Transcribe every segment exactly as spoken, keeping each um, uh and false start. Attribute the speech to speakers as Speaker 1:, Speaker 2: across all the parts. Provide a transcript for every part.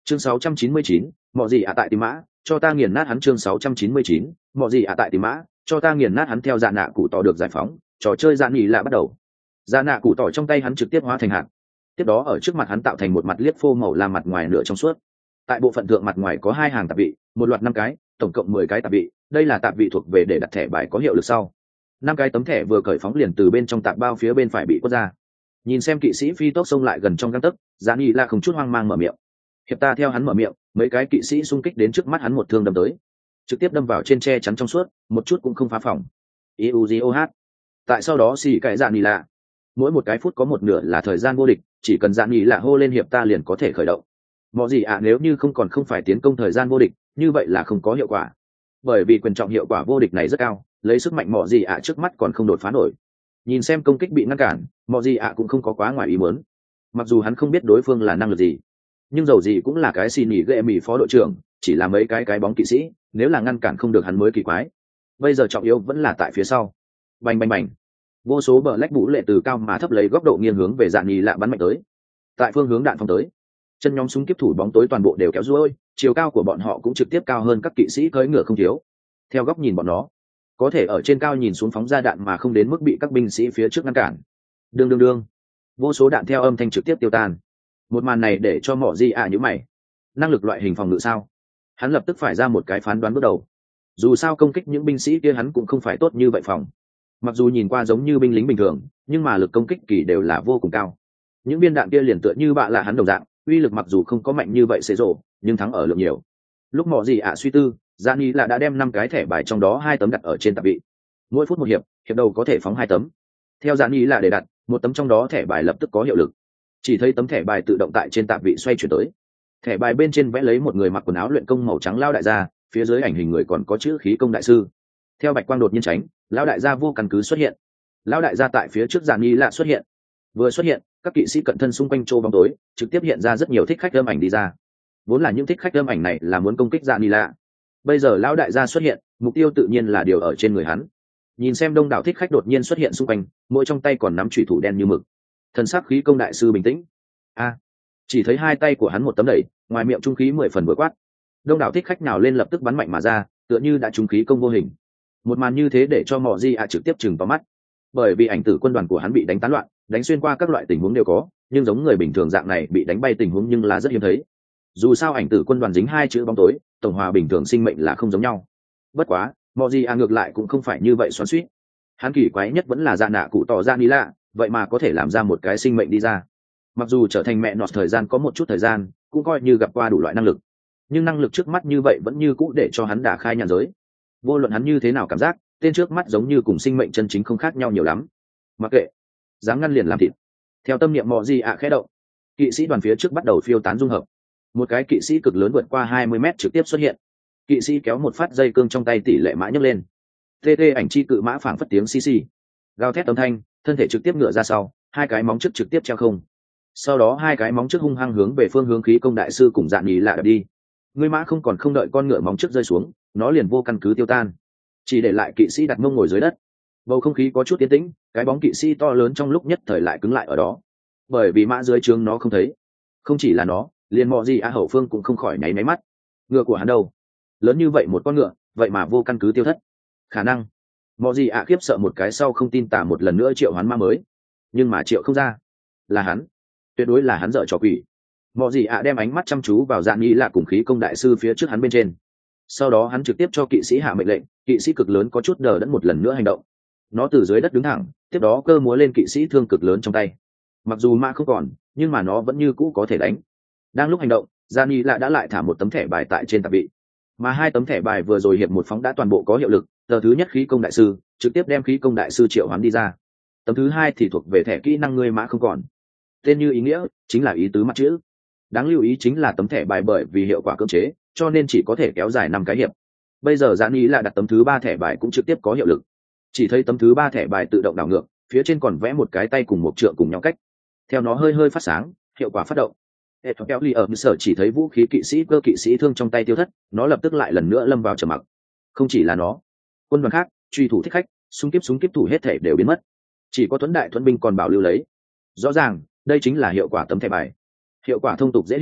Speaker 1: chương sáu trăm chín mươi chín, mọi gì ạ tại tìm mã cho ta nghiền nát hắn. Chương sáu trăm chín mươi chín, mọi gì ạ tại tìm mã cho ta nghiền nát hắn. Theo dạ nạ cụ tỏ được giải phóng, trò chơi dạ nghỉ lạ bắt đầu. Dạ nạ cụ tỏ trong tay hắn trực tiếp hóa thành hạt, tiếp đó ở trước mặt hắn tạo thành một mặt liếc phô màu làm mặt ngoài nửa trong suốt. Tại bộ phận thượng mặt ngoài có hai hàng tạp vị, một loạt năm cái, tổng cộng mười cái tạp vị. Đây là tạp vị thuộc về để đặt thẻ bài có hiệu lực sau. Năm cái tấm thẻ vừa cởi phóng liền từ bên trong tạp bao phía bên phải bị quất ra. Nhìn xem kỵ sĩ phi tốc xông lại gần trong gang tấc, dạ nghỉ lạ không chút hoang mang mở miệng. Hiệp ta theo hắn mở miệng, mấy cái kỵ sĩ xung kích đến trước mắt hắn một thương đâm tới, trực tiếp đâm vào trên tre chắn trong suốt, một chút cũng không phá phòng. iugoh tại sau đó xì cái dạ nghỉ lạ, mỗi một cái phút có một nửa là thời gian vô địch, chỉ cần dạ nghỉ lạ hô lên hiệp ta liền có thể khởi động. Mọi gì ạ nếu như không còn không phải tiến công thời gian vô địch, như vậy là không có hiệu quả, bởi vì quyền trọng hiệu quả vô địch này rất cao, lấy sức mạnh mọi gì ạ trước mắt còn không đột phá nổi. Nhìn xem công kích bị ngăn cản, mọi gì ạ cũng không có quá ngoài ý muốn. Mặc dù hắn không biết đối phương là năng lực gì, nhưng dầu gì cũng là cái xì nỉ ghệ mì phó đội trưởng, chỉ là mấy cái cái bóng kỵ sĩ, nếu là ngăn cản không được hắn mới kỳ quái. Bây giờ trọng yếu vẫn là tại phía sau. Bành bành bành, vô số bờ lách vũ lệ từ cao mà thấp lấy góc độ nghiêng hướng về dạng nhì lạ bắn mạnh tới. Tại phương hướng đạn phóng tới, chân nhóm súng kiếp thủ bóng tối toàn bộ đều kéo ruôi, chiều cao của bọn họ cũng trực tiếp cao hơn các kỵ sĩ cưỡi ngựa không thiếu. Theo góc nhìn bọn nó, có thể ở trên cao nhìn xuống phóng ra đạn mà không đến mức bị các binh sĩ phía trước ngăn cản. Đương đương đương, vô số đạn theo âm thanh trực tiếp tiêu tan. Một màn này để cho mỏ di ạ nhíu mày. Năng lực loại hình phòng ngự sao? Hắn lập tức phải ra một cái phán đoán bước đầu. Dù sao công kích những binh sĩ kia hắn cũng không phải tốt như vậy phòng. Mặc dù nhìn qua giống như binh lính bình thường, nhưng mà lực công kích kỳ đều là vô cùng cao. Những viên đạn kia liền tựa như bạ là hắn đồng dạng, uy lực mặc dù không có mạnh như vậy xế rộ, nhưng thắng ở lượng nhiều. Lúc mỏ gì ạ suy tư, Gianni là đã đem năm cái thẻ bài trong đó hai tấm đặt ở trên tạp vị. Mỗi phút một hiệp, hiệp đầu có thể phóng hai tấm. Theo Gianni là để đặt, một tấm trong đó thẻ bài lập tức có hiệu lực. Chỉ thấy tấm thẻ bài tự động tại trên tạp vị xoay chuyển tới. Thẻ bài bên trên vẽ lấy một người mặc quần áo luyện công màu trắng lao đại gia, phía dưới ảnh hình người còn có chữ khí công đại sư. Theo bạch quang đột nhiên tránh, lão đại gia vô căn cứ xuất hiện. Lão đại gia tại phía trước Gianni là xuất hiện. Vừa xuất hiện, các kỵ sĩ cận thân xung quanh chỗ bóng tối trực tiếp hiện ra rất nhiều thích khách âm ảnh đi ra. Vốn là những thích khách âm ảnh này là muốn công kích Gianni lạ, bây giờ lão đại gia xuất hiện, mục tiêu tự nhiên là điều ở trên người hắn. Nhìn xem đông đảo thích khách đột nhiên xuất hiện xung quanh, mỗi trong tay còn nắm chủy thủ đen như mực. Thần sắc khí công đại sư bình tĩnh. A, chỉ thấy hai tay của hắn một tấm đẩy, ngoài miệng trung khí mười phần vừa quát. Đông đảo thích khách nào lên lập tức bắn mạnh mà ra, tựa như đã trung khí công vô hình. Một màn như thế để cho Mọ Di ạ trực tiếp chừng vào mắt, bởi vì ảnh tử quân đoàn của hắn bị đánh tán loạn, đánh xuyên qua các loại tình huống đều có, nhưng giống người bình thường dạng này bị đánh bay tình huống nhưng là rất hiếm thấy. Dù sao ảnh tử quân đoàn dính hai chữ bóng tối, tổng hòa bình thường sinh mệnh là không giống nhau. Bất quá, Mọ Di ạ ngược lại cũng không phải như vậy xoắn xuýt. Hắn kỳ quái nhất vẫn là dạ nạ cụ tỏ ra ni lạ, vậy mà có thể làm ra một cái sinh mệnh đi ra. Mặc dù trở thành mẹ nọt thời gian có một chút thời gian, cũng coi như gặp qua đủ loại năng lực, nhưng năng lực trước mắt như vậy vẫn như cũ để cho hắn đả khai nhàn giới. Vô luận hắn như thế nào cảm giác, tên trước mắt giống như cùng sinh mệnh chân chính không khác nhau nhiều lắm. Mặc kệ, dám ngăn liền làm thịt. Theo tâm niệm Mọ Di ạ khẽ động, kỵ sĩ đoàn phía trước bắt đầu phiêu tán dung hợp. Một cái kỵ sĩ cực lớn vượt qua hai mươi mét trực tiếp xuất hiện. Kỵ sĩ kéo một phát dây cương trong tay tỷ lệ mã nhấc lên. Tê tê ảnh chi cự mã phảng phất tiếng xì xì. Gào thét âm thanh, thân thể trực tiếp ngựa ra sau, hai cái móng trước trực tiếp treo không. Sau đó hai cái móng trước hung hăng hướng về phương hướng khí công đại sư cùng Dạn Nhì lạ đi. Người mã không còn không đợi con ngựa móng trước rơi xuống, nó liền vô căn cứ tiêu tan, chỉ để lại kỵ sĩ đặt mông ngồi dưới đất. Bầu không khí có chút tiến tĩnh, cái bóng kỵ sĩ to lớn trong lúc nhất thời lại cứng lại ở đó, bởi vì mã dưới trướng nó không thấy. Không chỉ là nó, liền Mọ Di ạ hậu phương cũng không khỏi nháy máy mắt. Ngựa của hắn đâu? Lớn như vậy một con ngựa, vậy mà vô căn cứ tiêu thất. Khả năng Mọ Di ạ khiếp sợ một cái sau không tin tả một lần nữa triệu hoán ma mới, nhưng mà triệu không ra. Là hắn, tuyệt đối là hắn dở trò quỷ. Mọ Di ạ đem ánh mắt chăm chú vào Dạn Nhì lạ cùng khí công đại sư phía trước hắn bên trên. Sau đó hắn trực tiếp cho kỵ sĩ hạ mệnh lệnh, kỵ sĩ cực lớn có chút đờ đẫn một lần nữa hành động. Nó từ dưới đất đứng thẳng, tiếp đó cơ múa lên kỵ sĩ thương cực lớn trong tay. Mặc dù ma không còn, nhưng mà nó vẫn như cũ có thể đánh. Đang lúc hành động, Dạn Nhì lạ đã lại thả một tấm thẻ bài tại trên tạp vị, mà hai tấm thẻ bài vừa rồi hiệp một phóng đã toàn bộ có hiệu lực. Tờ thứ nhất khí công đại sư trực tiếp đem khí công đại sư triệu hoán đi ra. Tấm thứ hai thì thuộc về thẻ kỹ năng ngươi mã không còn. Tên như ý nghĩa, chính là ý tứ mặt chữ. Đáng lưu ý chính là tấm thẻ bài bởi vì hiệu quả cưỡng chế, cho nên chỉ có thể kéo dài năm cái hiệp. Bây giờ Dạn Nhì là đặt tấm thứ ba thẻ bài cũng trực tiếp có hiệu lực. Chỉ thấy tấm thứ ba thẻ bài tự động đảo ngược, phía trên còn vẽ một cái tay cùng một trượng cùng nhau cách. Theo nó hơi hơi phát sáng, hiệu quả phát động. Hệ thống kéo ly ở sở chỉ thấy vũ khí kỵ sĩ cơ kỵ sĩ thương trong tay tiêu thất, nó lập tức lại lần nữa lâm vào trầm mặc. Không chỉ là nó, quân đoàn khác, truy thủ thích khách, súng kiếp súng kiếp thủ hết thể đều biến mất, chỉ có tuấn đại thuẫn binh còn bảo lưu lấy. Rõ ràng đây chính là hiệu quả tấm thẻ bài. Hiệu quả thông tục dễ hiểu,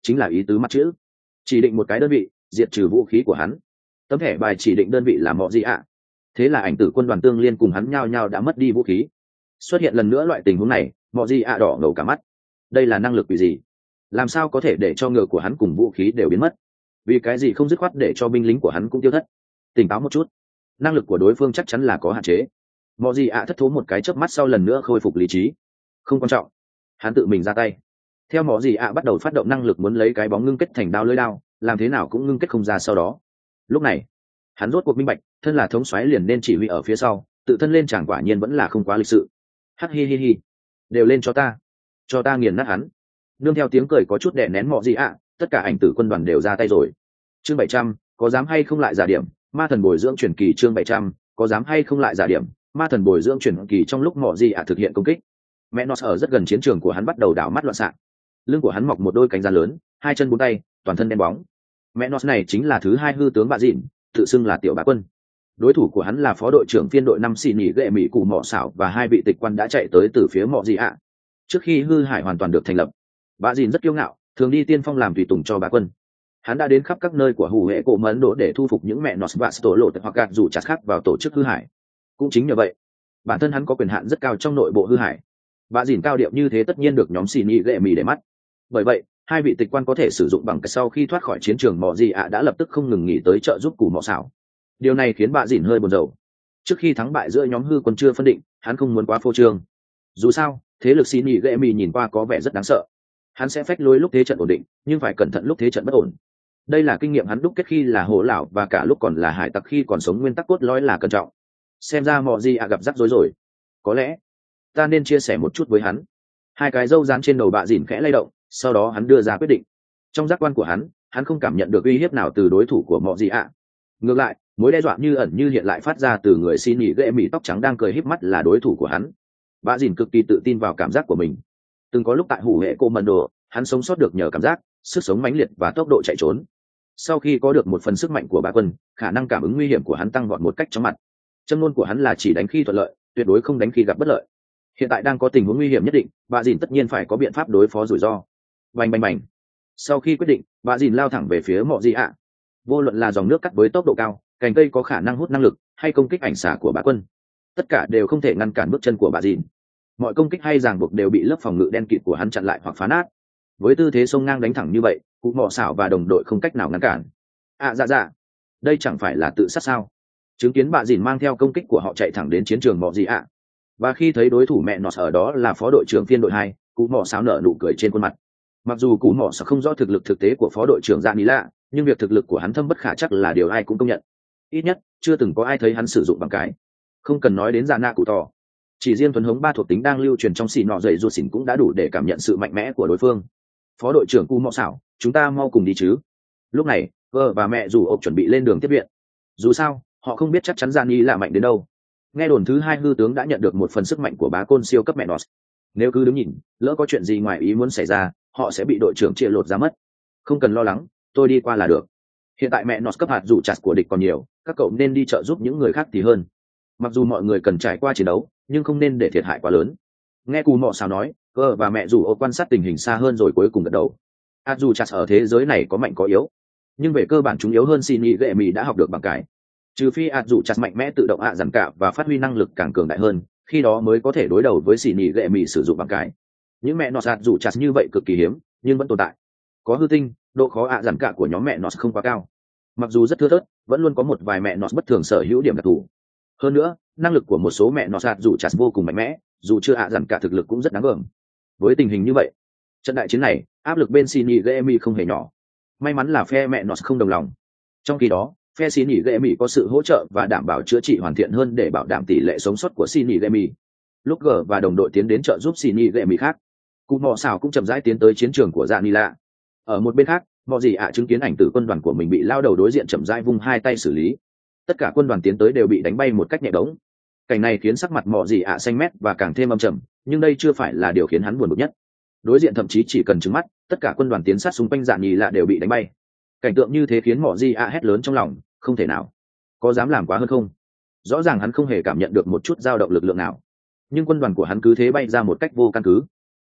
Speaker 1: chính là ý tứ mặt chữ, chỉ định một cái đơn vị diệt trừ vũ khí của hắn. Tấm thẻ bài chỉ định đơn vị là mọ gì ạ. Thế là ảnh tử quân đoàn tương liên cùng hắn nhao nhao đã mất đi vũ khí. Xuất hiện lần nữa loại tình huống này, mọ gì ạ đỏ ngầu cả mắt. Đây là năng lực quỷ gì? Làm sao có thể để cho ngựa của hắn cùng vũ khí đều biến mất? Vì cái gì không dứt khoát để cho binh lính của hắn cũng tiêu thất? Tỉnh táo một chút, năng lực của đối phương chắc chắn là có hạn chế. Mọ gì ạ thất thố một cái chớp mắt sau lần nữa khôi phục lý trí. Không quan trọng, hắn tự mình ra tay. Theo mọ gì ạ bắt đầu phát động năng lực muốn lấy cái bóng ngưng kết thành đao lưỡi đao, làm thế nào cũng ngưng kết không ra. Sau đó lúc này hắn rốt cuộc minh bạch, thân là thống soái liền nên chỉ huy ở phía sau, tự thân lên chẳng quả nhiên vẫn là không quá lịch sự. Hắc hi hi hi, đều lên cho ta, cho ta nghiền nát hắn. Nương theo tiếng cười có chút đè nén mọ gì ạ, tất cả ảnh tử quân đoàn đều ra tay rồi. Chương bảy trăm, có dám hay không lại giả điểm? Ma thần bồi dưỡng truyền kỳ. Chương bảy trăm, có dám hay không lại giả điểm? Ma thần bồi dưỡng truyền kỳ. Trong lúc mọ gì ạ thực hiện công kích, mẹ nó ở rất gần chiến trường của hắn bắt đầu đảo mắt loạn xạ. Lưng của hắn mọc một đôi cánh rắn lớn, hai chân bốn tay, toàn thân đen bóng. Mẹ nó này chính là thứ hai hư tướng bạ dịn, tự xưng là tiểu bá quân. Đối thủ của hắn là phó đội trưởng phiên đội năm xì nhỉ ghệ mỹ cụ mọ xảo và hai vị tịch quan đã chạy tới từ phía mọ gì ạ. Trước khi hư hải hoàn toàn được thành lập, bạ dịn rất kiêu ngạo, thường đi tiên phong làm tùy tùng cho bá quân. Hắn đã đến khắp các nơi của hủ hệ cổ mấn độ để thu phục những mẹ nọt và tổ lộ hoặc gạt rủ chặt khác vào tổ chức hư hải. Cũng chính nhờ vậy, bản thân hắn có quyền hạn rất cao trong nội bộ hư hải. Bạ dịn cao điệu như thế tất nhiên được nhóm xì nhỉ ghệ mỹ để mắt. Bởi vậy hai vị tịch quan có thể sử dụng bằng cách sau khi thoát khỏi chiến trường mọ gì ạ đã lập tức không ngừng nghỉ tới trợ giúp cù mọ xảo. Điều này khiến bạ dịn hơi buồn rầu. Trước khi thắng bại giữa nhóm hư quân chưa phân định, hắn không muốn quá phô trương. Dù sao thế lực xì nhỉ ghệ mỹ nhìn qua có vẻ rất đáng sợ. Hắn sẽ phách lối lúc thế trận ổn định, nhưng phải cẩn thận lúc thế trận bất ổn. Đây là kinh nghiệm hắn đúc kết khi là hổ lão và cả lúc còn là hải tặc khi còn sống, nguyên tắc cốt lõi là cẩn trọng. Xem ra mọ gì ạ gặp rắc rối rồi. Có lẽ ta nên chia sẻ một chút với hắn. Hai cái râu dán trên đầu bạ dịn khẽ lay động, sau đó hắn đưa ra quyết định. Trong giác quan của hắn, hắn không cảm nhận được uy hiếp nào từ đối thủ của mọ gì ạ. Ngược lại, mối đe dọa như ẩn như hiện lại phát ra từ người xin nhỉ ghệ mỹ tóc trắng đang cười híp mắt là đối thủ của hắn. Bạ dịn cực kỳ tự tin vào cảm giác của mình. Từng có lúc tại hủ hệ cô mần đồ, hắn sống sót được nhờ cảm giác, sức sống mãnh liệt và tốc độ chạy trốn. Sau khi có được một phần sức mạnh của bá quân, khả năng cảm ứng nguy hiểm của hắn tăng vọt một cách chóng mặt. Châm ngôn của hắn là chỉ đánh khi thuận lợi, tuyệt đối không đánh khi gặp bất lợi. Hiện tại đang có tình huống nguy hiểm nhất định, bạ dìn tất nhiên phải có biện pháp đối phó rủi ro. Bành bành bành. Sau khi quyết định, bạ dìn lao thẳng về phía mọ gì ạ. Vô luận là dòng nước cắt với tốc độ cao, cành cây có khả năng hút năng lực, hay công kích ảnh xả của bá quân, tất cả đều không thể ngăn cản bước chân của bạ dìn. Mọi công kích hay ràng buộc đều bị lớp phòng ngự đen kịt của hắn chặn lại hoặc phá nát. Với tư thế xông ngang đánh thẳng như vậy, cụ mọ xảo và đồng đội không cách nào ngăn cản. À dạ dạ, đây chẳng phải là tự sát sao? Chứng kiến bạ dìn mang theo công kích của họ chạy thẳng đến chiến trường mọ gì ạ. Và khi thấy đối thủ mẹ nọ ở đó là phó đội trưởng phiên đội hai, cụ mọ xảo nở nụ cười trên khuôn mặt. Mặc dù cụ mọ xảo không rõ thực lực thực tế của phó đội trưởng dạ ní lạ, nhưng việc thực lực của hắn thâm bất khả chắc là điều ai cũng công nhận. Ít nhất chưa từng có ai thấy hắn sử dụng bằng cái. Không cần nói đến dạ nạ cụ tỏ, chỉ riêng thuần hống ba thuộc tính đang lưu truyền trong xì nọ dày ruột xỉn cũng đã đủ để cảm nhận sự mạnh mẽ của đối phương. Phó đội trưởng cụ mọ xảo, chúng ta mau cùng đi chứ? Lúc này vợ và mẹ dù ộp chuẩn bị lên đường tiếp viện. Dù sao họ không biết chắc chắn Gianni là mạnh đến đâu. Nghe đồn thứ hai hư tướng đã nhận được một phần sức mạnh của bá côn siêu cấp mẹ nọt. Nếu cứ đứng nhìn, lỡ có chuyện gì ngoài ý muốn xảy ra, họ sẽ bị đội trưởng chia lột ra mất. Không cần lo lắng, tôi đi qua là được. Hiện tại mẹ nọt cấp hạt dù chặt của địch còn nhiều, các cậu nên đi trợ giúp những người khác thì hơn. Mặc dù mọi người cần trải qua chiến đấu, nhưng không nên để thiệt hại quá lớn. Nghe cù mọ xào nói, cơ và mẹ dù ô quan sát tình hình xa hơn rồi cuối cùng gật đầu. hạt dù chặt ở thế giới này có mạnh có yếu, nhưng về cơ bản chúng yếu hơn xin ý ghệ mì đã học được bằng cái. Trừ phi hạt dù chặt mạnh mẽ tự động ạ giảm cả và phát huy năng lực càng cường đại hơn, khi đó mới có thể đối đầu với xì nhị ghệ mì sử dụng bằng cái. Những mẹ nọt hạt dù chặt như vậy cực kỳ hiếm, nhưng vẫn tồn tại. Có hư tinh, độ khó ạ giảm cả của nhóm mẹ nọt không quá cao. Mặc dù rất thưa thớt, vẫn luôn có một vài mẹ nọt bất thường sở hữu điểm đặc thù. Hơn nữa, năng lực của một số mẹ nọt hạt dù chặt vô cùng mạnh mẽ, dù chưa ạ giảm cả thực lực cũng rất đáng gờm. Với tình hình như vậy, trận đại chiến này áp lực bên xì nhị ghệ mì không hề nhỏ. May mắn là phe mẹ nọt không đồng lòng. Trong khi đó, phe xì nhị ghệ mì có sự hỗ trợ và đảm bảo chữa trị hoàn thiện hơn để bảo đảm tỷ lệ sống sót của xì nhị ghệ mì. Lúc G và đồng đội tiến đến trợ giúp xì nhị ghệ mì khác, cụ mò xào cũng chậm rãi tiến tới chiến trường của dạ ni lạ. Ở một bên khác, mọi gì ạ chứng kiến ảnh tử quân đoàn của mình bị lao đầu đối diện chậm rãi vung hai tay xử lý. Tất cả quân đoàn tiến tới đều bị đánh bay một cách nhẹ đống. Cảnh này khiến sắc mặt mọi gì ạ xanh mét và càng thêm âm trầm, nhưng đây chưa phải là điều khiến hắn buồn bực nhất. Đối diện thậm chí chỉ cần trừng mắt, tất cả quân đoàn tiến sát xung quanh dạ ni lạ đều bị đánh bay. Cảnh tượng như thế khiến mọi gì ạ hét lớn trong lòng, không thể nào, có dám làm quá hơn không? Rõ ràng hắn không hề cảm nhận được một chút dao động lực lượng nào, nhưng quân đoàn của hắn cứ thế bay ra một cách vô căn cứ.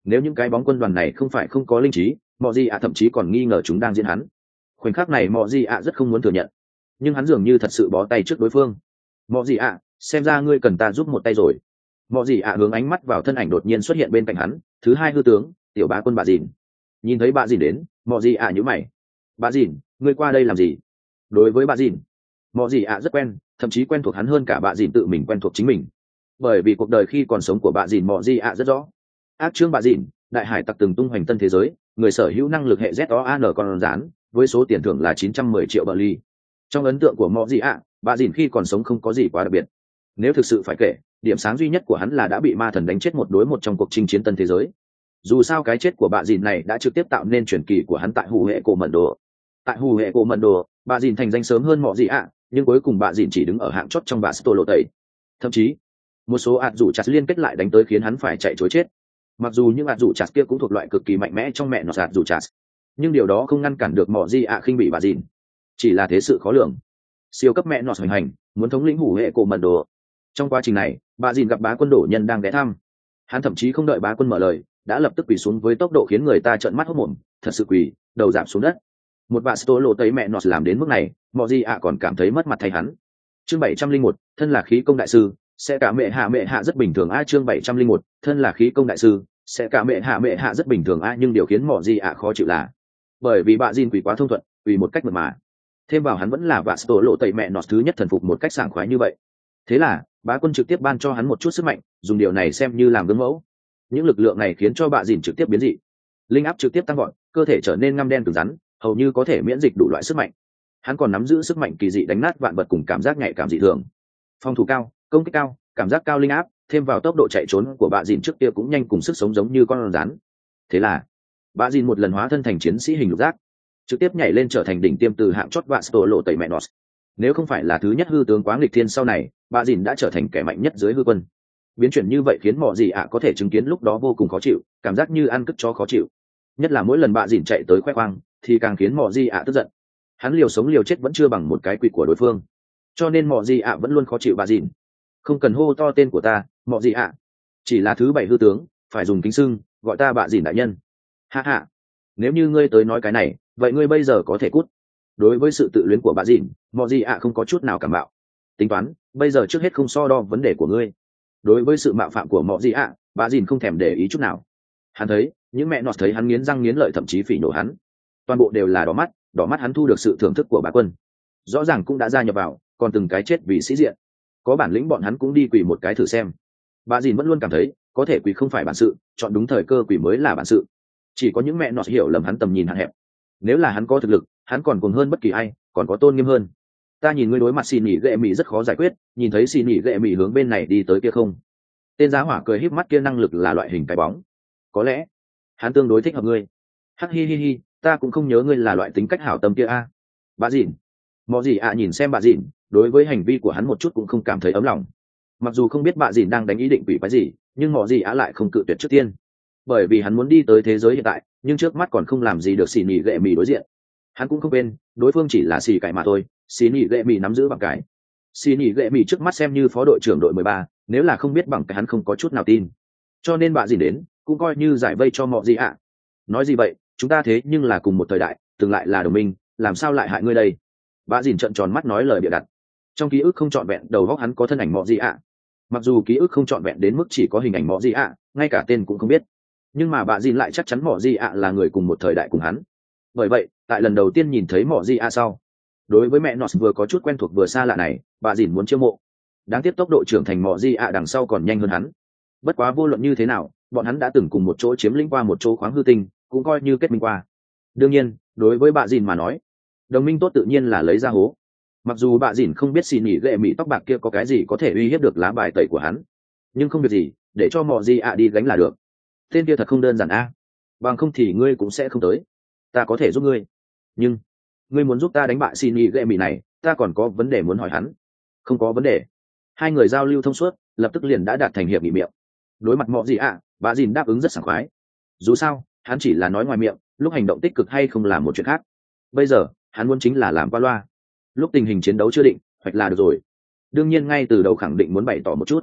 Speaker 1: Nếu những cái bóng quân đoàn này không phải không có linh trí, mọ gì ạ thậm chí còn nghi ngờ chúng đang diễn hắn. Khoảnh khắc này mọ gì ạ rất không muốn thừa nhận, nhưng hắn dường như thật sự bó tay trước đối phương. Mọ gì ạ, xem ra ngươi cần ta giúp một tay rồi. Mọ gì ạ hướng ánh mắt vào thân ảnh đột nhiên xuất hiện bên cạnh hắn, thứ hai hư tướng tiểu bá quân bà dìn. Nhìn thấy bà dìn đến, mọ gì ạ nhíu mày. Bà dìn, ngươi qua đây làm gì? Đối với bà dìn, mọ gì ạ rất quen, thậm chí quen thuộc hắn hơn cả bà dìn tự mình quen thuộc chính mình, bởi vì cuộc đời khi còn sống của bà dìn mọ gì ạ rất rõ. Ác chương bà dìn, đại hải tặc từng tung hoành tân thế giới, người sở hữu năng lực hệ Z O A N con rán, với số tiền thưởng là chín trăm mười triệu bờ ly. Trong ấn tượng của mọ gì ạ, bà dìn khi còn sống không có gì quá đặc biệt. Nếu thực sự phải kể, điểm sáng duy nhất của hắn là đã bị ma thần đánh chết một đối một trong cuộc chinh chiến tân thế giới. Dù sao cái chết của bà dìn này đã trực tiếp tạo nên truyền kỳ của hắn tại hù hệ cổ mận đồ. Tại hù hệ cổ mận đồ, bà dìn thành danh sớm hơn mọ gì ạ, nhưng cuối cùng bà dìn chỉ đứng ở hạng chót trong bà sto lộ tẩy. Thậm chí một số ạt rủ chặt liên kết lại đánh tới khiến hắn phải chạy trối chết. Mặc dù những ạt rủ chặt kia cũng thuộc loại cực kỳ mạnh mẽ trong mẹ nó ạt rủ chặt, nhưng điều đó không ngăn cản được mọ gì ạ khinh bị bà dìn. Chỉ là thế sự khó lường, siêu cấp mẹ nó hoành hành muốn thống lĩnh hủ hệ cổ mận đồ. Trong quá trình này, bà dìn gặp bá quân đổ nhân đang ghé thăm, hắn thậm chí không đợi bá quân mở lời đã lập tức quỳ xuống với tốc độ khiến người ta trợn mắt hốt mồm, thật sự quỳ, đầu giảm xuống đất. Một bà sto lộ tấy mẹ nó làm đến mức này, mọ gì ạ còn cảm thấy mất mặt thay hắn. Chương bảy trăm linh một, thân là khí công đại sư, sẽ cả mẹ hạ mẹ hạ rất bình thường a. Chương bảy trăm linh một, thân là khí công đại sư, sẽ cả mẹ hạ mẹ hạ rất bình thường a. Nhưng điều khiến mọ gì ạ khó chịu là, bởi vì bà dìn quỳ quá thông thuận, quỳ một cách mượt mà, thêm vào hắn vẫn là bà sto lộ tẩy mẹ nó thứ nhất thần phục một cách sảng khoái như vậy. Thế là bá quân trực tiếp ban cho hắn một chút sức mạnh, dùng điều này xem như làm gương mẫu. Những lực lượng này khiến cho bà dìn trực tiếp biến dị, linh áp trực tiếp tăng gọn, cơ thể trở nên ngăm đen cứng rắn, hầu như có thể miễn dịch đủ loại sức mạnh. Hắn còn nắm giữ sức mạnh kỳ dị đánh nát vạn vật cùng cảm giác nhạy cảm dị thường, phòng thủ cao, công kích cao, cảm giác cao linh áp, thêm vào tốc độ chạy trốn của bà dìn trước kia cũng nhanh cùng sức sống giống như con rắn. Thế là bà dìn một lần hóa thân thành chiến sĩ hình lục giác, trực tiếp nhảy lên trở thành đỉnh tiêm từ hạng chót vạ sto lộ tẩy mẹ nó. Nếu không phải là thứ nhất hư tướng quá nghịch thiên, sau này bà dìn đã trở thành kẻ mạnh nhất dưới hư quân. Biến chuyển như vậy khiến mọ gì ạ có thể chứng kiến lúc đó vô cùng khó chịu, cảm giác như ăn cất chó khó chịu. Nhất là mỗi lần bà dìn chạy tới khoe khoang thì càng khiến mọ gì ạ tức giận. Hắn liều sống liều chết vẫn chưa bằng một cái quỷ của đối phương, cho nên mọ gì ạ vẫn luôn khó chịu bà dìn. Không cần hô to tên của ta, mọ gì ạ, chỉ là thứ bảy hư tướng, phải dùng kính xưng, gọi ta bà dìn đại nhân. Ha ha, nếu như ngươi tới nói cái này, vậy ngươi bây giờ có thể cút. Đối với sự tự luyến của bà dìn, mọ gì ạ không có chút nào cảm mạo. Tính toán bây giờ trước hết không so đo vấn đề của ngươi. Đối với sự mạo phạm của mọ gì ạ, bà dìn không thèm để ý chút nào. Hắn thấy những mẹ nọt thấy hắn nghiến răng nghiến lợi, thậm chí phỉ nhổ hắn, toàn bộ đều là đỏ mắt. Đỏ mắt hắn thu được sự thưởng thức của bà quân, rõ ràng cũng đã gia nhập vào, còn từng cái chết vì sĩ diện. Có bản lĩnh bọn hắn cũng đi quỳ một cái thử xem. Bà dìn vẫn luôn cảm thấy có thể quỳ không phải bản sự, chọn đúng thời cơ quỳ mới là bản sự. Chỉ có những mẹ nọt hiểu lầm hắn tầm nhìn hạn hẹp. Nếu là hắn có thực lực, hắn còn cuồng hơn bất kỳ ai, còn có tôn nghiêm hơn. Ta nhìn ngươi đối mặt xì nỉ ghệ mì rất khó giải quyết, nhìn thấy xì nỉ ghệ mì hướng bên này đi tới kia không? Tên giá hỏa cười híp mắt kia năng lực là loại hình cái bóng, có lẽ hắn tương đối thích hợp ngươi. Hắc hi hi hi, ta cũng không nhớ ngươi là loại tính cách hảo tâm kia a. Bà dìn, mọ gì ạ nhìn xem bà dìn, đối với hành vi của hắn một chút cũng không cảm thấy ấm lòng. Mặc dù không biết bà dìn đang đánh ý định quỷ quái gì, nhưng mọ gì ạ lại không cự tuyệt trước tiên, bởi vì hắn muốn đi tới thế giới hiện tại, nhưng trước mắt còn không làm gì được xì nỉ ghệ mì đối diện. Hắn cũng không quên đối phương chỉ là xì cải mà thôi, xì nỉ ghệ mì nắm giữ bằng cái. Xì nỉ ghệ mì trước mắt xem như phó đội trưởng đội mười ba, nếu là không biết bằng cái hắn không có chút nào tin. Cho nên bà dìn đến cũng coi như giải vây cho mọ gì ạ. Nói gì vậy, chúng ta thế nhưng là cùng một thời đại, từng lại là đồng minh, làm sao lại hại ngươi đây? Bà dìn trợn tròn mắt nói lời bịa đặt. Trong ký ức không trọn vẹn, đầu óc hắn có thân ảnh mọ gì ạ. Mặc dù ký ức không trọn vẹn đến mức chỉ có hình ảnh mọ gì ạ, ngay cả tên cũng không biết, nhưng mà bà dìn lại chắc chắn mọ gì ạ là người cùng một thời đại cùng hắn. Bởi vậy tại lần đầu tiên nhìn thấy mọ gì ạ sau, đối với mẹ Nos vừa có chút quen thuộc vừa xa lạ này, bà dìn muốn chiêu mộ. Đáng tiếc tốc độ trưởng thành mọ gì ạ đằng sau còn nhanh hơn hắn. Bất quá vô luận như thế nào, bọn hắn đã từng cùng một chỗ chiếm lĩnh qua một chỗ khoáng hư tinh, cũng coi như kết minh qua. Đương nhiên đối với bà dìn mà nói, đồng minh tốt tự nhiên là lấy ra hố. Mặc dù bà dìn không biết xì nỉ ghệ mị tóc bạc kia có cái gì có thể uy hiếp được lá bài tẩy của hắn, nhưng không việc gì, để cho mọ gì ạ đi gánh là được. Tên kia thật không đơn giản a, bằng không thì ngươi cũng sẽ không tới. Ta có thể giúp ngươi, nhưng ngươi muốn giúp ta đánh bại xì nỉ ghệ mị này, ta còn có vấn đề muốn hỏi hắn. Không có vấn đề. Hai người giao lưu thông suốt, lập tức liền đã đạt thành hiệp nghị miệng. Đối mặt mọ gì ạ, bà dìn đáp ứng rất sảng khoái. Dù sao hắn chỉ là nói ngoài miệng, lúc hành động tích cực hay không là một chuyện khác. Bây giờ hắn muốn chính là làm qua loa, lúc tình hình chiến đấu chưa định hoặc là được rồi. Đương nhiên ngay từ đầu khẳng định muốn bày tỏ một chút.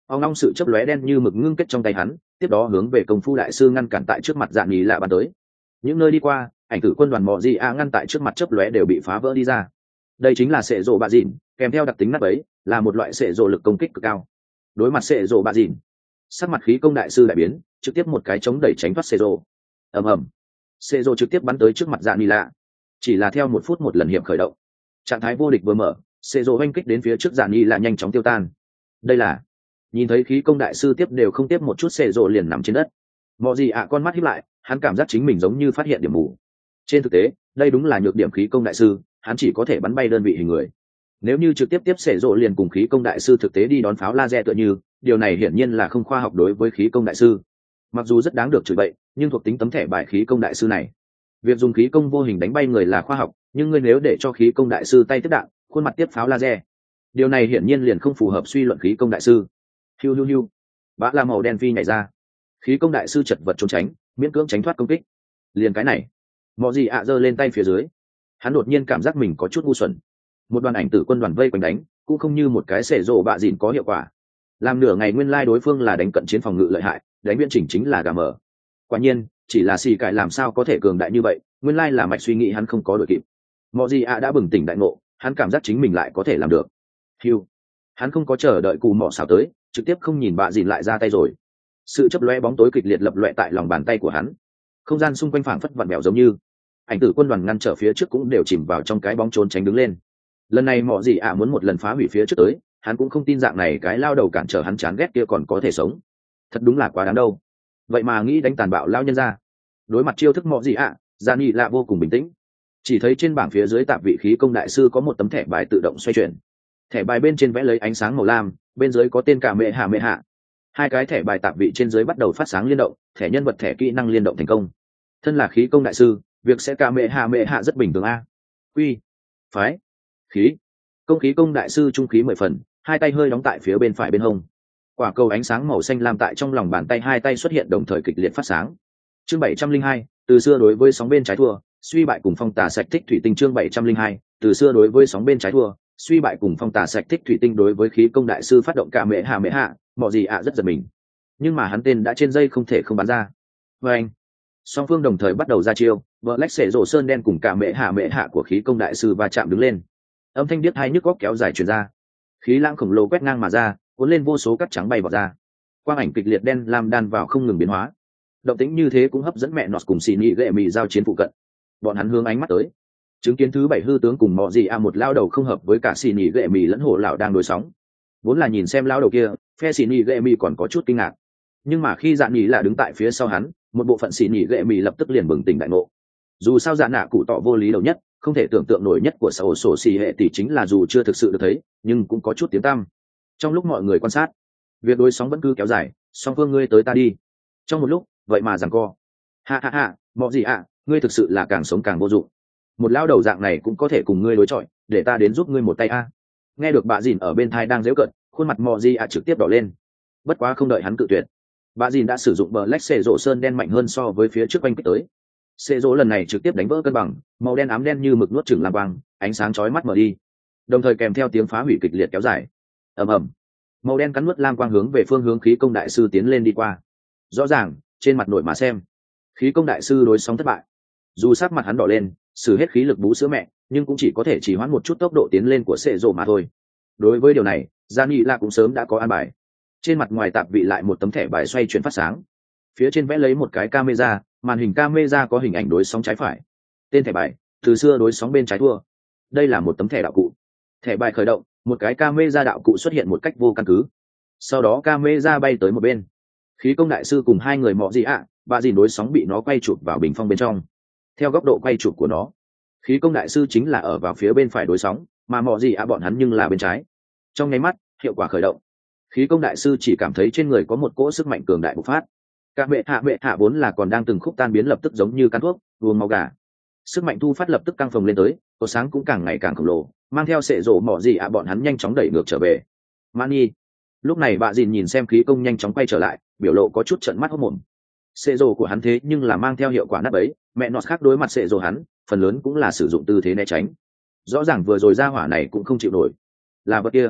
Speaker 1: ông long sự chấp lóe đen như mực ngưng kết trong tay hắn, tiếp đó hướng về công phu đại sư ngăn cản tại trước mặt Dạ Nghị lạ bắn tới. Những nơi đi qua, ảnh tử quân đoàn mọ gì a ngăn tại trước mặt chấp lóe đều bị phá vỡ đi ra. Đây chính là sệ rộ bạ dìn, kèm theo đặc tính nắp ấy là một loại sệ rộ lực công kích cực cao. Đối mặt sệ rộ bạ dìn, sắc mặt khí công đại sư đại biến, trực tiếp một cái chống đẩy tránh thoát sệ rộ. ầm ầm, sệ rộ trực tiếp bắn tới trước mặt Dạ Nghị lạ. Chỉ là theo một phút một lần hiểm khởi động, trạng thái vô địch vừa mở, sệ rộ oanh kích đến phía trước Dạ Nghị lạ nhanh chóng tiêu tan. Đây là nhìn thấy khí công đại sư tiếp đều không tiếp một chút sệ rộ liền nằm trên đất. Mọ gì ạ con mắt híp lại, hắn cảm giác chính mình giống như phát hiện điểm mù. Trên thực tế, đây đúng là nhược điểm khí công đại sư, hắn chỉ có thể bắn bay đơn vị hình người. Nếu như trực tiếp tiếp sệ rộ liền cùng khí công đại sư thực tế đi đón pháo laser tựa như, điều này hiển nhiên là không khoa học đối với khí công đại sư. Mặc dù rất đáng được chửi bậy, nhưng thuộc tính tấm thẻ bài khí công đại sư này, việc dùng khí công vô hình đánh bay người là khoa học, nhưng ngươi nếu để cho khí công đại sư tay tiếp đạn, khuôn mặt tiếp pháo laser, điều này hiển nhiên liền không phù hợp suy luận khí công đại sư. Hiu hiu hiu, bã la màu đen phi nhảy ra, khí công đại sư chật vật trốn tránh, miễn cưỡng tránh thoát công kích. Liền cái này, mọ gì ạ giơ lên tay phía dưới, hắn đột nhiên cảm giác mình có chút ngu xuẩn. Một đoàn ảnh tử quân đoàn vây quanh đánh, cũng không như một cái xẻ rộ bạ dìn có hiệu quả. Làm nửa ngày nguyên lai đối phương là đánh cận chiến phòng ngự lợi hại, đánh viễn chỉnh chính là gà mờ. Quả nhiên, chỉ là xì cải làm sao có thể cường đại như vậy, nguyên lai là mạch suy nghĩ hắn không có đội kịp. Mọ gì ạ đã bừng tỉnh đại ngộ, hắn cảm giác chính mình lại có thể làm được. Hiu, hắn không có chờ đợi cù mọ xào tới, trực tiếp không nhìn bạ dìn lại ra tay rồi. Sự chấp lóe bóng tối kịch liệt lập loẹ tại lòng bàn tay của hắn, không gian xung quanh phảng phất vặn mèo giống như ảnh tử quân đoàn ngăn trở phía trước cũng đều chìm vào trong cái bóng trốn tránh đứng lên. Lần này mọ gì ạ muốn một lần phá hủy phía trước tới, hắn cũng không tin dạng này cái lao đầu cản trở hắn chán ghét kia còn có thể sống. Thật đúng là quá đáng đâu, vậy mà nghĩ đánh tàn bạo lao nhân ra. Đối mặt chiêu thức mọ gì ạ, Dạ Nghị lạ vô cùng bình tĩnh, chỉ thấy trên bảng phía dưới tạp vị khí công đại sư có một tấm thẻ bài tự động xoay chuyển. Thẻ bài bên trên vẽ lấy ánh sáng màu lam, bên dưới có tên cả mẹ hạ mẹ hạ. Hai cái thẻ bài tạp vị trên dưới bắt đầu phát sáng liên động, thẻ nhân vật thẻ kỹ năng liên động thành công. Thân là khí công đại sư, việc sẽ cả mẹ hạ mẹ hạ rất bình thường a. Quy, phái, khí, công khí công đại sư trung khí mười phần, hai tay hơi đóng tại phía bên phải bên hông. Quả cầu ánh sáng màu xanh lam tại trong lòng bàn tay hai tay xuất hiện đồng thời kịch liệt phát sáng. Chương bảy trăm linh hai, từ xưa đối với sóng bên trái thua, suy bại cùng phong tà sạch thích thủy tinh. Chương bảy trăm linh hai, từ xưa đối với sóng bên trái thua, suy bại cùng phong tà sạch thích thủy tinh. Đối với khí công đại sư phát động cả mẹ hạ mẹ hạ, mọ gì ạ rất giật mình, nhưng mà hắn tên đã trên dây không thể không bắn ra. Và anh, song phương đồng thời bắt đầu ra chiêu, Black xẻ rổ sơn đen cùng cả mẹ hạ mẹ hạ của khí công đại sư va chạm đứng lên. Âm thanh điếc hai nhức góc kéo dài truyền ra, khí lãng khổng lồ quét ngang mà ra, cuốn lên vô số cát trắng bay vào ra. Quang ảnh kịch liệt đen lam đan vào không ngừng biến hóa. Động tĩnh như thế cũng hấp dẫn mẹ nọt cùng xì nhị gệ mì giao chiến phụ cận. Bọn hắn hướng ánh mắt tới, chứng kiến thứ bảy hư tướng cùng mọ gì a một lao đầu không hợp với cả xì nhị gệ mì lẫn hổ lão đang đối sóng. Vốn là nhìn xem lao đầu kia, phe xì nhị gệ mì còn có chút kinh ngạc, nhưng mà khi Dạ Nghị là đứng tại phía sau hắn, một bộ phận xì nhị gệ mì lập tức liền bừng tỉnh đại ngộ. Dù sao Dạ nạ cụ tọ vô lý đầu nhất, không thể tưởng tượng nổi nhất của xã hội sổ xì hệ tỷ chính là dù chưa thực sự được thấy, nhưng cũng có chút tiếng tăm. Trong lúc mọi người quan sát, việc đối sóng vẫn cứ kéo dài, song phương ngươi tới ta đi. Trong một lúc, vậy mà giằng co. Ha ha ha, mọ gì ạ, ngươi thực sự là càng sống càng vô dụng. Một lao đầu dạng này cũng có thể cùng ngươi đối chọi, để ta đến giúp ngươi một tay a. Nghe được bà dìn ở bên thai đang giễu cợt, khuôn mặt mọ gì ạ trực tiếp đỏ lên. Bất quá không đợi hắn cự tuyệt, bà dìn đã sử dụng bờ lách xệ rộ sơn đen mạnh hơn so với phía trước quanh kích tới. Xệ rộ lần này trực tiếp đánh vỡ cân bằng, màu đen ám đen như mực nuốt chửng lam quang, ánh sáng chói mắt mở đi, đồng thời kèm theo tiếng phá hủy kịch liệt kéo dài. Ầm ầm, màu đen cắn nuốt lam quang hướng về phương hướng khí công đại sư tiến lên đi qua. Rõ ràng trên mặt nổi mà xem, khí công đại sư đối sóng thất bại. Dù sát mặt hắn đỏ lên, sử hết khí lực bú sữa mẹ, nhưng cũng chỉ có thể chỉ hoãn một chút tốc độ tiến lên của xệ rộ mà thôi. Đối với điều này, Dạ Nghị là cũng sớm đã có an bài. Trên mặt ngoài tạp vị lại một tấm thẻ bài xoay chuyển phát sáng, phía trên vẽ lấy một cái camera, màn hình camera có hình ảnh đối sóng trái phải. Tên thẻ bài: từ xưa đối sóng bên trái thua. Đây là một tấm thẻ đạo cụ. Thẻ bài khởi động, một cái camera đạo cụ xuất hiện một cách vô căn cứ. Sau đó camera bay tới một bên. Khí công đại sư cùng hai người mọ gì ạ, bà dìn đối sóng bị nó quay chụp vào bình phong bên trong. Theo góc độ quay chụp của nó, khí công đại sư chính là ở vào phía bên phải đối sóng, mà mọ gì ạ bọn hắn nhưng là bên trái. Trong nháy mắt, hiệu quả khởi động, khí công đại sư chỉ cảm thấy trên người có một cỗ sức mạnh cường đại bộc phát. Các mẹ hạ mẹ hạ vốn là còn đang từng khúc tan biến lập tức giống như cắn thuốc uống máu gà. Sức mạnh thu phát lập tức căng phồng lên tới, có sáng cũng càng ngày càng khổng lồ, mang theo sệ rổ mỏ gì ạ bọn hắn nhanh chóng đẩy ngược trở về. Mani, lúc này bà dìn nhìn xem khí công nhanh chóng quay trở lại, biểu lộ có chút trợn mắt hốt mồm. Sệ rổ của hắn thế nhưng là mang theo hiệu quả nát bấy, mẹ nọt khác đối mặt sệ rổ hắn, phần lớn cũng là sử dụng tư thế né tránh. Rõ ràng vừa rồi ra hỏa này cũng không chịu nổi. Là vật kia,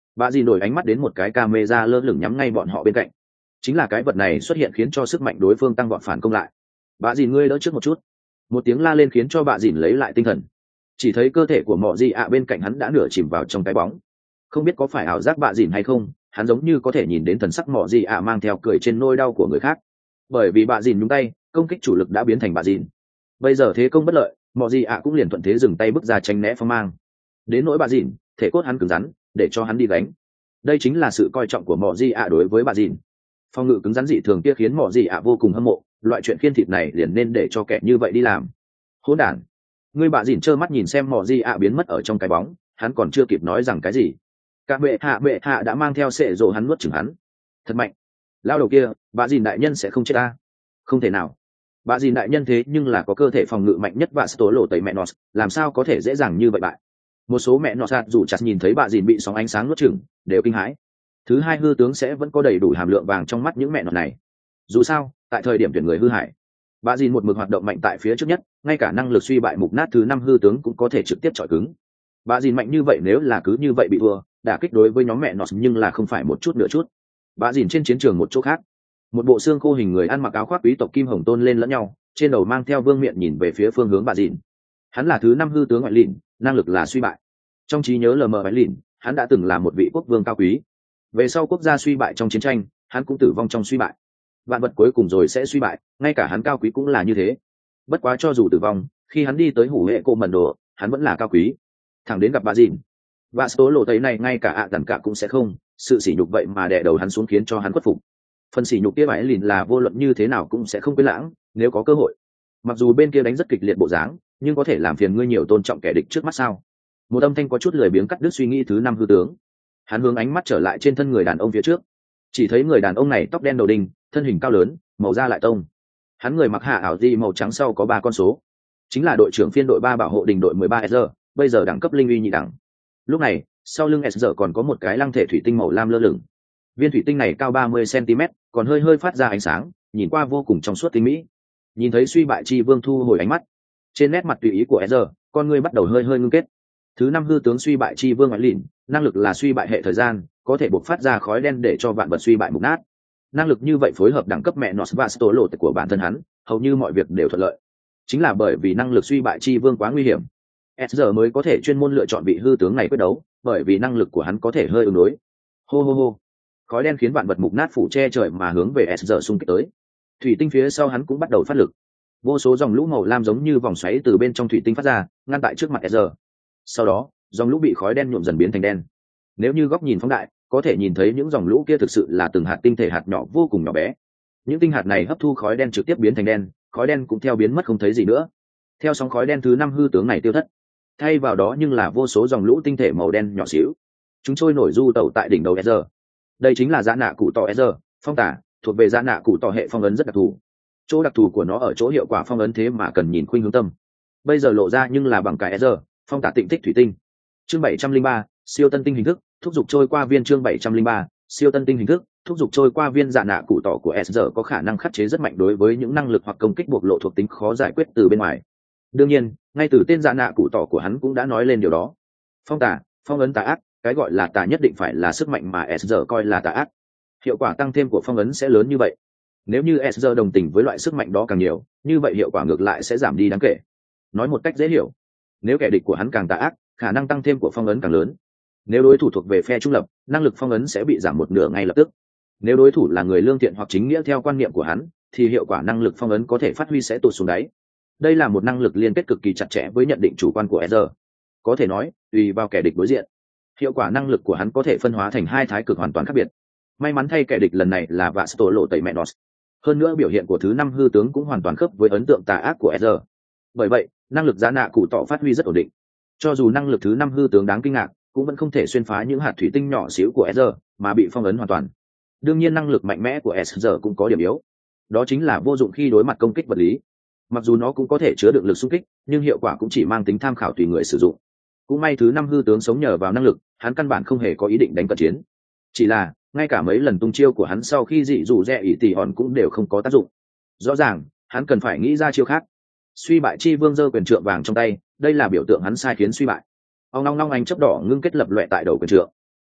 Speaker 1: Bà dìn đổi ánh mắt đến một cái camera lơ lửng nhắm ngay bọn họ bên cạnh. Chính là cái vật này xuất hiện khiến cho sức mạnh đối phương tăng vọt phản công lại. Bà dìn ngươi đỡ trước một chút. Một tiếng la lên khiến cho bà dìn lấy lại tinh thần. Chỉ thấy cơ thể của mọ gì ạ bên cạnh hắn đã nửa chìm vào trong cái bóng. Không biết có phải ảo giác bà dìn hay không, hắn giống như có thể nhìn đến thần sắc mọ gì ạ mang theo cười trên nỗi đau của người khác. Bởi vì bà dìn nhúng tay, công kích chủ lực đã biến thành bà dìn. Bây giờ thế công bất lợi, mọ gì ạ cũng liền thuận thế dừng tay bước ra tránh né phong mang. Đến nỗi bà dìn, thể cốt hắn cứng rắn, để cho hắn đi gánh. Đây chính là sự coi trọng của mọ gì ạ đối với bà dìn. Phong ngự cứng rắn dị thường kia khiến mọ gì ạ vô cùng hâm mộ, loại chuyện khiên thịt này liền nên để cho kẻ như vậy đi làm. Hỗn đản. Người bà dìn trơ mắt nhìn xem mọ gì ạ biến mất ở trong cái bóng, hắn còn chưa kịp nói rằng cái gì. Cả bệ hạ bệ hạ đã mang theo sệ rồ hắn nuốt chửng hắn. Thật mạnh. Lao đầu kia, bà dìn đại nhân sẽ không chết ta. Không thể nào. Bà dìn đại nhân thế nhưng là có cơ thể phòng ngự mạnh nhất và tố lộ tẩy mẹ nó, làm sao có thể dễ dàng như vậy bại. Một số mẹ nó sạt dù chặt nhìn thấy bà dìn bị sóng ánh sáng nuốt chửng, đều kinh hãi. Thứ hai, hư tướng sẽ vẫn có đầy đủ hàm lượng vàng trong mắt những mẹ nó này. Dù sao, tại thời điểm tuyển người hư hại, bà dìn một mực hoạt động mạnh tại phía trước nhất, ngay cả năng lực suy bại mục nát thứ năm hư tướng cũng có thể trực tiếp chọi cứng. Bà dìn mạnh như vậy nếu là cứ như vậy bị thua, đả kích đối với nhóm mẹ nó nhưng là không phải một chút nữa chút. Bà dìn trên chiến trường một chỗ khác, một bộ xương khô hình người ăn mặc áo khoác quý tộc kim hồng tôn lên lẫn nhau, trên đầu mang theo vương miện nhìn về phía phương hướng bà dìn. Hắn là thứ năm hư tướng ngoại lìn, năng lực là suy bại. Trong trí nhớ lờ mờ bái lìn, hắn đã từng là một vị quốc vương cao quý. Về sau quốc gia suy bại trong chiến tranh, hắn cũng tử vong trong suy bại. Vạn vật cuối cùng rồi sẽ suy bại, ngay cả hắn cao quý cũng là như thế. Bất quá cho dù tử vong, khi hắn đi tới hủ hệ cô mần đồ, hắn vẫn là cao quý. Thẳng đến gặp bà dìn, và số lộ tấy này ngay cả ạ à dằn cả cũng sẽ không, sự sỉ nhục vậy mà đè đầu hắn xuống khiến cho hắn khuất phục. Phần sỉ nhục kia bái lìn là vô luận như thế nào cũng sẽ không quên lãng, nếu có cơ hội. Mặc dù bên kia đánh rất kịch liệt bộ dáng, nhưng có thể làm phiền ngươi nhiều tôn trọng kẻ địch trước mắt sao? Một âm thanh có chút lười biếng cắt đứt suy nghĩ thứ năm hư tướng. Hắn hướng ánh mắt trở lại trên thân người đàn ông phía trước, chỉ thấy người đàn ông này tóc đen đầu đinh, thân hình cao lớn, màu da lại tông. Hắn người mặc hạ ảo di màu trắng sau có ba con số, chính là đội trưởng phiên đội ba bảo hộ đình đội mười ba S, bây giờ đẳng cấp linh uy nhị đẳng. Lúc này, sau lưng S còn có một cái lăng thể thủy tinh màu lam lơ lửng. Viên thủy tinh này cao ba mươi xăng-ti-mét, còn hơi hơi phát ra ánh sáng, nhìn qua vô cùng trong suốt tinh mỹ. Nhìn thấy suy bại chi vương thu hồi ánh mắt, trên nét mặt tùy ý của S, con người bắt đầu hơi hơi ngưng kết. Thứ năm hư tướng suy bại chi vương ngoại lìn, năng lực là suy bại hệ thời gian, có thể bộc phát ra khói đen để cho vạn vật suy bại mục nát. Năng lực như vậy phối hợp đẳng cấp mẹ nos và tố lộ của bản thân hắn, hầu như mọi việc đều thuận lợi. Chính là bởi vì năng lực suy bại chi vương quá nguy hiểm, S mới có thể chuyên môn lựa chọn vị hư tướng này quyết đấu, bởi vì năng lực của hắn có thể hơi ứng đối. Hô hô hô. Khói đen khiến vạn vật mục nát phủ che trời mà hướng về S xung kích tới. Thủy tinh phía sau hắn cũng bắt đầu phát lực. Vô số dòng lũ màu lam giống như vòng xoáy từ bên trong thủy tinh phát ra, ngăn tại trước mặt S. Sau đó, dòng lũ bị khói đen nhuộm dần biến thành đen. Nếu như góc nhìn phóng đại, có thể nhìn thấy những dòng lũ kia thực sự là từng hạt tinh thể hạt nhỏ vô cùng nhỏ bé. Những tinh hạt này hấp thu khói đen trực tiếp biến thành đen, khói đen cũng theo biến mất không thấy gì nữa. Theo sóng khói đen thứ năm hư tướng này tiêu thất, thay vào đó nhưng là vô số dòng lũ tinh thể màu đen nhỏ xíu. Chúng trôi nổi du tẩu tại đỉnh đầu S. Đây chính là dã nạ cụ tỏ S, phong tả, thuộc về dã nạ cụ tỏ hệ phong ấn rất đặc thù. Chỗ đặc thù của nó ở chỗ hiệu quả phong ấn thế mà cần nhìn khuynh hướng tâm. Bây giờ lộ ra nhưng là bằng cái S, phong tả tịnh thích thủy tinh. Chương bảy trăm linh ba, siêu tân tinh hình thức, thúc giục trôi qua viên. Chương bảy trăm linh ba, siêu tân tinh hình thức, thúc giục trôi qua viên. Dã nạ cụ tỏ của S có khả năng khắc chế rất mạnh đối với những năng lực hoặc công kích bộc lộ thuộc tính khó giải quyết từ bên ngoài. Đương nhiên, ngay từ tên dã nạ cụ tỏ của hắn cũng đã nói lên điều đó. Phong tả, phong ấn tà ác, cái gọi là tà nhất định phải là sức mạnh mà S coi là tà ác. Hiệu quả tăng thêm của phong ấn sẽ lớn như vậy. Nếu như S đồng tình với loại sức mạnh đó càng nhiều, như vậy hiệu quả ngược lại sẽ giảm đi đáng kể. Nói một cách dễ hiểu, nếu kẻ địch của hắn càng tà ác, khả năng tăng thêm của phong ấn càng lớn. Nếu đối thủ thuộc về phe trung lập, năng lực phong ấn sẽ bị giảm một nửa ngay lập tức. Nếu đối thủ là người lương thiện hoặc chính nghĩa theo quan niệm của hắn, thì hiệu quả năng lực phong ấn có thể phát huy sẽ tụt xuống đáy. Đây là một năng lực liên kết cực kỳ chặt chẽ với nhận định chủ quan của S. Có thể nói, tùy vào kẻ địch đối diện, hiệu quả năng lực của hắn có thể phân hóa thành hai thái cực hoàn toàn khác biệt. May mắn thay kẻ địch lần này là vạ tổ lộ tẩy mẹ nos. Hơn nữa biểu hiện của thứ năm hư tướng cũng hoàn toàn khớp với ấn tượng tà ác của S. Bởi vậy, năng lực giá nạ cụ tỏ phát huy rất ổn định. Cho dù năng lực thứ năm hư tướng đáng kinh ngạc, cũng vẫn không thể xuyên phá những hạt thủy tinh nhỏ xíu của S mà bị phong ấn hoàn toàn. Đương nhiên năng lực mạnh mẽ của S cũng có điểm yếu. Đó chính là vô dụng khi đối mặt công kích vật lý. Mặc dù nó cũng có thể chứa đựng lực xung kích, nhưng hiệu quả cũng chỉ mang tính tham khảo tùy người sử dụng. Cũng may thứ năm hư tướng sống nhờ vào năng lực, hắn căn bản không hề có ý định đánh cận chiến. Chỉ là, ngay cả mấy lần tung chiêu của hắn sau khi dị dụ rẽ ỷ tỷ hòn cũng đều không có tác dụng. Rõ ràng, hắn cần phải nghĩ ra chiêu khác. Suy bại chi vương giơ quyền trượng vàng trong tay, đây là biểu tượng hắn sai khiến suy bại. Ông long long anh chớp đỏ ngưng kết lập loè tại đầu quyền trượng.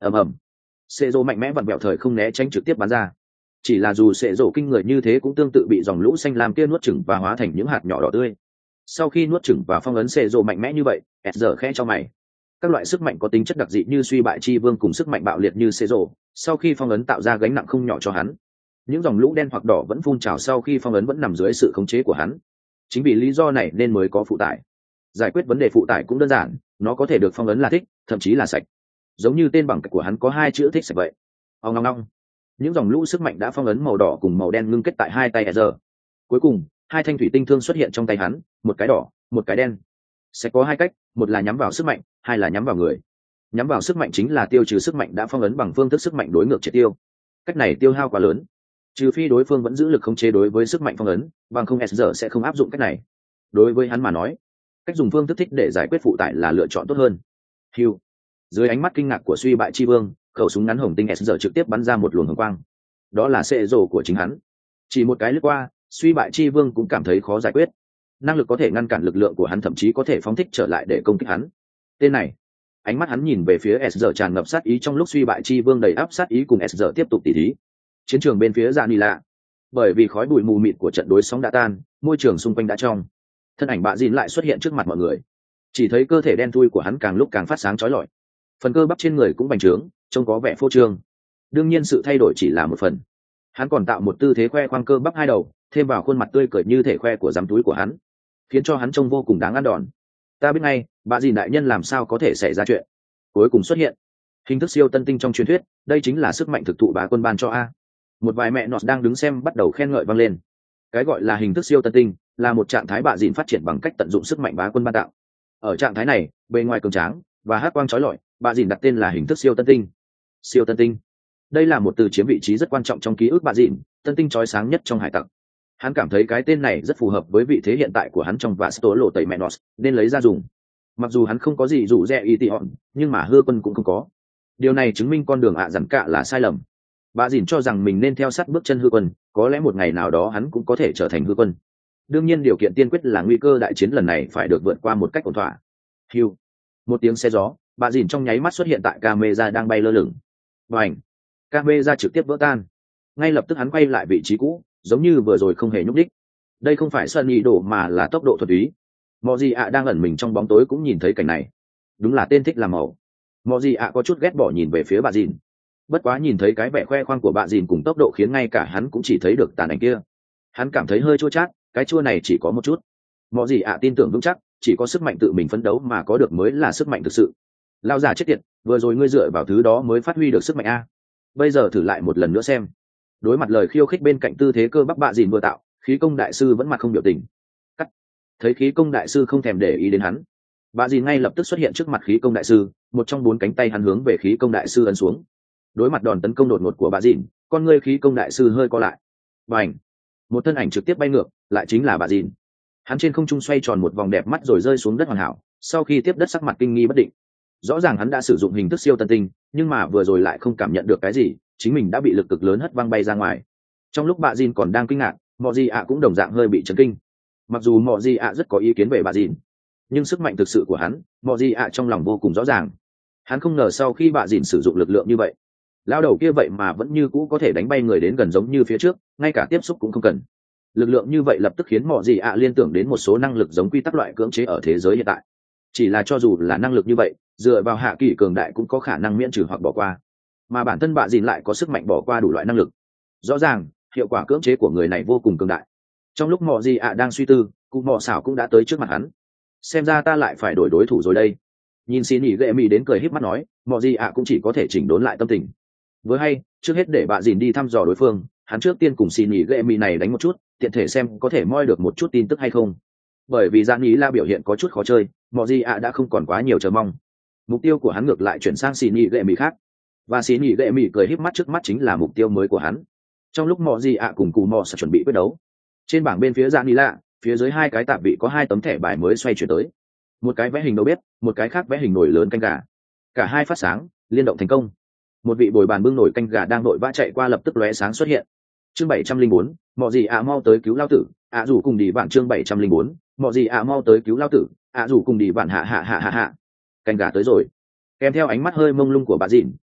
Speaker 1: ầm ầm, xệ rộ mạnh mẽ vặn vẹo thời không né tránh trực tiếp bắn ra. Chỉ là dù xệ rộ kinh người như thế cũng tương tự bị dòng lũ xanh lam kia nuốt chửng và hóa thành những hạt nhỏ đỏ tươi. Sau khi nuốt chửng và phong ấn xệ rộ mạnh mẽ như vậy, s giờ khẽ cho mày. Các loại sức mạnh có tính chất đặc dị như suy bại chi vương cùng sức mạnh bạo liệt như xệ rộ, sau khi phong ấn tạo ra gánh nặng không nhỏ cho hắn. Những dòng lũ đen hoặc đỏ vẫn phun trào sau khi phong ấn vẫn nằm dưới sự khống chế của hắn. Chính vì lý do này nên mới có phụ tải. Giải quyết vấn đề phụ tải cũng đơn giản, nó có thể được phong ấn là thích, thậm chí là sạch. Giống như tên bằng cách của hắn có hai chữ thích sạch vậy. Ong ong ong. Những dòng lũ sức mạnh đã phong ấn màu đỏ cùng màu đen ngưng kết tại hai tay giờ. Cuối cùng, hai thanh thủy tinh thương xuất hiện trong tay hắn, một cái đỏ, một cái đen. Sẽ có hai cách, một là nhắm vào sức mạnh, hai là nhắm vào người. Nhắm vào sức mạnh chính là tiêu trừ sức mạnh đã phong ấn bằng phương thức sức mạnh đối ngược triệt tiêu. Cách này tiêu hao quá lớn, trừ phi đối phương vẫn giữ lực khống chế đối với sức mạnh phong ấn, bằng không s giờ sẽ không áp dụng cách này. Đối với hắn mà nói, cách dùng phương thức thích để giải quyết phụ tải là lựa chọn tốt hơn. Hưu. Dưới ánh mắt kinh ngạc của suy bại chi vương, khẩu súng ngắn hồng tinh s giờ trực tiếp bắn ra một luồng hồng quang. Đó là xệ rổ của chính hắn. Chỉ một cái lướt qua, suy bại chi vương cũng cảm thấy khó giải quyết. Năng lực có thể ngăn cản lực lượng của hắn, thậm chí có thể phóng thích trở lại để công kích hắn. Tên này, ánh mắt hắn nhìn về phía s giờ tràn ngập sát ý, trong lúc suy bại chi vương đầy áp sát ý cùng s giờ tiếp tục tỉ thí. Chiến trường bên phía dạ nỉ lạ, bởi vì khói bụi mù mịt của trận đối sóng đã tan, môi trường xung quanh đã trong. Thân ảnh bạ dìn lại xuất hiện trước mặt mọi người. Chỉ thấy cơ thể đen thui của hắn càng lúc càng phát sáng chói lọi, phần cơ bắp trên người cũng bành trướng, trông có vẻ phô trương. Đương nhiên sự thay đổi chỉ là một phần, hắn còn tạo một tư thế khoe khoang cơ bắp hai đầu, thêm vào khuôn mặt tươi cười như thể khoe của giám túi của hắn, khiến cho hắn trông vô cùng đáng ăn đòn. Ta biết ngay, bạ dìn đại nhân làm sao có thể xảy ra chuyện. Cuối cùng xuất hiện hình thức siêu tân tinh trong truyền thuyết, đây chính là sức mạnh thực thụ bá quân ban cho a. Một vài mẹ nọt đang đứng xem bắt đầu khen ngợi vang lên. Cái gọi là hình thức siêu tân tinh là một trạng thái bạ dìn phát triển bằng cách tận dụng sức mạnh bá quân ban tạo. Ở trạng thái này, bề ngoài cường tráng và hát quang chói lọi, bạ dìn đặt tên là hình thức siêu tân tinh. Siêu tân tinh, đây là một từ chiếm vị trí rất quan trọng trong ký ức bạ dìn, tân tinh chói sáng nhất trong hải tặc. Hắn cảm thấy cái tên này rất phù hợp với vị thế hiện tại của hắn trong và tố lộ tẩy mẹ nọt, nên lấy ra dùng. Mặc dù hắn không có gì rủ rẽ y tị hòn, nhưng mà hư quân cũng không có. Điều này chứng minh con đường ạ à dằn cạ là sai lầm. Bạ dìn cho rằng mình nên theo sát bước chân hư quân, có lẽ một ngày nào đó hắn cũng có thể trở thành hư quân. Đương nhiên điều kiện tiên quyết là nguy cơ đại chiến lần này phải được vượt qua một cách ổn thỏa. Hiu, một tiếng xe gió, bạ dìn trong nháy mắt xuất hiện tại camera đang bay lơ lửng. Bành, camera trực tiếp vỡ tan. Ngay lập tức hắn quay lại vị trí cũ, giống như vừa rồi không hề nhúc đích. Đây không phải sân ý đồ mà là tốc độ thuật ý. Mọ gì ạ đang ẩn mình trong bóng tối cũng nhìn thấy cảnh này. Đúng là tên thích làm màu. Mọ gì ạ có chút ghét bỏ nhìn về phía bạ dìn. Bất quá nhìn thấy cái vẻ khoe khoang của bạ dìn cùng tốc độ khiến ngay cả hắn cũng chỉ thấy được tàn ảnh kia. Hắn cảm thấy hơi chua chát, cái chua này chỉ có một chút. Mọ gì ạ tin tưởng vững chắc, chỉ có sức mạnh tự mình phấn đấu mà có được mới là sức mạnh thực sự. Lao giả chết tiệt, vừa rồi ngươi dựa vào thứ đó mới phát huy được sức mạnh a. Bây giờ thử lại một lần nữa xem. Đối mặt lời khiêu khích bên cạnh tư thế cơ bắp bạ dìn vừa tạo, khí công đại sư vẫn mặt không biểu tình. Cắt. Thấy khí công đại sư không thèm để ý đến hắn, bạ dìn ngay lập tức xuất hiện trước mặt khí công đại sư, một trong bốn cánh tay hắn hướng về khí công đại sư ấn xuống. Đối mặt đòn tấn công đột ngột của bạ dìn, con ngươi khí công đại sư hơi co lại. Bành, một thân ảnh trực tiếp bay ngược, lại chính là bạ dìn. Hắn trên không trung xoay tròn một vòng đẹp mắt rồi rơi xuống đất hoàn hảo, sau khi tiếp đất sắc mặt kinh nghi bất định. Rõ ràng hắn đã sử dụng hình thức siêu tân tinh, nhưng mà vừa rồi lại không cảm nhận được cái gì, chính mình đã bị lực cực lớn hất văng bay ra ngoài. Trong lúc bạ dìn còn đang kinh ngạc, mọ gì ạ cũng đồng dạng hơi bị chấn kinh. Mặc dù mọ gì ạ rất có ý kiến về bạ dìn, nhưng sức mạnh thực sự của hắn, mọ gì ạ trong lòng vô cùng rõ ràng. Hắn không ngờ sau khi bạ dìn sử dụng lực lượng như vậy, lao đầu kia vậy mà vẫn như cũ có thể đánh bay người đến gần giống như phía trước, ngay cả tiếp xúc cũng không cần. Lực lượng như vậy lập tức khiến mọ gì ạ liên tưởng đến một số năng lực giống quy tắc loại cưỡng chế ở thế giới hiện tại. Chỉ là cho dù là năng lực như vậy, dựa vào hạ kỳ cường đại cũng có khả năng miễn trừ hoặc bỏ qua, mà bản thân bạ dìn lại có sức mạnh bỏ qua đủ loại năng lực. Rõ ràng hiệu quả cưỡng chế của người này vô cùng cường đại. Trong lúc mọ gì ạ đang suy tư, cụ mọ xảo cũng đã tới trước mặt hắn. Xem ra ta lại phải đổi đối thủ rồi đây. Nhìn xin nghỉ ghệ mì đến cười híp mắt nói, mọ gì ạ cũng chỉ có thể chỉnh đốn lại tâm tình. Với hay, trước hết để bạ dìn đi thăm dò đối phương, hắn trước tiên cùng xin nghỉ ghệ mì này đánh một chút, tiện thể xem có thể moi được một chút tin tức hay không. Bởi vì Giản Ý La biểu hiện có chút khó chơi, mọ gì ạ đã không còn quá nhiều chờ mong. Mục tiêu của hắn ngược lại chuyển sang xin nghỉ ghệ mì khác, và xin nghỉ ghệ mì cười híp mắt trước mắt chính là mục tiêu mới của hắn. Trong lúc mọ gì ạ cùng cụ mọ sẽ chuẩn bị quyết đấu, trên bảng bên phía Giản Ý La, phía dưới hai cái tạp vị có hai tấm thẻ bài mới xoay chuyển tới, một cái vẽ hình đầu bếp, một cái khác vẽ hình nồi lớn canh gà. Cả hai phát sáng, liên động thành công. Một vị bồi bàn bưng nồi canh gà đang đội vã chạy qua lập tức lóe sáng xuất hiện. Chương bảy trăm linh bốn, mọ gì ạ mau tới cứu lao tử, ạ rủ cùng đi bạn. Chương bảy trăm linh bốn, mọ gì ạ mau tới cứu lao tử, ạ rủ cùng đi bạn. Hạ hạ hạ hạ hạ. Canh gà tới rồi. Kèm theo ánh mắt hơi mông lung của bà dìn,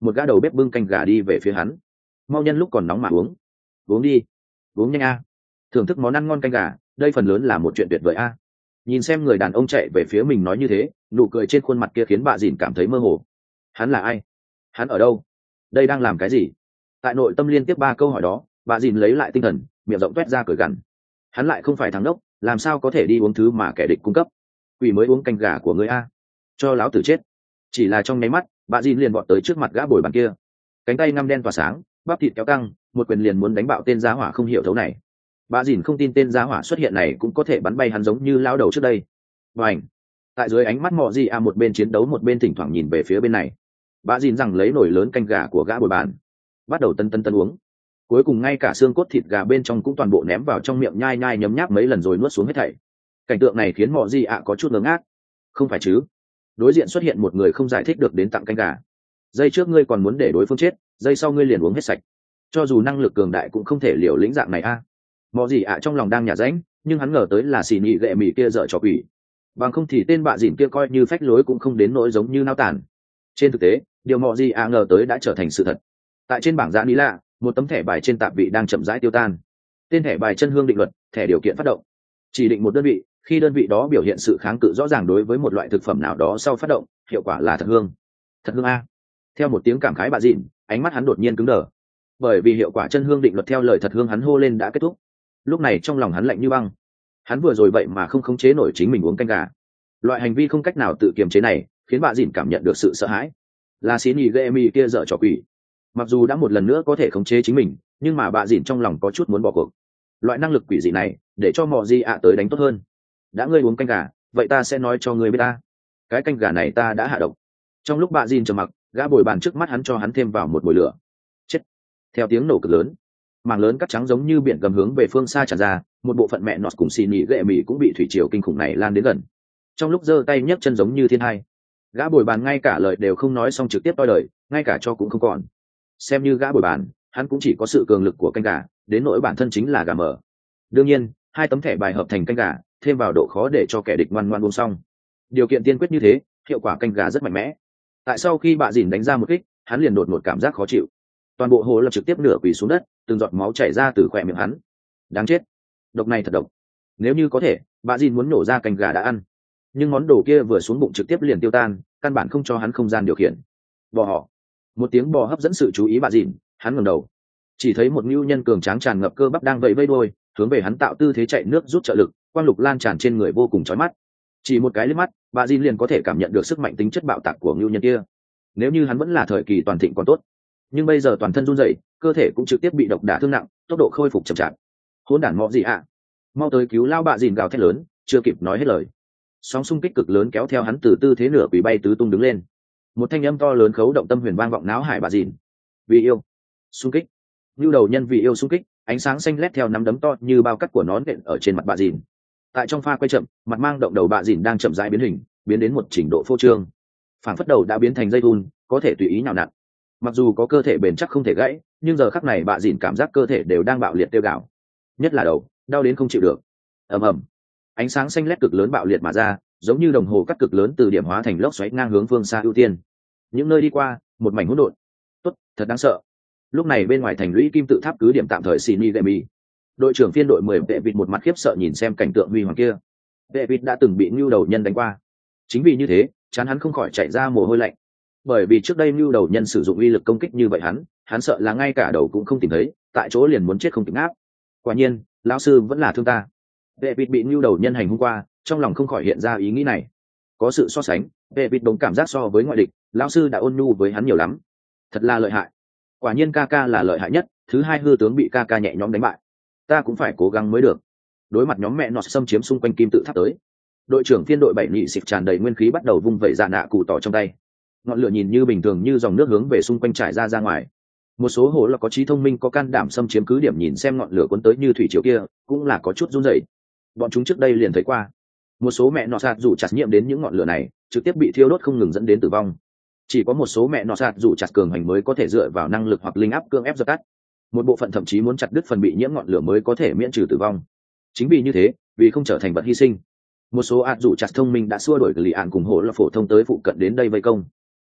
Speaker 1: một gã đầu bếp bưng canh gà đi về phía hắn. Mau nhân lúc còn nóng mà uống. Uống đi, uống nhanh a. Thưởng thức món ăn ngon canh gà, đây phần lớn là một chuyện tuyệt vời a. Nhìn xem người đàn ông chạy về phía mình nói như thế, nụ cười trên khuôn mặt kia khiến bà dìn cảm thấy mơ hồ. Hắn là ai? Hắn ở đâu? Đây đang làm cái gì? Tại nội tâm liên tiếp ba câu hỏi đó, bà dìn lấy lại tinh thần, miệng rộng toét ra cười gằn. Hắn lại không phải thằng đốc, làm sao có thể đi uống thứ mà kẻ địch cung cấp? Quỷ mới uống canh gà của ngươi a, cho láo tử chết. Chỉ là trong nháy mắt, bà dìn liền vọt tới trước mặt gã bồi bàn kia, cánh tay ngăm đen tỏa sáng, bắp thịt kéo căng, một quyền liền muốn đánh bạo tên giá hỏa không hiểu thấu này. Bà dìn không tin tên giá hỏa xuất hiện này cũng có thể bắn bay hắn giống như lao đầu trước đây. Bành! Tại dưới ánh mắt mọ gì a một bên chiến đấu một bên thỉnh thoảng nhìn về phía bên này. Bà dìn rằng lấy nồi lớn canh gà của gã bồi bàn, bắt đầu tân tân tân uống. Cuối cùng ngay cả xương cốt thịt gà bên trong cũng toàn bộ ném vào trong miệng nhai nhai nhấm nháp mấy lần rồi nuốt xuống hết thảy. Cảnh tượng này khiến mọ gì a có chút ngớ ngác. Không phải chứ? Đối diện xuất hiện một người không giải thích được đến tặng canh gà. Giây trước ngươi còn muốn để đối phương chết, giây sau ngươi liền uống hết sạch. Cho dù năng lực cường đại cũng không thể liều lĩnh dạng này a. À. Mọ gì ạ trong lòng đang nhả rãnh, nhưng hắn ngờ tới là xì nhị gệ mì kia dở trò quỷ. Bằng không thì tên bạ dìn kia coi như phách lối cũng không đến nỗi giống như nao tản. Trên thực tế, điều mọ gì ạ ngờ tới đã trở thành sự thật. Tại trên bảng giá lý lạ, một tấm thẻ bài trên tạp vị đang chậm rãi tiêu tan. Tên thẻ bài chân hương định luật, thẻ điều kiện phát động. Chỉ định một đơn vị, khi đơn vị đó biểu hiện sự kháng cự rõ ràng đối với một loại thực phẩm nào đó sau phát động, hiệu quả là thật hương. Thật hương a. Theo một tiếng cảm khái bạ dìn, ánh mắt hắn đột nhiên cứng đờ. Bởi vì hiệu quả chân hương định luật theo lời thật hương hắn hô lên đã kết thúc. Lúc này trong lòng hắn lạnh như băng. Hắn vừa rồi vậy mà không khống chế nổi chính mình uống canh gà. Loại hành vi không cách nào tự kiềm chế này khiến bạ dìn cảm nhận được sự sợ hãi. Là xí nhì gây mi kia dở trò quỷ. Mặc dù đã một lần nữa có thể khống chế chính mình, nhưng mà bạ dìn trong lòng có chút muốn bỏ cuộc. Loại năng lực quỷ dị này để cho mọ gì ạ tới đánh tốt hơn. Đã ngươi uống canh gà, vậy ta sẽ nói cho ngươi biết ta. Cái canh gà này ta đã hạ độc. Trong lúc bạ dìn trầm mặc, gã bồi bàn trước mắt hắn cho hắn thêm vào một bồi lửa. Chết! Theo tiếng nổ cực lớn, mảng lớn cát trắng giống như biển gầm hướng về phương xa tràn ra, một bộ phận mẹ nọt cùng xì nhị gệ mì cũng bị thủy triều kinh khủng này lan đến gần. Trong lúc giơ tay nhấc chân giống như thiên hai, gã bồi bàn ngay cả lời đều không nói xong trực tiếp toi lời, ngay cả cho cũng không còn. Xem như gã bồi bàn, hắn cũng chỉ có sự cường lực của canh gà, đến nỗi bản thân chính là gà mờ. Đương nhiên, hai tấm thẻ bài hợp thành canh gà, thêm vào độ khó để cho kẻ địch ngoan ngoan buông xong. Điều kiện tiên quyết như thế, hiệu quả canh gà rất mạnh mẽ. Tại sau khi bạ dìn đánh ra một kích, hắn liền đột ngột cảm giác khó chịu. Toàn bộ hồ lập trực tiếp nửa quỳ xuống đất, từng giọt máu chảy ra từ khỏe miệng hắn. Đáng chết, độc này thật độc. Nếu như có thể, bạ dìn muốn nổ ra canh gà đã ăn, nhưng món đồ kia vừa xuống bụng trực tiếp liền tiêu tan, căn bản không cho hắn không gian điều khiển. Bò họ, một tiếng bò hấp dẫn sự chú ý bạ dìn, hắn ngẩng đầu, chỉ thấy một nhu nhân cường tráng tràn ngập cơ bắp đang vẫy vẫy đuôi, hướng về hắn tạo tư thế chạy nước rút trợ lực, quang lục lan tràn trên người vô cùng chói mắt. Chỉ một cái liếc mắt, bà Jin liền có thể cảm nhận được sức mạnh tính chất bạo tạc của ngưu nhân kia. Nếu như hắn vẫn là thời kỳ toàn thịnh còn tốt, nhưng bây giờ toàn thân run rẩy, cơ thể cũng trực tiếp bị độc đả thương nặng, tốc độ khôi phục chậm chạp. Hỗn đản mọ gì ạ? À? Mau tới cứu lao bà Jin gào thét lớn, chưa kịp nói hết lời, sóng xung kích cực lớn kéo theo hắn từ tư thế nửa quỳ bay tứ tung đứng lên. Một thanh âm to lớn khấu động tâm huyền vang vọng náo hải bà Jin. Vì yêu, xung kích. Ngưu đầu nhân vì yêu xung kích, ánh sáng xanh lét theo nắm đấm to như bao cắt của nón nện ở trên mặt bà Jin. Tại trong pha quay chậm, mặt mang động đầu bà Dìn đang chậm rãi biến hình, biến đến một trình độ phô trương, phản phất đầu đã biến thành dây thun, có thể tùy ý nhào nặn. Mặc dù có cơ thể bền chắc không thể gãy, nhưng giờ khắc này bà Dìn cảm giác cơ thể đều đang bạo liệt tiêu gạo, nhất là đầu đau đến không chịu được. Ầm ầm, ánh sáng xanh lét cực lớn bạo liệt mà ra, giống như đồng hồ cắt cực lớn từ điểm hóa thành lốc xoáy ngang hướng phương xa ưu tiên. Những nơi đi qua, một mảnh hỗn độn. Tốt, thật đáng sợ. Lúc này bên ngoài thành lũy kim tự tháp cứ điểm tạm thời xì ni gậy mì. Đội trưởng phiên đội mười vệ vịt một mặt khiếp sợ nhìn xem cảnh tượng huy hoàng kia. Vệ vịt đã từng bị Nưu đầu nhân đánh qua, chính vì như thế chán hắn không khỏi chạy ra mồ hôi lạnh. Bởi vì trước đây Nưu đầu nhân sử dụng uy lực công kích như vậy hắn hắn sợ là ngay cả đầu cũng không tìm thấy, tại chỗ liền muốn chết không kịp áp. Quả nhiên lão sư vẫn là thương ta. Vệ vịt bị Nưu đầu nhân hành hôm qua, trong lòng không khỏi hiện ra ý nghĩ này. Có sự so sánh, vệ vịt đồng cảm giác so với ngoại địch, lão sư đã ôn nhu với hắn nhiều lắm. Thật là lợi hại. Quả nhiên ca ca là lợi hại nhất, thứ hai hư tướng bị ca ca nhẹ nhõm đánh bại, ta cũng phải cố gắng mới được. Đối mặt nhóm mẹ nọt xâm chiếm xung quanh kim tự tháp tới, đội trưởng phiên đội bảy nhị xịt tràn đầy nguyên khí bắt đầu vung vẩy dạ nạ cụ tỏ trong tay. Ngọn lửa nhìn như bình thường như dòng nước hướng về xung quanh trải ra ra ngoài. Một số hồ là có trí thông minh có can đảm xâm chiếm cứ điểm nhìn xem ngọn lửa cuốn tới như thủy triều kia, cũng là có chút run rẩy. Bọn chúng trước đây liền thấy qua, một số mẹ nọt sạt dù chặt nhiễm đến những ngọn lửa này, trực tiếp bị thiêu đốt không ngừng dẫn đến tử vong. Chỉ có một số mẹ nọt sạt dù chặt cường hành mới có thể dựa vào năng lực hoặc linh áp cương ép dập tắt. Một bộ phận thậm chí muốn chặt đứt phần bị nhiễm ngọn lửa mới có thể miễn trừ tử vong. Chính vì như thế, vì không trở thành vật hy sinh, một số ạt dụ chặt thông minh đã xua đuổi lì ạn cùng hộ là phổ thông tới phụ cận đến đây vây công.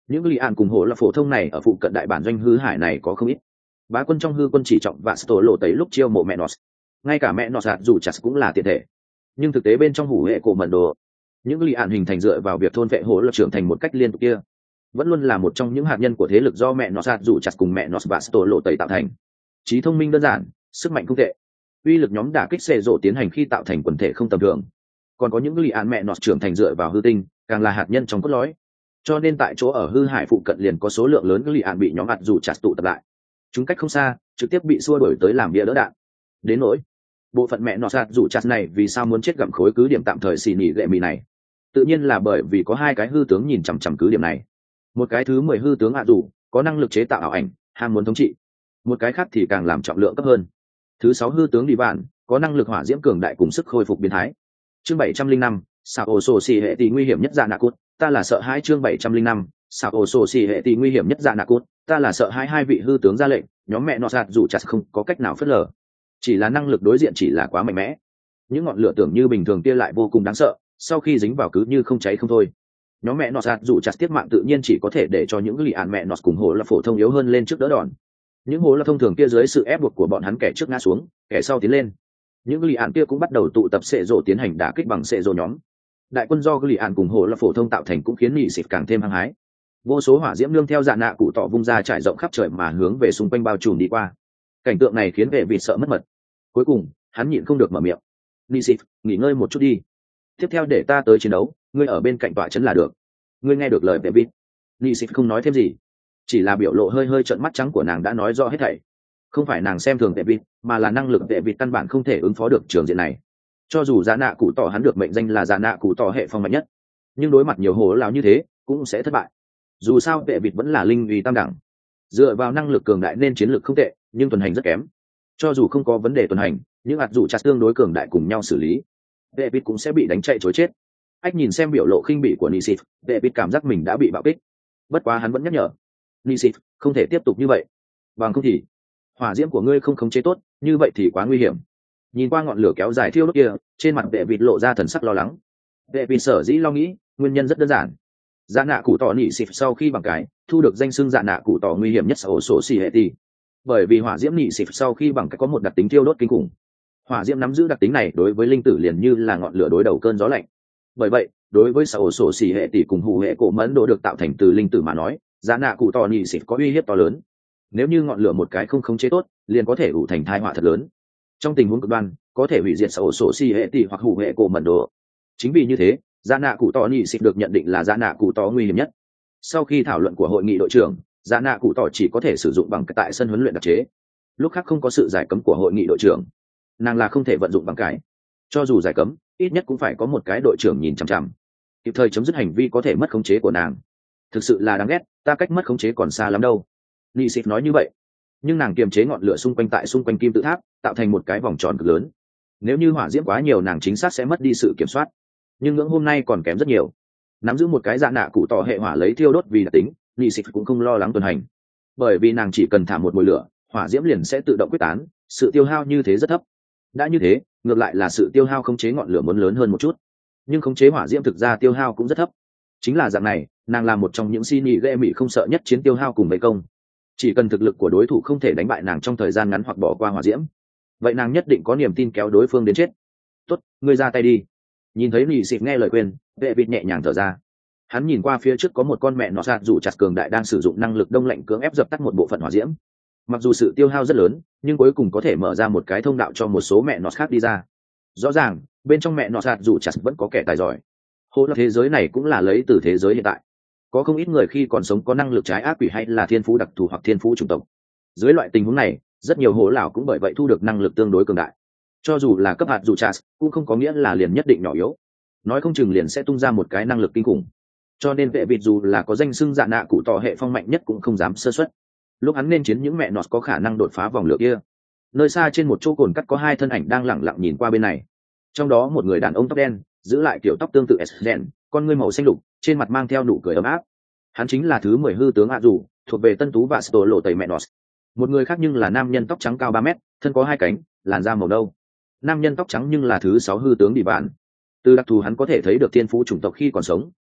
Speaker 1: những li an cùng hồ là phổ thông này ở phụ cận đại bản doanh hư hải này có không ít. Bá quân trong hư quân chỉ trọng và sto lộ tấy lúc chiêu mộ mẹ nó, ngay cả mẹ nó sạt dù chặt cũng là tiện thể, nhưng thực tế bên trong hủ hệ cổ mật đồ, những li an hình thành dựa vào việc thôn vệ hồ là trưởng thành một cách liên tục kia, vẫn luôn là một trong những hạt nhân của thế lực do mẹ nó sạt dù chặt cùng mẹ nó và sto lộ tấy tạo thành. Trí thông minh đơn giản, sức mạnh không tệ, uy lực nhóm đả kích xệ rộ tiến hành khi tạo thành quần thể không tầm thường, còn có những li an mẹ nó trưởng thành dựa vào hư tinh, càng là hạt nhân trong cốt lõi. Cho nên tại chỗ ở hư hải phụ cận liền có số lượng lớn li an bị nhóm ạt dù chặt tụ tập lại, chúng cách không xa, trực tiếp bị xua đuổi tới làm bia đỡ đạn. Đến nỗi bộ phận mẹ nọ sạt dù chặt này vì sao muốn chết gặm khối cứ điểm tạm thời xì nỉ lệ mì này, tự nhiên là bởi vì có hai cái hư tướng nhìn chằm chằm cứ điểm này. Một cái thứ mười hư tướng ạ dù có năng lực chế tạo ảo ảnh, ham muốn thống trị. Một cái khác thì càng làm trọng lượng cấp hơn. Thứ sáu hư tướng đi bản có năng lực hỏa diễm cường đại cùng sức khôi phục biến thái. Chương bảy trăm linh năm, sao ổ sổ xì hệ tỷ nguy hiểm nhất dạ nạ cốt, ta là sợ hãi. Chương bảy trăm linh năm, sao ổ sổ xì hệ tỷ nguy hiểm nhất dạ nạ cốt, ta là sợ hãi. Hai vị hư tướng ra lệnh, nhóm mẹ nọ sạt dù chặt không có cách nào phớt lờ, chỉ là năng lực đối diện chỉ là quá mạnh mẽ. Những ngọn lửa tưởng như bình thường kia lại vô cùng đáng sợ, sau khi dính vào cứ như không cháy không thôi. Nhóm mẹ nọ sạt dù chặt tiếp mạng tự nhiên chỉ có thể để cho những lì ạn mẹ nọ cùng hồ là phổ thông yếu hơn lên trước đỡ đòn. Những hồ là thông thường kia dưới sự ép buộc của bọn hắn, kẻ trước ngã xuống, kẻ sau tiến lên. Những lì ạn kia cũng bắt đầu tụ tập sệ rộ tiến hành đả kích bằng sệ rộ nhóm. Đại quân do lì ạn cùng hồ là phổ thông tạo thành cũng khiến nhị xịt càng thêm hăng hái. Vô số hỏa diễm nương theo dạ nạ cụ tỏ vung ra trải rộng khắp trời mà hướng về xung quanh bao trùm đi qua. Cảnh tượng này khiến vệ vịt sợ mất mật. Cuối cùng hắn nhịn không được mở miệng: Nisif, nghỉ ngơi một chút đi, tiếp theo để ta tới chiến đấu, ngươi ở bên cạnh tọa trấn là được. Ngươi nghe được lời vệ vịt. Nisif không nói thêm gì, chỉ là biểu lộ hơi hơi trợn mắt trắng của nàng đã nói rõ hết thảy. Không phải nàng xem thường vệ vịt, mà là năng lực vệ vịt căn bản không thể ứng phó được trường diện này. Cho dù dạ nạ cụ tỏ hắn được mệnh danh là dạ nạ cụ tỏ hệ phong mạnh nhất, nhưng đối mặt nhiều hồ lão như thế cũng sẽ thất bại. Dù sao vệ vịt vẫn là linh uy tam đẳng, dựa vào năng lực cường đại nên chiến lược không tệ, nhưng tuần hành rất kém. Cho dù không có vấn đề tuần hành, những hạt dù chặt tương đối cường đại cùng nhau xử lý, vệ vịt cũng sẽ bị đánh chạy chối chết. Ách nhìn xem biểu lộ khinh bỉ của Nisif, vệ vịt cảm giác mình đã bị bạo kích. Bất quá hắn vẫn nhắc nhở Nisif không thể tiếp tục như vậy, bằng không thì hỏa diễm của ngươi không khống chế tốt, như vậy thì quá nguy hiểm. Nhìn qua ngọn lửa kéo dài thiêu đốt kia, trên mặt vệ vịt lộ ra thần sắc lo lắng. Vệ vịt sở dĩ lo nghĩ, nguyên nhân rất đơn giản. Dạ nạ cụ tỏ nỉ xịt sau khi bằng cái thu được danh xưng dạ nạ cụ tỏ nguy hiểm nhất sở sổ xì hệ tỷ, bởi vì hỏa diễm nỉ xịt sau khi bằng cái có một đặc tính thiêu đốt kinh khủng. Hỏa diễm nắm giữ đặc tính này đối với linh tử liền như là ngọn lửa đối đầu cơn gió lạnh. Bởi vậy đối với sở sổ xì hệ tỷ cùng hủ hệ cổ mẫn độ được tạo thành từ linh tử mà nói, dạ nạ cụ tỏ nỉ xịt có uy hiếp to lớn. Nếu như ngọn lửa một cái không khống chế tốt, liền có thể ủ thành tai họa thật lớn. Trong tình huống cực đoan, có thể hủy diệt sở sổ xì hệ tỷ hoặc hủ hệ cổ mẫn độ. Chính vì như thế, dạ nạ cụ tỏ nhị xịt được nhận định là dạ nạ cụ tỏ nguy hiểm nhất. Sau khi thảo luận của hội nghị đội trưởng, dạ nạ cụ tỏ chỉ có thể sử dụng bằng cái tại sân huấn luyện đặc chế. Lúc khác không có sự giải cấm của hội nghị đội trưởng, nàng là không thể vận dụng bằng cái. Cho dù giải cấm, ít nhất cũng phải có một cái đội trưởng nhìn chằm chằm, kịp thời chấm dứt hành vi có thể mất khống chế của nàng. Thực sự là đáng ghét, ta cách mất khống chế còn xa lắm đâu. Nhị xịt nói như vậy, nhưng nàng kiềm chế ngọn lửa xung quanh tại xung quanh kim tự tháp, tạo thành một cái vòng tròn cực lớn. Nếu như hỏa diễm quá nhiều, nàng chính xác sẽ mất đi sự kiểm soát. Nhưng ngưỡng hôm nay còn kém rất nhiều. Nắm giữ một cái dạ nạ cụ tỏ hệ hỏa lấy thiêu đốt vì đặc tính, nhị xịt cũng không lo lắng tuần hành, bởi vì nàng chỉ cần thả một mùi lửa, hỏa diễm liền sẽ tự động quyết tán, sự tiêu hao như thế rất thấp. Đã như thế, ngược lại là sự tiêu hao khống chế ngọn lửa muốn lớn hơn một chút, nhưng khống chế hỏa diễm thực ra tiêu hao cũng rất thấp. Chính là dạng này, nàng là một trong những si nhị ghê mị không sợ nhất chiến tiêu hao cùng vây công. Chỉ cần thực lực của đối thủ không thể đánh bại nàng trong thời gian ngắn hoặc bỏ qua hỏa diễm, vậy nàng nhất định có niềm tin kéo đối phương đến chết. Tốt, ngươi ra tay đi. Nhìn thấy nhị xịt nghe lời khuyên, vệ vịt nhẹ nhàng thở ra. Hắn nhìn qua phía trước có một con mẹ nọ sạt dù chặt cường đại đang sử dụng năng lực đông lạnh cưỡng ép dập tắt một bộ phận hỏa diễm. Mặc dù sự tiêu hao rất lớn, nhưng cuối cùng có thể mở ra một cái thông đạo cho một số mẹ nọ khác đi ra. Rõ ràng bên trong mẹ nọ sạt dù chặt vẫn có kẻ tài giỏi. Hô là thế giới này cũng là lấy từ thế giới hiện tại, có không ít người khi còn sống có năng lực trái ác quỷ hay là thiên phú đặc thù hoặc thiên phú chủng tộc. Dưới loại tình huống này, rất nhiều hố lão cũng bởi vậy thu được năng lực tương đối cường đại. Cho dù là cấp hạt dù chặt cũng không có nghĩa là liền nhất định nhỏ yếu, nói không chừng liền sẽ tung ra một cái năng lực kinh khủng. Cho nên vệ vịt dù là có danh xưng dạ nạ cụ tỏ hệ phong mạnh nhất cũng không dám sơ suất. Lúc hắn nên chiến những mẹ nọt có khả năng đột phá vòng lửa kia, nơi xa trên một chỗ cồn cắt có hai thân ảnh đang lẳng lặng nhìn qua bên này. Trong đó một người đàn ông tóc đen, giữ lại kiểu tóc tương tự s đen, con ngươi màu xanh lục, trên mặt mang theo nụ cười ấm áp. Hắn chính là thứ mười hư tướng ạ dù, thuộc về tân tú và sto lộ tẩy mẹ nọt. Một người khác nhưng là nam nhân tóc trắng cao ba mét, thân có hai cánh, làn da màu nâu. Nam nhân tóc trắng nhưng là thứ sáu hư tướng đi bạn. Từ đặc thù hắn có thể thấy được thiên phú chủng tộc khi còn sống,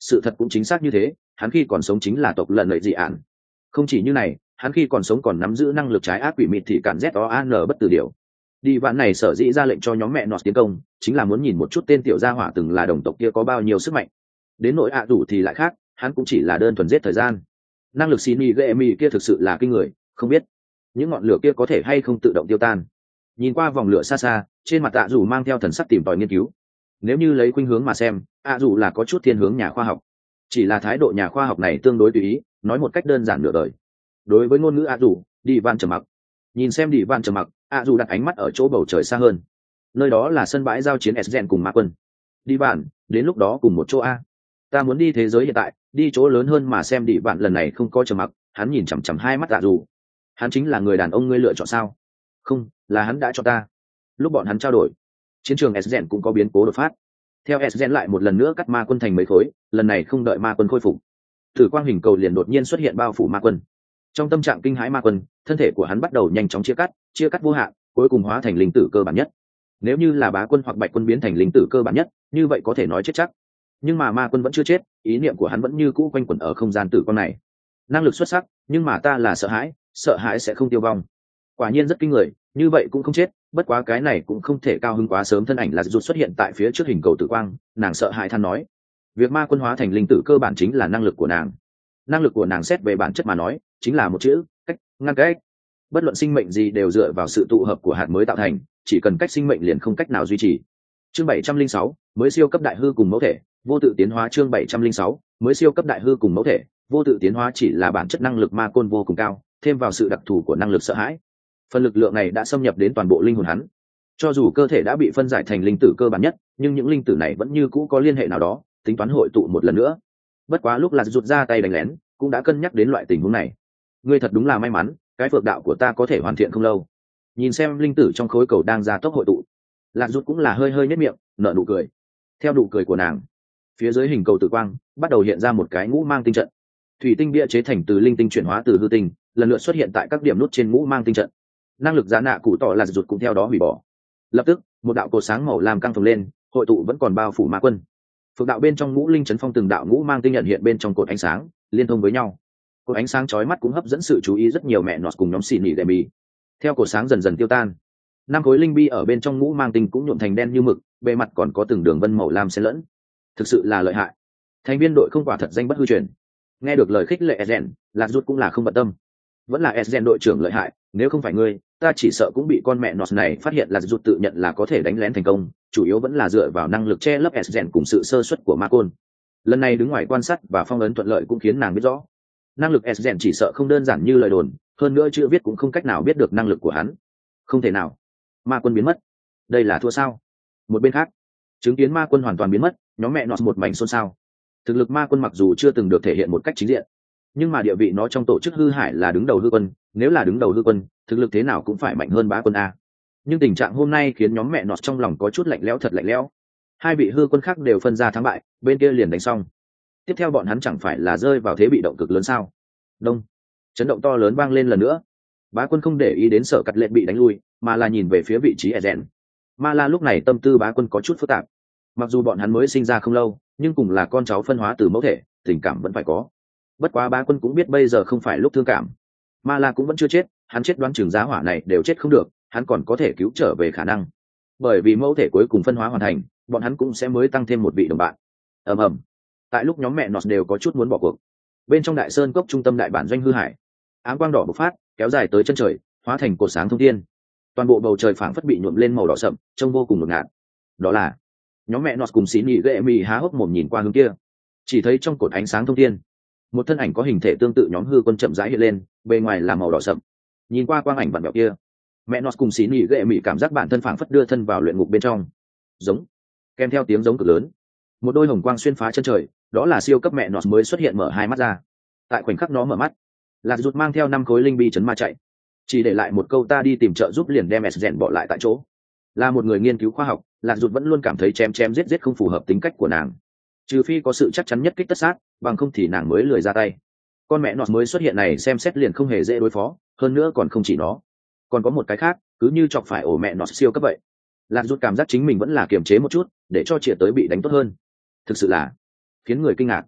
Speaker 1: sự thật cũng chính xác như thế, hắn khi còn sống chính là tộc lần lợi dị ạn. Không chỉ như này, hắn khi còn sống còn nắm giữ năng lực trái ác quỷ mịt thì cản z o an bất tử điều. Đi vạn này sở dĩ ra lệnh cho nhóm mẹ nọt tiến công, chính là muốn nhìn một chút tên tiểu gia hỏa từng là đồng tộc kia có bao nhiêu sức mạnh. Đến nỗi ạ đủ thì lại khác, hắn cũng chỉ là đơn thuần giết thời gian. Năng lực xin mi ghệ mi kia thực sự là kinh người, không biết những ngọn lửa kia có thể hay không tự động tiêu tan. Nhìn qua vòng lửa xa xa, trên mặt ạ dù mang theo thần sắc tìm tòi nghiên cứu. Nếu như lấy khuynh hướng mà xem, ạ dù là có chút thiên hướng nhà khoa học, chỉ là thái độ nhà khoa học này tương đối tùy ý, nói một cách đơn giản nửa đời. Đối với ngôn ngữ ạ dù, đi van trầm mặc. Nhìn xem đi van trầm mặc, ạ dù đặt ánh mắt ở chỗ bầu trời xa hơn. Nơi đó là sân bãi giao chiến Esgen cùng ma quân. Đi van, đến lúc đó cùng một chỗ a. Ta muốn đi thế giới hiện tại, đi chỗ lớn hơn mà xem. Đi van lần này không có trầm mặc, hắn nhìn chằm chằm hai mắt ạ dù. Hắn chính là người đàn ông ngươi lựa chọn sao? Không, là hắn đã cho ta. Lúc bọn hắn trao đổi, chiến trường Esgen cũng có biến cố đột phát. Theo Esgen lại một lần nữa cắt ma quân thành mấy khối, lần này không đợi ma quân khôi phục, thử quang hình cầu liền đột nhiên xuất hiện bao phủ ma quân. Trong tâm trạng kinh hãi ma quân, thân thể của hắn bắt đầu nhanh chóng chia cắt, chia cắt vô hạn, cuối cùng hóa thành linh tử cơ bản nhất. Nếu như là bá quân hoặc bạch quân biến thành linh tử cơ bản nhất, như vậy có thể nói chết chắc. Nhưng mà ma quân vẫn chưa chết, ý niệm của hắn vẫn như cũ quanh quẩn ở không gian tử quang này. Năng lực xuất sắc, nhưng mà ta là sợ hãi, sợ hãi sẽ không tiêu vong. Quả nhiên rất kinh người, như vậy cũng không chết, bất quá cái này cũng không thể cao hứng quá sớm. Thân ảnh là rụt xuất hiện tại phía trước hình cầu tử quang, nàng sợ hãi than nói, việc ma quân hóa thành linh tử cơ bản chính là năng lực của nàng. Năng lực của nàng xét về bản chất mà nói, chính là một chữ, cách, ngăn cách. Bất luận sinh mệnh gì đều dựa vào sự tụ hợp của hạt mới tạo thành, chỉ cần cách sinh mệnh liền không cách nào duy trì. Chương bảy trăm linh sáu, mới siêu cấp đại hư cùng mẫu thể, vô tự tiến hóa. Chương bảy trăm linh sáu, mới siêu cấp đại hư cùng mẫu thể, vô tự tiến hóa chỉ là bản chất năng lực ma côn vô cùng cao, thêm vào sự đặc thù của năng lực sợ hãi. Phần lực lượng này đã xâm nhập đến toàn bộ linh hồn hắn. Cho dù cơ thể đã bị phân giải thành linh tử cơ bản nhất, nhưng những linh tử này vẫn như cũ có liên hệ nào đó, tính toán hội tụ một lần nữa. Bất quá lúc là rụt ra tay đánh lén, cũng đã cân nhắc đến loại tình huống này. Ngươi thật đúng là may mắn, cái phượng đạo của ta có thể hoàn thiện không lâu. Nhìn xem linh tử trong khối cầu đang ra tốc hội tụ, lạc rút cũng là hơi hơi nhếch miệng, nở nụ cười. Theo nụ cười của nàng, phía dưới hình cầu tử quang bắt đầu hiện ra một cái ngũ mang tinh trận. Thủy tinh bia chế thành từ linh tinh chuyển hóa từ hư tinh, lần lượt xuất hiện tại các điểm nút trên ngũ mang tinh trận. Năng lực giá nạ cụ tỏ là rụt cũng theo đó hủy bỏ. Lập tức, một đạo cột sáng màu lam căng phồng lên, hội tụ vẫn còn bao phủ ma quân. Phượng đạo bên trong ngũ linh chấn phong từng đạo ngũ mang tinh nhận hiện bên trong cột ánh sáng, liên thông với nhau. Cột ánh sáng chói mắt cũng hấp dẫn sự chú ý rất nhiều mẹ nọt cùng nhóm xì nỉ đệm bì. Theo cột sáng dần dần tiêu tan, năm khối linh bi ở bên trong ngũ mang tinh cũng nhuộm thành đen như mực, bề mặt còn có từng đường vân màu lam xen lẫn. Thực sự là lợi hại. Thành viên đội không quả thật danh bất hư truyền. Nghe được lời khích lệ Esgen, lạc rút cũng là không bận tâm. Vẫn là Esgen đội trưởng lợi hại, nếu không phải ngươi, ta chỉ sợ cũng bị con mẹ nọt này phát hiện. Là rút tự nhận là có thể đánh lén thành công, chủ yếu vẫn là dựa vào năng lực che lấp Esgen cùng sự sơ suất của ma côn. Lần này đứng ngoài quan sát và phong ấn thuận lợi cũng khiến nàng biết rõ, năng lực Esgen chỉ sợ không đơn giản như lời đồn, hơn nữa chữ viết cũng không cách nào biết được năng lực của hắn. Không thể nào, ma quân biến mất, đây là thua sao? Một bên khác, chứng kiến ma quân hoàn toàn biến mất, nhóm mẹ nọt một mảnh xôn xao. Thực lực ma quân mặc dù chưa từng được thể hiện một cách chính diện, nhưng mà địa vị nó trong tổ chức hư hải là đứng đầu hư quân, nếu là đứng đầu hư quân, thực lực thế nào cũng phải mạnh hơn bá quân a. Nhưng tình trạng hôm nay khiến nhóm mẹ nọt trong lòng có chút lạnh lẽo, thật lạnh lẽo. Hai vị hư quân khác đều phân ra thắng bại, bên kia liền đánh xong. Tiếp theo bọn hắn chẳng phải là rơi vào thế bị động cực lớn sao? Đông, chấn động to lớn vang lên lần nữa. Bá quân không để ý đến Sở Cắt Lệ bị đánh lui, mà là nhìn về phía vị trí Esgen. Ma La lúc này tâm tư bá quân có chút phức tạp. Mặc dù bọn hắn mới sinh ra không lâu, nhưng cùng là con cháu phân hóa từ mẫu thể, tình cảm vẫn phải có. Bất quá bá quân cũng biết bây giờ không phải lúc thương cảm. Ma La cũng vẫn chưa chết, hắn chết đoán chừng giá hỏa này đều chết không được, hắn còn có thể cứu trở về khả năng. Bởi vì mẫu thể cuối cùng phân hóa hoàn thành, bọn hắn cũng sẽ mới tăng thêm một vị đồng bạn. Ầm ầm. Tại lúc nhóm mẹ nọt đều có chút muốn bỏ cuộc, bên trong đại sơn cốc trung tâm đại bản doanh hư hải, áng quang đỏ bộc phát, kéo dài tới chân trời, hóa thành cột sáng thông thiên. Toàn bộ bầu trời phảng phất bị nhuộm lên màu đỏ sậm, trông vô cùng ngột ngạt. Đó là nhóm mẹ nọt cùng xí nhị ghệ mì há hốc mồm nhìn qua hướng kia, chỉ thấy trong cột ánh sáng thông thiên, một thân ảnh có hình thể tương tự nhóm hư quân chậm rãi hiện lên, bề ngoài là màu đỏ sậm. Nhìn qua quang ảnh vặn vẹo kia, mẹ nọt cùng xí nhị ghệ mì cảm giác bản thân phảng phất đưa thân vào luyện ngục bên trong. Giống, kèm theo tiếng giống cực lớn, một đôi hồng quang xuyên phá chân trời, đó là siêu cấp mẹ nọt mới xuất hiện, mở hai mắt ra. Tại khoảnh khắc nó mở mắt, lạc rụt mang theo năm khối linh bi chấn ma chạy, chỉ để lại một câu ta đi tìm trợ giúp, liền đem Esgen bỏ lại tại chỗ. Là một người nghiên cứu khoa học, lạc rụt vẫn luôn cảm thấy chém chém giết giết không phù hợp tính cách của nàng, trừ phi có sự chắc chắn nhất kích tất sát, bằng không thì nàng mới lười ra tay. Con mẹ nọt mới xuất hiện này xem xét liền không hề dễ đối phó, hơn nữa còn không chỉ nó, còn có một cái khác, cứ như chọc phải ổ mẹ nọt siêu cấp vậy. Lạc rụt cảm giác chính mình vẫn là kiềm chế một chút, để cho triệt tới bị đánh tốt hơn. Thực sự là khiến người kinh ngạc.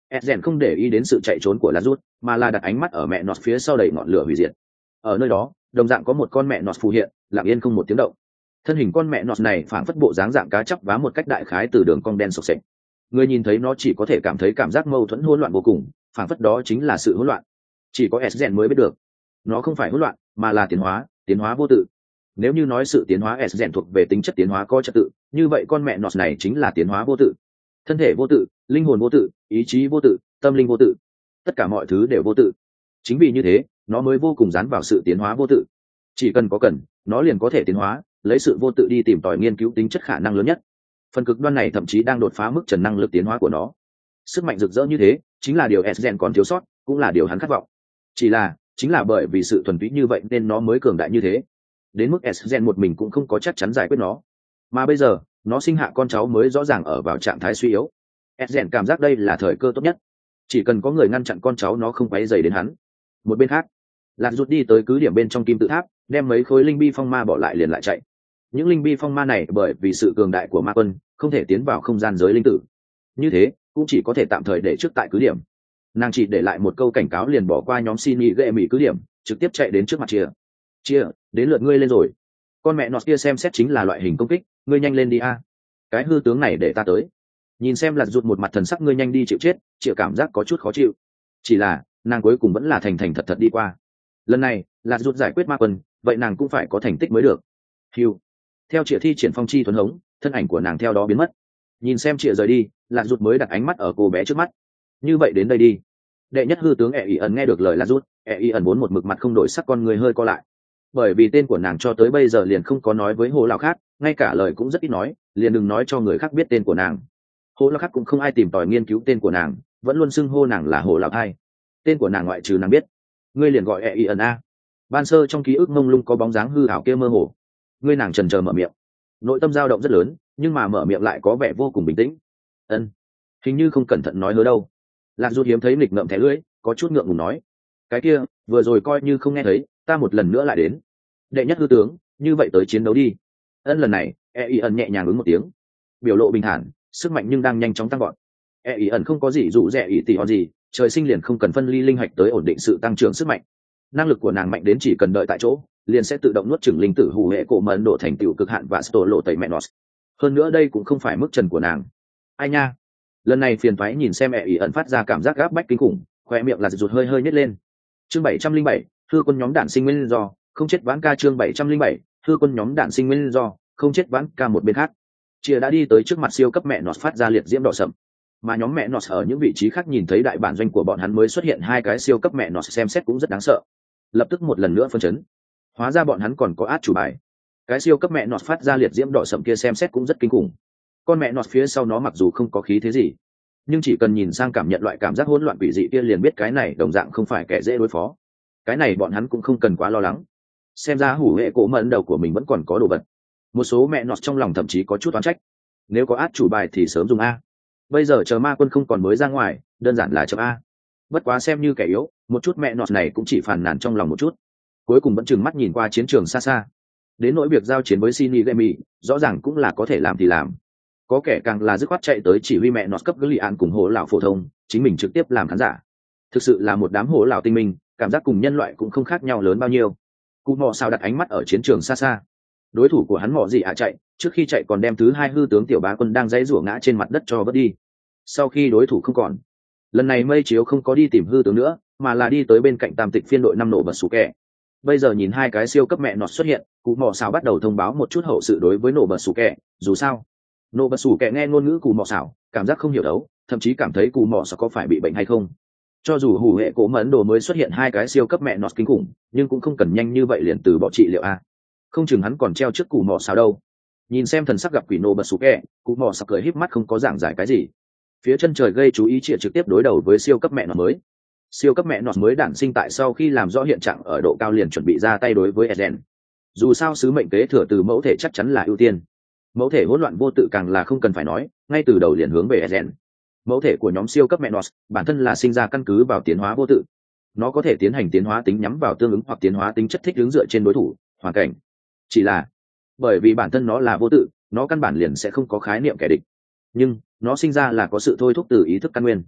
Speaker 1: Esgen không để ý đến sự chạy trốn của Lazut, mà là đặt ánh mắt ở mẹ nọt phía sau đầy ngọn lửa hủy diệt. Ở nơi đó, đồng dạng có một con mẹ nọt phù hiện, lặng yên không một tiếng động. Thân hình con mẹ nọt này phảng phất bộ dáng dạng cá chắp vá một cách đại khái từ đường cong đen sộc sệt. Người nhìn thấy nó chỉ có thể cảm thấy cảm giác mâu thuẫn hỗn loạn vô cùng, phảng phất đó chính là sự hỗn loạn. Chỉ có Esgen mới biết được, nó không phải hỗn loạn, mà là tiến hóa, tiến hóa vô tự. Nếu như nói sự tiến hóa Esgen thuộc về tính chất tiến hóa có trật tự, như vậy con mẹ nọt này chính là tiến hóa vô tự. Thân thể vô tự, linh hồn vô tự, ý chí vô tự, tâm linh vô tự, tất cả mọi thứ đều vô tự. Chính vì như thế, nó mới vô cùng dán vào sự tiến hóa vô tự. Chỉ cần có cần, nó liền có thể tiến hóa, lấy sự vô tự đi tìm tòi nghiên cứu tính chất khả năng lớn nhất. Phần cực đoan này thậm chí đang đột phá mức trần năng lực tiến hóa của nó. Sức mạnh rực rỡ như thế chính là điều Esgen còn thiếu sót, cũng là điều hắn khát vọng. Chỉ là chính là bởi vì sự thuần túy như vậy nên nó mới cường đại như thế, đến mức Esgen một mình cũng không có chắc chắn giải quyết nó. Mà bây giờ nó sinh hạ con cháu mới rõ ràng ở vào trạng thái suy yếu. Esgen cảm giác đây là thời cơ tốt nhất, chỉ cần có người ngăn chặn con cháu nó không quấy dày đến hắn. Một bên khác, Lạc rút đi tới cứ điểm bên trong kim tự tháp, đem mấy khối linh bi phong ma bỏ lại liền lại chạy. Những linh bi phong ma này bởi vì sự cường đại của ma quân không thể tiến vào không gian giới linh tử, như thế cũng chỉ có thể tạm thời để trước tại cứ điểm. Nàng chỉ để lại một câu cảnh cáo liền bỏ qua nhóm xin ý ghệ mỹ cứ điểm, trực tiếp chạy đến trước mặt chia chia đến lượt ngươi lên rồi. Con mẹ nọt kia xem xét chính là loại hình công kích, ngươi nhanh lên đi a. Cái hư tướng này để ta tới. Nhìn xem Lạc rụt một mặt thần sắc ngươi nhanh đi chịu chết, chịu cảm giác có chút khó chịu. Chỉ là nàng cuối cùng vẫn là thành thành thật thật đi qua. Lần này Lạc rụt giải quyết ma quân, vậy nàng cũng phải có thành tích mới được. Hiu. Theo Triệu thi triển phong chi thuần hống, thân ảnh của nàng theo đó biến mất. Nhìn xem Triệu rời đi, Lạc rụt mới đặt ánh mắt ở cô bé trước mắt. Như vậy đến đây đi. Đệ nhất hư tướng e ý ẩn nghe được lời Lạc rụt, e ý ẩn vốn một mực mặt không đổi sắc con người hơi co lại. Bởi vì tên của nàng cho tới bây giờ liền không có nói với hồ lão khác, ngay cả lời cũng rất ít nói, liền đừng nói cho người khác biết tên của nàng. Hồ lão khác cũng không ai tìm tòi nghiên cứu tên của nàng, vẫn luôn xưng hô nàng là hồ lão hai. Tên của nàng ngoại trừ nàng biết, ngươi liền gọi e ý ẩn a. Ban sơ trong ký ức mông lung có bóng dáng hư ảo kia mơ hồ. Ngươi nàng chần chờ mở miệng, nội tâm dao động rất lớn, nhưng mà mở miệng lại có vẻ vô cùng bình tĩnh. Ân, hình như không cẩn thận nói hớ đâu. Lạc rút hiếm thấy nghịch ngợm thẻ lưỡi, có chút ngượng ngùng nói, cái kia vừa rồi coi như không nghe thấy, ta một lần nữa lại đến. Đệ nhất hư tướng, như vậy tới chiến đấu đi. Ân lần này e ý ẩn nhẹ nhàng ứng một tiếng, biểu lộ bình thản, sức mạnh nhưng đang nhanh chóng tăng gọn. E ý ẩn không có gì dụ rẻ ý tỉ hòn gì, trời sinh liền không cần phân ly linh hạch tới ổn định sự tăng trưởng sức mạnh. Năng lực của nàng mạnh đến chỉ cần đợi tại chỗ liền sẽ tự động nuốt chửng linh tử hủ hệ cổ mà ấn độ thành tựu cực hạn và tổ lộ tẩy mẹ nó. Hơn nữa đây cũng không phải mức trần của nàng. Ai nha, lần này phiền toái nhìn xem e ý ẩn phát ra cảm giác gáp bách kinh khủng, khoe miệng là rụt hơi hơi nhếch lên. Chương bảy trăm linh bảy, hư quân nhóm đạn sinh nguyên do không chết vãn ca. Chương bảy trăm linh bảy, hư quân nhóm đạn sinh nguyên do không chết vãn ca. Một bên khác, chia đã đi tới trước mặt siêu cấp mẹ nọt phát ra liệt diễm đỏ sậm, mà nhóm mẹ nọt ở những vị trí khác nhìn thấy đại bản doanh của bọn hắn mới xuất hiện hai cái siêu cấp mẹ nọt xem xét cũng rất đáng sợ, lập tức một lần nữa phân chấn. Hóa ra bọn hắn còn có át chủ bài. Cái siêu cấp mẹ nọt phát ra liệt diễm đỏ sậm kia xem xét cũng rất kinh khủng. Con mẹ nọt phía sau nó mặc dù không có khí thế gì, nhưng chỉ cần nhìn sang cảm nhận loại cảm giác hỗn loạn quỷ dị kia liền biết cái này đồng dạng không phải kẻ dễ đối phó. Cái này bọn hắn cũng không cần quá lo lắng. Xem ra hủ hệ cổ mẫn đầu của mình vẫn còn có đồ vật. Một số mẹ nọt trong lòng thậm chí có chút oán trách, nếu có át chủ bài thì sớm dùng a. Bây giờ chờ ma quân không còn mới ra ngoài, đơn giản là chậm a. Bất quá xem như kẻ yếu, một chút mẹ nọt này cũng chỉ phàn nàn trong lòng một chút, cuối cùng vẫn trừng mắt nhìn qua chiến trường xa xa. Đến nỗi việc giao chiến với Shinigami, rõ ràng cũng là có thể làm thì làm. Có kẻ càng là dứt khoát chạy tới chỉ huy mẹ nọt cấp gửi án cùng hổ lão phổ thông, chính mình trực tiếp làm khán giả. Thực sự là một đám hổ lão tinh minh, cảm giác cùng nhân loại cũng không khác nhau lớn bao nhiêu. Cụ mò sao đặt ánh mắt ở chiến trường xa xa. Đối thủ của hắn mò gì ạ chạy, trước khi chạy còn đem thứ hai hư tướng tiểu bá quân đang dãy rủa ngã trên mặt đất cho vớt đi. Sau khi đối thủ không còn, lần này mây chiếu không có đi tìm hư tướng nữa, mà là đi tới bên cạnh tam tịch phiên đội năm nổ bật sủ kẹ. Bây giờ nhìn hai cái siêu cấp mẹ nọt xuất hiện, cụ mò xảo bắt đầu thông báo một chút hậu sự đối với nổ bật sủ kẹ. Dù sao nổ bật sủ kẹ nghe ngôn ngữ cụ mò xảo, cảm giác không hiểu đấu, thậm chí cảm thấy cụ mò xảo có phải bị bệnh hay không. Cho dù hủ hệ cổ mẫn đồ mới xuất hiện hai cái siêu cấp mẹ nọt kinh khủng, nhưng cũng không cần nhanh như vậy liền từ bỏ trị liệu a. Không chừng hắn còn treo trước cụ mò xảo đâu. Nhìn xem thần sắc gặp quỷ nổ bật sủ kẹ, cụ mò xảo cười híp mắt không có giảng giải cái gì. Phía chân trời gây chú ý chia trực tiếp đối đầu với siêu cấp mẹ nọt mới. Siêu cấp mẹ nọt mới đản sinh tại sau khi làm rõ hiện trạng ở độ cao liền chuẩn bị ra tay đối với Eden. Dù sao sứ mệnh kế thừa từ mẫu thể chắc chắn là ưu tiên. Mẫu thể hỗn loạn vô tự càng là không cần phải nói, ngay từ đầu liền hướng về Eden. Mẫu thể của nhóm siêu cấp mẹ nọt bản thân là sinh ra căn cứ vào tiến hóa vô tự. Nó có thể tiến hành tiến hóa tính nhắm vào tương ứng hoặc tiến hóa tính chất thích ứng dựa trên đối thủ, hoàn cảnh. Chỉ là bởi vì bản thân nó là vô tự, nó căn bản liền sẽ không có khái niệm kẻ địch. Nhưng nó sinh ra là có sự thôi thúc từ ý thức căn nguyên.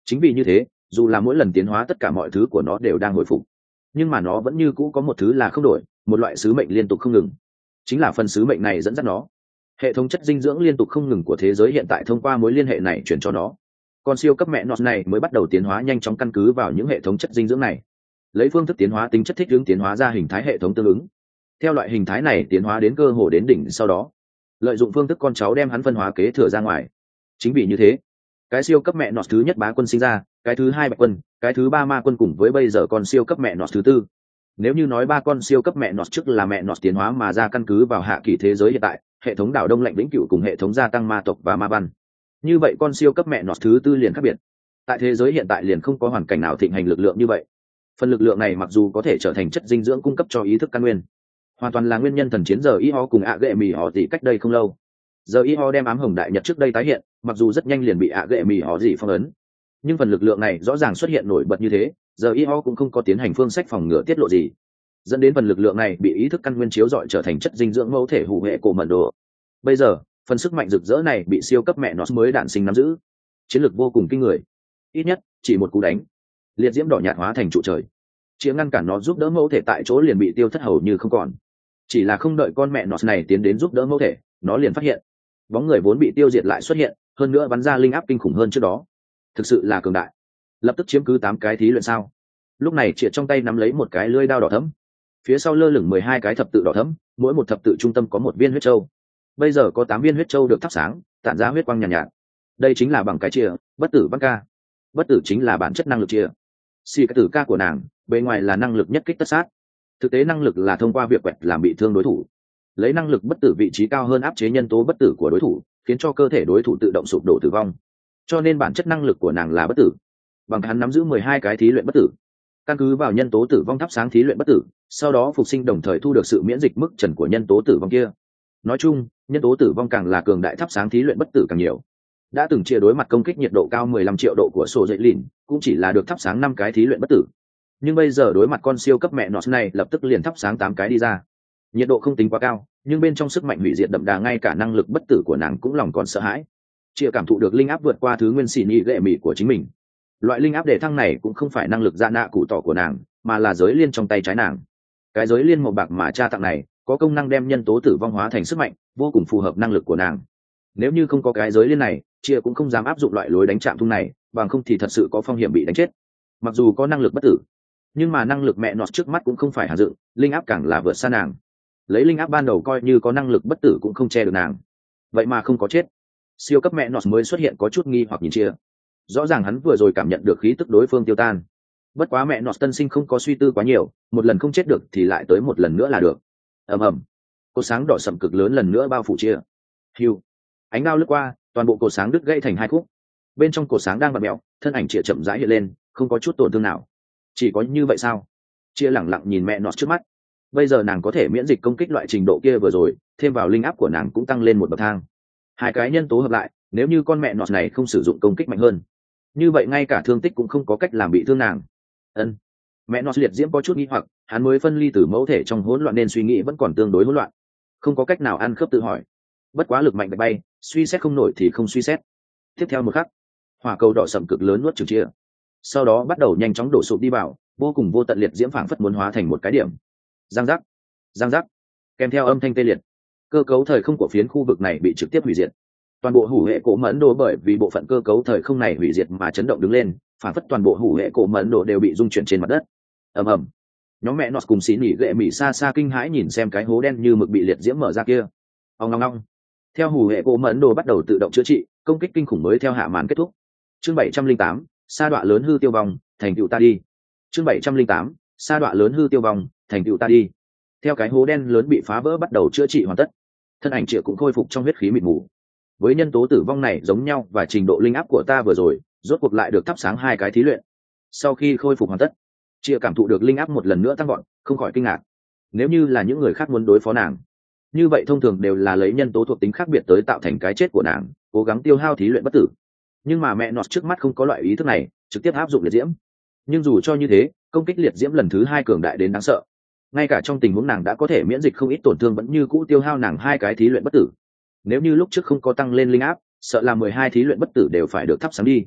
Speaker 1: Chính vì như thế, dù là mỗi lần tiến hóa tất cả mọi thứ của nó đều đang hồi phục, nhưng mà nó vẫn như cũ có một thứ là không đổi, một loại sứ mệnh liên tục không ngừng. Chính là phần sứ mệnh này dẫn dắt nó. Hệ thống chất dinh dưỡng liên tục không ngừng của thế giới hiện tại thông qua mối liên hệ này chuyển cho nó. Con siêu cấp mẹ nọt này mới bắt đầu tiến hóa nhanh chóng căn cứ vào những hệ thống chất dinh dưỡng này, lấy phương thức tiến hóa tính chất thích ứng tiến hóa ra hình thái hệ thống tương ứng. Theo loại hình thái này tiến hóa đến cơ hồ đến đỉnh sau đó, lợi dụng phương thức con cháu đem hắn phân hóa kế thừa ra ngoài. Chính vì như thế, cái siêu cấp mẹ nọt thứ nhất bá quân sinh ra, cái thứ hai bạch quân, cái thứ ba ma quân, cùng với bây giờ con siêu cấp mẹ nọt thứ tư. Nếu như nói ba con siêu cấp mẹ nọt trước là mẹ nọt tiến hóa mà ra căn cứ vào hạ kỳ thế giới hiện tại, hệ thống đảo đông lạnh vĩnh cửu cùng hệ thống gia tăng ma tộc và ma văn, như vậy con siêu cấp mẹ nọt thứ tư liền khác biệt. Tại thế giới hiện tại liền không có hoàn cảnh nào thịnh hành lực lượng như vậy. Phần lực lượng này mặc dù có thể trở thành chất dinh dưỡng cung cấp cho ý thức căn nguyên, hoàn toàn là nguyên nhân thần chiến giờ y ho cùng ạ gệ mì họ gì cách đây không lâu. Giờ y ho đem ám hồng đại nhật trước đây tái hiện, mặc dù rất nhanh liền bị ạ gệ mì họ gì phong ấn, nhưng phần lực lượng này rõ ràng xuất hiện nổi bật như thế, giờ y ho cũng không có tiến hành phương sách phòng ngừa tiết lộ gì, dẫn đến phần lực lượng này bị ý thức căn nguyên chiếu rọi trở thành chất dinh dưỡng mẫu thể hủ hệ cổ mật đồ. Bây giờ phần sức mạnh rực rỡ này bị siêu cấp mẹ nó mới đạn sinh nắm giữ, chiến lược vô cùng kinh người. Ít nhất chỉ một cú đánh, liệt diễm đỏ nhạt hóa thành trụ trời, chĩa ngăn cản nó giúp đỡ mẫu thể tại chỗ liền bị tiêu thất hầu như không còn. Chỉ là không đợi con mẹ nó này tiến đến giúp đỡ mẫu thể, nó liền phát hiện bóng người vốn bị tiêu diệt lại xuất hiện, hơn nữa bắn ra linh áp kinh khủng hơn trước đó. Thực sự là cường đại, lập tức chiếm cứ tám cái thí luyện sao. Lúc này chĩa trong tay nắm lấy một cái lưỡi đao đỏ thẫm, phía sau lơ lửng mười hai cái thập tự đỏ thẫm, mỗi một thập tự trung tâm có một viên huyết châu. Bây giờ có tám viên huyết châu được thắp sáng, tản ra huyết quang nhàn nhạt, nhạt. Đây chính là bằng cái chia, bất tử băng ca. Bất tử chính là bản chất năng lực chia. Xì cái tử ca của nàng, bề ngoài là năng lực nhất kích tất sát. Thực tế năng lực là thông qua việc quẹt làm bị thương đối thủ, lấy năng lực bất tử vị trí cao hơn áp chế nhân tố bất tử của đối thủ, khiến cho cơ thể đối thủ tự động sụp đổ tử vong. Cho nên bản chất năng lực của nàng là bất tử. Bằng hắn nắm giữ mười hai cái thí luyện bất tử, căn cứ vào nhân tố tử vong thắp sáng thí luyện bất tử, sau đó phục sinh đồng thời thu được sự miễn dịch mức trần của nhân tố tử vong kia. Nói chung, nhân tố tử vong càng là cường đại thắp sáng thí luyện bất tử càng nhiều. Đã từng chia đối mặt công kích nhiệt độ cao mười lăm triệu độ của sổ dậy lìn, cũng chỉ là được thắp sáng năm cái thí luyện bất tử. Nhưng bây giờ đối mặt con siêu cấp mẹ nọt này lập tức liền thắp sáng tám cái đi ra. Nhiệt độ không tính quá cao, nhưng bên trong sức mạnh hủy diệt đậm đà, ngay cả năng lực bất tử của nàng cũng lòng còn sợ hãi. Chia cảm thụ được linh áp vượt qua thứ nguyên xỉ nhị lệ mị của chính mình. Loại linh áp đề thăng này cũng không phải năng lực dạ nạ cụ tỏ của nàng, mà là giới liên trong tay trái nàng. Cái giới liên màu bạc mà cha tặng này có công năng đem nhân tố tử vong hóa thành sức mạnh, vô cùng phù hợp năng lực của nàng. Nếu như không có cái giới liên này, chia cũng không dám áp dụng loại lối đánh chạm thung này, bằng không thì thật sự có phong hiểm bị đánh chết. Mặc dù có năng lực bất tử, nhưng mà năng lực mẹ nọt trước mắt cũng không phải hà dựng, linh áp càng là vượt xa nàng. Lấy linh áp ban đầu coi như có năng lực bất tử cũng không che được nàng, vậy mà không có chết. Siêu cấp mẹ nọt mới xuất hiện có chút nghi hoặc nhìn chia. Rõ ràng hắn vừa rồi cảm nhận được khí tức đối phương tiêu tan. Bất quá mẹ nọt tân sinh không có suy tư quá nhiều, một lần không chết được thì lại tới một lần nữa là được. Ầm ầm, cột sáng đỏ sậm cực lớn lần nữa bao phủ chia. Hiu, ánh đao lướt qua, toàn bộ cột sáng đứt gãy thành hai khúc. Bên trong cột sáng đang bật mẹo, thân ảnh chia chậm rãi hiện lên, không có chút tổn thương nào. Chỉ có như vậy sao? Chia lẳng lặng nhìn mẹ nọt trước mắt. Bây giờ nàng có thể miễn dịch công kích loại trình độ kia vừa rồi, thêm vào linh áp của nàng cũng tăng lên một bậc thang. Hai cái nhân tố hợp lại, nếu như con mẹ nọt này không sử dụng công kích mạnh hơn, như vậy ngay cả thương tích cũng không có cách làm bị thương nàng. Ân, mẹ nọt liệt diễm có chút nghi hoặc, hắn mới phân ly từ mẫu thể trong hỗn loạn nên suy nghĩ vẫn còn tương đối hỗn loạn, không có cách nào ăn khớp tự hỏi. Bất quá lực mạnh bạch bay, suy xét không nổi thì không suy xét. Tiếp theo một khắc, hỏa cầu đỏ sậm cực lớn nuốt chửng chia, sau đó bắt đầu nhanh chóng đổ sụp đi vào, vô cùng vô tận liệt diễm phảng phất muốn hóa thành một cái điểm. Giang giác, giang giác, kèm theo âm thanh tê liệt, cơ cấu thời không của phiến khu vực này bị trực tiếp hủy diệt. Toàn bộ hủ hệ cổ mẫn đồ bởi vì bộ phận cơ cấu thời không này hủy diệt mà chấn động đứng lên, phản phất toàn bộ hủ hệ cổ mẫn đồ đều bị rung chuyển trên mặt đất. Ầm ầm, nhóm mẹ nọt cùng xí nỉ gệ mỉ xa xa kinh hãi nhìn xem cái hố đen như mực bị liệt diễm mở ra kia. Ong ong ong, theo hủ hệ cổ mẫn đồ bắt đầu tự động chữa trị, công kích kinh khủng mới theo hạ màn kết thúc. Chương bảy trăm linh tám, sa đọa lớn hư tiêu vong, thành tựu ta đi. Chương bảy trăm linh tám, sa đọa lớn hư tiêu vong, thành tựu ta đi. Theo cái hố đen lớn bị phá vỡ bắt đầu chữa trị hoàn tất, thân ảnh triệu cũng khôi phục trong huyết khí mịt mù. Với nhân tố tử vong này giống nhau và trình độ linh áp của ta vừa rồi, rốt cuộc lại được thắp sáng hai cái thí luyện. Sau khi khôi phục hoàn tất, chia cảm thụ được linh áp một lần nữa tăng gọn, không khỏi kinh ngạc. Nếu như là những người khác muốn đối phó nàng, như vậy thông thường đều là lấy nhân tố thuộc tính khác biệt tới tạo thành cái chết của nàng, cố gắng tiêu hao thí luyện bất tử. Nhưng mà mẹ nọt trước mắt không có loại ý thức này, trực tiếp áp dụng liệt diễm. Nhưng dù cho như thế, công kích liệt diễm lần thứ hai cường đại đến đáng sợ. Ngay cả trong tình huống nàng đã có thể miễn dịch không ít tổn thương vẫn như cũ tiêu hao nàng hai cái thí luyện bất tử. Nếu như lúc trước không có tăng lên linh áp, sợ là mười hai thí luyện bất tử đều phải được thắp sáng đi.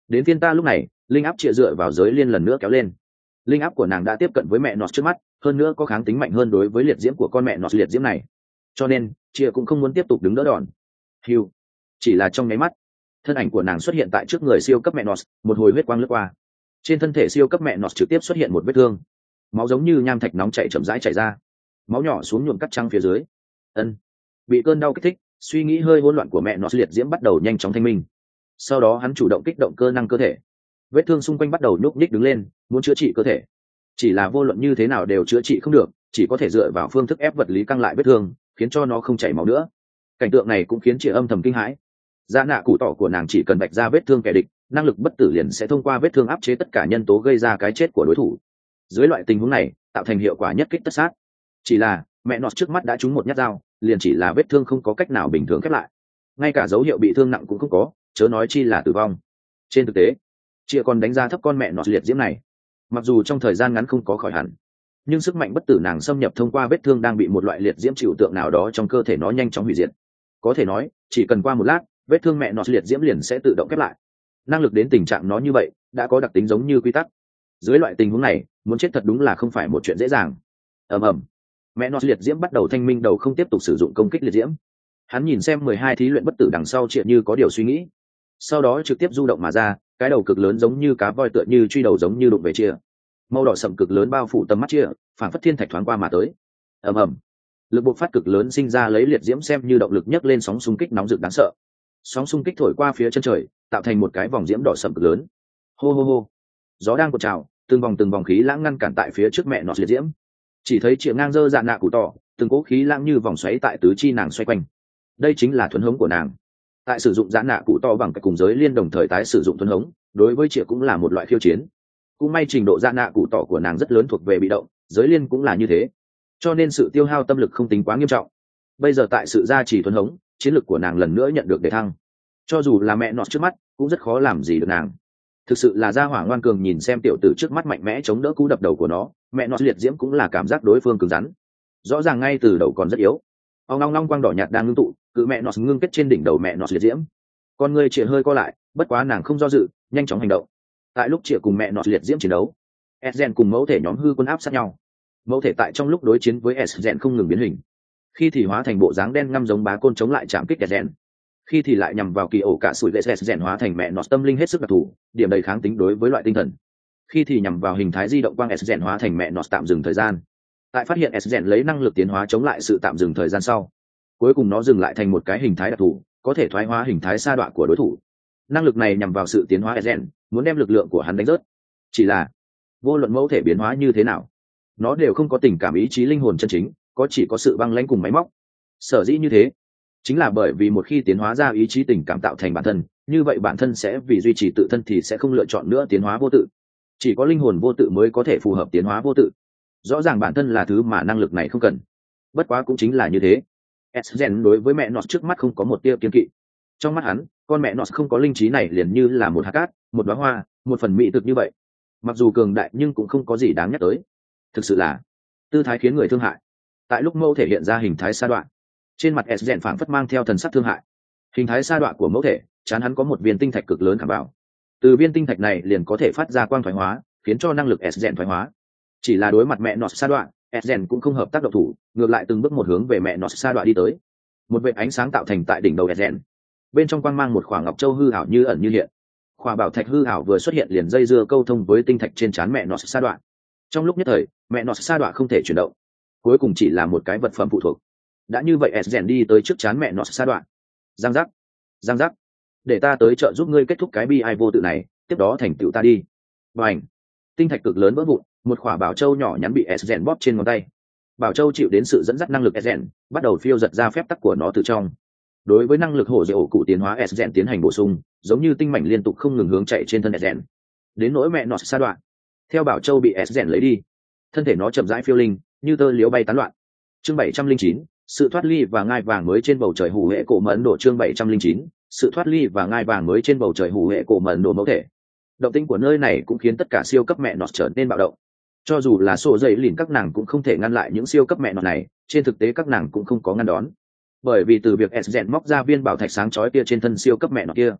Speaker 1: Đến phiên ta lúc này, linh áp chĩa dựa vào giới liên lần nữa kéo lên. Linh áp của nàng đã tiếp cận với mẹ nọt trước mắt, hơn nữa có kháng tính mạnh hơn đối với liệt diễm của con mẹ nọt liệt diễm này, cho nên chĩa cũng không muốn tiếp tục đứng đỡ đòn. Hiu, chỉ là trong nháy mắt, thân ảnh của nàng xuất hiện tại trước người siêu cấp mẹ nọt, một hồi huyết quang lướt qua, trên thân thể siêu cấp mẹ nọt trực tiếp xuất hiện một vết thương, máu giống như nham thạch nóng chảy chậm rãi chảy ra, máu nhỏ xuống nhuộm cắt trăng phía dưới. Ân, bị cơn đau kích thích, suy nghĩ hơi hỗn loạn của mẹ nọt liệt diễm bắt đầu nhanh chóng thanh minh. Sau đó hắn chủ động kích động cơ năng cơ thể, vết thương xung quanh bắt đầu nhúc nhích đứng lên, muốn chữa trị cơ thể. Chỉ là vô luận như thế nào đều chữa trị không được, chỉ có thể dựa vào phương thức ép vật lý căng lại vết thương, khiến cho nó không chảy máu nữa. Cảnh tượng này cũng khiến chị âm thầm kinh hãi. Dạ nạ cụ tỏ của nàng chỉ cần vạch ra vết thương kẻ địch, năng lực bất tử liền sẽ thông qua vết thương áp chế tất cả nhân tố gây ra cái chết của đối thủ. Dưới loại tình huống này, tạo thành hiệu quả nhất kích tất sát. Chỉ là mẹ nọt trước mắt đã trúng một nhát dao, liền chỉ là vết thương không có cách nào bình thường khép lại, ngay cả dấu hiệu bị thương nặng cũng không có, chớ nói chi là tử vong. Trên thực tế, chị còn đánh giá thấp con mẹ nọt liệt diễm này. Mặc dù trong thời gian ngắn không có khỏi hẳn, nhưng sức mạnh bất tử nàng xâm nhập thông qua vết thương đang bị một loại liệt diễm chịu tượng nào đó trong cơ thể nó nhanh chóng hủy diệt. Có thể nói, chỉ cần qua một lát, vết thương mẹ nọt liệt diễm liền sẽ tự động khép lại. Năng lực đến tình trạng nó như vậy, đã có đặc tính giống như quy tắc. Dưới loại tình huống này, muốn chết thật đúng là không phải một chuyện dễ dàng. Ầm ầm, mẹ nọt liệt diễm bắt đầu thanh minh đầu, không tiếp tục sử dụng công kích liệt diễm. Hắn nhìn xem mười hai thí luyện bất tử đằng sau triệt như có điều suy nghĩ, sau đó trực tiếp du động mà ra, cái đầu cực lớn giống như cá voi, tựa như truy đầu giống như đụng về chia. Màu đỏ sậm cực lớn bao phủ tầm mắt chia, phản phất thiên thạch thoáng qua mà tới. Ầm ầm, lực bộc phát cực lớn sinh ra lấy liệt diễm xem như động lực nhấc lên sóng xung kích nóng rực đáng sợ. Sóng xung kích thổi qua phía chân trời, tạo thành một cái vòng diễm đỏ sậm cực lớn. Hô hô hô, gió đang cuộn trào, từng vòng từng vòng khí lãng ngăn cản tại phía trước mẹ nọt liệt diễm. Chỉ thấy triệu ngang dơ dạ nạ cụ tỏ, từng cỗ khí lãng như vòng xoáy tại tứ chi nàng xoay quanh. Đây chính là thuần hống của nàng. Tại sử dụng dạ nạ cụ to bằng cách cùng giới liên đồng thời tái sử dụng thuần hống, đối với triệu cũng là một loại khiêu chiến. Cũng may trình độ dạ nạ cụ tỏ của nàng rất lớn thuộc về bị động, giới liên cũng là như thế, cho nên sự tiêu hao tâm lực không tính quá nghiêm trọng. Bây giờ tại sự gia trì thuần hống, chiến lực của nàng lần nữa nhận được đề thăng. Cho dù là mẹ nọt trước mắt, cũng rất khó làm gì được nàng. Thực sự là gia hỏa ngoan cường, nhìn xem tiểu tử trước mắt mạnh mẽ chống đỡ cú đập đầu của nó, mẹ nọt liệt diễm cũng là cảm giác đối phương cứng rắn. Rõ ràng ngay từ đầu còn rất yếu. Ông long long quang đỏ nhạt đang ngưng tụ, cự mẹ nọt ngưng kết trên đỉnh đầu mẹ nọt liệt diễm. Con người chĩa hơi co lại, bất quá nàng không do dự, nhanh chóng hành động. Tại lúc chĩa cùng mẹ nọt liệt diễm chiến đấu, Esgen cùng mẫu thể nhóm hư quân áp sát nhau. Mẫu thể tại trong lúc đối chiến với Esgen không ngừng biến hình, khi thì hóa thành bộ dáng đen ngăm giống bá côn chống lại chạm kích Esgen, khi thì lại nhằm vào kỳ ổ cả sủi lệ Esgen hóa thành mẹ nọt tâm linh hết sức đặc thù, điểm đầy kháng tính đối với loại tinh thần, khi thì nhằm vào hình thái di động quang Esgen hóa thành mẹ nọt tạm dừng thời gian. Tại phát hiện Esgen lấy năng lực tiến hóa chống lại sự tạm dừng thời gian sau, cuối cùng nó dừng lại thành một cái hình thái đặc thù, có thể thoái hóa hình thái sa đoạn của đối thủ. Năng lực này nhằm vào sự tiến hóa Esgen, muốn đem lực lượng của hắn đánh rớt. Chỉ là vô luận mẫu thể biến hóa như thế nào, nó đều không có tình cảm ý chí linh hồn chân chính, có chỉ có sự băng lãnh cùng máy móc. Sở dĩ như thế, chính là bởi vì một khi tiến hóa ra ý chí tình cảm tạo thành bản thân, như vậy bản thân sẽ vì duy trì tự thân thì sẽ không lựa chọn nữa tiến hóa vô tự. Chỉ có linh hồn vô tự mới có thể phù hợp tiến hóa vô tự. Rõ ràng bản thân là thứ mà năng lực này không cần. Bất quá cũng chính là như thế, Esgen đối với mẹ nọt trước mắt không có một tia kiên kỵ. Trong mắt hắn, con mẹ nọt không có linh trí này liền như là một hạt cát, một đóa hoa, một phần mỹ thực như vậy. Mặc dù cường đại nhưng cũng không có gì đáng nhắc tới. Thực sự là tư thái khiến người thương hại. Tại lúc mẫu thể hiện ra hình thái sa đoạn, trên mặt Esgen phảng phất mang theo thần sắc thương hại. Hình thái sa đoạn của mẫu thể, chán hắn có một viên tinh thạch cực lớn khảm bảo. Từ viên tinh thạch này liền có thể phát ra quang thoái hóa, khiến cho năng lực Esgen thoái hóa. Chỉ là đối mặt mẹ nọt sa đoạn, Esgen cũng không hợp tác độc thủ, ngược lại từng bước một hướng về mẹ nọt sa đoạn đi tới. Một vệt ánh sáng tạo thành tại đỉnh đầu Esgen, bên trong quang mang một khoảng ngọc châu hư ảo như ẩn như hiện. Khỏa bảo thạch hư ảo vừa xuất hiện liền dây dưa câu thông với tinh thạch trên trán mẹ nọt sa đoạn. Trong lúc nhất thời, mẹ nọt sa đoạn không thể chuyển động, cuối cùng chỉ là một cái vật phẩm phụ thuộc. Đã như vậy, Esgen đi tới trước trán mẹ nọt sa đoạn. Giang giác, giang giác, để ta tới trợ giúp ngươi kết thúc cái bi ai vô tự này, tiếp đó thành tựu ta đi. Bành, tinh thạch cực lớn vỡ vụn, một khỏa bảo châu nhỏ nhắn bị Esgen bóp trên ngón tay. Bảo châu chịu đến sự dẫn dắt năng lực Esgen, bắt đầu phiêu giật ra phép tắc của nó từ trong. Đối với năng lực hổ diệu cụ tiến hóa Esgen tiến hành bổ sung, giống như tinh mảnh liên tục không ngừng hướng chạy trên thân Esgen. Đến nỗi mẹ nọt sa đoạn, theo bảo châu bị Esgen lấy đi, thân thể nó chậm rãi phiêu linh, như tơ liễu bay tán loạn. Chương bảy trăm linh chín, sự thoát ly và ngai vàng mới trên bầu trời hủ hệ cổ mẫn độ. Chương bảy trăm linh chín, sự thoát ly và ngai vàng mới trên bầu trời hủ hệ cổ mẫn độ mẫu thể. Động tĩnh của nơi này cũng khiến tất cả siêu cấp mẹ nọt trở nên bạo động. Cho dù là sổ dậy lìn các nàng cũng không thể ngăn lại những siêu cấp mẹ nọt này, trên thực tế các nàng cũng không có ngăn đón. Bởi vì từ việc Esgen móc ra viên bảo thạch sáng chói kia trên thân siêu cấp mẹ nọt kia,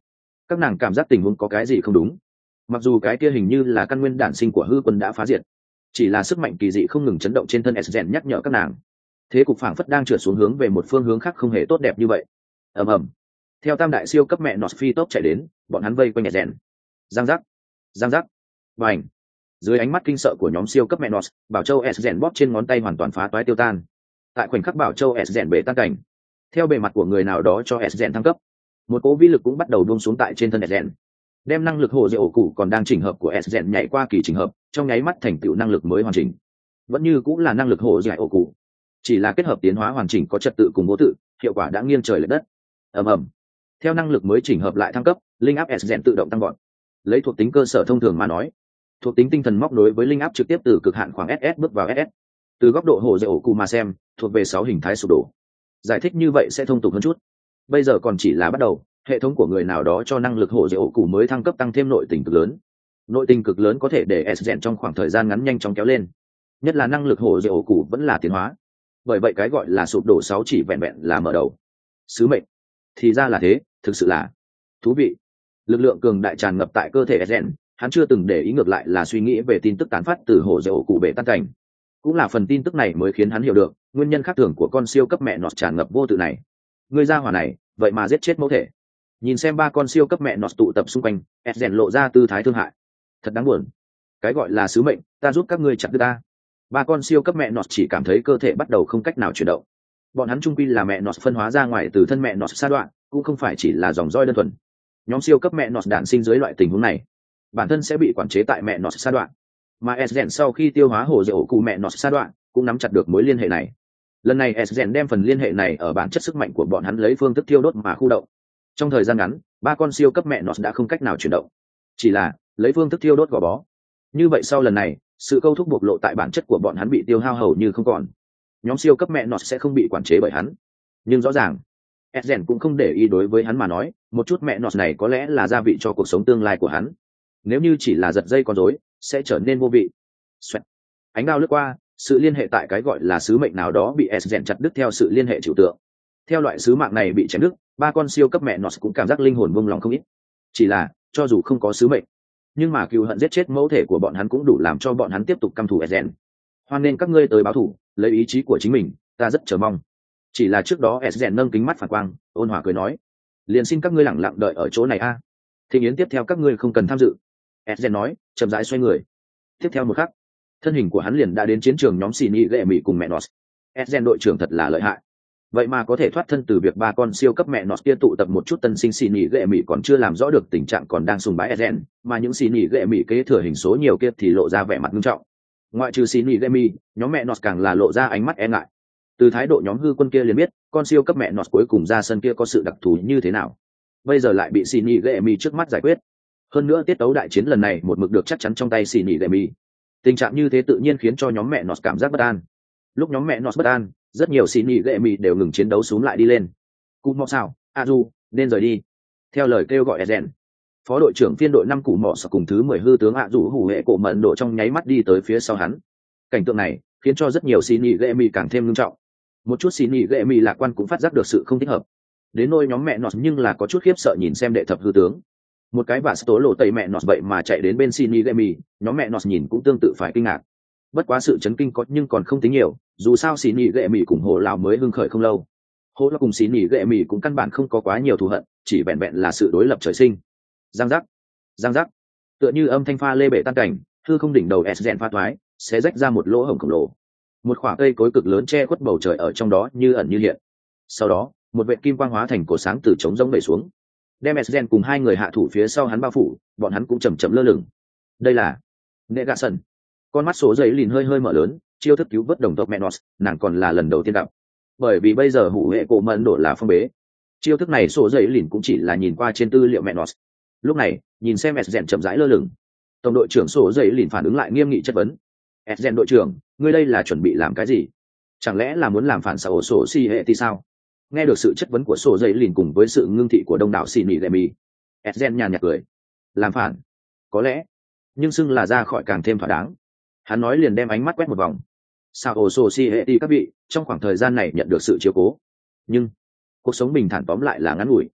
Speaker 1: các nàng cảm giác tình huống có cái gì không đúng. Mặc dù cái kia hình như là căn nguyên đản sinh của hư quân đã phá diệt, chỉ là sức mạnh kỳ dị không ngừng chấn động trên thân Esgen nhắc nhở các nàng thế cục phảng phất đang trượt xuống hướng về một phương hướng khác không hề tốt đẹp như vậy. ầm ầm, theo tam đại siêu cấp mẹ nọt phi tốc chạy đến, bọn hắn vây quanh Esgen. Giang giác, giang giác, vành. Dưới ánh mắt kinh sợ của nhóm siêu cấp mẹ nọt, bảo châu Esgen bóp trên ngón tay hoàn toàn phá toái tiêu tan. Tại khoảnh khắc bảo châu Esgen bể tan cảnh, theo bề mặt của người nào đó cho Esgen thăng cấp, một cỗ vĩ lực cũng bắt đầu buông xuống tại trên thân Esgen, đem năng lực hồ dễ ổ cụ còn đang chỉnh hợp của Esgen nhảy qua kỳ chỉnh hợp, trong nháy mắt thành tựu năng lực mới hoàn chỉnh. Vẫn như cũng là năng lực hồ dễ ổ cụ, chỉ là kết hợp tiến hóa hoàn chỉnh có trật tự cùng vô tự, hiệu quả đã nghiêng trời lệch đất. ầm ầm, theo năng lực mới chỉnh hợp lại thăng cấp, linh áp Esgen tự động tăng vọt. Lấy thuộc tính cơ sở thông thường mà nói, thuộc tính tinh thần móc đối với linh áp trực tiếp từ cực hạn khoảng ét ét bước vào ét ét. Từ góc độ hồ dễ ổ cụ mà xem, thuộc về sáu hình thái sụp đổ. Giải thích như vậy sẽ thông tục hơn chút. Bây giờ còn chỉ là bắt đầu, hệ thống của người nào đó cho năng lực hồ dễ ổ cụ mới thăng cấp tăng thêm nội tình cực lớn. Nội tình cực lớn có thể để Esgen trong khoảng thời gian ngắn nhanh chóng kéo lên, nhất là năng lực hồ dễ ổ cụ vẫn là tiến hóa. Bởi vậy cái gọi là sụp đổ sáu chỉ vẹn vẹn là mở đầu. Sứ mệnh thì ra là thế, thực sự là thú vị. Lực lượng cường đại tràn ngập tại cơ thể Esgen, hắn chưa từng để ý, ngược lại là suy nghĩ về tin tức tán phát từ hồ dễ ổ cụ bể tan cảnh. Cũng là phần tin tức này mới khiến hắn hiểu được nguyên nhân khác thường của con siêu cấp mẹ nọt tràn ngập vô tự này. Người ra hỏa này vậy mà giết chết mẫu thể. Nhìn xem ba con siêu cấp mẹ nọt tụ tập xung quanh, Esgen lộ ra tư thái thương hại. Thật đáng buồn. Cái gọi là sứ mệnh, ta giúp các ngươi chặt đứt ta. Ba con siêu cấp mẹ nọt chỉ cảm thấy cơ thể bắt đầu không cách nào chuyển động. Bọn hắn trung quy là mẹ nọt phân hóa ra ngoài từ thân mẹ nọt sa đoạn, cũng không phải chỉ là dòng roi đơn thuần. Nhóm siêu cấp mẹ nọt đản sinh dưới loại tình huống này, bản thân sẽ bị quản chế tại mẹ nọt sa đoạn. Mà Esgen sau khi tiêu hóa hồ dễ ổ cụ mẹ nọt sa đoạn, cũng nắm chặt được mối liên hệ này. Lần này Esgen đem phần liên hệ này ở bản chất sức mạnh của bọn hắn lấy phương thức thiêu đốt mà khu động. Trong thời gian ngắn, ba con siêu cấp mẹ nọt đã không cách nào chuyển động, chỉ là lấy phương thức thiêu đốt gò bó. Như vậy sau lần này, sự câu thúc bộc lộ tại bản chất của bọn hắn bị tiêu hao hầu như không còn. Nhóm siêu cấp mẹ nọt sẽ không bị quản chế bởi hắn. Nhưng rõ ràng, Esgen cũng không để ý, đối với hắn mà nói, một chút mẹ nọt này có lẽ là gia vị cho cuộc sống tương lai của hắn. Nếu như chỉ là giật dây con rối, sẽ trở nên vô vị. Xoẹt. Ánh đao lướt qua, sự liên hệ tại cái gọi là sứ mệnh nào đó bị Esgen chặt đứt theo sự liên hệ trừu tượng. Theo loại sứ mạng này bị chém đứt, ba con siêu cấp mẹ nọt cũng cảm giác linh hồn buông lòng không ít. Chỉ là, cho dù không có sứ mệnh, nhưng mà cừu hận giết chết mẫu thể của bọn hắn cũng đủ làm cho bọn hắn tiếp tục căm thù Esgen. Hoan nên các ngươi tới báo thù, lấy ý chí của chính mình, ta rất chờ mong. Chỉ là trước đó Esgen nâng kính mắt phản quang, ôn hòa cười nói, liền xin các ngươi lặng lặng đợi ở chỗ này a. À. Thịnh yến tiếp theo các ngươi không cần tham dự. Esgen nói, chậm rãi xoay người. Tiếp theo một khắc, thân hình của hắn liền đã đến chiến trường nhóm xì nhị ghệ mỹ cùng mẹ nọt. Esgen đội trưởng thật là lợi hại, vậy mà có thể thoát thân từ việc ba con siêu cấp mẹ nọt kia tụ tập một chút tân sinh xì nhị ghệ mỹ, còn chưa làm rõ được tình trạng còn đang sùng bái Esgen, mà những xì nhị ghệ mỹ kế thừa hình số nhiều kia thì lộ ra vẻ mặt nghiêm trọng. Ngoại trừ xì nhị ghệ mỹ, nhóm mẹ nọt càng là lộ ra ánh mắt e ngại. Từ thái độ nhóm hư quân kia liền biết, con siêu cấp mẹ nọt cuối cùng ra sân kia có sự đặc thù như thế nào. Bây giờ lại bị xì nhị ghệ mỹ trước mắt giải quyết. Hơn nữa tiết tấu đại chiến lần này một mực được chắc chắn trong tay xì nhị ghệ mỹ. Tình trạng như thế tự nhiên khiến cho nhóm mẹ nọt cảm giác bất an. Lúc nhóm mẹ nọt bất an, rất nhiều xì nhị ghệ mỹ đều ngừng chiến đấu xuống lại đi lên. Cụ mọ sao, a du nên rời đi. Theo lời kêu gọi Esgen, phó đội trưởng phiên đội năm cụ mọ sao cùng thứ mười hư tướng a du hủ hệ cổ mận độ trong nháy mắt đi tới phía sau hắn. Cảnh tượng này khiến cho rất nhiều xì nhị ghệ mỹ càng thêm nghiêm trọng. Một chút xì nhị ghệ mỹ lạc quan cũng phát giác được sự không thích hợp. Đến nôi nhóm mẹ nọt nhưng là có chút khiếp sợ nhìn xem đệ thập hư tướng. Một cái vả tố lộ tẩy mẹ nọt vậy mà chạy đến bên xì nhị ghệ mỹ, nhóm mẹ nọt nhìn cũng tương tự phải kinh ngạc. Bất quá sự chấn kinh có nhưng còn không tính nhiều, dù sao xì nhị ghệ mỹ cùng hồ lão mới hưng khởi không lâu. Hồ lão cùng xì nhị ghệ mỹ cũng căn bản không có quá nhiều thù hận, chỉ vẹn vẹn là sự đối lập trời sinh. Giang giác, giang giác, tựa như âm thanh pha lê bể tan cảnh, hư không đỉnh đầu Esgen pha thoái, sẽ rách ra một lỗ hổng khổng lồ. Một khoảng cây cối cực lớn che khuất bầu trời ở trong đó như ẩn như hiện. Sau đó, một vệt kim quang hóa thành cổ sáng từ trống rỗng đẩy xuống, đem Esgen cùng hai người hạ thủ phía sau hắn bao phủ, bọn hắn cũng chầm chậm lơ lửng. Đây là Negason. Con mắt số giấy lìn hơi hơi mở lớn, chiêu thức cứu vớt đồng tộc Menos, nàng còn là lần đầu tiên gặp. Bởi vì bây giờ hủ hệ cổ mẫn độ là phong bế, chiêu thức này số giấy lìn cũng chỉ là nhìn qua trên tư liệu Menos. Lúc này, nhìn xem Esgen chậm rãi lơ lửng, tổng đội trưởng số giấy lìn phản ứng lại nghiêm nghị chất vấn. Esgen đội trưởng, ngươi đây là chuẩn bị làm cái gì? Chẳng lẽ là muốn làm phản xã hội sổ si hệ thì sao? Nghe được sự chất vấn của sổ giấy lìn cùng với sự ngưng thị của đông đảo xì nỉ lệ mì, Esgen nhàn nhạt cười. Làm phản? Có lẽ, nhưng xưng là ra khỏi càng thêm thỏa đáng. Hắn nói liền đem ánh mắt quét một vòng. Sao sổ si hệ thì các vị trong khoảng thời gian này nhận được sự chiếu cố, nhưng cuộc sống bình thản tóm lại là ngắn ngủi.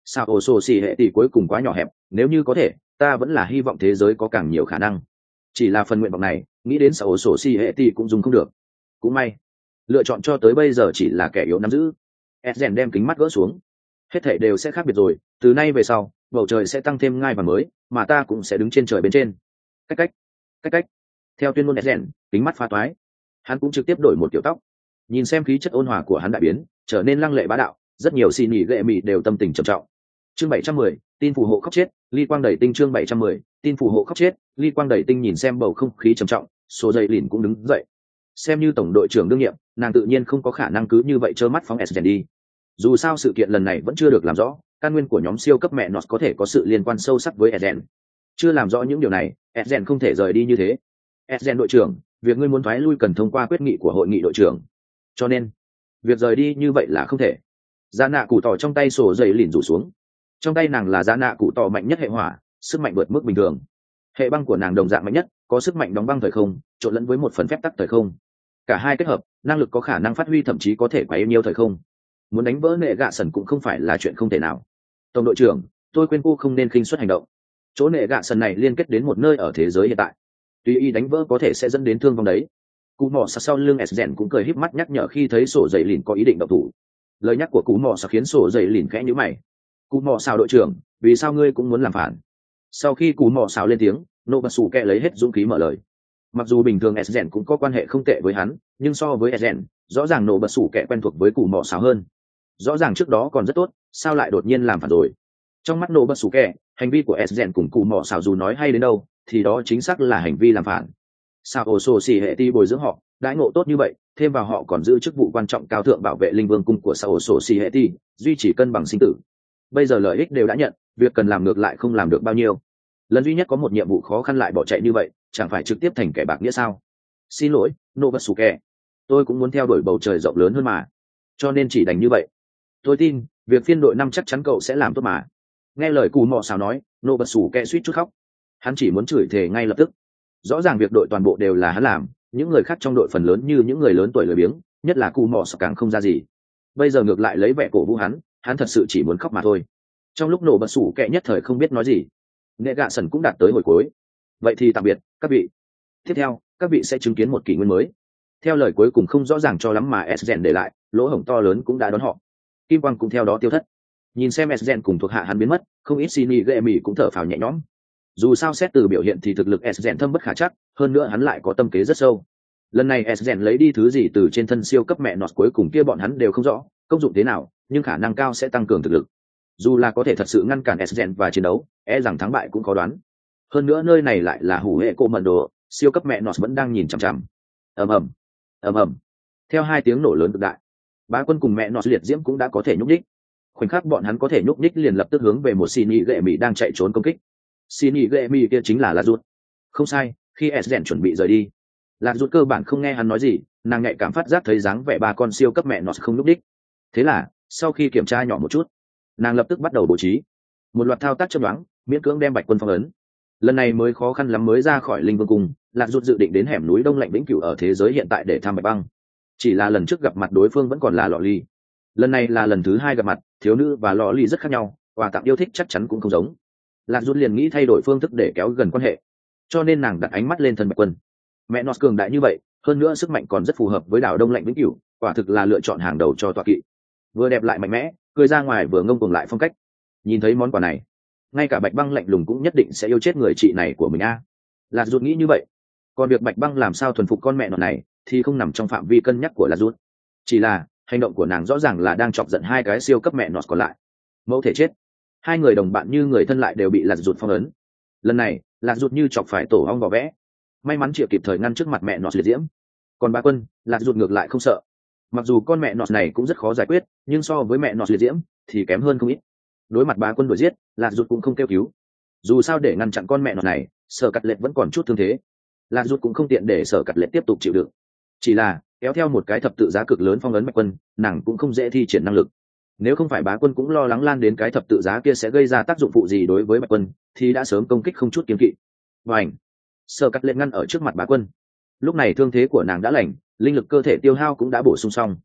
Speaker 1: sao ổ sổ xì hệ tỷ cuối cùng quá nhỏ hẹp, nếu như có thể ta vẫn là hy vọng thế giới có càng nhiều khả năng. Chỉ là phần nguyện vọng này nghĩ đến sao ổ sổ xì hệ tỷ cũng dùng không được. Cũng may lựa chọn cho tới bây giờ chỉ là kẻ yếu nắm giữ. Esgen đem kính mắt gỡ xuống. Hết thảy đều sẽ khác biệt rồi, từ nay về sau bầu trời sẽ tăng thêm ngai vàng mới, mà ta cũng sẽ đứng trên trời bên trên. Cách cách cách cách theo tuyên ngôn Esgen, kính mắt phá toái, hắn cũng trực tiếp đổi một kiểu tóc. Nhìn xem khí chất ôn hòa của hắn đại biến, trở nên lăng lệ bá đạo, rất nhiều xì nhị gệ mị đều tâm tình trầm trọng. Chương bảy trăm mười, tin phù hộ khóc chết, ly quang đầy tinh. Chương bảy trăm mười, tin phù hộ khóc chết, ly quang đầy tinh. Nhìn xem bầu không khí trầm trọng, số dây lìn cũng đứng dậy. Xem như tổng đội trưởng đương nhiệm, nàng tự nhiên không có khả năng cứ như vậy trơ mắt phóng Esgen đi. Dù sao sự kiện lần này vẫn chưa được làm rõ, căn nguyên của nhóm siêu cấp mẹ nọt có thể có sự liên quan sâu sắc với Esgen. Chưa làm rõ những điều này, Esgen không thể rời đi như thế. Esgen đội trưởng, việc ngươi muốn thoái lui cần thông qua quyết nghị của hội nghị đội trưởng, cho nên việc rời đi như vậy là không thể. Giá nạ cụ tỏ trong tay sổ dày lìn rủ xuống. Trong tay nàng là giá nạ cụ tỏ mạnh nhất hệ hỏa, sức mạnh vượt mức bình thường. Hệ băng của nàng đồng dạng mạnh nhất, có sức mạnh đóng băng thời không trộn lẫn với một phần phép tắc thời không. Cả hai kết hợp, năng lực có khả năng phát huy, thậm chí có thể quấy nhiều thời không. Muốn đánh vỡ nệ gạ sần cũng không phải là chuyện không thể nào. Tổng đội trưởng, tôi khuyên cô không nên khinh suất hành động. Chỗ nệ gạ sần này liên kết đến một nơi ở thế giới hiện tại, tuy y đánh vỡ có thể sẽ dẫn đến thương vong đấy. Cú mò sặc sau lưng Esgen cũng cười híp mắt nhắc nhở khi thấy sổ dày lìn có ý định động thủ. Lời nhắc của cú mò sặc khiến sổ dày lìn khẽ nhíu mày. Cú mò sao đội trưởng, vì sao ngươi cũng muốn làm phản? Sau khi cú mò sao lên tiếng, nô bật sủ kẹ lấy hết dũng khí mở lời. Mặc dù bình thường Esgen cũng có quan hệ không tệ với hắn, nhưng so với Esgen, rõ ràng nô bật sủ kẹ quen thuộc với cú mò sao hơn. Rõ ràng trước đó còn rất tốt, sao lại đột nhiên làm phản rồi? Trong mắt nô bật sủ kẹ, hành vi của Esgen cùng cú mò sao dù nói hay đến đâu, thì đó chính xác là hành vi làm phản. Sao ổ sổ xì hệ ti bồi dưỡng họ, đãi ngộ tốt như vậy, thêm vào họ còn giữ chức vụ quan trọng cao thượng bảo vệ linh vương cung của sao ổ sổ xì hệ ti, duy trì cân bằng sinh tử. Bây giờ lợi ích đều đã nhận, việc cần làm ngược lại không làm được bao nhiêu. Lần duy nhất có một nhiệm vụ khó khăn lại bỏ chạy như vậy, chẳng phải trực tiếp thành kẻ bạc nghĩa sao? Xin lỗi, Nobusuke, tôi cũng muốn theo đuổi bầu trời rộng lớn hơn mà, cho nên chỉ đành như vậy. Tôi tin việc phiên đội năm chắc chắn cậu sẽ làm tốt mà. Nghe lời cù mò sao nói, Nobusuke suýt chút khóc. Hắn chỉ muốn chửi thề ngay lập tức. Rõ ràng việc đội toàn bộ đều là hắn làm, những người khác trong đội phần lớn như những người lớn tuổi lười biếng, nhất là cù mò sao càng không ra gì. Bây giờ ngược lại lấy vẻ cổ vũ hắn, hắn thật sự chỉ muốn khóc mà thôi. Trong lúc nổ bật sủ kẹ nhất thời không biết nói gì, nghệ gạ sần cũng đạt tới hồi cuối. Vậy thì tạm biệt các vị, tiếp theo các vị sẽ chứng kiến một kỷ nguyên mới. Theo lời cuối cùng không rõ ràng cho lắm mà Esgen để lại, lỗ hổng to lớn cũng đã đón họ. Kim quang cũng theo đó tiêu thất. Nhìn xem Esgen cùng thuộc hạ hắn biến mất, không ít Shinny Gemi cũng thở phào nhẹ nhõm. Dù sao xét từ biểu hiện thì thực lực Esgen thâm bất khả chắc, hơn nữa hắn lại có tâm kế rất sâu. Lần này Esgen lấy đi thứ gì từ trên thân siêu cấp mẹ nọt cuối cùng kia bọn hắn đều không rõ công dụng thế nào, nhưng khả năng cao sẽ tăng cường thực lực. Dù là có thể thật sự ngăn cản Esgen và chiến đấu, e rằng thắng bại cũng khó đoán. Hơn nữa nơi này lại là hủ hệ cô mận đồ, siêu cấp mẹ nọt vẫn đang nhìn chằm chằm. ầm ầm ầm ầm theo hai tiếng nổ lớn cực đại, bá quân cùng mẹ nọt liệt diễm cũng đã có thể nhúc nhích. Khoảnh khắc bọn hắn có thể nhúc nhích liền lập tức hướng về một Shinny Gemi đang chạy trốn công kích. Shinny Gemi kia chính là Lạc Rút. Không sai, khi Esgen chuẩn bị rời đi, Lạc Rút cơ bản không nghe hắn nói gì, nàng nhạy cảm phát giác thấy dáng vẻ ba con siêu cấp mẹ nọt không nhúc nhích. Thế là sau khi kiểm tra nhỏ một chút, nàng lập tức bắt đầu bố trí một loạt thao tác chớp nhoáng, miễn cưỡng đem Bạch Quân phong ấn. Lần này mới khó khăn lắm mới ra khỏi linh vương cung, Lạc Rút dự định đến hẻm núi đông lạnh vĩnh cửu ở thế giới hiện tại để thăm Bạch Băng. Chỉ là lần trước gặp mặt đối phương vẫn còn là Lọ Ly, lần này là lần thứ hai gặp mặt, thiếu nữ và Lọ Ly rất khác nhau, quà tặng yêu thích chắc chắn cũng không giống. Lạc Rút liền nghĩ thay đổi phương thức để kéo gần quan hệ, cho nên nàng đặt ánh mắt lên thân Bạch Quân. Mẹ nọt cường đại như vậy, hơn nữa sức mạnh còn rất phù hợp với đảo đông lạnh vĩnh cửu, quả thực là lựa chọn hàng đầu cho tọa kỵ. Vừa đẹp lại mạnh mẽ, cười ra ngoài vừa ngông cuồng lại phong cách. Nhìn thấy món quà này, ngay cả Bạch Băng lạnh lùng cũng nhất định sẽ yêu chết người chị này của mình a. À. Lạc Rút nghĩ như vậy. Còn việc Bạch Băng làm sao thuần phục con mẹ nọt này thì không nằm trong phạm vi cân nhắc của Lạc Rút. Chỉ là hành động của nàng rõ ràng là đang chọc giận hai cái siêu cấp mẹ nọt còn lại. Mẫu thể chết, hai người đồng bạn như người thân lại đều bị Lạc Rút phong ấn. Lần này Lạc Rút như chọc phải tổ ong vỏ vẽ, may mắn chịu kịp thời ngăn trước mặt mẹ nọt liệt diễm. Còn Bá Quân, Lạc Rút ngược lại không sợ. Mặc dù con mẹ nọt này cũng rất khó giải quyết, nhưng so với mẹ nọt liệt diễm thì kém hơn không ít. Đối mặt Bá Quân đuổi giết, Lạc Rút cũng không kêu cứu. Dù sao để ngăn chặn con mẹ nọt này, Sở Cắt Lệ vẫn còn chút thương thế. Lạc Rút cũng không tiện để Sở Cắt Lệ tiếp tục chịu đựng. Chỉ là kéo theo một cái thập tự giá cực lớn phong ấn Bạch Quân, nàng cũng không dễ thi triển năng lực. Nếu không phải Bá Quân cũng lo lắng lan đến cái thập tự giá kia sẽ gây ra tác dụng phụ gì đối với Bạch Quân, thì đã sớm công kích không chút kiêng kỵ. Và ảnh, Sở Cắt Lệ ngăn ở trước mặt Bá Quân. Lúc này thương thế của nàng đã lành, linh lực cơ thể tiêu hao cũng đã bổ sung xong.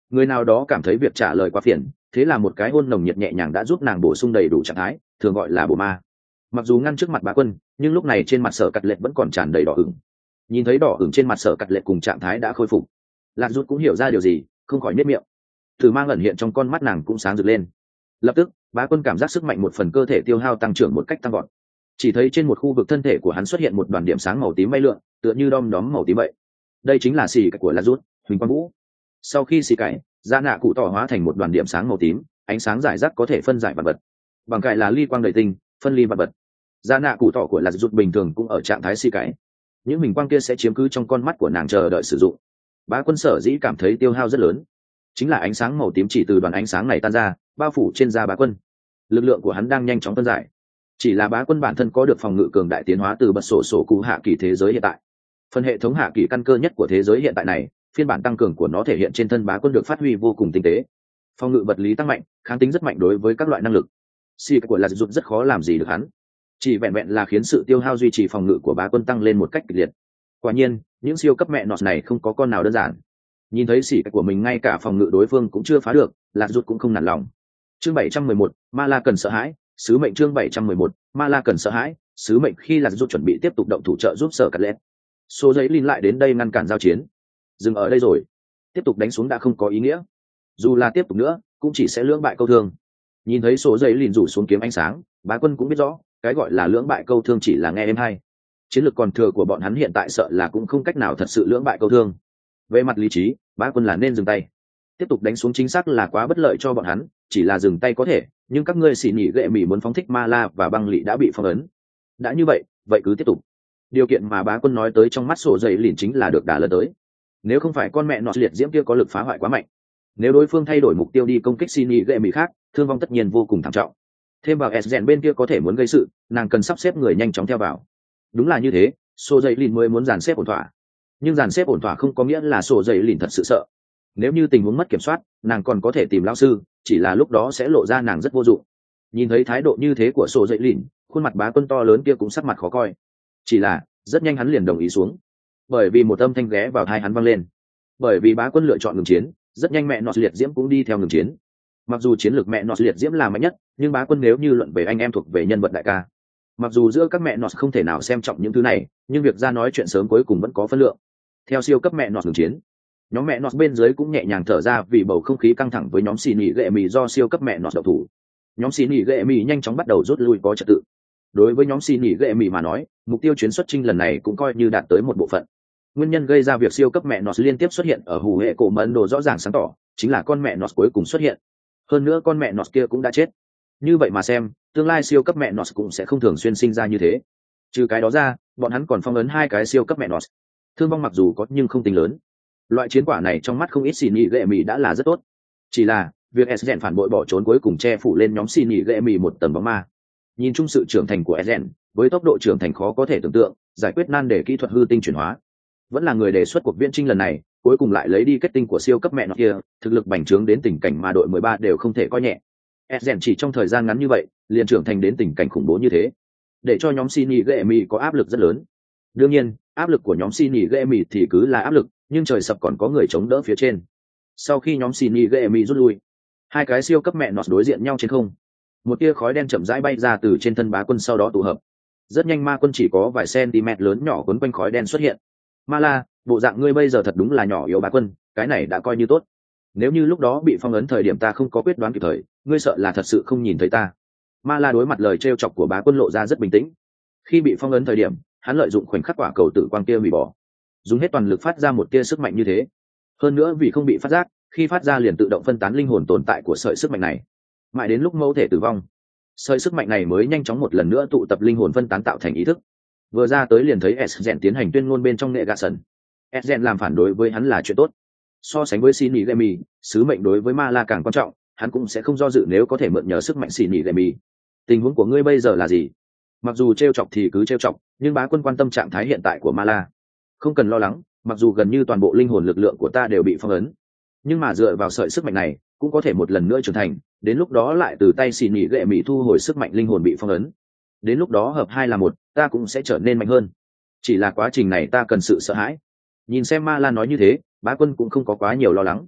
Speaker 1: Người nào đó cảm thấy việc trả lời quá phiền, thế là một cái hôn nồng nhiệt nhẹ nhàng đã giúp nàng bổ sung đầy đủ trạng thái, thường gọi là bổ ma. Mặc dù ngăn trước mặt bá quân, nhưng lúc này trên mặt Sở Cật Lệ vẫn còn tràn đầy đỏ ửng. Nhìn thấy đỏ ửng trên mặt Sở Cật Lệ cùng trạng thái đã khôi phục, Lạc Rút cũng hiểu ra điều gì, không khỏi nhếch miệng. Thử mang ẩn hiện trong con mắt nàng cũng sáng rực lên. Lập tức, bá quân cảm giác sức mạnh một phần cơ thể tiêu hao tăng trưởng một cách tăng vọt. Chỉ thấy trên một khu vực thân thể của hắn xuất hiện một đoàn điểm sáng màu tím bay lượn, tựa như đom đóm màu tím vậy. Đây chính là xì cải của Lạc Rút, Huỳnh Quang Vũ. Sau khi xì cải, da nạ cụ tỏ hóa thành một đoàn điểm sáng màu tím, ánh sáng giải rác có thể phân giải vật vật. Bằng cải là ly quang đầy tinh, phân ly vật vật. Da nạ cụ tỏ của Lạc Rút bình thường cũng ở trạng thái xì cải. Những huỳnh quang kia sẽ chiếm cứ trong con mắt của nàng chờ đợi sử dụng. Bá quân sở dĩ cảm thấy tiêu hao rất lớn, chính là ánh sáng màu tím chỉ từ đoàn ánh sáng này tan ra, bao phủ trên da bá quân. Lực lượng của hắn đang nhanh chóng phân giải. Chỉ là bá quân bản thân có được phòng ngự cường đại tiến hóa từ bật sổ sổ cụ hạ kỳ thế giới hiện tại. Phần hệ thống hạ kỳ căn cơ nhất của thế giới hiện tại này, phiên bản tăng cường của nó thể hiện trên thân bá quân được phát huy vô cùng tinh tế. Phòng ngự vật lý tăng mạnh, kháng tính rất mạnh đối với các loại năng lực. Si của Lạc Rút rất khó làm gì được hắn. Chỉ vẹn vẹn là khiến sự tiêu hao duy trì phòng ngự của bá quân tăng lên một cách kịch liệt. Quả nhiên, những siêu cấp mẹ nọt này không có con nào đơn giản. Nhìn thấy xỉ của mình ngay cả phòng ngự đối phương cũng chưa phá được, Lạc Rút cũng không nản lòng. Chương bảy trăm mười một, Ma La cần sợ hãi, sứ mệnh chương bảy trăm mười một, Ma La cần sợ hãi, sứ mệnh khi Lạc Rút chuẩn bị tiếp tục động thủ trợ giúp Sở Cật Lệ. Số giấy Lin lại đến đây ngăn cản giao chiến. Dừng ở đây rồi, tiếp tục đánh xuống đã không có ý nghĩa. Dù là tiếp tục nữa, cũng chỉ sẽ lưỡng bại câu thương. Nhìn thấy số giấy Lin rủ xuống kiếm ánh sáng, bá quân cũng biết rõ, cái gọi là lưỡng bại câu thương chỉ là nghe êm hay. Chiến lược còn thừa của bọn hắn hiện tại sợ là cũng không cách nào thật sự lưỡng bại câu thương. Về mặt lý trí, bá quân là nên dừng tay. Tiếp tục đánh xuống chính xác là quá bất lợi cho bọn hắn, chỉ là dừng tay có thể, nhưng các ngươi xỉ nhỉ gệ mỉ muốn phóng thích ma la và băng lị đã bị phong ấn. Đã như vậy, vậy cứ tiếp tục. Điều kiện mà bá quân nói tới trong mắt sổ dày lìn chính là được đả lần tới. Nếu không phải con mẹ nọ liệt diễm kia có lực phá hoại quá mạnh, nếu đối phương thay đổi mục tiêu đi công kích xỉ nhỉ gệ mỉ khác, thương vong tất nhiên vô cùng thảm trọng. Thêm vào s rèn bên kia có thể muốn gây sự, nàng cần sắp xếp người nhanh chóng theo vào. Đúng là như thế, sổ dày lìn mới muốn dàn xếp ổn thỏa. Nhưng dàn xếp ổn thỏa không có nghĩa là sổ dày lìn thật sự sợ. Nếu như tình huống mất kiểm soát, nàng còn có thể tìm lão sư, chỉ là lúc đó sẽ lộ ra nàng rất vô dụng. Nhìn thấy thái độ như thế của sổ dậy lìn, khuôn mặt bá quân to lớn kia cũng sắc mặt khó coi. Chỉ là rất nhanh hắn liền đồng ý xuống, bởi vì một âm thanh ghé vào tai hắn vang lên. Bởi vì bá quân lựa chọn ngừng chiến, rất nhanh mẹ nọ liệt diễm cũng đi theo ngừng chiến. Mặc dù chiến lược mẹ nọ liệt diễm là mạnh nhất, nhưng bá quân nếu như luận về anh em thuộc về nhân vật đại ca. Mặc dù giữa các mẹ nọ không thể nào xem trọng những thứ này, nhưng việc ra nói chuyện sớm cuối cùng vẫn có phân lượng. Theo siêu cấp mẹ nọ ngừng chiến, nhóm mẹ nọt bên dưới cũng nhẹ nhàng thở ra vì bầu không khí căng thẳng với nhóm xì nỉ gệ mì do siêu cấp mẹ nọt độc thủ. Nhóm xì nỉ gệ mì nhanh chóng bắt đầu rút lui có trật tự. Đối với nhóm xì nỉ gệ mì mà nói, mục tiêu chuyến xuất chinh lần này cũng coi như đạt tới một bộ phận. Nguyên nhân gây ra việc siêu cấp mẹ nọt liên tiếp xuất hiện ở hủ hệ cổ mẫn đồ rõ ràng sáng tỏ, chính là con mẹ nọt cuối cùng xuất hiện. Hơn nữa con mẹ nọt kia cũng đã chết. Như vậy mà xem, tương lai siêu cấp mẹ nọt cũng sẽ không thường xuyên sinh ra như thế. Trừ cái đó ra, bọn hắn còn phong ấn hai cái siêu cấp mẹ nọt. Thương vong mặc dù có nhưng không tính lớn. Loại chiến quả này trong mắt không ít xì nhị gệ mì đã là rất tốt. Chỉ là việc s phản bội bỏ trốn cuối cùng che phủ lên nhóm xì nhị gệ mì một tầng bóng ma. Nhìn chung sự trưởng thành của s với tốc độ trưởng thành khó có thể tưởng tượng, giải quyết nan đề kỹ thuật hư tinh chuyển hóa, vẫn là người đề xuất cuộc viễn trinh lần này, cuối cùng lại lấy đi kết tinh của siêu cấp mẹ nọ kia, thực lực bành trướng đến tình cảnh mà đội mười ba đều không thể coi nhẹ. s chỉ trong thời gian ngắn như vậy liền trưởng thành đến tình cảnh khủng bố như thế, để cho nhóm xì nhị gệ mì có áp lực rất lớn. Đương nhiên, áp lực của nhóm xì nhị gệ mì thì cứ là áp lực, nhưng trời sập còn có người chống đỡ phía trên. Sau khi nhóm xì nhị gệ mì rút lui, hai cái siêu cấp mẹ nọt đối diện nhau trên không. Một tia khói đen chậm rãi bay ra từ trên thân bá quân, sau đó tụ hợp. Rất nhanh ma quân chỉ có vài cm lớn nhỏ quấn quanh khói đen xuất hiện. Ma La, bộ dạng ngươi bây giờ thật đúng là nhỏ yếu bá quân, cái này đã coi như tốt. Nếu như lúc đó bị phong ấn thời điểm ta không có quyết đoán kịp thời, ngươi sợ là thật sự không nhìn thấy ta. Ma La đối mặt lời trêu chọc của bá quân lộ ra rất bình tĩnh. Khi bị phong ấn thời điểm, hắn lợi dụng khoảnh khắc quả cầu tử quang kia hủy bỏ, dùng hết toàn lực phát ra một tia sức mạnh như thế. Hơn nữa vì không bị phát giác, khi phát ra liền tự động phân tán linh hồn tồn tại của sợi sức mạnh này. Mãi đến lúc mẫu thể tử vong, sợi sức mạnh này mới nhanh chóng một lần nữa tụ tập linh hồn phân tán tạo thành ý thức. Vừa ra tới liền thấy s tiến hành tuyên ngôn bên trong nghệ gạ sần. s làm phản đối với hắn là chuyện tốt. So sánh với Shinji Gemi, sứ mệnh đối với Ma La càng quan trọng, hắn cũng sẽ không do dự nếu có thể mượn nhờ sức mạnh Shinji Gemi. Tình huống của ngươi bây giờ là gì? Mặc dù trêu chọc thì cứ trêu chọc, nhưng bá quân quan tâm trạng thái hiện tại của Ma La. Không cần lo lắng, mặc dù gần như toàn bộ linh hồn lực lượng của ta đều bị phong ấn, nhưng mà dựa vào sợi sức mạnh này cũng có thể một lần nữa trưởng thành, đến lúc đó lại từ tay xì nhị gệ mỹ thu hồi sức mạnh linh hồn bị phong ấn. Đến lúc đó hợp hai là một, ta cũng sẽ trở nên mạnh hơn. Chỉ là quá trình này ta cần sự sợ hãi. Nhìn xem Ma La nói như thế, bá quân cũng không có quá nhiều lo lắng.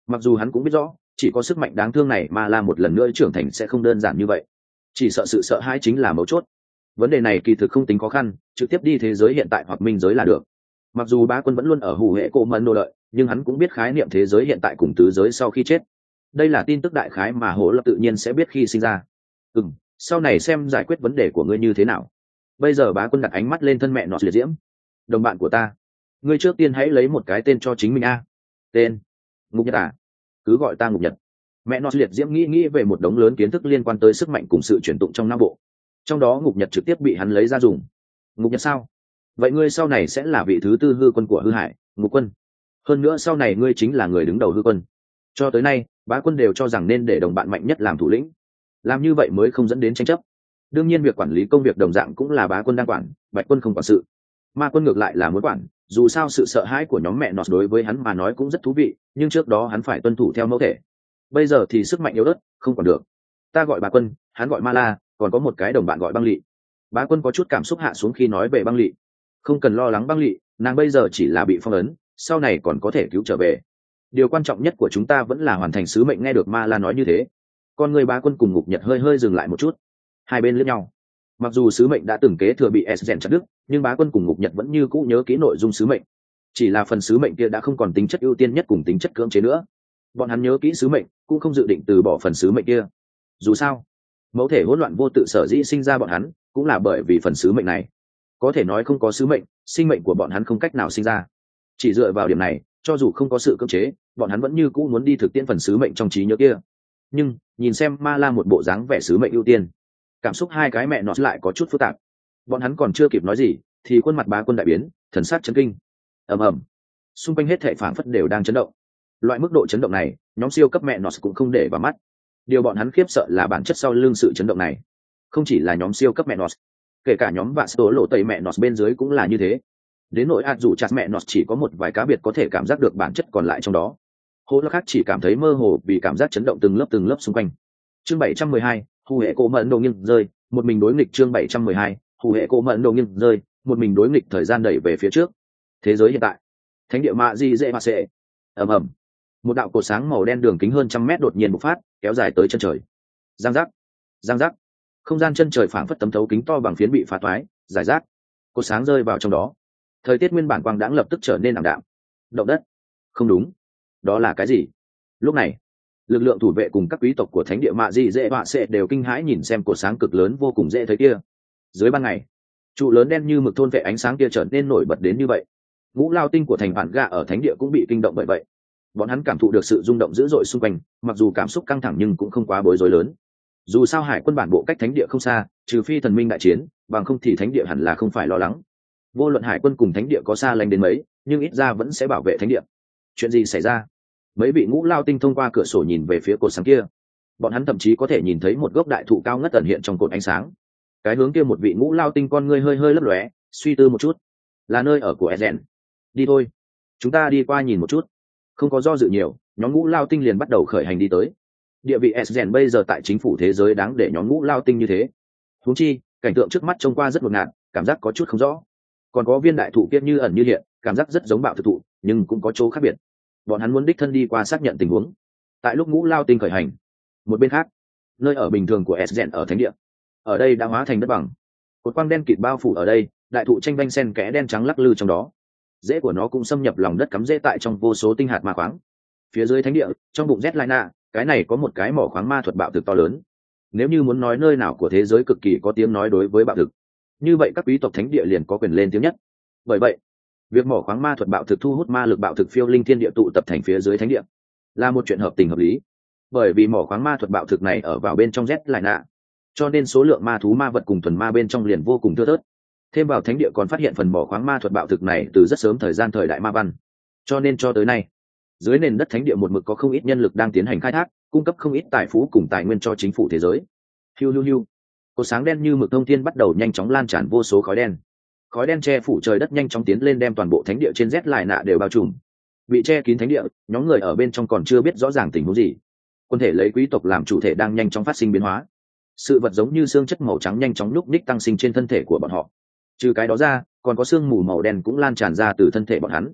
Speaker 1: Mặc dù hắn cũng biết rõ chỉ có sức mạnh đáng thương này mà la một lần nữa trưởng thành sẽ không đơn giản như vậy, chỉ sợ sự sợ hãi chính là mấu chốt. Vấn đề này kỳ thực không tính khó khăn, trực tiếp đi thế giới hiện tại hoặc minh giới là được. Mặc dù bá quân vẫn luôn ở hủ hệ cổ mân nô lợi, nhưng hắn cũng biết khái niệm thế giới hiện tại cùng tứ giới sau khi chết. Đây là tin tức đại khái mà Hổ Lập tự nhiên sẽ biết khi sinh ra. Ừ, sau này xem giải quyết vấn đề của ngươi như thế nào. Bây giờ bá quân đặt ánh mắt lên thân mẹ nọ liệt diễm. Đồng bạn của ta, ngươi trước tiên hãy lấy một cái tên cho chính mình a. Tên? Ngục Nhật à? Cứ gọi ta Ngục Nhật. Mẹ nọ liệt diễm nghĩ nghĩ về một đống lớn kiến thức liên quan tới sức mạnh cùng sự chuyển tụng trong não bộ. Trong đó Ngục Nhật trực tiếp bị hắn lấy ra dùng. Ngục Nhật sao? Vậy ngươi sau này sẽ là vị thứ tư hư quân của hư hải, Ngục quân. Hơn nữa sau này ngươi chính là người đứng đầu hư quân. Cho tới nay bá quân đều cho rằng nên để đồng bạn mạnh nhất làm thủ lĩnh, làm như vậy mới không dẫn đến tranh chấp. Đương nhiên việc quản lý công việc đồng dạng cũng là bá quân đang quản, bạch quân không quản sự. Ma quân ngược lại là muốn quản, dù sao sự sợ hãi của nhóm mẹ nọt đối với hắn mà nói cũng rất thú vị, nhưng trước đó hắn phải tuân thủ theo mẫu thể. Bây giờ thì sức mạnh yếu ớt không còn được. Ta gọi bá quân, hắn gọi ma la, còn có một cái đồng bạn gọi băng lị. Bá quân có chút cảm xúc hạ xuống khi nói về băng lị. Không cần lo lắng băng lị, nàng bây giờ chỉ là bị phong ấn, sau này còn có thể cứu trở về. Điều quan trọng nhất của chúng ta vẫn là hoàn thành sứ mệnh. Nghe được ma la nói như thế, con người bá quân cùng Ngục Nhật hơi hơi dừng lại một chút, hai bên liếc nhau. Mặc dù sứ mệnh đã từng kế thừa bị Esgen chặt đứt, nhưng bá quân cùng Ngục Nhật vẫn như cũ nhớ kỹ nội dung sứ mệnh. Chỉ là phần sứ mệnh kia đã không còn tính chất ưu tiên nhất cùng tính chất cưỡng chế nữa. Bọn hắn nhớ kỹ sứ mệnh, cũng không dự định từ bỏ phần sứ mệnh kia. Dù sao, mẫu thể hỗn loạn vô tự sở dĩ sinh ra bọn hắn, cũng là bởi vì phần sứ mệnh này. Có thể nói không có sứ mệnh, sinh mệnh của bọn hắn không cách nào sinh ra. Chỉ dựa vào điểm này, cho dù không có sự cưỡng chế, bọn hắn vẫn như cũ muốn đi thực tiễn phần sứ mệnh trong trí nhớ kia. Nhưng nhìn xem ma la một bộ dáng vẻ sứ mệnh ưu tiên, cảm xúc hai cái mẹ nó lại có chút phức tạp. Bọn hắn còn chưa kịp nói gì thì khuôn mặt bá quân đại biến, thần sắc chấn kinh. Ầm ầm, xung quanh hết thảy phảng phất đều đang chấn động. Loại mức độ chấn động này, nhóm siêu cấp mẹ nó cũng không để vào mắt. Điều bọn hắn khiếp sợ là bản chất sau lưng sự chấn động này. Không chỉ là nhóm siêu cấp mẹ nó, kể cả nhóm vạ số lộ tẩy mẹ nó bên dưới cũng là như thế. Đến nỗi ạt dù chặt mẹ nó chỉ có một vài cá biệt có thể cảm giác được bản chất còn lại trong đó. Hồ Lắc khác chỉ cảm thấy mơ hồ vì cảm giác chấn động từng lớp từng lớp xung quanh. Chương bảy trăm mười hai, hù hệ cổ mẫn đồ nghiêng rơi, một mình đối nghịch. Chương bảy trăm mười hai, hù hệ cổ mẫn đồ nghiêng rơi, một mình đối nghịch. Thời gian đẩy về phía trước. Thế giới hiện tại, thánh địa mạ di dễ mà sệ. Ầm ầm, một đạo cột sáng màu đen đường kính hơn trăm mét đột nhiên bộc phát, kéo dài tới chân trời. Giang giác, giang giác, không gian chân trời phảng phất tấm thấu kính to bằng phiến bị phá toái, giải rác. Cột sáng rơi vào trong đó. Thời tiết nguyên bản quang đãng lập tức trở nên ảm đạm. Động đất? Không đúng, đó là cái gì? Lúc này, lực lượng thủ vệ cùng các quý tộc của thánh địa mạ di dễ họa sệ đều kinh hãi nhìn xem cột sáng cực lớn vô cùng dễ thấy kia. Dưới ban ngày, trụ lớn đen như mực thôn vệ ánh sáng kia trở nên nổi bật đến như vậy. Ngũ lao tinh của thành bản gạ ở thánh địa cũng bị kinh động bởi vậy. Bọn hắn cảm thụ được sự rung động dữ dội xung quanh, mặc dù cảm xúc căng thẳng nhưng cũng không quá bối rối lớn. Dù sao hải quân bản bộ cách thánh địa không xa, trừ phi thần minh đại chiến, bằng không thì thánh địa hẳn là không phải lo lắng. Vô luận hải quân cùng thánh địa có xa lánh đến mấy, nhưng ít ra vẫn sẽ bảo vệ thánh địa. Chuyện gì xảy ra? Mấy vị ngũ lao tinh thông qua cửa sổ nhìn về phía cột sáng kia. Bọn hắn thậm chí có thể nhìn thấy một gốc đại thụ cao ngất ẩn hiện trong cột ánh sáng. Cái hướng kia một vị ngũ lao tinh con ngươi hơi hơi lấp lóe, suy tư một chút. Là nơi ở của Esgen. Đi thôi, chúng ta đi qua nhìn một chút. Không có do dự nhiều, nhóm ngũ lao tinh liền bắt đầu khởi hành đi tới. Địa vị Esgen bây giờ tại chính phủ thế giới đáng để nhóm ngũ lao tinh như thế. Huống chi, cảnh tượng trước mắt trông qua rất ngột ngạt, cảm giác có chút không rõ. Còn có viên đại thụ kia như ẩn như hiện, cảm giác rất giống bạo thực thụ, nhưng cũng có chỗ khác biệt. Bọn hắn muốn đích thân đi qua xác nhận tình huống. Tại lúc ngũ lao tinh khởi hành, một bên khác, nơi ở bình thường của Esgen ở thánh địa, ở đây đã hóa thành đất bằng. Cột quang đen kịt bao phủ ở đây, đại thụ tranh vanh sen kẽ đen trắng lắc lư trong đó. Rễ của nó cũng xâm nhập lòng đất cắm rễ tại trong vô số tinh hạt ma khoáng. Phía dưới thánh địa, trong bụng Zetlina, cái này có một cái mỏ khoáng ma thuật bạo thực to lớn. Nếu như muốn nói nơi nào của thế giới cực kỳ có tiếng nói đối với bạo thực, như vậy các quý tộc thánh địa liền có quyền lên tiếng nhất. Bởi vậy, việc mỏ khoáng ma thuật bạo thực thu hút ma lực bạo thực phiêu linh thiên địa tụ tập thành phía dưới thánh địa là một chuyện hợp tình hợp lý. Bởi vì mỏ khoáng ma thuật bạo thực này ở vào bên trong Zetlina, cho nên số lượng ma thú ma vật cùng thuần ma bên trong liền vô cùng thưa thớt. Thêm vào thánh địa còn phát hiện phần mỏ khoáng ma thuật bạo thực này từ rất sớm thời gian thời đại ma văn, cho nên cho tới nay dưới nền đất thánh địa một mực có không ít nhân lực đang tiến hành khai thác, cung cấp không ít tài phú cùng tài nguyên cho chính phủ thế giới. Hiu hiu hiu, cột sáng đen như mực thông thiên bắt đầu nhanh chóng lan tràn vô số khói đen. Khói đen che phủ trời đất nhanh chóng tiến lên đem toàn bộ thánh địa trên Z lại nạ đều bao trùm. Bị che kín thánh địa, nhóm người ở bên trong còn chưa biết rõ ràng tình huống gì. Quân thể lấy quý tộc làm chủ thể đang nhanh chóng phát sinh biến hóa. Sự vật giống như xương chất màu trắng nhanh chóng nhúc nhích tăng sinh trên thân thể của bọn họ. Trừ cái đó ra, còn có sương mù màu đen cũng lan tràn ra từ thân thể bọn hắn.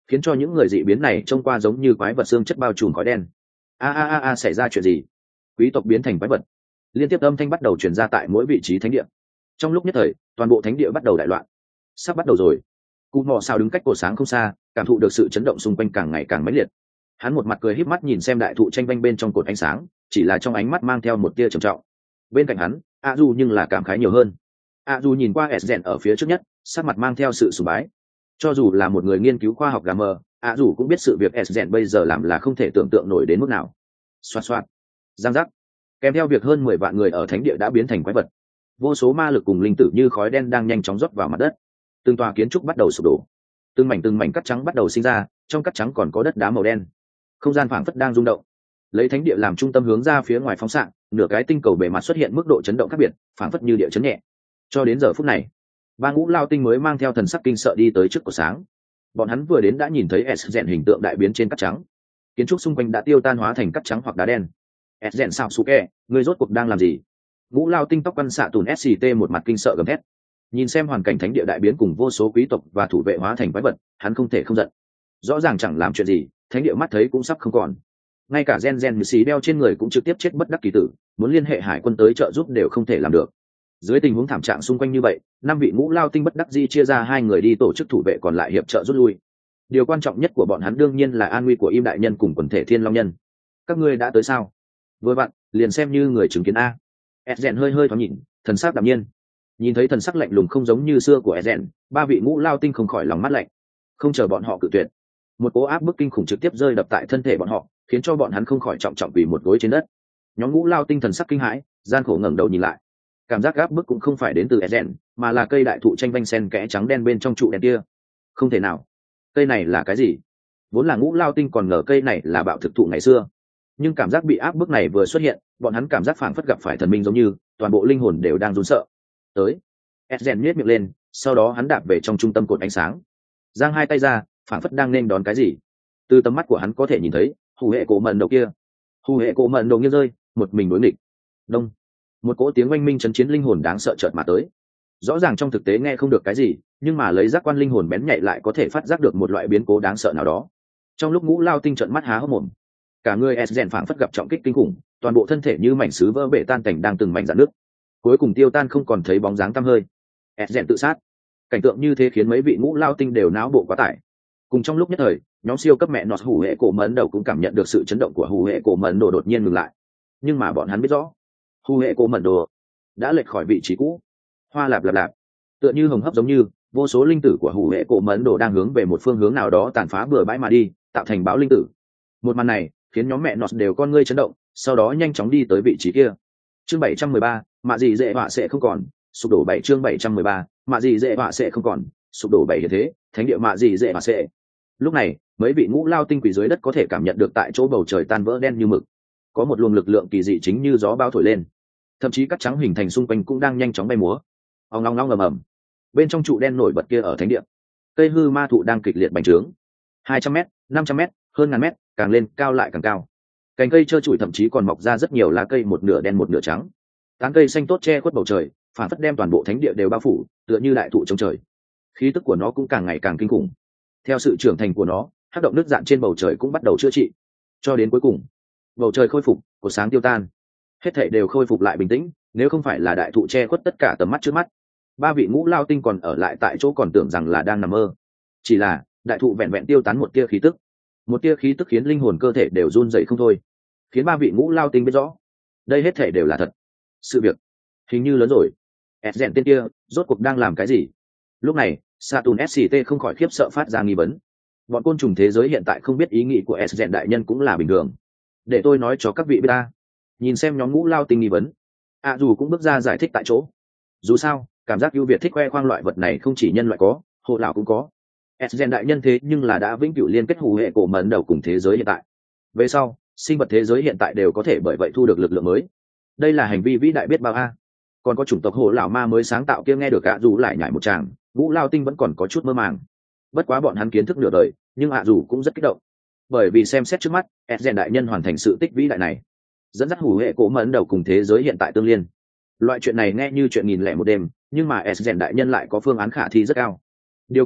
Speaker 1: khiến cho những người dị biến này trông qua giống như quái vật xương chất bao trùm khói đen. A a a a, xảy ra chuyện gì? Quý tộc biến thành quái vật. Liên tiếp âm thanh bắt đầu truyền ra tại mỗi vị trí thánh địa. Trong lúc nhất thời, toàn bộ thánh địa bắt đầu đại loạn. Sắp bắt đầu rồi. Cú mò sao đứng cách cổ sáng không xa, cảm thụ được sự chấn động xung quanh càng ngày càng mãnh liệt. Hắn một mặt cười híp mắt nhìn xem đại thụ tranh vanh bên trong cột ánh sáng, chỉ là trong ánh mắt mang theo một tia trầm trọng. Bên cạnh hắn, A Du nhưng là cảm khái nhiều hơn. A Du nhìn qua Esgen ở phía trước nhất, sắc mặt mang theo sự sùng bái. Cho dù là một người nghiên cứu khoa học gamer, A Du cũng biết sự việc Esgen bây giờ làm là không thể tưởng tượng nổi đến mức nào. Xoạt xoạt, giang giác. Kèm theo việc hơn mười vạn người ở thánh địa đã biến thành quái vật, vô số ma lực cùng linh tử như khói đen đang nhanh chóng rót vào mặt đất. Từng tòa kiến trúc bắt đầu sụp đổ, từng mảnh từng mảnh cát trắng bắt đầu sinh ra, trong cát trắng còn có đất đá màu đen. Không gian phảng phất đang rung động. Lấy thánh địa làm trung tâm hướng ra phía ngoài phóng xạ, nửa cái tinh cầu bề mặt xuất hiện mức độ chấn động khác biệt, phảng phất như địa chấn nhẹ. Cho đến giờ phút này, ba ngũ lao tinh mới mang theo thần sắc kinh sợ đi tới trước cổ sáng. Bọn hắn vừa đến đã nhìn thấy Esgen hình tượng đại biến trên cát trắng, kiến trúc xung quanh đã tiêu tan hóa thành cát trắng hoặc đá đen. Esgen sao Suke, ngươi rốt cuộc đang làm gì? Ngũ lao tinh tóc quăn xạ tùn ét xê tê một mặt kinh sợ gầm thét. Nhìn xem hoàn cảnh thánh địa đại biến cùng vô số quý tộc và thủ vệ hóa thành quái vật, hắn không thể không giận. Rõ ràng chẳng làm chuyện gì, thánh địa mắt thấy cũng sắp không còn. Ngay cả gen gen như xì đeo trên người cũng trực tiếp chết bất đắc kỳ tử, muốn liên hệ hải quân tới trợ giúp đều không thể làm được. Dưới tình huống thảm trạng xung quanh như vậy, năm vị ngũ lao tinh bất đắc dĩ chia ra hai người đi tổ chức thủ vệ còn lại hiệp trợ rút lui. Điều quan trọng nhất của bọn hắn đương nhiên là an nguy của Im đại nhân cùng quần thể Thiên Long nhân. Các ngươi đã tới sao? Vừa vặn, liền xem như người chứng kiến a. Esgen hơi hơi thoáng nhìn, thần sắc đạm nhiên. Nhìn thấy thần sắc lạnh lùng không giống như xưa của Esgen, ba vị ngũ lao tinh không khỏi lòng mắt lạnh. Không chờ bọn họ cự tuyệt, một cỗ áp bức kinh khủng trực tiếp rơi đập tại thân thể bọn họ, khiến cho bọn hắn không khỏi trọng trọng quỳ một gối trên đất. Nhóm ngũ lao tinh thần sắc kinh hãi, gian khổ ngẩng đầu nhìn lại. Cảm giác áp bức cũng không phải đến từ Esgen, mà là cây đại thụ tranh vanh sen kẽ trắng đen bên trong trụ đen kia. Không thể nào, cây này là cái gì? Vốn là ngũ lao tinh còn ngờ cây này là bạo thực thụ ngày xưa, nhưng cảm giác bị áp bức này vừa xuất hiện, bọn hắn cảm giác phảng phất gặp phải thần minh giống như toàn bộ linh hồn đều đang run sợ. Tới, Esgen nhếch miệng lên, sau đó hắn đạp về trong trung tâm cột ánh sáng, giang hai tay ra, phảng phất đang nên đón cái gì. Từ tầm mắt của hắn có thể nhìn thấy hù hệ cổ mận đầu kia, hù hệ cổ mận đầu nghiêng rơi, một mình đối nghịch. Đông, một cỗ tiếng oanh minh chấn chiến linh hồn đáng sợ chợt mà tới. Rõ ràng trong thực tế nghe không được cái gì, nhưng mà lấy giác quan linh hồn bén nhạy lại có thể phát giác được một loại biến cố đáng sợ nào đó. Trong lúc ngũ lao tinh trợn mắt há hốc mồm, cả người Esgen phảng phất gặp trọng kích kinh khủng, toàn bộ thân thể như mảnh sứ vỡ bể tan cảnh đang từng mảnh rạn nước, cuối cùng tiêu tan không còn thấy bóng dáng tăm hơi. Esgen tự sát. Cảnh tượng như thế khiến mấy vị ngũ lao tinh đều náo bộ quá tải. Cùng trong lúc nhất thời, nhóm siêu cấp mẹ nọt hủ hệ cổ mẫn đầu cũng cảm nhận được sự chấn động của hủ hệ cổ mẫn đồ đột nhiên ngừng lại. Nhưng mà bọn hắn biết rõ, hủ hệ cổ mẫn đồ đã lệch khỏi vị trí cũ. Hoa lạp lạp lạp, tựa như hồng hấp giống như vô số linh tử của hủ hệ cổ mẫn đồ đang hướng về một phương hướng nào đó tàn phá bừa bãi mà đi, tạo thành bão linh tử. Một màn này khiến nhóm mẹ nọt đều con ngươi chấn động, sau đó nhanh chóng đi tới vị trí kia. Chương bảy trăm mười ba, mạ gì dễ họa sẽ không còn, sụp đổ bảy. Chương bảy trăm mười ba, mạ gì dễ họa sẽ không còn, sụp đổ bảy. Hiện thế, thánh địa mạ gì dễ họa sẽ. Lúc này, mấy vị ngũ lao tinh quỷ dưới đất có thể cảm nhận được tại chỗ bầu trời tan vỡ đen như mực, có một luồng lực lượng kỳ dị chính như gió bao thổi lên, thậm chí cát trắng hình thành xung quanh cũng đang nhanh chóng bay múa. Ong long long ầm ầm, bên trong trụ đen nổi bật kia ở thánh địa, cây hư ma thụ đang kịch liệt bành trướng. hai trăm mét, năm trăm mét, hơn ngàn mét, càng lên cao lại càng cao. Cành cây trơ trụi thậm chí còn mọc ra rất nhiều lá cây một nửa đen một nửa trắng. Tán cây xanh tốt che khuất bầu trời, phản phất đem toàn bộ thánh địa đều bao phủ, tựa như đại thụ chống trời. Khí tức của nó cũng càng ngày càng kinh khủng. Theo sự trưởng thành của nó, hắc động nước dạn trên bầu trời cũng bắt đầu chữa trị, cho đến cuối cùng, bầu trời khôi phục, cột sáng tiêu tan, hết thảy đều khôi phục lại bình tĩnh. Nếu không phải là đại thụ che khuất tất cả tầm mắt trước mắt, ba vị ngũ lao tinh còn ở lại tại chỗ còn tưởng rằng là đang nằm mơ. Chỉ là đại thụ vẹn vẹn tiêu tán một tia khí tức, một tia khí tức khiến linh hồn cơ thể đều run dậy không thôi, khiến ba vị ngũ lao tinh biết rõ đây hết thảy đều là thật. Sự việc hình như lớn rồi. Esgen tên kia rốt cuộc đang làm cái gì? Lúc này Saturn ét xê tê không khỏi khiếp sợ phát ra nghi vấn. Bọn côn trùng thế giới hiện tại không biết ý nghĩ của Esgen đại nhân cũng là bình thường. Để tôi nói cho các vị biết ta. Nhìn xem nhóm ngũ lao tinh nghi vấn, à dù cũng bước ra giải thích tại chỗ. Dù sao, cảm giác ưu việt thích khoe khoang loại vật này không chỉ nhân loại có, hộ lão cũng có. Esgen đại nhân thế nhưng là đã vĩnh cửu liên kết hủ hệ cổ mẫn đầu cùng thế giới hiện tại. Về sau, sinh vật thế giới hiện tại đều có thể bởi vậy thu được lực lượng mới. Đây là hành vi vĩ đại biết bao a. Còn có chủng tộc hộ lão ma mới sáng tạo kia nghe được ạ dù lại nhảy một tràng, ngũ lao tinh vẫn còn có chút mơ màng. Bất quá bọn hắn kiến thức nửa đời, nhưng ạ dù cũng rất kích động, bởi vì xem xét trước mắt, Esgen đại nhân hoàn thành sự tích vĩ đại này, dẫn dắt hủ hệ cổ mẫn đầu cùng thế giới hiện tại tương liên. Loại chuyện này nghe như chuyện nghìn lẻ một đêm, nhưng mà Esgen đại nhân lại có phương án khả thi rất cao. Điều kiện một,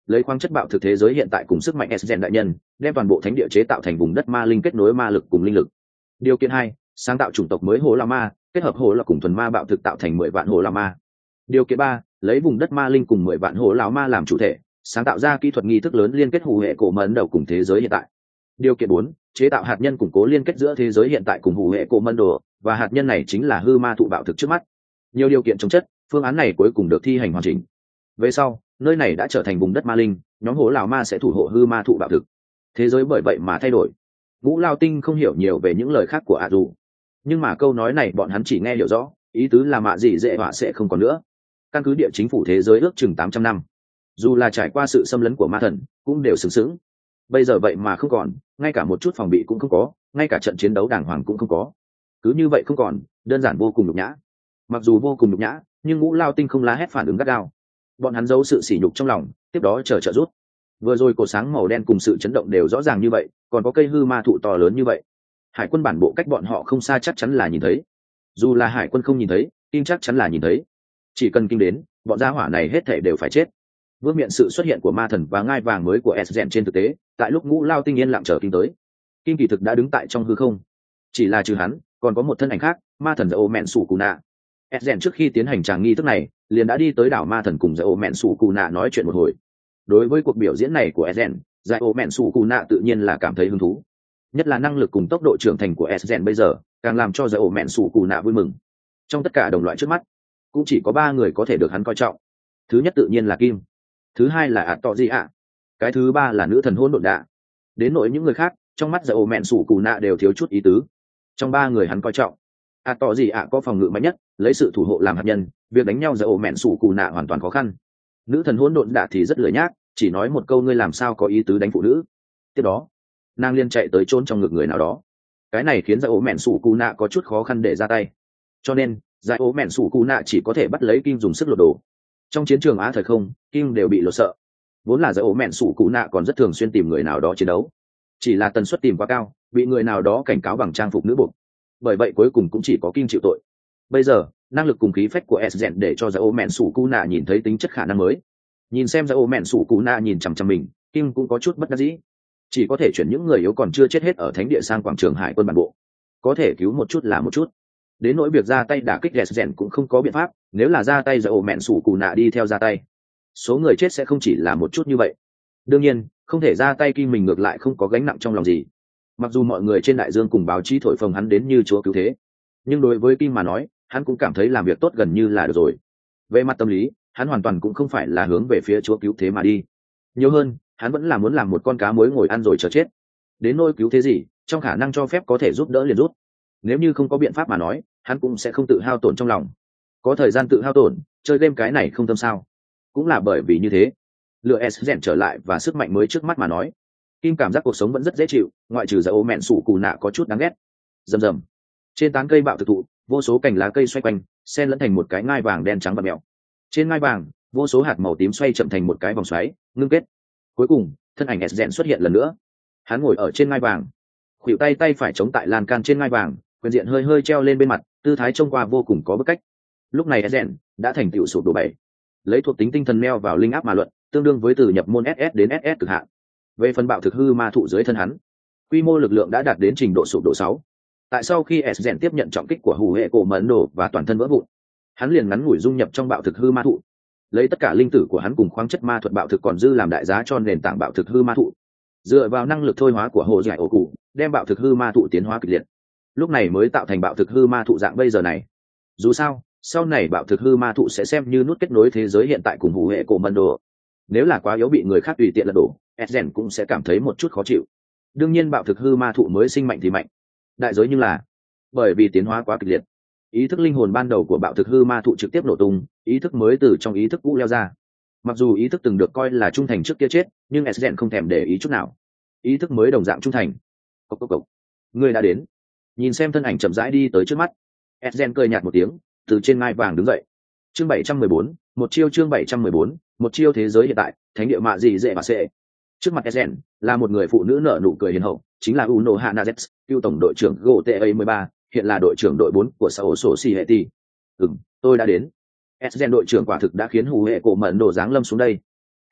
Speaker 1: lấy khoáng chất bạo thực thế giới hiện tại cùng sức mạnh Sgen đại nhân đem toàn bộ thánh địa chế tạo thành vùng đất ma linh kết nối ma lực cùng linh lực. Điều kiện hai, sáng tạo chủng tộc mới hồ la ma, kết hợp hồ là cùng thuần ma bạo thực tạo thành mười vạn hồ la ma. Điều kiện ba, lấy vùng đất ma linh cùng mười vạn hồ lão ma làm chủ thể, sáng tạo ra kỹ thuật nghi thức lớn liên kết hủ hệ cổ mẫn đầu cùng thế giới hiện tại. Điều kiện bốn, chế tạo hạt nhân củng cố liên kết giữa thế giới hiện tại cùng hủ hệ cổ mẫn đồ, và hạt nhân này chính là hư ma thụ bạo thực trước mắt. Nhiều điều kiện chống chất, phương án này cuối cùng được thi hành hoàn chỉnh. Về sau, nơi này đã trở thành vùng đất ma linh, nhóm hố lão ma sẽ thủ hộ hư ma thụ bạo thực. Thế giới bởi vậy mà thay đổi. Ngũ Lao Tinh không hiểu nhiều về những lời khác của ạ dù, nhưng mà câu nói này bọn hắn chỉ nghe hiểu rõ, ý tứ là mạ gì dễ họa sẽ không còn nữa. Căn cứ địa chính phủ thế giới ước chừng tám trăm năm, dù là trải qua sự xâm lấn của ma thần cũng đều sướng sướng. Bây giờ vậy mà không còn, ngay cả một chút phòng bị cũng không có, ngay cả trận chiến đấu đàng hoàng cũng không có. Cứ như vậy không còn, đơn giản vô cùng nhục nhã. Mặc dù vô cùng nhục nhã, nhưng Ngũ Lao Tinh không lá hét phản ứng gắt gao. Bọn hắn giấu sự sỉ nhục trong lòng, tiếp đó chờ trợ giúp. Vừa rồi cổ sáng màu đen cùng sự chấn động đều rõ ràng như vậy, còn có cây hư ma thụ to lớn như vậy. Hải quân bản bộ cách bọn họ không xa chắc chắn là nhìn thấy. Dù là hải quân không nhìn thấy, Kim chắc chắn là nhìn thấy. Chỉ cần Kim đến, bọn gia hỏa này hết thảy đều phải chết. Vương miện sự xuất hiện của ma thần và ngai vàng mới của Sgen trên thực tế, tại lúc Ngũ Lao Tinh yên lặng chờ Kim tới, Kim kỳ thực đã đứng tại trong hư không. Chỉ là trừ hắn, còn có một thân ảnh khác, ma thần Dao Mện Sủ Cù Nạ. Sgen trước khi tiến hành tràng nghi thức này, liền đã đi tới đảo ma thần cùng Dao Mện Sủ Cù Nạ nói chuyện một hồi. Đối với cuộc biểu diễn này của Sgen, Dao Mện Sủ Cù Nạ tự nhiên là cảm thấy hứng thú. Nhất là năng lực cùng tốc độ trưởng thành của Sgen bây giờ, càng làm cho Dao Mện Sủ Cù Nạ vui mừng. Trong tất cả đồng loại trước mắt, cũng chỉ có ba người có thể được hắn coi trọng. Thứ nhất tự nhiên là Kim, thứ hai là ạt tọ gì ạ, cái thứ ba là nữ thần hỗn độn đạ. Đến nỗi những người khác, trong mắt Dao Mện Sủ Cù Nạ đều thiếu chút ý tứ. Trong ba người hắn coi trọng, ạt tọ gì ạ có phòng ngự mạnh nhất, lấy sự thủ hộ làm hạt nhân, việc đánh nhau Dao Mện Sủ Cù Nạ hoàn toàn khó khăn. Nữ thần hỗn độn đạ thì rất lười nhác, chỉ nói một câu ngươi làm sao có ý tứ đánh phụ nữ. Tiếp đó, nàng liên chạy tới trốn trong ngực người nào đó. Cái này khiến Dao Mện Sủ Cù Nạ có chút khó khăn để ra tay. Cho nên, Dao Mện Sủ Cù Nạ chỉ có thể bắt lấy Kim dùng sức lột đồ. Trong chiến trường Á thời không, Kim đều bị lột sợ. Vốn là Dao Mện Sủ Cù Nạ còn rất thường xuyên tìm người nào đó chiến đấu, chỉ là tần suất tìm quá cao, bị người nào đó cảnh cáo bằng trang phục nữ buộc. Bởi vậy cuối cùng cũng chỉ có Kim chịu tội. Bây giờ, năng lực cùng khí phách của Sgen để cho Dao Mện Sủ Cù Nạ nhìn thấy tính chất khả năng mới. Nhìn xem Dao Mện Sủ Cù Nạ nhìn chằm chằm mình, Kim cũng có chút bất đắc dĩ. Chỉ có thể chuyển những người yếu còn chưa chết hết ở thánh địa sang quảng trường hải quân bản bộ. Có thể cứu một chút là một chút. Đến nỗi việc ra tay đả kích Sgen cũng không có biện pháp, nếu là ra tay Dao Mện Sủ Cù Nạ đi theo ra tay, số người chết sẽ không chỉ là một chút như vậy. Đương nhiên, không thể ra tay Kim mình ngược lại không có gánh nặng trong lòng gì. Mặc dù mọi người trên đại dương cùng báo chí thổi phồng hắn đến như chúa cứu thế, nhưng đối với Kim mà nói, hắn cũng cảm thấy làm việc tốt gần như là được rồi. Về mặt tâm lý, hắn hoàn toàn cũng không phải là hướng về phía chúa cứu thế mà đi. Nhiều hơn, hắn vẫn là muốn làm một con cá muối ngồi ăn rồi chờ chết. Đến nỗi cứu thế gì, trong khả năng cho phép có thể giúp đỡ liền rút. Nếu như không có biện pháp mà nói, hắn cũng sẽ không tự hao tổn trong lòng. Có thời gian tự hao tổn, chơi game cái này không tâm sao. Cũng là bởi vì như thế, lựa Sgen trở lại và sức mạnh mới trước mắt mà nói, Kim cảm giác cuộc sống vẫn rất dễ chịu, ngoại trừ Dao Mện Sủ Cù Nạ có chút đáng ghét. Rầm rầm. Trên tán cây bạo thực thụ, vô số cành lá cây xoay quanh, xen lẫn thành một cái ngai vàng đen trắng và mèo. Trên ngai vàng, vô số hạt màu tím xoay chậm thành một cái vòng xoáy, ngưng kết. Cuối cùng, thân ảnh Sgen xuất hiện lần nữa. Hắn ngồi ở trên ngai vàng, khuỷu tay tay phải chống tại lan can trên ngai vàng, quyền diện hơi hơi treo lên bên mặt, tư thái trông qua vô cùng có bức cách. Lúc này Sgen đã thành tựu sụp đổ bảy, lấy thuộc tính tinh thần neo vào linh áp mà luận, tương đương với từ nhập môn ét ét đến ét ét cực hạn. Về phần bạo thực hư ma thụ dưới thân hắn, quy mô lực lượng đã đạt đến trình độ sụp đổ sáu. Tại sau khi Sgen tiếp nhận trọng kích của hủ hệ cổ mẫn đồ và toàn thân vỡ vụn, hắn liền ngắn ngủi dung nhập trong bạo thực hư ma thụ, lấy tất cả linh tử của hắn cùng khoáng chất ma thuật bạo thực còn dư làm đại giá cho nền tảng bạo thực hư ma thụ. Dựa vào năng lực thôi hóa của hồ giải ổ cụ, đem bạo thực hư ma thụ tiến hóa kịch liệt, lúc này mới tạo thành bạo thực hư ma thụ dạng bây giờ này. Dù sao, sau này bạo thực hư ma thụ sẽ xem như nút kết nối thế giới hiện tại cùng hủ hệ cổ mẫn đồ. Nếu là quá yếu bị người khác tùy tiện lật đổ, Sgen cũng sẽ cảm thấy một chút khó chịu. Đương nhiên bạo thực hư ma thụ mới sinh mạnh thì mạnh, đại giới nhưng là bởi vì tiến hóa quá kịch liệt, ý thức linh hồn ban đầu của bạo thực hư ma thụ trực tiếp nổ tung, ý thức mới từ trong ý thức cũ leo ra. Mặc dù ý thức từng được coi là trung thành trước kia chết, nhưng Sgen không thèm để ý chút nào, ý thức mới đồng dạng trung thành. Cốc cốc cốc. Người đã đến. Nhìn xem thân ảnh chậm rãi đi tới trước mắt, Sgen cười nhạt một tiếng, từ trên ngai vàng đứng dậy. Chương bảy trăm mười bốn, một chiêu chương bảy trăm mười bốn, một chiêu thế giới hiện tại, thánh địa mạ gì dễ mà sẽ. Trước mặt Sgen là một người phụ nữ nở nụ cười hiền hậu, chính là Uno Hanazetsu, cựu tổng đội trưởng G T A mười ba, hiện là đội trưởng đội bốn của Sao Sổ Society. Ừm, tôi đã đến. Sgen đội trưởng quả thực đã khiến hủ hệ cổ mẫn đồ giáng lâm xuống đây.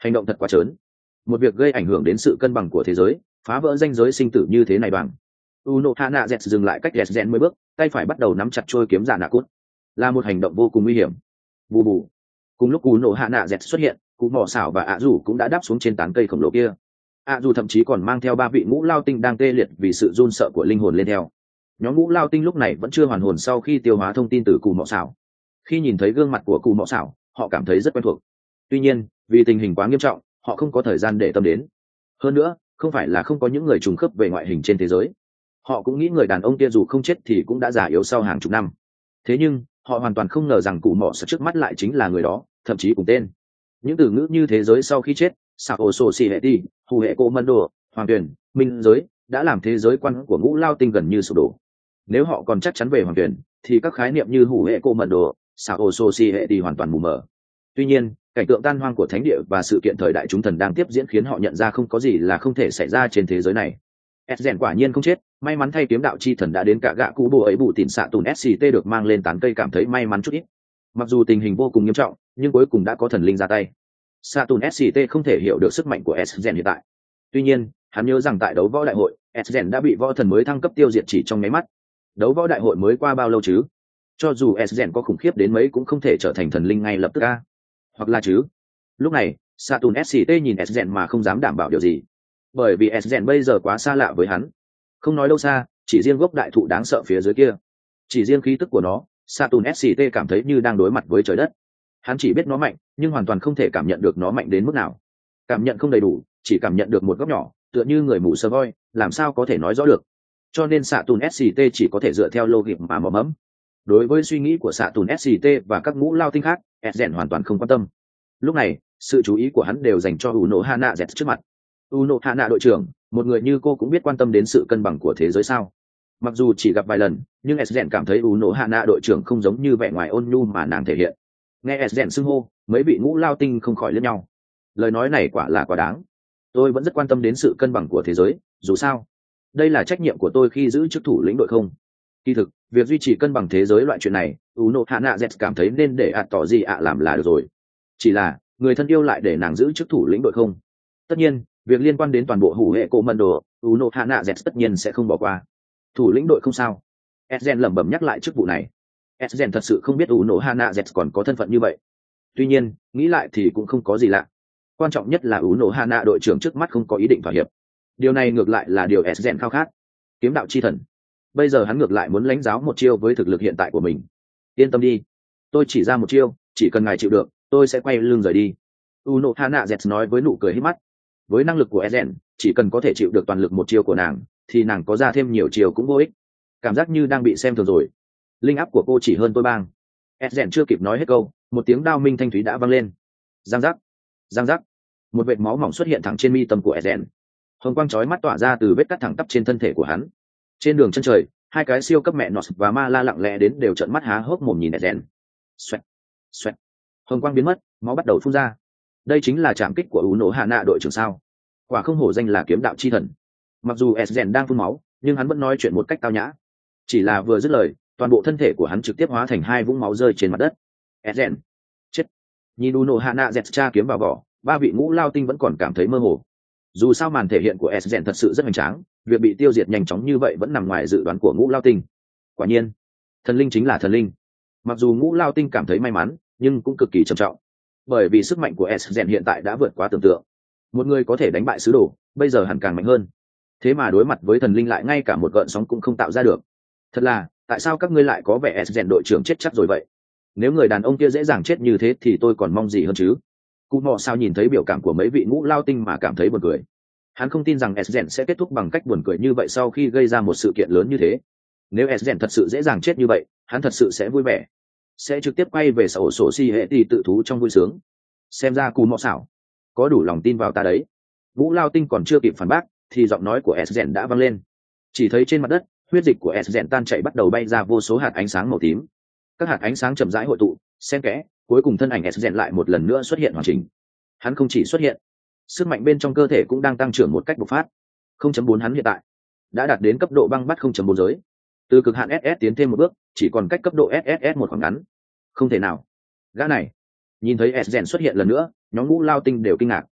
Speaker 1: hành động thật quá trớn, một việc gây ảnh hưởng đến sự cân bằng của thế giới, phá vỡ ranh giới sinh tử như thế này bằng. Unohana Z dừng lại cách Resen mười bước, tay phải bắt đầu nắm chặt trôi kiếm giả nạ cốt, là một hành động vô cùng nguy hiểm. Bù bù. Cùng lúc Unohana Z xuất hiện, cụ mỏ xảo và ạ rủ cũng đã đáp xuống trên tán cây khổng lồ kia. ạ rủ thậm chí còn mang theo ba vị ngũ lao tinh đang tê liệt vì sự run sợ của linh hồn lên theo. Nhóm ngũ lao tinh lúc này vẫn chưa hoàn hồn sau khi tiêu hóa thông tin từ cụ mỏ xảo. Khi nhìn thấy gương mặt của cụ mỏ xảo, họ cảm thấy rất quen thuộc. Tuy nhiên, vì tình hình quá nghiêm trọng, họ không có thời gian để tâm đến. Hơn nữa, không phải là không có những người trùng khớp về ngoại hình trên thế giới. Họ cũng nghĩ người đàn ông kia dù không chết thì cũng đã già yếu sau hàng chục năm. Thế nhưng họ hoàn toàn không ngờ rằng cụ mỏ sợ trước mắt lại chính là người đó, thậm chí cùng tên. Những từ ngữ như thế giới sau khi chết, sao sổ xì hệ ti, hù hệ cô mân đồ, hoàng tuyển, minh giới đã làm thế giới quan của ngũ lao tinh gần như sụp đổ. Nếu họ còn chắc chắn về hoàng tuyển thì các khái niệm như hủ hệ cô mân đồ, sao sổ xì hệ ti hoàn toàn mù mờ. Tuy nhiên, cảnh tượng tan hoang của thánh địa và sự kiện thời đại chúng thần đang tiếp diễn khiến họ nhận ra không có gì là không thể xảy ra trên thế giới này. Esgen quả nhiên không chết, may mắn thay kiếm đạo chi thần đã đến cả gạ cũ bộ ấy bụ tỉn xạ tùn ét xê tê được mang lên tán cây cảm thấy may mắn chút ít. Mặc dù tình hình vô cùng nghiêm trọng, nhưng cuối cùng đã có thần linh ra tay. Xạ tùn ét xê tê không thể hiểu được sức mạnh của Esgen hiện tại. Tuy nhiên, hắn nhớ rằng tại đấu võ đại hội, Esgen đã bị võ thần mới thăng cấp tiêu diệt chỉ trong nháy mắt. Đấu võ đại hội mới qua bao lâu chứ? Cho dù Esgen có khủng khiếp đến mấy cũng không thể trở thành thần linh ngay lập tức a. Hoặc là chứ? Lúc này, Saturn ét xê tê nhìn Esgen mà không dám đảm bảo điều gì. Bởi vì Esgen bây giờ quá xa lạ với hắn. Không nói đâu xa, chỉ riêng gốc đại thụ đáng sợ phía dưới kia. Chỉ riêng khí tức của nó, Saturn ét xê tê cảm thấy như đang đối mặt với trời đất. Hắn chỉ biết nó mạnh, nhưng hoàn toàn không thể cảm nhận được nó mạnh đến mức nào. Cảm nhận không đầy đủ, chỉ cảm nhận được một góc nhỏ, tựa như người mù sờ voi, làm sao có thể nói rõ được. Cho nên Saturn ét xê tê chỉ có thể dựa theo logic mà mò mẫm. Đối với suy nghĩ của Saturn ét xê tê và các ngũ lao tinh khác, Esgen hoàn toàn không quan tâm. Lúc này, sự chú ý của hắn đều dành cho Unohana Z trước mặt. Unohana đội trưởng, một người như cô cũng biết quan tâm đến sự cân bằng của thế giới sao? Mặc dù chỉ gặp vài lần, nhưng Esgen cảm thấy Unohana đội trưởng không giống như vẻ ngoài ôn nhu mà nàng thể hiện. Nghe Esgen xưng hô, mấy vị ngũ lao tinh không khỏi liếc nhau. Lời nói này quả là quá đáng. Tôi vẫn rất quan tâm đến sự cân bằng của thế giới, dù sao, đây là trách nhiệm của tôi khi giữ chức thủ lĩnh đội không. Kỳ thực, việc duy trì cân bằng thế giới loại chuyện này, Unohana Z cảm thấy nên để ạ tỏ gì ạ làm là được rồi. Chỉ là, người thân yêu lại để nàng giữ chức thủ lĩnh đội không. Tất nhiên, việc liên quan đến toàn bộ hủ hệ cổ mân đồ, Unohana Z tất nhiên sẽ không bỏ qua. Thủ lĩnh đội không sao. Esgen lẩm bẩm nhắc lại chức vụ này. Esgen thật sự không biết Unohana Z còn có thân phận như vậy. Tuy nhiên, nghĩ lại thì cũng không có gì lạ. Quan trọng nhất là Unohana đội trưởng trước mắt không có ý định thỏa hiệp. Điều này ngược lại là điều Esgen khao khát. Kiếm đạo chi thần. Bây giờ hắn ngược lại muốn lãnh giáo một chiêu với thực lực hiện tại của mình. Yên tâm đi, tôi chỉ ra một chiêu, chỉ cần ngài chịu được, tôi sẽ quay lưng rời đi. Unohana Z nói với nụ cười hít mắt. Với năng lực của Esgen, chỉ cần có thể chịu được toàn lực một chiêu của nàng, thì nàng có ra thêm nhiều chiêu cũng vô ích. Cảm giác như đang bị xem thường rồi. Linh áp của cô chỉ hơn tôi bang. Esgen chưa kịp nói hết câu, một tiếng đao minh thanh thúy đã vang lên. Giang giác, giang giác. Một vệt máu mỏng xuất hiện thẳng trên mi tâm của Esgen. Hồng quang chói mắt tỏa ra từ vết cắt thẳng tắp trên thân thể của hắn. Trên đường chân trời, hai cái siêu cấp mẹ Nos và Ma La lặng lẽ đến đều trợn mắt há hốc mồm nhìn Esgen. Xoẹt, xoẹt. Hồng quang biến mất, máu bắt đầu phun ra. Đây chính là trảm kích của Unohana đội trưởng sao? Quả không hổ danh là kiếm đạo chi thần. Mặc dù Esgen đang phun máu, nhưng hắn vẫn nói chuyện một cách tao nhã. Chỉ là vừa dứt lời, toàn bộ thân thể của hắn trực tiếp hóa thành hai vũng máu rơi trên mặt đất. Esgen, chết. Nhìn Unohana Z tra kiếm vào vỏ, ba vị ngũ lao tinh vẫn còn cảm thấy mơ hồ. Dù sao màn thể hiện của Esgen thật sự rất hoành tráng, việc bị tiêu diệt nhanh chóng như vậy vẫn nằm ngoài dự đoán của ngũ lao tinh. Quả nhiên, thần linh chính là thần linh. Mặc dù ngũ lao tinh cảm thấy may mắn, nhưng cũng cực kỳ trầm trọng, bởi vì sức mạnh của Esgen hiện tại đã vượt quá tưởng tượng. Một người có thể đánh bại sứ đồ, bây giờ hẳn càng mạnh hơn. Thế mà đối mặt với thần linh lại ngay cả một gợn sóng cũng không tạo ra được. Thật là, tại sao các ngươi lại có vẻ Esgen đội trưởng chết chắc rồi vậy? Nếu người đàn ông kia dễ dàng chết như thế thì tôi còn mong gì hơn chứ? Cụ mò sao nhìn thấy biểu cảm của mấy vị ngũ lao tinh mà cảm thấy buồn cười. Hắn không tin rằng Esgen sẽ kết thúc bằng cách buồn cười như vậy sau khi gây ra một sự kiện lớn như thế. Nếu Esgen thật sự dễ dàng chết như vậy, hắn thật sự sẽ vui vẻ, sẽ trực tiếp quay về sổ sổ si hệ thì tự thú trong vui sướng. Xem ra cù mọ xảo có đủ lòng tin vào ta đấy. Ngũ lao tinh còn chưa kịp phản bác thì giọng nói của Esgen đã vang lên. Chỉ thấy trên mặt đất, huyết dịch của Esgen tan chảy bắt đầu bay ra vô số hạt ánh sáng màu tím. Các hạt ánh sáng chậm rãi hội tụ, xen kẽ, cuối cùng thân ảnh Esgen lại một lần nữa xuất hiện hoàn chỉnh. Hắn không chỉ xuất hiện, sức mạnh bên trong cơ thể cũng đang tăng trưởng một cách bộc phát. không chấm bốn hắn hiện tại đã đạt đến cấp độ băng bắt không chấm bốn giới. Từ cực hạn ét ét tiến thêm một bước, chỉ còn cách cấp độ ét ét ét một khoảng ngắn. Không thể nào. Gã này. Nhìn thấy Esgen xuất hiện lần nữa, nhóm ngũ lao tinh đều kinh ngạc.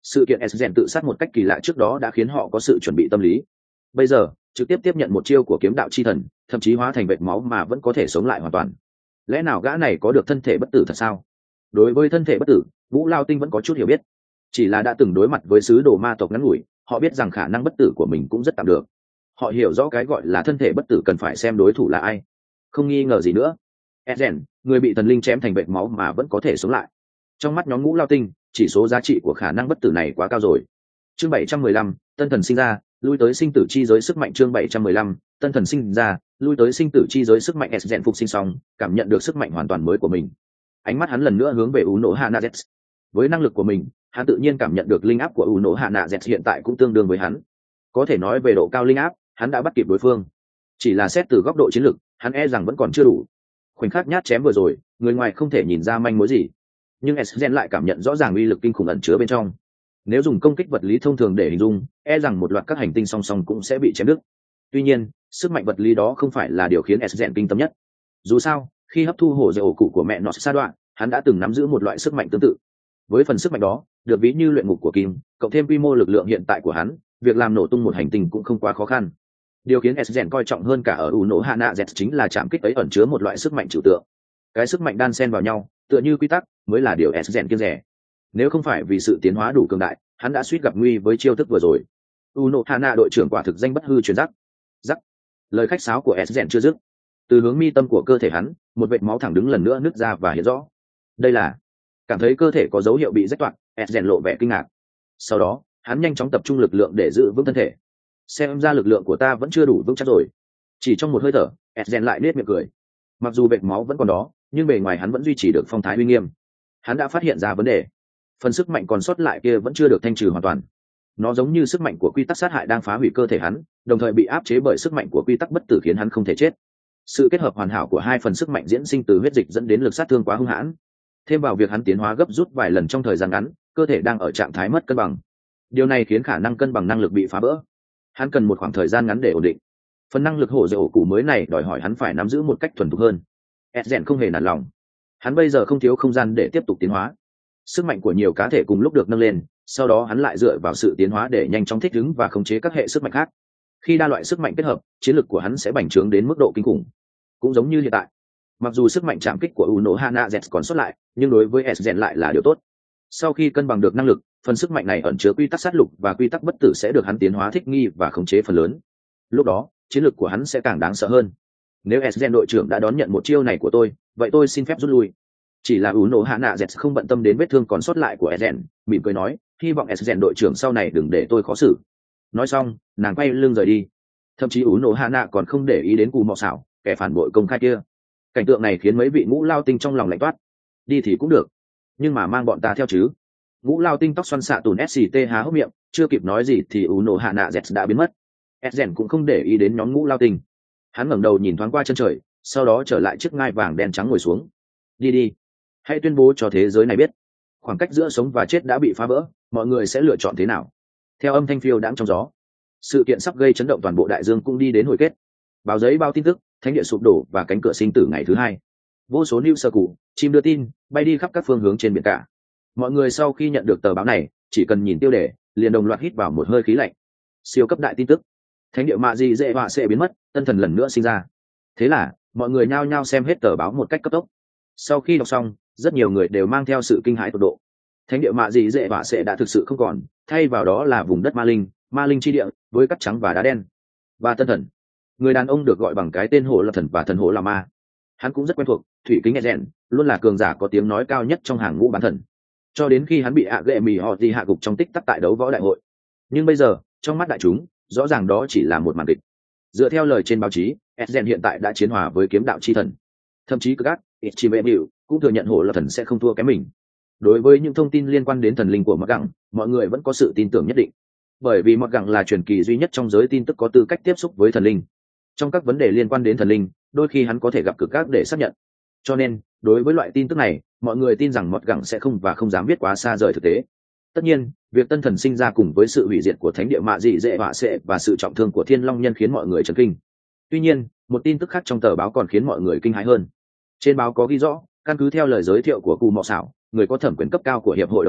Speaker 1: Sự kiện s tự sát một cách kỳ lạ trước đó đã khiến họ có sự chuẩn bị tâm lý. Bây giờ trực tiếp tiếp nhận một chiêu của kiếm đạo chi thần, thậm chí hóa thành vệt máu mà vẫn có thể sống lại hoàn toàn. Lẽ nào gã này có được thân thể bất tử thật sao? Đối với thân thể bất tử, Vũ Lao Tinh vẫn có chút hiểu biết. Chỉ là đã từng đối mặt với sứ đồ ma tộc ngắn ngủi, họ biết rằng khả năng bất tử của mình cũng rất tạm được. Họ hiểu rõ cái gọi là thân thể bất tử cần phải xem đối thủ là ai. Không nghi ngờ gì nữa, Ezen, người bị thần linh chém thành vệt máu mà vẫn có thể sống lại. Trong mắt nhóm Ngũ Lao Tinh, chỉ số giá trị của khả năng bất tử này quá cao rồi. Chương bảy trăm mười lăm, tân thần sinh ra, lui tới sinh tử chi giới sức mạnh. Chương bảy trăm mười lăm, tân thần sinh ra, lui tới sinh tử chi giới sức mạnh. Ezen phục sinh xong, cảm nhận được sức mạnh hoàn toàn mới của mình. Ánh mắt hắn lần nữa hướng về Uno Hana Z. Với năng lực của mình, hắn tự nhiên cảm nhận được linh áp của Uno Hana Z hiện tại cũng tương đương với hắn. Có thể nói về độ cao linh áp, hắn đã bắt kịp đối phương. Chỉ là xét từ góc độ chiến lược, hắn e rằng vẫn còn chưa đủ. Khoảnh khắc nhát chém vừa rồi, người ngoài không thể nhìn ra manh mối gì, nhưng Ezen lại cảm nhận rõ ràng uy lực kinh khủng ẩn chứa bên trong. Nếu dùng công kích vật lý thông thường để hình dung, e rằng một loạt các hành tinh song song cũng sẽ bị chém đứt. Tuy nhiên, sức mạnh vật lý đó không phải là điều khiến Ezen kinh tâm nhất. Dù sao, khi hấp thu hổ dây ổ cụ của mẹ nó sa đoạn, hắn đã từng nắm giữ một loại sức mạnh tương tự. Với phần sức mạnh đó, được ví như luyện ngục của kim, cộng thêm quy mô lực lượng hiện tại của hắn, việc làm nổ tung một hành tinh cũng không quá khó khăn. Điều khiến Ezen coi trọng hơn cả ở Uno Hana Z chính là chạm kích ấy ẩn chứa một loại sức mạnh trừu tượng. Cái sức mạnh đan xen vào nhau, tựa như quy tắc, mới là điều Ezen kiêng rẻ. Nếu không phải vì sự tiến hóa đủ cường đại, hắn đã suýt gặp nguy với chiêu thức vừa rồi. Uno Hana đội trưởng quả thực danh bất hư truyền rắc. Rắc. Lời khách sáo của Ezen chưa dứt. Từ hướng mi tâm của cơ thể hắn, một vệt máu thẳng đứng lần nữa nứt ra và hiện rõ. Đây là cảm thấy cơ thể có dấu hiệu bị rách toạc, Ezen lộ vẻ kinh ngạc. Sau đó, hắn nhanh chóng tập trung lực lượng để giữ vững thân thể. Xem ra lực lượng của ta vẫn chưa đủ vững chắc rồi. Chỉ trong một hơi thở, Ezen lại nết miệng cười. Mặc dù vệt máu vẫn còn đó, nhưng bề ngoài hắn vẫn duy trì được phong thái uy nghiêm. Hắn đã phát hiện ra vấn đề. Phần sức mạnh còn sót lại kia vẫn chưa được thanh trừ hoàn toàn. Nó giống như sức mạnh của quy tắc sát hại đang phá hủy cơ thể hắn, đồng thời bị áp chế bởi sức mạnh của quy tắc bất tử khiến hắn không thể chết. Sự kết hợp hoàn hảo của hai phần sức mạnh diễn sinh từ huyết dịch dẫn đến lực sát thương quá hung hãn. Thêm vào việc hắn tiến hóa gấp rút vài lần trong thời gian ngắn, cơ thể đang ở trạng thái mất cân bằng. Điều này khiến khả năng cân bằng năng lực bị phá vỡ. Hắn cần một khoảng thời gian ngắn để ổn định. Phần năng lực hổ dây ổ cụ mới này đòi hỏi hắn phải nắm giữ một cách thuần thục hơn. Ezen không hề nản lòng. Hắn bây giờ không thiếu không gian để tiếp tục tiến hóa. Sức mạnh của nhiều cá thể cùng lúc được nâng lên, sau đó hắn lại dựa vào sự tiến hóa để nhanh chóng thích ứng và khống chế các hệ sức mạnh khác. Khi đa loại sức mạnh kết hợp, chiến lực của hắn sẽ bành trướng đến mức độ kinh khủng. Cũng giống như hiện tại, mặc dù sức mạnh chạm kích của Uno Hana Z còn sót lại, nhưng đối với Ezen lại là điều tốt. Sau khi cân bằng được năng lực, phần sức mạnh này ẩn chứa quy tắc sát lục và quy tắc bất tử sẽ được hắn tiến hóa thích nghi và khống chế phần lớn. Lúc đó, chiến lực của hắn sẽ càng đáng sợ hơn. Nếu Ezen đội trưởng đã đón nhận một chiêu này của tôi, vậy tôi xin phép rút lui. Chỉ là Uno Hana Z không bận tâm đến vết thương còn sót lại của Ezen, mỉm cười nói, hy vọng Ezen đội trưởng sau này đừng để tôi khó xử. Nói xong, nàng quay lưng rời đi. Thậm chí Uno Hana còn không để ý đến Cù Mọ Xảo, kẻ phản bội công khai kia. Cảnh tượng này khiến mấy vị Ngũ Lao Tinh trong lòng lạnh toát. Đi thì cũng được, nhưng mà mang bọn ta theo chứ. Ngũ Lao Tinh tóc xoăn xạ tùn ét xê tê há hốc miệng, chưa kịp nói gì thì Uno Hana Z đã biến mất. Ezen cũng không để ý đến nhóm Ngũ Lao Tinh. Hắn ngẩng đầu nhìn thoáng qua chân trời, sau đó trở lại chiếc ngai vàng đen trắng ngồi xuống. Đi đi, hãy tuyên bố cho thế giới này biết, khoảng cách giữa sống và chết đã bị phá vỡ, mọi người sẽ lựa chọn thế nào. Theo âm thanh phiêu đãng trong gió, sự kiện sắp gây chấn động toàn bộ đại dương cũng đi đến hồi kết. Báo giấy bao tin tức, thánh địa sụp đổ và cánh cửa sinh tử ngày thứ hai. Vô số new sơ cụ, chim đưa tin bay đi khắp các phương hướng trên biển cả. Mọi người sau khi nhận được tờ báo này, chỉ cần nhìn tiêu đề, liền đồng loạt hít vào một hơi khí lạnh. Siêu cấp đại tin tức, thánh địa mạ gì dễ họa sẽ biến mất, tân thần lần nữa sinh ra. Thế là mọi người nhao nhao xem hết tờ báo một cách cấp tốc. Sau khi đọc xong, rất nhiều người đều mang theo sự kinh hãi tột độ. Thánh địa mạ gì dễ họa sẽ đã thực sự không còn, thay vào đó là vùng đất ma linh, ma linh chi địa với cát trắng và đá đen. Và tân thần, người đàn ông được gọi bằng cái tên hổ là thần và thần hổ là ma. Hắn cũng rất quen thuộc, thủy kính Ezen luôn là cường giả có tiếng nói cao nhất trong hàng ngũ bán thần, cho đến khi hắn bị ạ ghệ mì họ gì hạ gục trong tích tắc tại đấu võ đại hội. Nhưng bây giờ, trong mắt đại chúng, rõ ràng đó chỉ là một màn kịch. Dựa theo lời trên báo chí, Ezen hiện tại đã chiến hòa với kiếm đạo chi thần. Thậm chí các Ichimebu cũng thừa nhận hổ là thần sẽ không thua kém mình. Đối với những thông tin liên quan đến thần linh của Mặc Gẳng, mọi người vẫn có sự tin tưởng nhất định. Bởi vì Mặc Gẳng là truyền kỳ duy nhất trong giới tin tức có tư cách tiếp xúc với thần linh. Trong các vấn đề liên quan đến thần linh, đôi khi hắn có thể gặp cực các để xác nhận. Cho nên, đối với loại tin tức này, mọi người tin rằng Mặc Gẳng sẽ không và không dám viết quá xa rời thực tế. Tất nhiên, việc tân thần sinh ra cùng với sự hủy diệt của thánh địa mạ dị dễ họa sẽ và sự trọng thương của Thiên Long Nhân khiến mọi người chấn kinh. Tuy nhiên, một tin tức khác trong tờ báo còn khiến mọi người kinh hãi hơn. Trên báo có ghi rõ, căn cứ theo lời giới thiệu của Cù Mọ Xảo, người có thẩm quyền cấp cao của hiệp hội đấu võ,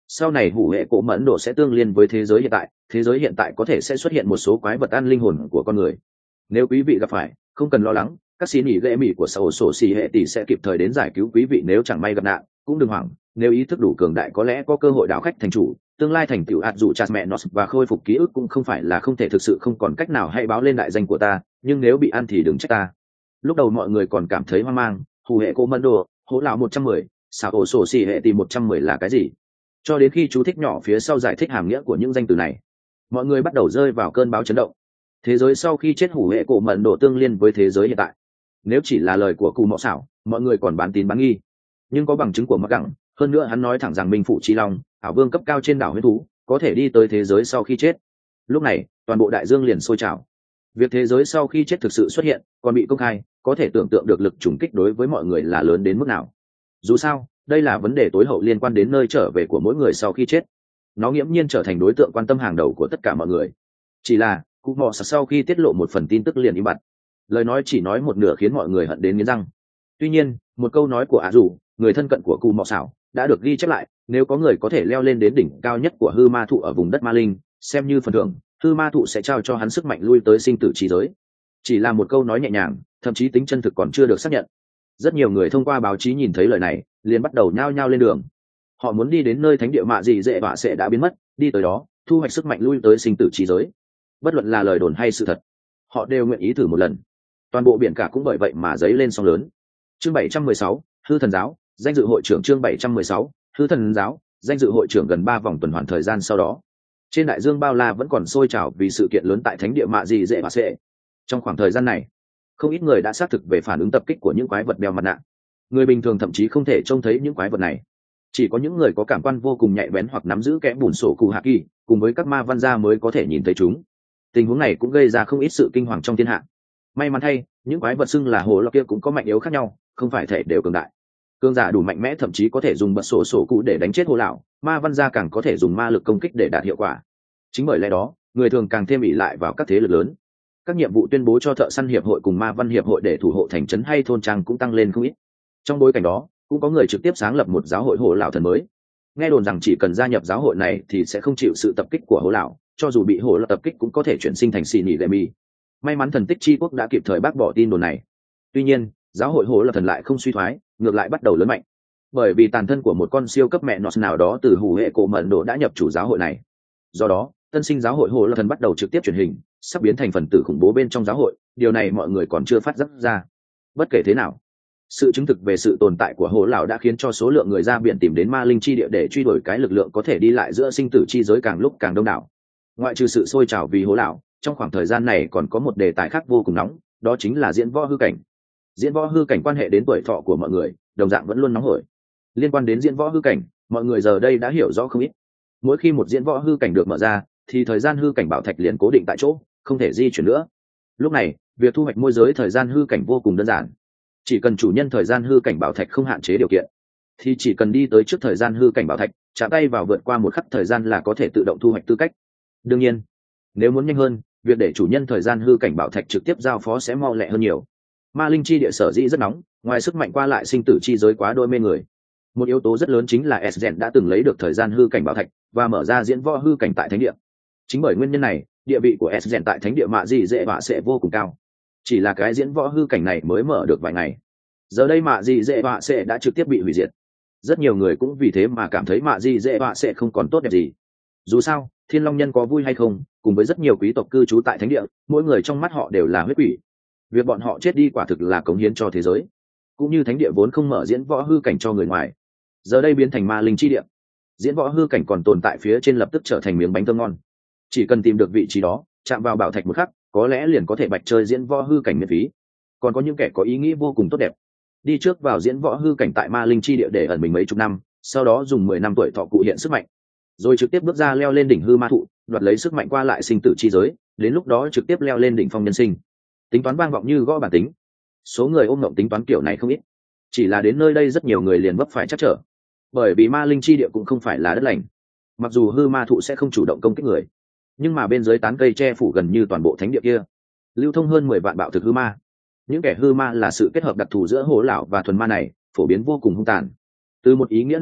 Speaker 1: sau này hủ hệ cổ mẫn độ sẽ tương liên với thế giới hiện tại, thế giới hiện tại có thể sẽ xuất hiện một số quái vật ăn linh hồn của con người. Nếu quý vị gặp phải, không cần lo lắng, các xí nghỉ ghệ mỹ của xã hội sổ xì hệ tỷ sẽ kịp thời đến giải cứu quý vị. Nếu chẳng may gặp nạn, cũng đừng hoảng, nếu ý thức đủ cường đại có lẽ có cơ hội đảo khách thành chủ, tương lai thành tựu hạt dụ chặt mẹ nó và khôi phục ký ức cũng không phải là không thể. Thực sự không còn cách nào, hãy báo lên đại danh của ta, nhưng nếu bị ăn thì đừng trách ta. Lúc đầu mọi người còn cảm thấy hoang mang, hủ hệ cổ mẫn độ, hố lão một trăm mười, xã hội sổ xì hệ tỷ một trăm mười là cái gì, cho đến khi chú thích nhỏ phía sau giải thích hàm nghĩa của những danh từ này, mọi người bắt đầu rơi vào cơn bão chấn động. Thế giới sau khi chết hủ hệ cổ mẫn độ tương liên với thế giới hiện tại. Nếu chỉ là lời của cụ mọ xảo, mọi người còn bán tín bán nghi, nhưng có bằng chứng của mặc gẳng. Hơn nữa hắn nói thẳng rằng minh phụ chi long, ảo vương cấp cao trên đảo huyết thú, có thể đi tới thế giới sau khi chết. Lúc này toàn bộ đại dương liền sôi trào. Việc thế giới sau khi chết thực sự xuất hiện còn bị công khai, có thể tưởng tượng được lực trùng kích đối với mọi người là lớn đến mức nào. Dù sao đây là vấn đề tối hậu liên quan đến nơi trở về của mỗi người sau khi chết, nó nghiễm nhiên trở thành đối tượng quan tâm hàng đầu của tất cả mọi người. Chỉ là cụ mọ sau khi tiết lộ một phần tin tức liền im bặt, lời nói chỉ nói một nửa khiến mọi người hận đến nghiến răng. Tuy nhiên một câu nói của ả dù, người thân cận của cụ mọ xảo, đã được ghi chép lại: nếu có người có thể leo lên đến đỉnh cao nhất của hư ma thụ ở vùng đất ma linh, xem như phần thưởng, hư ma thụ sẽ trao cho hắn sức mạnh lui tới sinh tử trí giới. Chỉ là một câu nói nhẹ nhàng, thậm chí tính chân thực còn chưa được xác nhận. Rất nhiều người thông qua báo chí nhìn thấy lời này liền bắt đầu nhao nhao lên đường. Họ muốn đi đến nơi thánh địa mạ gì dễ vạ sẽ đã biến mất, đi tới đó thu hoạch sức mạnh lui tới sinh tử trí giới. Bất luận là lời đồn hay sự thật, họ đều nguyện ý thử một lần. Toàn bộ biển cả cũng bởi vậy mà dấy lên sóng lớn. Chương bảy trăm mười sáu, hư thần giáo, danh dự hội trưởng. Chương bảy trăm mười sáu, hư thần giáo, danh dự hội trưởng. Gần ba vòng tuần hoàn thời gian sau đó, trên đại dương bao la vẫn còn sôi trào vì sự kiện lớn tại thánh địa mạ gì dễ vạ sẽ. Trong khoảng thời gian này, không ít người đã xác thực về phản ứng tập kích của những quái vật đeo mặt nạ. Người bình thường thậm chí không thể trông thấy những quái vật này, chỉ có những người có cảm quan vô cùng nhạy bén hoặc nắm giữ kẽ bùn sổ cụ hạ kỳ cùng với các ma văn gia mới có thể nhìn thấy chúng. Tình huống này cũng gây ra không ít sự kinh hoàng trong thiên hạ. May mắn thay, những quái vật xưng là hồ lô kia cũng có mạnh yếu khác nhau, không phải thể đều cường đại. Cương giả đủ mạnh mẽ thậm chí có thể dùng bật sổ sổ cụ để đánh chết hồ lão, ma văn gia càng có thể dùng ma lực công kích để đạt hiệu quả. Chính bởi lẽ đó, người thường càng thêm ỷ lại vào các thế lực lớn. Các nhiệm vụ tuyên bố cho thợ săn hiệp hội cùng ma văn hiệp hội để thủ hộ thành trấn hay thôn trang cũng tăng lên không ít. Trong bối cảnh đó, cũng có người trực tiếp sáng lập một giáo hội hồ lão thần mới. Nghe đồn rằng chỉ cần gia nhập giáo hội này thì sẽ không chịu sự tập kích của hồ lão, cho dù bị hồ lão tập kích cũng có thể chuyển sinh thành xì nhị lệ mi. May mắn thần tích chi quốc đã kịp thời bác bỏ tin đồn này. Tuy nhiên giáo hội hồ lão thần lại không suy thoái, ngược lại bắt đầu lớn mạnh, bởi vì tàn thân của một con siêu cấp mẹ nọt nào đó từ hủ hệ cổ mẫn độ đã nhập chủ giáo hội này. Do đó tân sinh giáo hội hồ lão thần bắt đầu trực tiếp truyền hình, sắp biến thành phần tử khủng bố bên trong giáo hội. Điều này mọi người còn chưa phát giác ra. Bất kể thế nào, sự chứng thực về sự tồn tại của hồ lão đã khiến cho số lượng người ra biển tìm đến ma linh chi địa để truy đuổi cái lực lượng có thể đi lại giữa sinh tử chi giới càng lúc càng đông đảo. Ngoại trừ sự sôi trào vì hồ lão, trong khoảng thời gian này còn có một đề tài khác vô cùng nóng, đó chính là diễn võ hư cảnh. Diễn võ hư cảnh quan hệ đến tuổi thọ của mọi người, đồng dạng vẫn luôn nóng hổi. Liên quan đến diễn võ hư cảnh, mọi người giờ đây đã hiểu rõ không ít. Mỗi khi một diễn võ hư cảnh được mở ra thì thời gian hư cảnh bảo thạch liền cố định tại chỗ, không thể di chuyển nữa. Lúc này việc thu hoạch môi giới thời gian hư cảnh vô cùng đơn giản. Chỉ cần chủ nhân thời gian hư cảnh bảo thạch không hạn chế điều kiện, thì chỉ cần đi tới trước thời gian hư cảnh bảo thạch, chạm tay vào vượt qua một khắc thời gian là có thể tự động thu hoạch tư cách. Đương nhiên, nếu muốn nhanh hơn, việc để chủ nhân thời gian hư cảnh bảo thạch trực tiếp giao phó sẽ mau lẹ hơn nhiều. Ma linh chi địa sở dĩ rất nóng, ngoài sức mạnh qua lại sinh tử chi giới quá đôi mê người, một yếu tố rất lớn chính là Esgen đã từng lấy được thời gian hư cảnh bảo thạch và mở ra diễn võ hư cảnh tại thánh địa. Chính bởi nguyên nhân này, địa vị của Esgen tại thánh địa mạ gì dễ vạ sẽ vô cùng cao. Chỉ là cái diễn võ hư cảnh này mới mở được vài ngày, giờ đây mạ gì dễ vạ sẽ đã trực tiếp bị hủy diệt. Rất nhiều người cũng vì thế mà cảm thấy mạ gì dễ vạ sẽ không còn tốt đẹp gì. Dù sao, thiên long nhân có vui hay không, cùng với rất nhiều quý tộc cư trú tại thánh địa, mỗi người trong mắt họ đều là huyết quỷ. Việc bọn họ chết đi quả thực là cống hiến cho thế giới. Cũng như thánh địa vốn không mở diễn võ hư cảnh cho người ngoài, giờ đây biến thành ma linh chi địa, diễn võ hư cảnh còn tồn tại phía trên lập tức trở thành miếng bánh thơm ngon. Chỉ cần tìm được vị trí đó, chạm vào bảo thạch một khắc, có lẽ liền có thể bạch chơi diễn võ hư cảnh miễn phí. Còn có những kẻ có ý nghĩ vô cùng tốt đẹp, đi trước vào diễn võ hư cảnh tại ma linh chi địa để ẩn mình mấy chục năm, sau đó dùng mười năm tuổi thọ cụ hiện sức mạnh, rồi trực tiếp bước ra leo lên đỉnh hư ma thụ, đoạt lấy sức mạnh qua lại sinh tử chi giới, đến lúc đó trực tiếp leo lên đỉnh phong nhân sinh. Tính toán vang vọng như gõ bản tính. Số người ôm ngộng tính toán kiểu này không ít. Chỉ là đến nơi đây rất nhiều người liền vấp phải chắc trở, bởi vì ma linh chi địa cũng không phải là đất lành. Mặc dù hư ma thụ sẽ không chủ động công kích người, nhưng mà bên dưới tán cây che phủ gần như toàn bộ thánh địa kia lưu thông hơn mười vạn bạo thực hư ma. Những kẻ hư ma là sự kết hợp đặc thù giữa hổ lão và thuần ma này, phổ biến vô cùng hung tàn. Từ một ý nghĩa nào đó,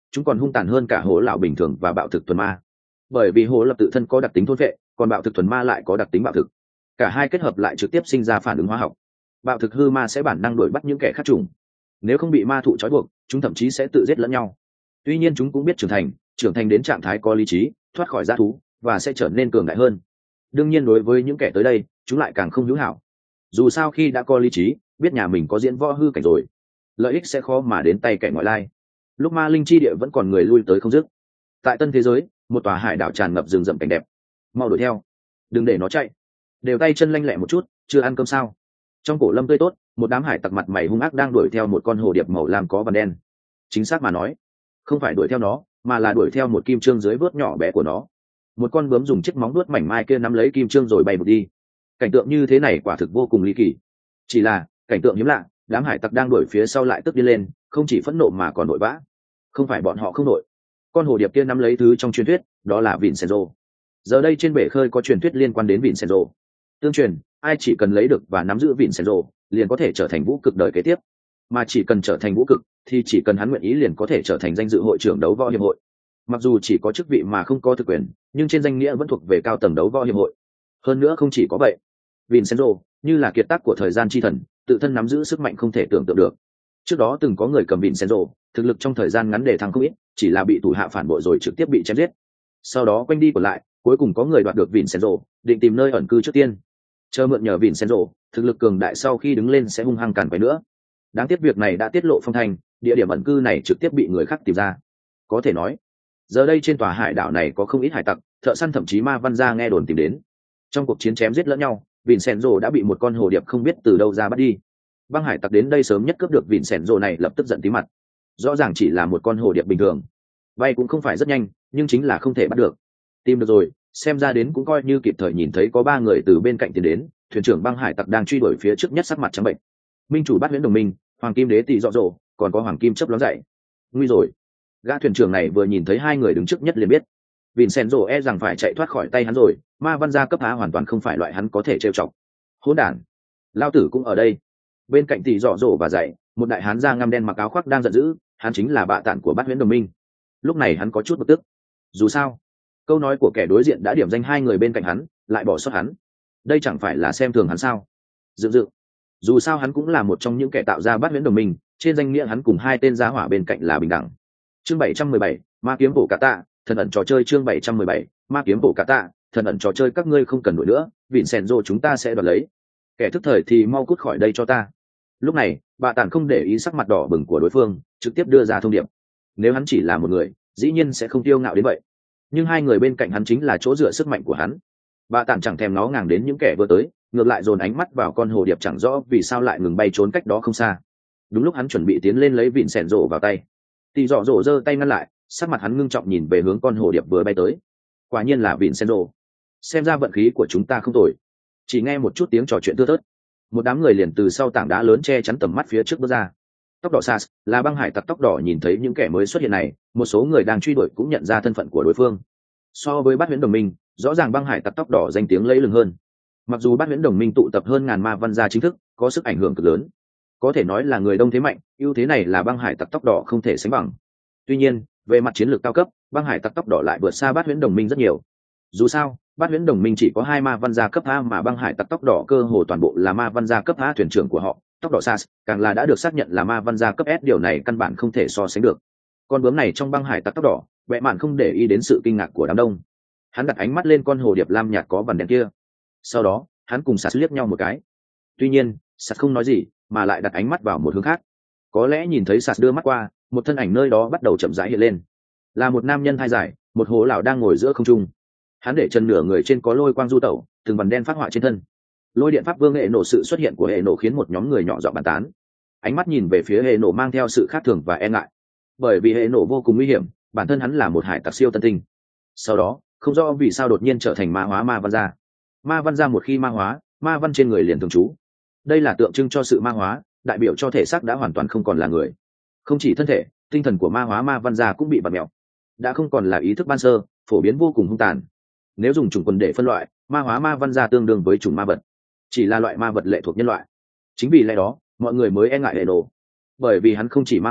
Speaker 1: chúng còn hung tàn hơn cả hổ lão bình thường và bạo thực thuần ma. Bởi vì hổ lập tự thân có đặc tính thôn vệ, còn bạo thực thuần ma lại có đặc tính bạo thực, cả hai kết hợp lại trực tiếp sinh ra phản ứng hóa học. Bạo thực hư ma sẽ bản năng đuổi bắt những kẻ khác trùng, nếu không bị ma thụ trói buộc chúng thậm chí sẽ tự giết lẫn nhau. Tuy nhiên chúng cũng biết trưởng thành, trưởng thành đến trạng thái có lý trí, thoát khỏi dã thú và sẽ trở nên cường đại hơn. Đương nhiên đối với những kẻ tới đây chúng lại càng không hữu hảo. Dù sao khi đã có lý trí, biết nhà mình có diễn võ hư cảnh rồi, lợi ích sẽ khó mà đến tay kẻ ngoại lai. Lúc ma linh chi địa vẫn còn người lui tới không dứt. Tại tân thế giới, một tòa hải đảo tràn ngập rừng rậm cảnh đẹp. Mau đuổi theo, đừng để nó chạy. Đều tay chân lanh lẹ một chút, chưa ăn cơm sao? Trong cổ lâm tươi tốt, một đám hải tặc mặt mày hung ác đang đuổi theo một con hồ điệp màu lam có vằn đen. Chính xác mà nói, không phải đuổi theo nó, mà là đuổi theo một kim trương dưới vớt nhỏ bé của nó. Một con bướm dùng chiếc móng vuốt mảnh mai kia nắm lấy kim trương rồi bay vụt đi. Cảnh tượng như thế này quả thực vô cùng ly kỳ. Chỉ là cảnh tượng hiếm lạ, đám hải tặc đang đuổi phía sau lại tức điên lên, không chỉ phẫn nộ mà còn nội vã. Không phải bọn họ không nội, con hồ điệp kia nắm lấy thứ trong truyền thuyết, đó là Vincenzo. Giờ đây trên bể khơi có truyền thuyết liên quan đến Vincenzo. Tương truyền, ai chỉ cần lấy được và nắm giữ Vincenzo, liền có thể trở thành vũ cực đời kế tiếp. Mà chỉ cần trở thành vũ cực, thì chỉ cần hắn nguyện ý liền có thể trở thành danh dự hội trưởng đấu võ hiệp hội. Mặc dù chỉ có chức vị mà không có thực quyền, nhưng trên danh nghĩa vẫn thuộc về cao tầng đấu võ hiệp hội. Hơn nữa không chỉ có vậy, Vincenzo như là kiệt tác của thời gian chi thần, tự thân nắm giữ sức mạnh không thể tưởng tượng được. Trước đó từng có người cầm Vincenzo, thực lực trong thời gian ngắn để thăng không ít, chỉ là bị thủ hạ phản bội rồi trực tiếp bị chém giết. Sau đó quanh đi còn lại, cuối cùng có người đoạt được Vincenzo, định tìm nơi ẩn cư trước tiên. Chờ mượn nhờ Vincenzo, thực lực cường đại sau khi đứng lên sẽ hung hăng càn quấy nữa. Đáng tiếc việc này đã tiết lộ phong thành, địa điểm ẩn cư này trực tiếp bị người khác tìm ra. Có thể nói, giờ đây trên tòa hải đảo này có không ít hải tặc, thợ săn thậm chí ma văn gia nghe đồn tìm đến. Trong cuộc chiến chém giết lẫn nhau, Vincenzo đã bị một con hồ điệp không biết từ đâu ra bắt đi. Băng hải tặc đến đây sớm nhất cướp được Vincenzo này lập tức giận tí mặt. Rõ ràng chỉ là một con hồ điệp bình thường, bay cũng không phải rất nhanh, nhưng chính là không thể bắt được. Tìm được rồi, xem ra đến cũng coi như kịp thời nhìn thấy có ba người từ bên cạnh tiến đến. Thuyền trưởng băng hải tặc đang truy đuổi phía trước nhất sắc mặt trắng bệnh. Minh chủ Bát Huyễn Đồng Minh, Hoàng Kim Đế Tỷ Dọ Dỗ, còn có Hoàng Kim Chớp Lóe dậy. Nguy rồi. Gã thuyền trưởng này vừa nhìn thấy hai người đứng trước nhất liền biết, Vincenzo e rằng phải chạy thoát khỏi tay hắn rồi. Ma văn gia cấp há hoàn toàn không phải loại hắn có thể trêu chọc. Hỗn đản, lao tử cũng ở đây. Bên cạnh Tỷ Dọ Dỗ và dậy, một đại hán da ngăm đen mặc áo khoác đang giận dữ, hắn chính là bạ tản của Bát Huyễn Đồng Minh. Lúc này hắn có chút bực tức. Dù sao, câu nói của kẻ đối diện đã điểm danh hai người bên cạnh hắn, lại bỏ sót hắn. Đây chẳng phải là xem thường hắn sao? Dự dự. Dù sao hắn cũng là một trong những kẻ tạo ra Bát Huyễn Đồng Minh, trên danh nghĩa hắn cùng hai tên giá hỏa bên cạnh là bình đẳng. Chương bảy trăm mười bảy, Ma kiếm bổ cả tạ, thần ẩn trò chơi. Chương bảy trăm mười bảy, Ma kiếm bổ cả tạ, thần ẩn trò chơi. Các ngươi không cần đuổi nữa, Vincenzo chúng ta sẽ đoạt lấy. Kẻ thức thời thì mau cút khỏi đây cho ta. Lúc này, bà tản không để ý sắc mặt đỏ bừng của đối phương, trực tiếp đưa ra thông điệp. Nếu hắn chỉ là một người, dĩ nhiên sẽ không tiêu ngạo đến vậy. Nhưng hai người bên cạnh hắn chính là chỗ dựa sức mạnh của hắn. Bà tản chẳng thèm nó ngàng đến những kẻ vừa tới, ngược lại dồn ánh mắt vào con hồ điệp chẳng rõ vì sao lại ngừng bay trốn cách đó không xa. Đúng lúc hắn chuẩn bị tiến lên lấy Vincenzo vào tay, Tỷ Dọ Dỗ giơ tay ngăn lại, sắc mặt hắn ngưng trọng nhìn về hướng con hồ điệp vừa bay tới. Quả nhiên là Vincenzo. Xem ra vận khí của chúng ta không tồi. Chỉ nghe một chút tiếng trò chuyện thưa thớt, một đám người liền từ sau tảng đá lớn che chắn tầm mắt phía trước bước ra. Tóc đỏ Sas là băng hải tặc tóc đỏ, nhìn thấy những kẻ mới xuất hiện này, một số người đang truy đuổi cũng nhận ra thân phận của đối phương. So với Bát Huyễn Đồng Minh, rõ ràng băng hải tặc tóc đỏ danh tiếng lẫy lừng hơn. Mặc dù Bát Huyễn Đồng Minh tụ tập hơn ngàn ma văn gia chính thức, có sức ảnh hưởng cực lớn, có thể nói là người đông thế mạnh, ưu thế này là băng hải tặc tóc đỏ không thể sánh bằng. Tuy nhiên, về mặt chiến lược cao cấp, băng hải tặc tóc đỏ lại vượt xa Bát Huyễn Đồng Minh rất nhiều. Dù sao, Bát Huyễn Đồng Minh chỉ có hai ma văn gia cấp A, mà băng hải tặc tóc đỏ cơ hồ toàn bộ là ma văn gia cấp A. Thuyền trưởng của họ, tóc đỏ Sas, càng là đã được xác nhận là ma văn gia cấp S, điều này căn bản không thể so sánh được. Con bướm này trong băng hải tặc tóc đỏ, vẽ mạn không để ý đến sự kinh ngạc của đám đông. Hắn đặt ánh mắt lên con hồ điệp lam nhạt có vằn đen kia. Sau đó, hắn cùng Sas liếc nhau một cái. Tuy nhiên, Sas không nói gì, mà lại đặt ánh mắt vào một hướng khác. Có lẽ nhìn thấy Sas đưa mắt qua, một thân ảnh nơi đó bắt đầu chậm rãi hiện lên. Là một nam nhân hai dài, một hố lão đang ngồi giữa không trung. Hắn để chân nửa người trên có lôi quang du tẩu, từng vằn đen phát họa trên thân. Lôi điện pháp vương hệ nổ, sự xuất hiện của hệ nổ khiến một nhóm người nhỏ giọng bàn tán. Ánh mắt nhìn về phía hệ nổ mang theo sự khác thường và e ngại, bởi vì hệ nổ vô cùng nguy hiểm, bản thân hắn là một hải tặc siêu tân tinh. Sau đó, không rõ vì sao đột nhiên trở thành ma hóa ma văn gia. Ma văn gia một khi ma hóa, ma văn trên người liền thường trú. Đây là tượng trưng cho sự ma hóa, đại biểu cho thể xác đã hoàn toàn không còn là người. Không chỉ thân thể, tinh thần của ma hóa ma văn gia cũng bị bạt mèo, đã không còn là ý thức ban sơ, phổ biến vô cùng hung tàn. Nếu dùng chủng quần để phân loại, ma hóa ma văn gia tương đương với chủng ma vật, chỉ là loại ma vật lệ thuộc nhân loại. Chính vì lẽ đó, mọi người mới e ngại hệ nổ, bởi vì hắn không chỉ ma hóa,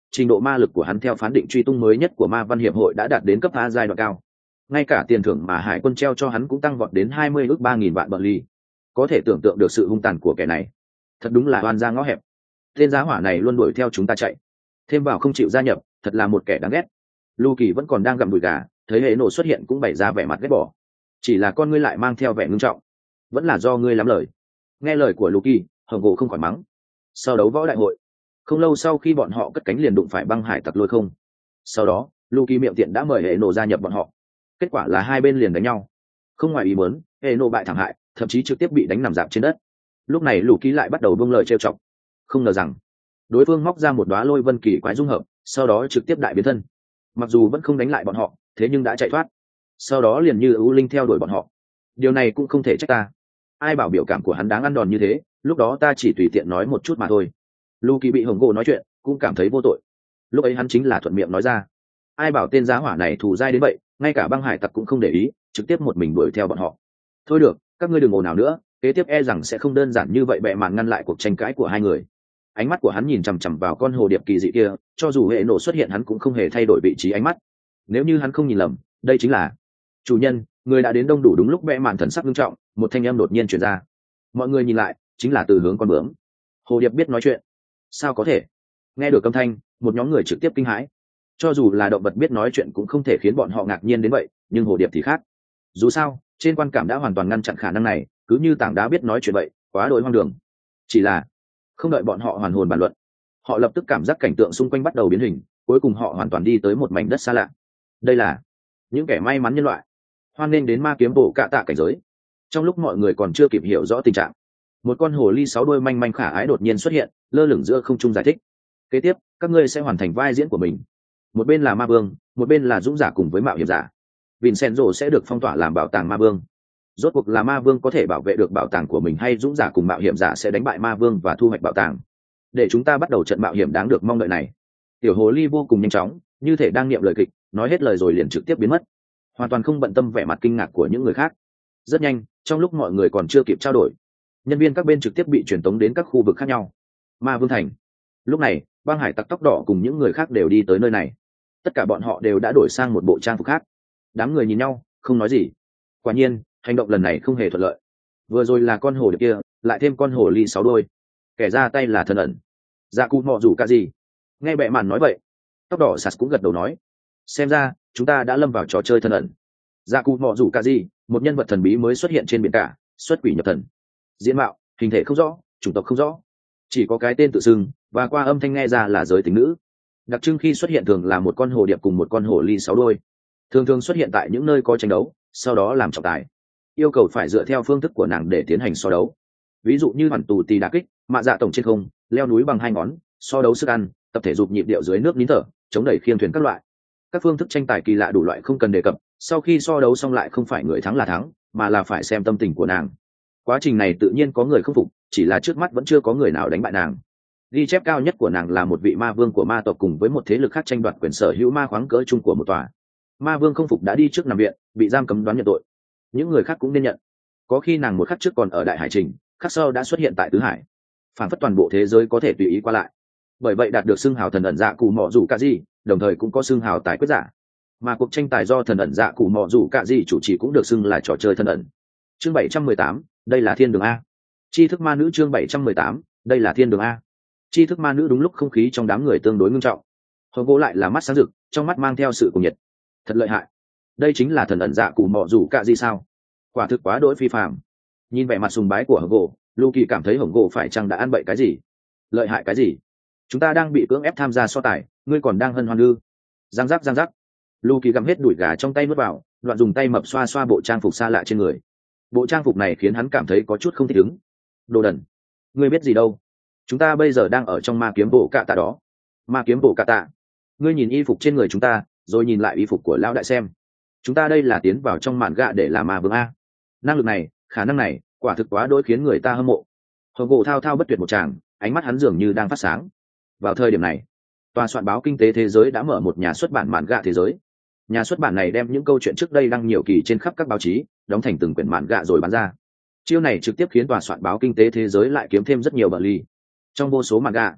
Speaker 1: trình độ ma lực của hắn theo phán định truy tung mới nhất của ma văn hiệp hội đã đạt đến cấp A giai đoạn cao. Ngay cả tiền thưởng mà hải quân treo cho hắn cũng tăng vọt đến hai mươi ước ba nghìn vạn bờ ly. Có thể tưởng tượng được sự hung tàn của kẻ này. Thật đúng là oan ra ngõ hẹp. Tên giá hỏa này luôn đuổi theo chúng ta chạy, thêm vào không chịu gia nhập, thật là một kẻ đáng ghét. Lucky vẫn còn đang gặm đùi gà, thấy hệ nổ xuất hiện cũng bày ra vẻ mặt ghét bỏ. Chỉ là con ngươi lại mang theo vẻ ngưng trọng. Vẫn là do ngươi lắm lời. Nghe lời của Lucky, hồng gỗ không khỏi mắng. Sau đấu võ đại hội, không lâu sau khi bọn họ cất cánh liền đụng phải băng hải tặc lôi không. Sau đó, Lucky miệng tiện đã mời hệ nổ gia nhập bọn họ. Kết quả là hai bên liền đánh nhau. Không ngoài ý muốn, hệ nổ bại thảm hại, thậm chí trực tiếp bị đánh nằm dạp trên đất. Lúc này Lucky lại bắt đầu buông lời trêu chọc. Không ngờ rằng đối phương móc ra một đóa lôi vân kỳ quái dung hợp, sau đó trực tiếp đại biến thân. Mặc dù vẫn không đánh lại bọn họ, thế nhưng đã chạy thoát. Sau đó liền như ưu linh theo đuổi bọn họ. Điều này cũng không thể trách ta. Ai bảo biểu cảm của hắn đáng ăn đòn như thế, lúc đó ta chỉ tùy tiện nói một chút mà thôi. Lucky bị hồng gỗ nói chuyện, cũng cảm thấy vô tội. Lúc ấy hắn chính là thuận miệng nói ra. Ai bảo tên giá hỏa này thù dai đến vậy, ngay cả băng hải tặc cũng không để ý, trực tiếp một mình đuổi theo bọn họ. Thôi được, các ngươi đừng ồn nào nữa, kế tiếp e rằng sẽ không đơn giản như vậy bẹ màn ngăn lại cuộc tranh cãi của hai người. Ánh mắt của hắn nhìn chằm chằm vào con hồ điệp kỳ dị kia, cho dù hệ nổ xuất hiện hắn cũng không hề thay đổi vị trí ánh mắt. Nếu như hắn không nhìn lầm, đây chính là chủ nhân. Người đã đến đông đủ. Đúng lúc bẽ màn thần sắc nghiêm trọng, một thanh âm đột nhiên truyền ra. Mọi người nhìn lại, chính là từ hướng con bướm. Hồ điệp biết nói chuyện? Sao có thể? Nghe được âm thanh, một nhóm người trực tiếp kinh hãi. Cho dù là động vật biết nói chuyện cũng không thể khiến bọn họ ngạc nhiên đến vậy, nhưng hồ điệp thì khác. Dù sao, trên quan cảm đã hoàn toàn ngăn chặn khả năng này, cứ như tảng đá biết nói chuyện vậy, quá đỗi hoang đường. Chỉ là không đợi bọn họ hoàn hồn bàn luận, họ lập tức cảm giác cảnh tượng xung quanh bắt đầu biến hình, cuối cùng họ hoàn toàn đi tới một mảnh đất xa lạ. Đây là những kẻ may mắn nhân loại. Hoan nghênh đến ma kiếm bộ cạ tạ cảnh giới. Trong lúc mọi người còn chưa kịp hiểu rõ tình trạng, một con hồ ly sáu đuôi manh manh khả ái đột nhiên xuất hiện, lơ lửng giữa không trung giải thích. Kế tiếp, các ngươi sẽ hoàn thành vai diễn của mình. Một bên là ma vương, một bên là dũng giả cùng với mạo hiểm giả. Vincenzo sẽ được phong tỏa làm bảo tàng ma vương. Rốt cuộc là ma vương có thể bảo vệ được bảo tàng của mình, hay dũng giả cùng mạo hiểm giả sẽ đánh bại ma vương và thu hoạch bảo tàng? Để chúng ta bắt đầu trận mạo hiểm đáng được mong đợi này. Tiểu hồ ly vô cùng nhanh chóng, như thể đang niệm lời kịch, nói hết lời rồi liền trực tiếp biến mất, hoàn toàn không bận tâm vẻ mặt kinh ngạc của những người khác. Rất nhanh, trong lúc mọi người còn chưa kịp trao đổi, nhân viên các bên trực tiếp bị truyền tống đến các khu vực khác nhau. Ma vương thành. Lúc này, băng hải tặc tóc đỏ cùng những người khác đều đi tới nơi này. Tất cả bọn họ đều đã đổi sang một bộ trang phục khác. Đám người nhìn nhau, không nói gì. Quả nhiên, hành động lần này không hề thuận lợi. Vừa rồi là con hồ điệp kia, lại thêm con hồ ly sáu đôi. Kẻ ra tay là thần ẩn. Dạ cụ mọ rủ cả gì? Nghe bệ màn nói vậy, tóc đỏ sạt cũng gật đầu nói. Xem ra, chúng ta đã lâm vào trò chơi thần ẩn. Dạ cụ mọ rủ cả gì? Một nhân vật thần bí mới xuất hiện trên biển cả, xuất quỷ nhập thần. Diễn mạo, hình thể không rõ, chủng tộc không rõ, chỉ có cái tên tự xưng và qua âm thanh nghe ra là giới tính nữ. Đặc trưng khi xuất hiện thường là một con hồ điệp cùng một con hồ ly sáu đôi, thường thường xuất hiện tại những nơi có tranh đấu, sau đó làm trọng tài. Yêu cầu phải dựa theo phương thức của nàng để tiến hành so đấu. Ví dụ như hoàn tù tì đá kích, mạ dạ tổng trên không, leo núi bằng hai ngón, so đấu sức ăn, tập thể dục nhịp điệu dưới nước nín thở, chống đẩy khiêng thuyền các loại. Các phương thức tranh tài kỳ lạ đủ loại không cần đề cập, sau khi so đấu xong lại không phải người thắng là thắng, mà là phải xem tâm tình của nàng. Quá trình này tự nhiên có người không phục, chỉ là trước mắt vẫn chưa có người nào đánh bại nàng. Ghi chép cao nhất của nàng là một vị ma vương của ma tộc cùng với một thế lực khác tranh đoạt quyền sở hữu ma khoáng cỡ chung của một tòa. Ma vương không phục đã đi trước nằm viện, bị giam cấm đoán nhận tội. Những người khác cũng nên nhận. Có khi nàng một khắc trước còn ở đại hải trình, khắc sau đã xuất hiện tại tứ hải, phản phất toàn bộ thế giới có thể tùy ý qua lại. Bởi vậy đạt được xưng hào thần ẩn dạ cụ mọ rủ cả gì, đồng thời cũng có xưng hào tài quyết giả. Mà cuộc tranh tài do thần ẩn dạ cụ mọ rủ cả gì chủ trì cũng được xưng là trò chơi thần ẩn. Chương bảy trăm mười tám, đây là thiên đường a. Tri thức ma nữ. Chương bảy trăm mười tám, đây là thiên đường a. Tri thức ma nữ. Đúng lúc không khí trong đám người tương đối ngưng trọng, hồng gỗ lại là mắt sáng rực, trong mắt mang theo sự cuồng nhiệt. Thật lợi hại, đây chính là thần ẩn dạ cụ mọ rủ cả gì sao? Quả thực quá đỗi phi phàm. Nhìn vẻ mặt sùng bái của hồng gỗ, Lucky cảm thấy hồng gỗ phải chăng đã ăn bậy cái gì? Lợi hại cái gì? Chúng ta đang bị cưỡng ép tham gia so tài, ngươi còn đang hân hoan ư? Giang giác giang giác. Lucky gặm hết đùi gà trong tay nuốt vào, đoạn dùng tay mập xoa xoa bộ trang phục xa lạ trên người. Bộ trang phục này khiến hắn cảm thấy có chút không thích ứng. Đồ đần, ngươi biết gì đâu? Chúng ta bây giờ đang ở trong ma kiếm bộ cạ tạ đó. Ma kiếm bộ cạ tạ? Ngươi nhìn y phục trên người chúng ta, rồi nhìn lại y phục của lão đại xem. Chúng ta đây là tiến vào trong mạn gạ để làm ma vương a. Năng lực này, khả năng này, quả thực quá đỗi khiến người ta hâm mộ. Hồng gỗ thao thao bất tuyệt một tràng, ánh mắt hắn dường như đang phát sáng. Vào thời điểm này, tòa soạn báo kinh tế thế giới đã mở một nhà xuất bản mạn gạ thế giới. Nhà xuất bản này đem những câu chuyện trước đây đăng nhiều kỳ trên khắp các báo chí, đóng thành từng quyển mạn gạ rồi bán ra. Chiêu này trực tiếp khiến tòa soạn báo kinh tế thế giới lại kiếm thêm rất nhiều bờ ly. Trong vô số mạn gạ,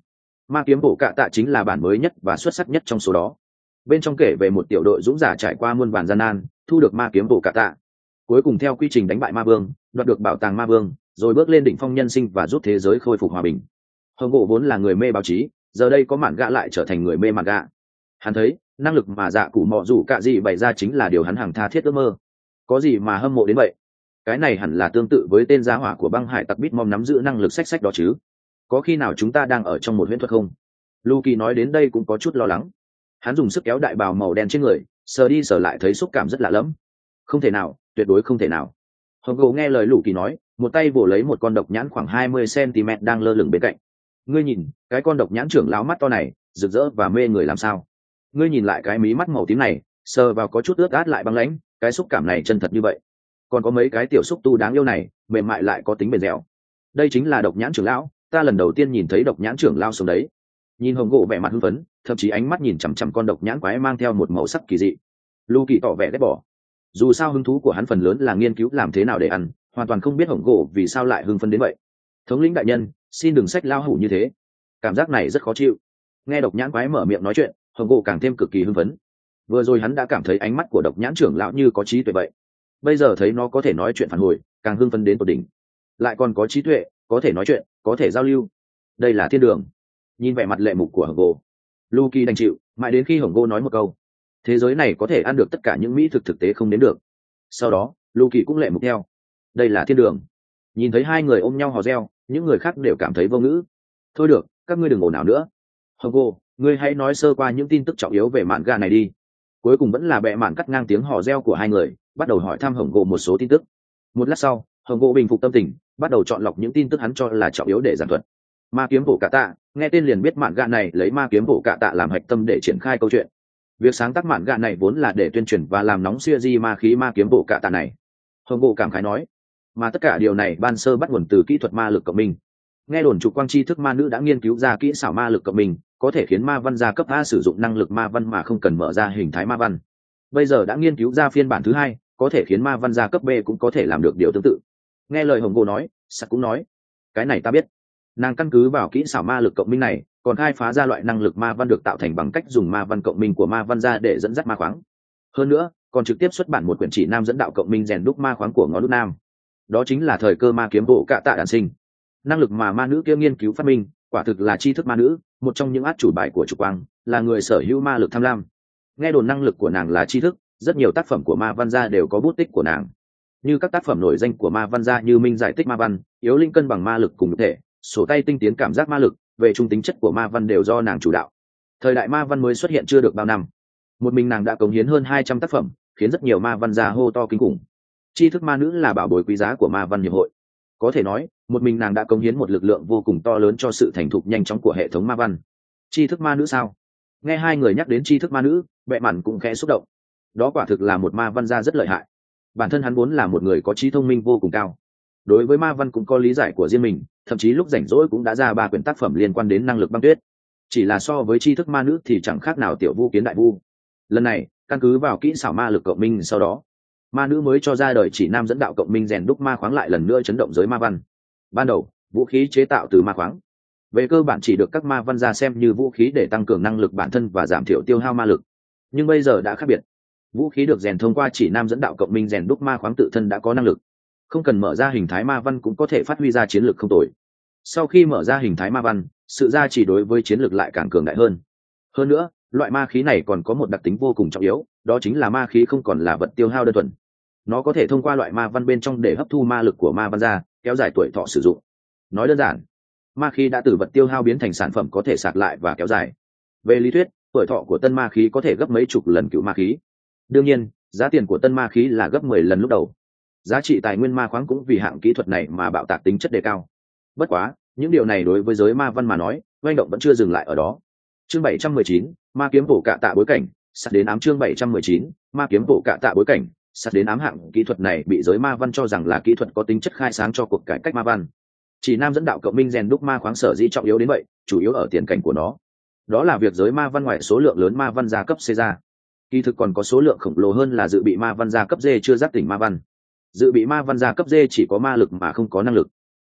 Speaker 1: Ma kiếm bổ cạ tạ chính là bản mới nhất và xuất sắc nhất trong số đó. Bên trong kể về một tiểu đội dũng giả trải qua muôn vàn gian nan, thu được ma kiếm bổ cạ tạ, cuối cùng theo quy trình đánh bại ma vương, đoạt được bảo tàng ma vương, rồi bước lên đỉnh phong nhân sinh và giúp thế giới khôi phục hòa bình. Hồng Gỗ vốn là người mê báo chí, giờ đây có mạn gạ lại trở thành người mê mạn gạ. Hắn thấy năng lực mà dạ cụ mọ rủ cạ gì bày ra chính là điều hắn hằng tha thiết ước mơ. Có gì mà hâm mộ đến vậy? Cái này hẳn là tương tự với tên giá hỏa của băng hải tặc Bitmom nắm giữ năng lực sách sách đó chứ. Có khi nào chúng ta đang ở trong một huyễn thuật không? Lucky nói đến đây cũng có chút lo lắng. Hắn dùng sức kéo đại bào màu đen trên người, sờ đi sờ lại thấy xúc cảm rất lạ lẫm. Không thể nào, tuyệt đối không thể nào. Hồng Gỗ nghe lời Lucky nói, một tay vồ lấy một con độc nhãn khoảng hai mươi xăng-ti-mét đang lơ lửng bên cạnh. Ngươi nhìn, cái con độc nhãn trưởng lão mắt to này, rực rỡ và mê người làm sao? Ngươi nhìn lại cái mí mắt màu tím này, sờ vào có chút ướt át lại băng lãnh, cái xúc cảm này chân thật như vậy. Còn có mấy cái tiểu xúc tu đáng yêu này, mềm mại lại có tính bền dẻo. Đây chính là độc nhãn trưởng lão, ta lần đầu tiên nhìn thấy độc nhãn trưởng lão sống đấy. Nhìn Hồng Gỗ vẻ mặt hưng phấn, thậm chí ánh mắt nhìn chằm chằm con độc nhãn quái mang theo một màu sắc kỳ dị. Lucky tỏ vẻ ghét bỏ. Dù sao hứng thú của hắn phần lớn là nghiên cứu làm thế nào để ăn, hoàn toàn không biết Hồng Gỗ vì sao lại hưng phấn đến vậy. Thống lĩnh đại nhân, xin đừng xách lao hủ như thế. Cảm giác này rất khó chịu. Nghe độc nhãn quái mở miệng nói chuyện, Hồng Gỗ càng thêm cực kỳ hưng phấn. Vừa rồi hắn đã cảm thấy ánh mắt của độc nhãn trưởng lão như có trí tuệ vậy, bây giờ thấy nó có thể nói chuyện phản hồi, càng hưng phấn đến tột đỉnh. Lại còn có trí tuệ, có thể nói chuyện, có thể giao lưu. Đây là thiên đường. Nhìn vẻ mặt lệ mục của Hồng Gỗ, Lucky đành chịu, mãi đến khi Hồng Gỗ nói một câu, thế giới này có thể ăn được tất cả những mỹ thực thực tế không đến được. Sau đó Lucky cũng lệ mục theo. Đây là thiên đường. Nhìn thấy hai người ôm nhau hò reo, những người khác đều cảm thấy vô ngữ. Thôi được, các ngươi đừng ồn ào nữa. Hồng Gỗ, ngươi hãy nói sơ qua những tin tức trọng yếu về mạn gà này đi. Cuối cùng vẫn là bệ mạn cắt ngang tiếng hò reo của hai người, bắt đầu hỏi thăm Hồng Gỗ một số tin tức. Một lát sau, Hồng Gỗ bình phục tâm tình, bắt đầu chọn lọc những tin tức hắn cho là trọng yếu để giảng thuật. Ma kiếm bổ cạ tạ, nghe tên liền biết mạn gà này lấy ma kiếm bổ cạ tạ làm hạch tâm để triển khai câu chuyện. Việc sáng tác mạn gà này vốn là để tuyên truyền và làm nóng siêu di ma khí ma kiếm bổ cạ tạ này. Hồng Gỗ cảm khái nói, mà tất cả điều này ban sơ bắt nguồn từ kỹ thuật ma lực cộng minh. Nghe đồn trục quang tri thức ma nữ đã nghiên cứu ra kỹ xảo ma lực cộng minh, có thể khiến ma văn gia cấp A sử dụng năng lực ma văn mà không cần mở ra hình thái ma văn. Bây giờ đã nghiên cứu ra phiên bản thứ hai, có thể khiến ma văn gia cấp B cũng có thể làm được điều tương tự. Nghe lời Hồng Gỗ nói, Sặc cũng nói, cái này ta biết. Nàng căn cứ vào kỹ xảo ma lực cộng minh này, còn khai phá ra loại năng lực ma văn được tạo thành bằng cách dùng ma văn cộng minh của ma văn gia để dẫn dắt ma khoáng. Hơn nữa, còn trực tiếp xuất bản một quyển chỉ nam dẫn đạo cộng minh rèn đúc ma khoáng của ngón đúc nam. Đó chính là thời cơ ma kiếm bộ cạ tạ đản sinh. Năng lực mà ma nữ kia nghiên cứu phát minh, quả thực là tri thức ma nữ, một trong những át chủ bài của trục quang, là người sở hữu ma lực tham lam. Nghe đồn năng lực của nàng là tri thức, rất nhiều tác phẩm của ma văn gia đều có bút tích của nàng. Như các tác phẩm nổi danh của ma văn gia như Minh giải tích ma văn, yếu linh cân bằng ma lực cùng thể, sổ tay tinh tiến cảm giác ma lực, về trung tính chất của ma văn đều do nàng chủ đạo. Thời đại ma văn mới xuất hiện chưa được bao năm, một mình nàng đã cống hiến hơn hai trăm tác phẩm, khiến rất nhiều ma văn gia hô to kinh khủng. Tri thức ma nữ là bảo bối quý giá của ma văn hiệp hội. Có thể nói, một mình nàng đã cống hiến một lực lượng vô cùng to lớn cho sự thành thục nhanh chóng của hệ thống ma văn. Tri thức ma nữ sao? Nghe hai người nhắc đến tri thức ma nữ, bệ mặn cũng khẽ xúc động. Đó quả thực là một ma văn gia rất lợi hại. Bản thân hắn vốn là một người có trí thông minh vô cùng cao, đối với ma văn cũng có lý giải của riêng mình, thậm chí lúc rảnh rỗi cũng đã ra ba quyển tác phẩm liên quan đến năng lực băng tuyết. Chỉ là so với tri thức ma nữ thì chẳng khác nào tiểu vu kiến đại vu. Lần này, căn cứ vào kỹ xảo ma lực cộng minh, sau đó ma nữ mới cho ra đời chỉ nam dẫn đạo cộng minh rèn đúc ma khoáng lại lần nữa chấn động giới ma văn. Ban đầu, vũ khí chế tạo từ ma khoáng, về cơ bản chỉ được các ma văn gia xem như vũ khí để tăng cường năng lực bản thân và giảm thiểu tiêu hao ma lực. Nhưng bây giờ đã khác biệt, vũ khí được rèn thông qua chỉ nam dẫn đạo cộng minh rèn đúc ma khoáng tự thân đã có năng lực, không cần mở ra hình thái ma văn cũng có thể phát huy ra chiến lược không tồi. Sau khi mở ra hình thái ma văn, sự gia trì đối với chiến lược lại càng cường đại hơn. Hơn nữa, loại ma khí này còn có một đặc tính vô cùng trọng yếu, đó chính là ma khí không còn là vật tiêu hao đơn thuần. Nó có thể thông qua loại ma văn bên trong để hấp thu ma lực của ma văn ra, kéo dài tuổi thọ sử dụng. Nói đơn giản, ma khí đã từ vật tiêu hao biến thành sản phẩm có thể sạc lại và kéo dài. Về lý thuyết, tuổi thọ của tân ma khí có thể gấp mấy chục lần cựu ma khí. Đương nhiên, giá tiền của tân ma khí là gấp mười lần lúc đầu. Giá trị tài nguyên ma khoáng cũng vì hạng kỹ thuật này mà bạo tạc tính chất đề cao. Bất quá, những điều này đối với giới ma văn mà nói, doanh động vẫn chưa dừng lại ở đó. Chương bảy trăm mười chín, ma kiếm bổ cạ tạ bối cảnh, sắp đến ám. Chương bảy trăm mười chín, ma kiếm bổ cạ tạ bối cảnh, sắp đến ám. Hạng kỹ thuật này bị giới ma văn cho rằng là kỹ thuật có tính chất khai sáng cho cuộc cải cách ma văn. Chỉ nam dẫn đạo cộng minh rèn đúc ma khoáng sở dĩ trọng yếu đến vậy, chủ yếu ở tiền cảnh của nó. Đó là việc giới ma văn ngoại số lượng lớn ma văn gia cấp C ra, kỳ thực còn có số lượng khổng lồ hơn là dự bị ma văn gia cấp D chưa giác tỉnh ma văn. Dự bị ma văn gia cấp D chỉ có ma lực mà không có năng lực.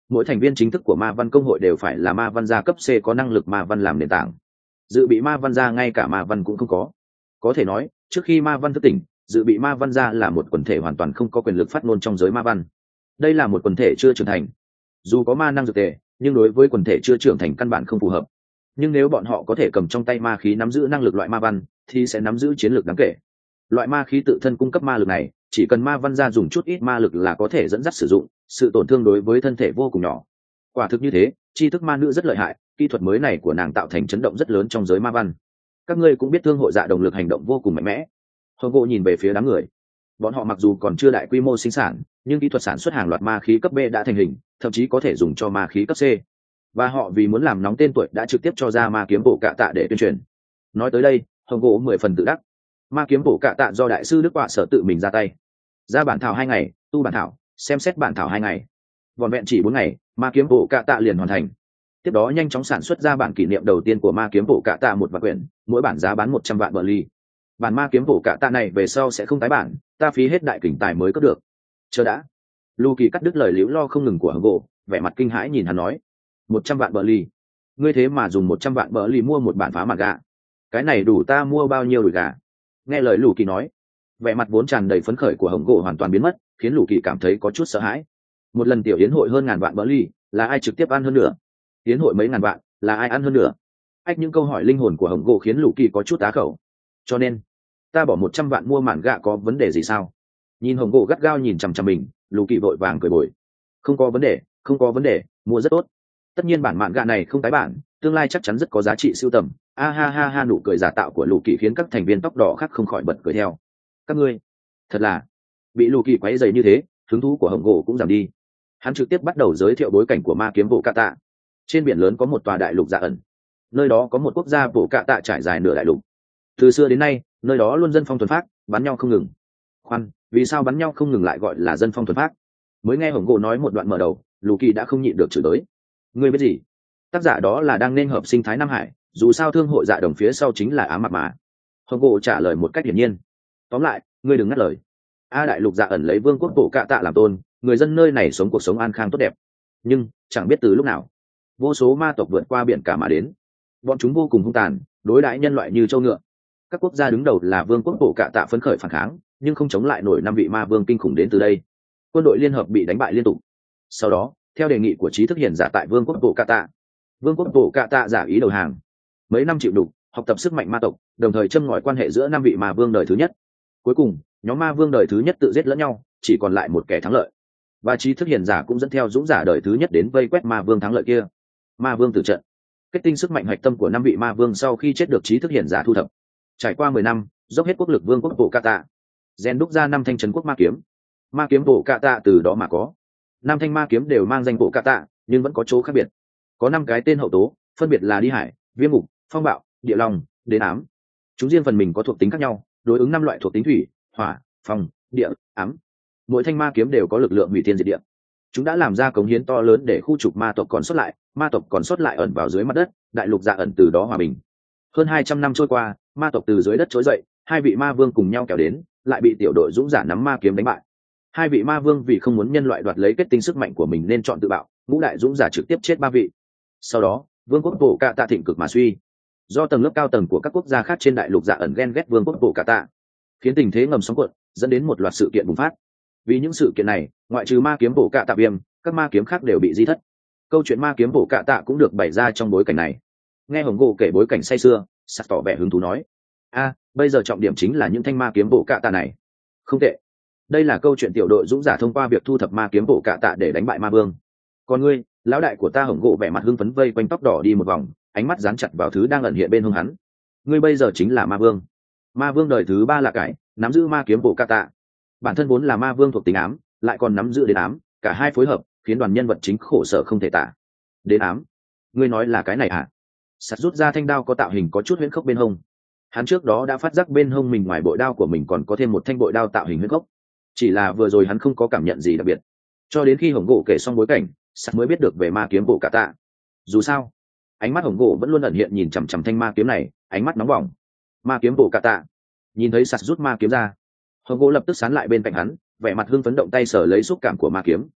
Speaker 1: mỗi thành viên chính thức của ma văn công hội đều phải là ma văn gia cấp C có năng lực ma văn làm nền tảng. Dự bị ma văn gia ngay cả ma văn cũng không có. Có thể nói, trước khi ma văn thức tỉnh, dự bị ma văn gia là một quần thể hoàn toàn không có quyền lực phát ngôn trong giới ma văn. Đây là một quần thể chưa trưởng thành. Dù có ma năng dược tề, nhưng đối với quần thể chưa trưởng thành căn bản không phù hợp. Nhưng nếu bọn họ có thể cầm trong tay ma khí nắm giữ năng lực loại ma văn, thì sẽ nắm giữ chiến lược đáng kể. Loại ma khí tự thân cung cấp ma lực này, chỉ cần ma văn gia dùng chút ít ma lực là có thể dẫn dắt sử dụng, sự tổn thương đối với thân thể vô cùng nhỏ. Quả thực như thế, tri thức ma nữ rất lợi hại, kỹ thuật mới này của nàng tạo thành chấn động rất lớn trong giới ma văn. Các ngươi cũng biết thương hội dạ đồng lực hành động vô cùng mạnh mẽ. Hồng Gỗ nhìn về phía đám người. Bọn họ mặc dù còn chưa đại quy mô sinh sản, nhưng kỹ thuật sản xuất hàng loạt ma khí cấp B đã thành hình, thậm chí có thể dùng cho ma khí cấp C. Và họ vì muốn làm nóng tên tuổi đã trực tiếp cho ra ma kiếm bộ cạ tạ để tuyên truyền. Nói tới đây, Hồng Gỗ mười phần tự đắc. Ma kiếm bộ cạ tạ do đại sư Đức Quạ Sở tự mình ra tay. Ra bản thảo hai ngày, tu bản thảo, xem xét bản thảo hai ngày. Vỏn vẹn chỉ bốn ngày, ma kiếm bộ cạ tạ liền hoàn thành. Tiếp đó nhanh chóng sản xuất ra bản kỷ niệm đầu tiên của ma kiếm bộ cạ tạ một vạn quyển, mỗi bản giá bán một trăm vạn bờ ly. Bản ma kiếm bộ cạ tạ này về sau sẽ không tái bản, ta phí hết đại kình tài mới có được. Chờ đã. Lu Kỳ cắt đứt lời liễu lo không ngừng của Hồng Gỗ, vẻ mặt kinh hãi nhìn hắn nói: một trăm vạn bờ ly, ngươi thế mà dùng một trăm vạn bờ ly mua một bản phá mặt gà, cái này đủ ta mua bao nhiêu đùi gà? Nghe lời Lù Kỳ nói, vẻ mặt vốn tràn đầy phấn khởi của Hồng Gỗ hoàn toàn biến mất, khiến Lù Kỳ cảm thấy có chút sợ hãi. Một lần tiểu yến hội hơn ngàn vạn bờ ly, là ai trực tiếp ăn hơn nữa? Yến hội mấy ngàn vạn, là ai ăn hơn nữa? Ách, những câu hỏi linh hồn của Hồng Gỗ khiến Lù Kỳ có chút á khẩu. Cho nên, ta bỏ một trăm vạn mua mảng gạ có vấn đề gì sao? Nhìn Hồng Gỗ gắt gao nhìn chằm chằm mình, Lù Kỳ vội vàng cười bồi: không có vấn đề, không có vấn đề, mua rất tốt. Tất nhiên bản mạn gạ này không tái bản, tương lai chắc chắn rất có giá trị sưu tầm. A ha ha ha, nụ cười giả tạo của Lù Kỳ khiến các thành viên tóc đỏ khác không khỏi bật cười theo. Các ngươi, thật là bị Lù Kỳ quấy rầy như thế, hứng thú của Hồng Gỗ cũng giảm đi. Hắn trực tiếp bắt đầu giới thiệu bối cảnh của ma kiếm bộ cạ tạ. Trên biển lớn có một tòa đại lục dạ ẩn, nơi đó có một quốc gia bộ cạ tạ trải dài nửa đại lục. Từ xưa đến nay, nơi đó luôn dân phong thuần phát, bắn nhau không ngừng. Khoan, vì sao bắn nhau không ngừng lại gọi là dân phong thuần phát? Mới nghe Hồng Gỗ nói một đoạn mở đầu, Lù Kỳ đã không nhịn được chửi tới. Ngươi biết gì? Tác giả đó là đang nên hợp sinh thái Nam Hải, dù sao thương hội dạ đồng phía sau chính là Ám Mạc mà. Hồng Gỗ trả lời một cách hiển nhiên. Tóm lại, ngươi đừng ngắt lời. A đại lục dạ ẩn lấy vương quốc bộ cạ tạ làm tôn, người dân nơi này sống cuộc sống an khang tốt đẹp. Nhưng chẳng biết từ lúc nào, vô số ma tộc vượt qua biển cả mà đến. Bọn chúng vô cùng hung tàn, đối đãi nhân loại như trâu ngựa. Các quốc gia đứng đầu là vương quốc bộ cạ tạ phấn khởi phản kháng, nhưng không chống lại nổi năm vị ma vương kinh khủng đến từ đây. Quân đội liên hợp bị đánh bại liên tục. Sau đó, theo đề nghị của trí thức hiền giả tại vương quốc bộ cạ tạ, vương quốc bộ cạ tạ giả ý đầu hàng. Mấy năm chịu đục, học tập sức mạnh ma tộc, đồng thời châm ngòi quan hệ giữa năm vị ma vương đời thứ nhất. Cuối cùng, nhóm ma vương đời thứ nhất tự giết lẫn nhau, chỉ còn lại một kẻ thắng lợi. Và trí thức hiền giả cũng dẫn theo dũng giả đời thứ nhất đến vây quét ma vương thắng lợi kia. Ma vương tử trận. Kết tinh sức mạnh hạch tâm của năm vị ma vương sau khi chết được trí thức hiền giả thu thập. Trải qua mười năm, dốc hết quốc lực vương quốc bộ cạ tạ, rèn đúc ra năm thanh trấn quốc ma kiếm. Ma kiếm bộ cạ tạ từ đó mà có. Năm thanh ma kiếm đều mang danh bộ cạ tạ, nhưng vẫn có chỗ khác biệt. Có năm cái tên hậu tố, phân biệt là đi hải, viêm ngục, phong bạo, địa long, đến ám. Chúng riêng phần mình có thuộc tính khác nhau, đối ứng năm loại thuộc tính thủy, hỏa, phong, địa, ám. Mỗi thanh ma kiếm đều có lực lượng hủy thiên diệt địa. Chúng đã làm ra cống hiến to lớn để khu trục ma tộc còn sót lại, ma tộc còn sót lại ẩn vào dưới mặt đất, đại lục dạ ẩn từ đó hòa bình. Hơn hai trăm năm trôi qua, ma tộc từ dưới đất trỗi dậy, hai vị ma vương cùng nhau kéo đến, lại bị tiểu đội dũng giả nắm ma kiếm đánh bại. Hai vị ma vương vì không muốn nhân loại đoạt lấy kết tinh sức mạnh của mình nên chọn tự bạo, ngũ đại dũng giả trực tiếp chết ba vị. Sau đó, vương quốc bộ cạ tạ thịnh cực mà suy. Do tầng lớp cao tầng của các quốc gia khác trên đại lục dạ ẩn ghen ghét vương quốc bộ cạ tạ, khiến tình thế ngầm sóng cuộn, dẫn đến một loạt sự kiện bùng phát. Vì những sự kiện này, ngoại trừ ma kiếm bộ cạ tạ viêm, các ma kiếm khác đều bị di thất. Câu chuyện ma kiếm bộ cạ tạ cũng được bày ra trong bối cảnh này. Nghe Hồng Gỗ kể bối cảnh say sưa, sặc tỏ vẻ hứng thú nói: a bây giờ trọng điểm chính là những thanh ma kiếm bộ cạ tạ này. Không tệ, đây là câu chuyện tiểu đội dũng giả thông qua việc thu thập ma kiếm bộ cạ tạ để đánh bại ma vương. Còn ngươi, lão đại của ta Hồng Gỗ vẻ mặt hưng phấn vây quanh tóc đỏ đi một vòng, ánh mắt dán chặt vào thứ đang ẩn hiện bên hông hắn. Ngươi bây giờ chính là ma vương. Ma vương đời thứ ba là cải, nắm giữ ma kiếm bộ cạ tạ. Bản thân vốn là ma vương thuộc tính ám, lại còn nắm giữ đến ám, cả hai phối hợp khiến đoàn nhân vật chính khổ sở không thể tả. Đến ám, ngươi nói là cái này à? Sắt rút ra thanh đao có tạo hình có chút huyễn khốc bên hông. Hắn trước đó đã phát giác bên hông mình ngoài bội đao của mình còn có thêm một thanh bội đao tạo hình huyễn khốc, chỉ là vừa rồi hắn không có cảm nhận gì đặc biệt. Cho đến khi Hồng Gỗ kể xong bối cảnh, sắt mới biết được về ma kiếm bộ cạ tạ. Dù sao, ánh mắt Hồng Gỗ vẫn luôn ẩn hiện nhìn chằm chằm thanh ma kiếm này, ánh mắt nóng bỏng. Ma kiếm bộ cạ tạ. Nhìn thấy sắt rút ma kiếm ra, Hồng Gỗ lập tức sán lại bên cạnh hắn, vẻ mặt hưng phấn động tay sở lấy xúc cảm của ma kiếm.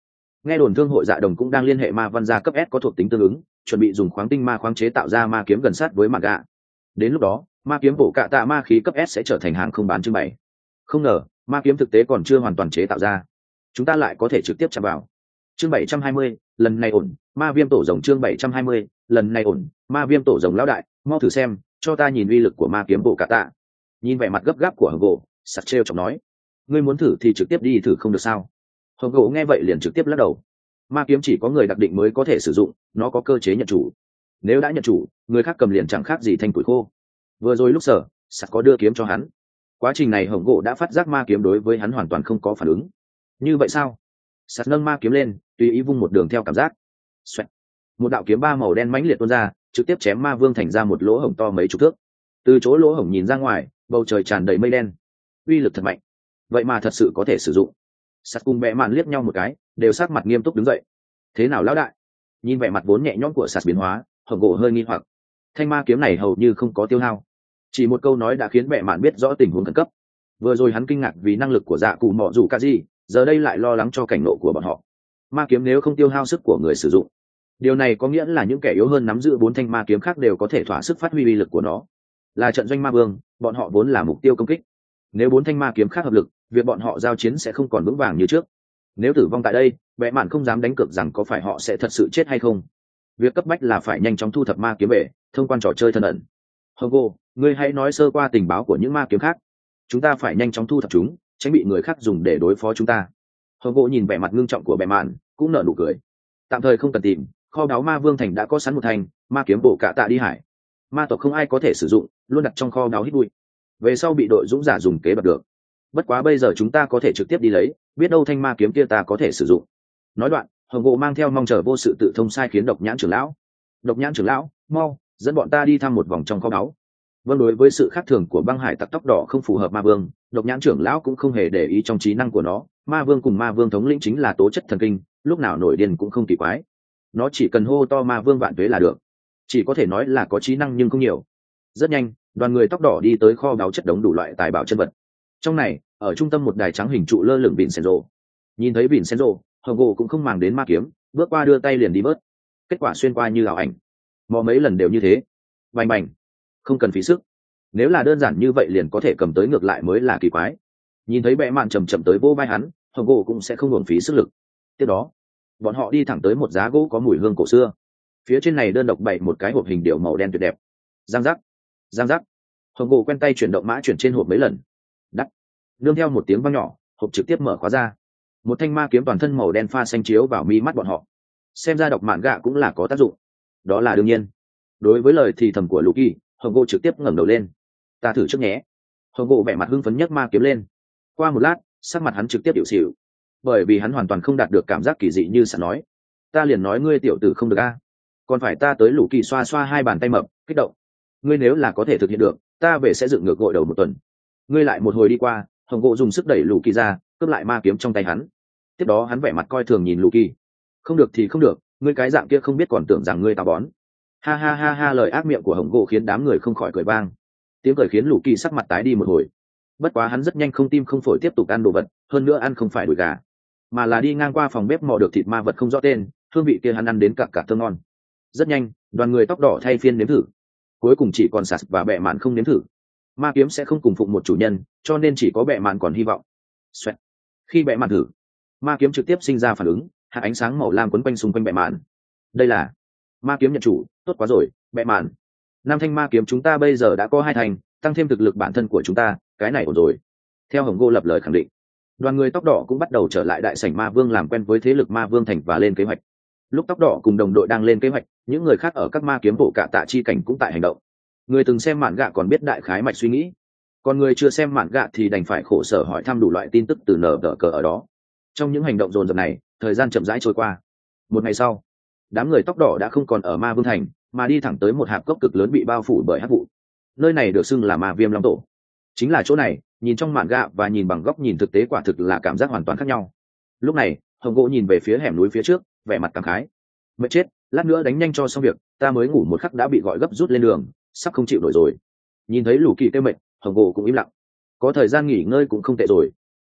Speaker 1: nghe đồn thương hội dạ đồng cũng đang liên hệ ma văn gia cấp S có thuộc tính tương ứng, chuẩn bị dùng khoáng tinh ma khoáng chế tạo ra ma kiếm gần sát với mặt gạ. Đến lúc đó ma kiếm bổ cạ tạ ma khí cấp S sẽ trở thành hàng không bán trưng bày. Không ngờ ma kiếm thực tế còn chưa hoàn toàn chế tạo ra, chúng ta lại có thể trực tiếp chạm vào. Chương bảy trăm hai mươi, lần này ổn. Ma viêm tổ rồng. Chương bảy trăm hai mươi, lần này ổn. Ma viêm tổ rồng lão đại, mau thử xem, cho ta nhìn uy lực của ma kiếm bổ cạ tạ. Nhìn vẻ mặt gấp gáp của hồng gỗ, sặc trêu chọc nói, ngươi muốn thử thì trực tiếp đi thử không được sao? Hồng gỗ nghe vậy liền trực tiếp lắc đầu. Ma kiếm chỉ có người đặc định mới có thể sử dụng, nó có cơ chế nhận chủ. Nếu đã nhận chủ, người khác cầm liền chẳng khác gì thanh củi khô. Vừa rồi lúc sở sặc có đưa kiếm cho hắn, quá trình này hồng gỗ đã phát giác ma kiếm đối với hắn hoàn toàn không có phản ứng. Như vậy sao? Sặc nâng ma kiếm lên, tùy ý vung một đường theo cảm giác. Xoẹt. Một đạo kiếm ba màu đen mãnh liệt tuôn ra, trực tiếp chém ma vương thành ra một lỗ hổng to mấy chục thước. Từ chỗ lỗ hổng nhìn ra ngoài, bầu trời tràn đầy mây đen. Uy lực thật mạnh, vậy mà thật sự có thể sử dụng. Sặc cùng bẽ mạn liếc nhau một cái, đều sắc mặt nghiêm túc đứng dậy. Thế nào lão đại? Nhìn vẻ mặt vốn nhẹ nhõm của Sặc biến hóa, hồng gỗ hơi nghi hoặc. Thanh ma kiếm này hầu như không có tiêu hao, chỉ một câu nói đã khiến bẽ mạn biết rõ tình huống khẩn cấp. Vừa rồi hắn kinh ngạc vì năng lực của dạ cụ mọ dù ca gì, giờ đây lại lo lắng cho cảnh nộ của bọn họ. Ma kiếm nếu không tiêu hao sức của người sử dụng, điều này có nghĩa là những kẻ yếu hơn nắm giữ bốn thanh ma kiếm khác đều có thể thỏa sức phát huy uy lực của nó. Là trận doanh ma vương, bọn họ vốn là mục tiêu công kích. Nếu bốn thanh ma kiếm khác hợp lực, việc bọn họ giao chiến sẽ không còn vững vàng như trước. Nếu tử vong tại đây, bẽ mạn không dám đánh cược rằng có phải họ sẽ thật sự chết hay không. Việc cấp bách là phải nhanh chóng thu thập ma kiếm về, thông quan trò chơi thân ẩn. Hogo, ngươi hãy nói sơ qua tình báo của những ma kiếm khác. Chúng ta phải nhanh chóng thu thập chúng, tránh bị người khác dùng để đối phó chúng ta. Hogo nhìn vẻ mặt ngưng trọng của bẽ mạn, cũng nở nụ cười. Tạm thời không cần tìm, kho báu ma vương thành đã có sẵn một thành, ma kiếm bổ cạ tạ đi hải. Ma tộc không ai có thể sử dụng, luôn đặt trong kho báu hít bụi. Về sau bị đội dũng giả dùng kế bật được. Bất quá bây giờ chúng ta có thể trực tiếp đi lấy, biết đâu thanh ma kiếm kia ta có thể sử dụng. Nói đoạn, hồng gỗ mang theo mong chờ vô sự tự thông sai khiến độc nhãn trưởng lão. Độc nhãn trưởng lão, mau dẫn bọn ta đi thăm một vòng trong kho báu. Vâng, đối với sự khác thường của băng hải tặc tóc đỏ không phù hợp ma vương, độc nhãn trưởng lão cũng không hề để ý trong trí năng của nó. Ma vương cùng ma vương thống lĩnh chính là tố chất thần kinh, lúc nào nổi điên cũng không kỳ quái. Nó chỉ cần hô to ma vương vạn tuế là được, chỉ có thể nói là có trí năng nhưng không nhiều. Rất nhanh, đoàn người tóc đỏ đi tới kho báu chất đống đủ loại tài bảo chân vật. Trong này, ở trung tâm một đài trắng hình trụ lơ lửng vịn sen rộ. Nhìn thấy vịn sen rộ, hồng gỗ cũng không màng đến ma kiếm, bước qua đưa tay liền đi bớt. Kết quả xuyên qua như ảo ảnh, mò mấy lần đều như thế, bành bành, không cần phí sức. Nếu là đơn giản như vậy liền có thể cầm tới ngược lại mới là kỳ quái. Nhìn thấy bẽ mạn chầm chậm tới vô vai hắn, hồng gỗ cũng sẽ không uổng phí sức lực. Tiếp đó, bọn họ đi thẳng tới một giá gỗ có mùi hương cổ xưa. Phía trên này đơn độc bày một cái hộp hình điệu màu đen tuyệt đẹp. Giang giác, giang giác, hồng gỗ quen tay chuyển động mã chuyển trên hộp mấy lần. Đắt, nương theo một tiếng vang nhỏ, hộp trực tiếp mở khóa ra. Một thanh ma kiếm toàn thân màu đen pha xanh chiếu vào mi mắt bọn họ. Xem ra đọc mạn gạ cũng là có tác dụng. Đó là đương nhiên. Đối với lời thì thầm của Lucky, hồng gỗ trực tiếp ngẩng đầu lên. Ta thử trước nhé. Hồng gỗ vẻ mặt hưng phấn nhấc ma kiếm lên. Qua một lát, sắc mặt hắn trực tiếp điệu xỉu, bởi vì hắn hoàn toàn không đạt được cảm giác kỳ dị như sẵn nói. Ta liền nói ngươi tiểu tử không được a, còn phải ta tới lũ kỳ xoa xoa hai bàn tay mập kích động. Ngươi nếu là có thể thực hiện được, ta về sẽ dựng ngược gội đầu một tuần. Ngươi lại một hồi đi qua, hồng gỗ dùng sức đẩy lũ kỳ ra, cướp lại ma kiếm trong tay hắn. Tiếp đó hắn vẻ mặt coi thường nhìn lũ kỳ. Không được thì không được, ngươi cái dạng kia không biết còn tưởng rằng ngươi táo bón. Ha ha ha ha, lời ác miệng của hồng gỗ khiến đám người không khỏi cười vang. Tiếng cười khiến lũ kỳ sắc mặt tái đi một hồi. Bất quá hắn rất nhanh không tim không phổi tiếp tục ăn đồ vật, hơn nữa ăn không phải đùi gà, mà là đi ngang qua phòng bếp mò được thịt ma vật không rõ tên, hương vị kia hắn ăn đến cả cả thơm ngon. Rất nhanh, đoàn người tóc đỏ thay phiên nếm thử, cuối cùng chỉ còn sạt và bẹ mạn không nếm thử. Ma kiếm sẽ không cùng phụng một chủ nhân, cho nên chỉ có bẹ mạn còn hy vọng. Xoẹt. Khi bẹ mạn thử, ma kiếm trực tiếp sinh ra phản ứng, hạt ánh sáng màu lam quấn quanh xung quanh bẹ mạn. Đây là ma kiếm nhận chủ, tốt quá rồi, bẹ mạn. Năm thanh ma kiếm chúng ta bây giờ đã có hai thành, tăng thêm thực lực bản thân của chúng ta, cái này ổn rồi. Theo hồng gỗ lập lời khẳng định, đoàn người tóc đỏ cũng bắt đầu trở lại đại sảnh ma vương làm quen với thế lực ma vương thành và lên kế hoạch. Lúc tóc đỏ cùng đồng đội đang lên kế hoạch, những người khác ở các ma kiếm bộ cạ tạ chi cảnh cũng tại hành động. Người từng xem mạn gạ còn biết đại khái mạch suy nghĩ, còn người chưa xem mạn gạ thì đành phải khổ sở hỏi thăm đủ loại tin tức từ nở đỡ cờ ở đó. Trong những hành động dồn dập này, thời gian chậm rãi trôi qua. Một ngày sau, đám người tóc đỏ đã không còn ở ma vương thành, mà đi thẳng tới một hạp cốc cực lớn bị bao phủ bởi hắc vụ. Nơi này được xưng là ma viêm long tổ. Chính là chỗ này, nhìn trong mạn gạ và nhìn bằng góc nhìn thực tế quả thực là cảm giác hoàn toàn khác nhau. Lúc này, hồng gỗ nhìn về phía hẻm núi phía trước, vẻ mặt cảm khái. Mệt chết, lát nữa đánh nhanh cho xong việc, ta mới ngủ một khắc đã bị gọi gấp rút lên đường, sắp không chịu nổi rồi. Nhìn thấy lũ kỳ kêu mệt, hồng gỗ cũng im lặng. Có thời gian nghỉ ngơi cũng không tệ rồi.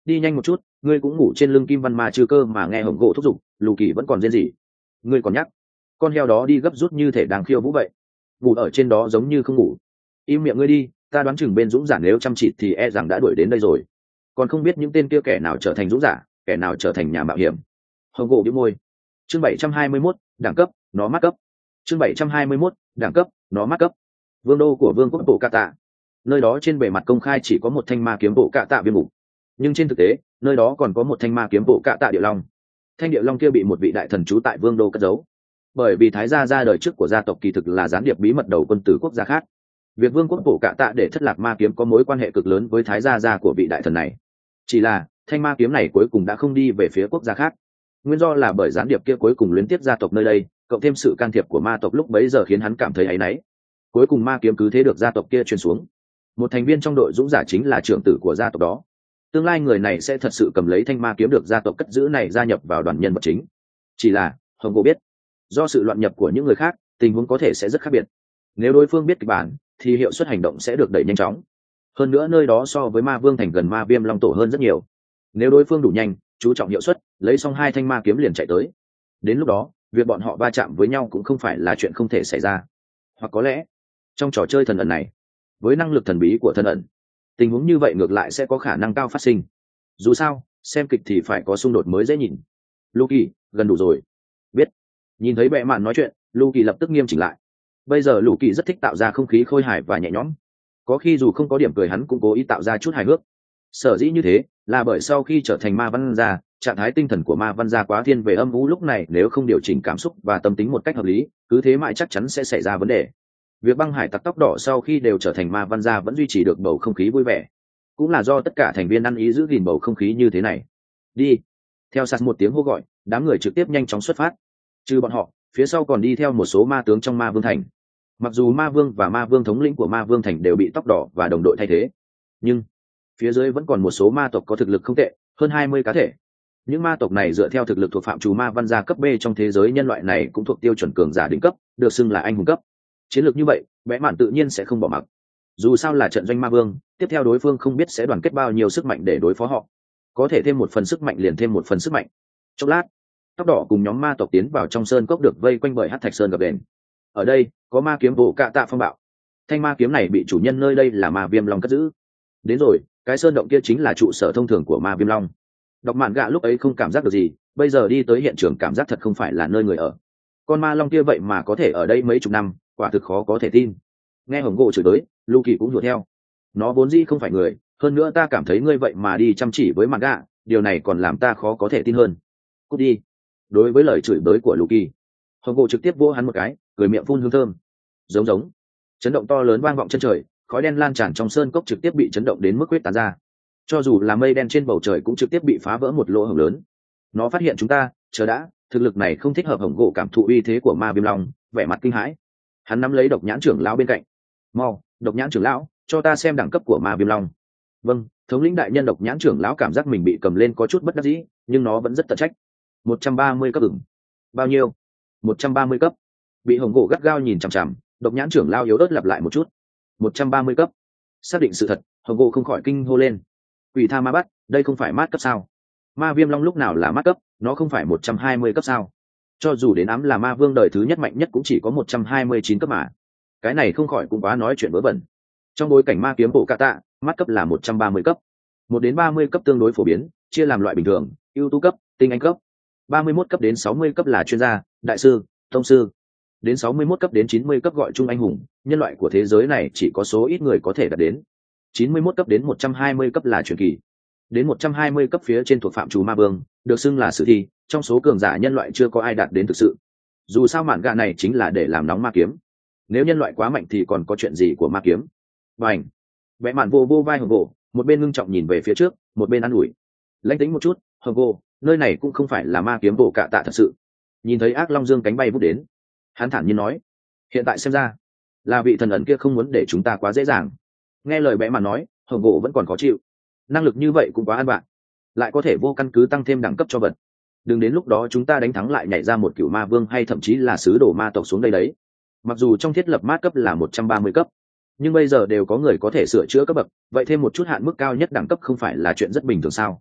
Speaker 1: đi nhanh một chút, ngươi cũng ngủ trên lưng kim văn ma chư cơ mà nghe hồng gỗ thúc giục, lù kỳ vẫn còn riêng gì. Ngươi còn nhắc, con heo đó đi gấp rút như thể đang khiêu vũ vậy, ngủ ở trên đó giống như không ngủ. Im miệng ngươi đi, ta đoán chừng bên dũng giả nếu chăm chỉ thì e rằng đã đuổi đến đây rồi, còn không biết những tên kia kẻ nào trở thành dũng giả, kẻ nào trở thành nhà mạo hiểm. Hồng gỗ bĩu môi. Chương bảy trăm hai mươi mốt, đẳng cấp, nó mắc cấp. Chương bảy trăm hai mươi mốt, đẳng cấp, nó mắc cấp. Vương đô của vương quốc bộ cạ tạ. Nơi đó trên bề mặt công khai chỉ có một thanh ma kiếm bộ cạ tạ viêm mục, nhưng trên thực tế nơi đó còn có một thanh ma kiếm bộ cạ tạ địa long. Thanh địa long kia bị một vị đại thần trú tại vương đô cất giấu, bởi vì thái gia ra đời trước của gia tộc kỳ thực là gián điệp bí mật đầu quân tử quốc gia khác. Việc vương quốc bộ cạ tạ để thất lạc ma kiếm có mối quan hệ cực lớn với thái gia gia của vị đại thần này. Chỉ là thanh ma kiếm này cuối cùng đã không đi về phía quốc gia khác, nguyên do là bởi gián điệp kia cuối cùng luyến tiếp gia tộc nơi đây, cộng thêm sự can thiệp của ma tộc lúc bấy giờ khiến hắn cảm thấy áy náy. Cuối cùng ma kiếm cứ thế được gia tộc kia truyền xuống. Một thành viên trong đội dũng giả chính là trưởng tử của gia tộc đó. Tương lai người này sẽ thật sự cầm lấy thanh ma kiếm được gia tộc cất giữ này gia nhập vào đoàn nhân vật chính. Chỉ là hồng cô biết, do sự loạn nhập của những người khác, tình huống có thể sẽ rất khác biệt. Nếu đối phương biết kịch bản thì hiệu suất hành động sẽ được đẩy nhanh chóng. Hơn nữa nơi đó so với ma vương thành gần ma viêm long tổ hơn rất nhiều. Nếu đối phương đủ nhanh, chú trọng hiệu suất, lấy xong hai thanh ma kiếm liền chạy tới, đến lúc đó việc bọn họ va chạm với nhau cũng không phải là chuyện không thể xảy ra. Hoặc có lẽ trong trò chơi thần ẩn này, với năng lực thần bí của thần ẩn, tình huống như vậy ngược lại sẽ có khả năng cao phát sinh. Dù sao xem kịch thì phải có xung đột mới dễ nhìn. Lucky, gần đủ rồi. Biết. Nhìn thấy bệ mạn nói chuyện, Lucky lập tức nghiêm chỉnh lại. Bây giờ Lucky rất thích tạo ra không khí khôi hài và nhẹ nhõm, có khi dù không có điểm cười hắn cũng cố ý tạo ra chút hài hước. Sở dĩ như thế là bởi sau khi trở thành ma văn gia, trạng thái tinh thần của ma văn gia quá thiên về âm u, lúc này nếu không điều chỉnh cảm xúc và tâm tính một cách hợp lý, cứ thế mãi chắc chắn sẽ xảy ra vấn đề. Việc băng hải tặc tóc đỏ sau khi đều trở thành ma văn gia vẫn duy trì được bầu không khí vui vẻ, cũng là do tất cả thành viên ăn ý giữ gìn bầu không khí như thế này. Đi. Theo sạt một tiếng hô gọi, đám người trực tiếp nhanh chóng xuất phát. Trừ bọn họ, phía sau còn đi theo một số ma tướng trong ma vương thành. Mặc dù ma vương và ma vương thống lĩnh của ma vương thành đều bị tóc đỏ và đồng đội thay thế, nhưng phía dưới vẫn còn một số ma tộc có thực lực không tệ, hơn hai mươi cá thể. Những ma tộc này dựa theo thực lực thuộc phạm trù ma văn gia cấp B trong thế giới nhân loại này, cũng thuộc tiêu chuẩn cường giả đỉnh cấp, được xưng là anh hùng cấp. Chiến lược như vậy, Bẽ Mạn tự nhiên sẽ không bỏ mặc. Dù sao là trận doanh ma vương, tiếp theo đối phương không biết sẽ đoàn kết bao nhiêu sức mạnh để đối phó họ. Có thể thêm một phần sức mạnh liền thêm một phần sức mạnh. Chốc lát, tóc đỏ cùng nhóm ma tộc tiến vào trong sơn cốc được vây quanh bởi hắc thạch sơn gập đền. Ở đây có ma kiếm bộ cạ tạ phong bạo. Thanh ma kiếm này bị chủ nhân nơi đây là ma viêm long cất giữ. Đến rồi, cái sơn động kia chính là trụ sở thông thường của ma viêm long. Đọc mạn gạ lúc ấy không cảm giác được gì, bây giờ đi tới hiện trường cảm giác thật không phải là nơi người ở. Con ma long kia vậy mà có thể ở đây mấy chục năm, quả thực khó có thể tin. Nghe hồng gỗ chửi tới, Lu Kỳ cũng đùa theo. Nó vốn dĩ không phải người, hơn nữa ta cảm thấy ngươi vậy mà đi chăm chỉ với mạn gạ, điều này còn làm ta khó có thể tin hơn. Cút đi. Đối với lời chửi bới của Lu Kỳ, hồng gỗ trực tiếp vỗ hắn một cái, cười miệng phun hương thơm. Giống giống. Chấn động to lớn vang vọng chân trời, khói đen lan tràn trong sơn cốc trực tiếp bị chấn động đến mức huyết tán ra. Cho dù là mây đen trên bầu trời cũng trực tiếp bị phá vỡ một lỗ hổng lớn. Nó phát hiện chúng ta, chờ đã, thực lực này không thích hợp. Hồng gỗ cảm thụ uy thế của ma viêm long, vẻ mặt kinh hãi. Hắn nắm lấy độc nhãn trưởng lão bên cạnh. Mau, độc nhãn trưởng lão, cho ta xem đẳng cấp của ma viêm long. Vâng, thống lĩnh đại nhân. Độc nhãn trưởng lão cảm giác mình bị cầm lên có chút bất đắc dĩ, nhưng nó vẫn rất tận trách. Một trăm ba mươi cấp ửng. Bao nhiêu? Một trăm ba mươi cấp. Bị hồng gỗ gắt gao nhìn chằm chằm, độc nhãn trưởng lão yếu ớt lặp lại một chút. Một trăm ba mươi cấp. Xác định sự thật, hồng gỗ không khỏi kinh hô lên. Quỷ tha ma bắt, đây không phải mát cấp sao? Ma viêm long lúc nào là mát cấp, nó không phải một trăm hai mươi cấp sao? Cho dù đến ám là ma vương đời thứ nhất mạnh nhất cũng chỉ có một trăm hai mươi chín cấp mà. Cái này không khỏi cũng quá nói chuyện vớ vẩn. Trong bối cảnh ma kiếm bộ cạ tạ, mát cấp là một trăm ba mươi cấp. Một đến ba mươi cấp tương đối phổ biến, chia làm loại bình thường, ưu tú cấp, tinh anh cấp. ba mươi mốt cấp đến sáu mươi cấp là chuyên gia, đại sư, tông sư. Đến sáu mươi mốt cấp đến chín mươi cấp gọi chung anh hùng, nhân loại của thế giới này chỉ có số ít người có thể đạt đến. chín mươi mốt cấp đến một trăm hai mươi cấp là truyền kỳ. Đến một trăm hai mươi cấp phía trên thuộc phạm trù ma vương, được xưng là sử thi, trong số cường giả nhân loại chưa có ai đạt đến thực sự. Dù sao mạn gạ này chính là để làm nóng ma kiếm. Nếu nhân loại quá mạnh thì còn có chuyện gì của ma kiếm. Bành. Vẽ mạn vô vô vai hồng gỗ, một bên ngưng trọng nhìn về phía trước, một bên ăn ủi. Lãnh tính một chút, hồng gỗ, nơi này cũng không phải là ma kiếm bộ cạ tạ thật sự. Nhìn thấy ác long dương cánh bay vút đến, hắn thản nhiên nói, hiện tại xem ra là vị thần ẩn kia không muốn để chúng ta quá dễ dàng. Nghe lời bẽ mà nói, hồng gỗ vẫn còn khó chịu. Năng lực như vậy cũng quá ăn bạn, lại có thể vô căn cứ tăng thêm đẳng cấp cho vật. Đừng đến lúc đó chúng ta đánh thắng lại nhảy ra một cựu ma vương hay thậm chí là sứ đồ ma tộc xuống đây đấy. Mặc dù trong thiết lập mát cấp là một trăm ba mươi cấp, nhưng bây giờ đều có người có thể sửa chữa cấp bậc, vậy thêm một chút hạn mức cao nhất đẳng cấp không phải là chuyện rất bình thường sao?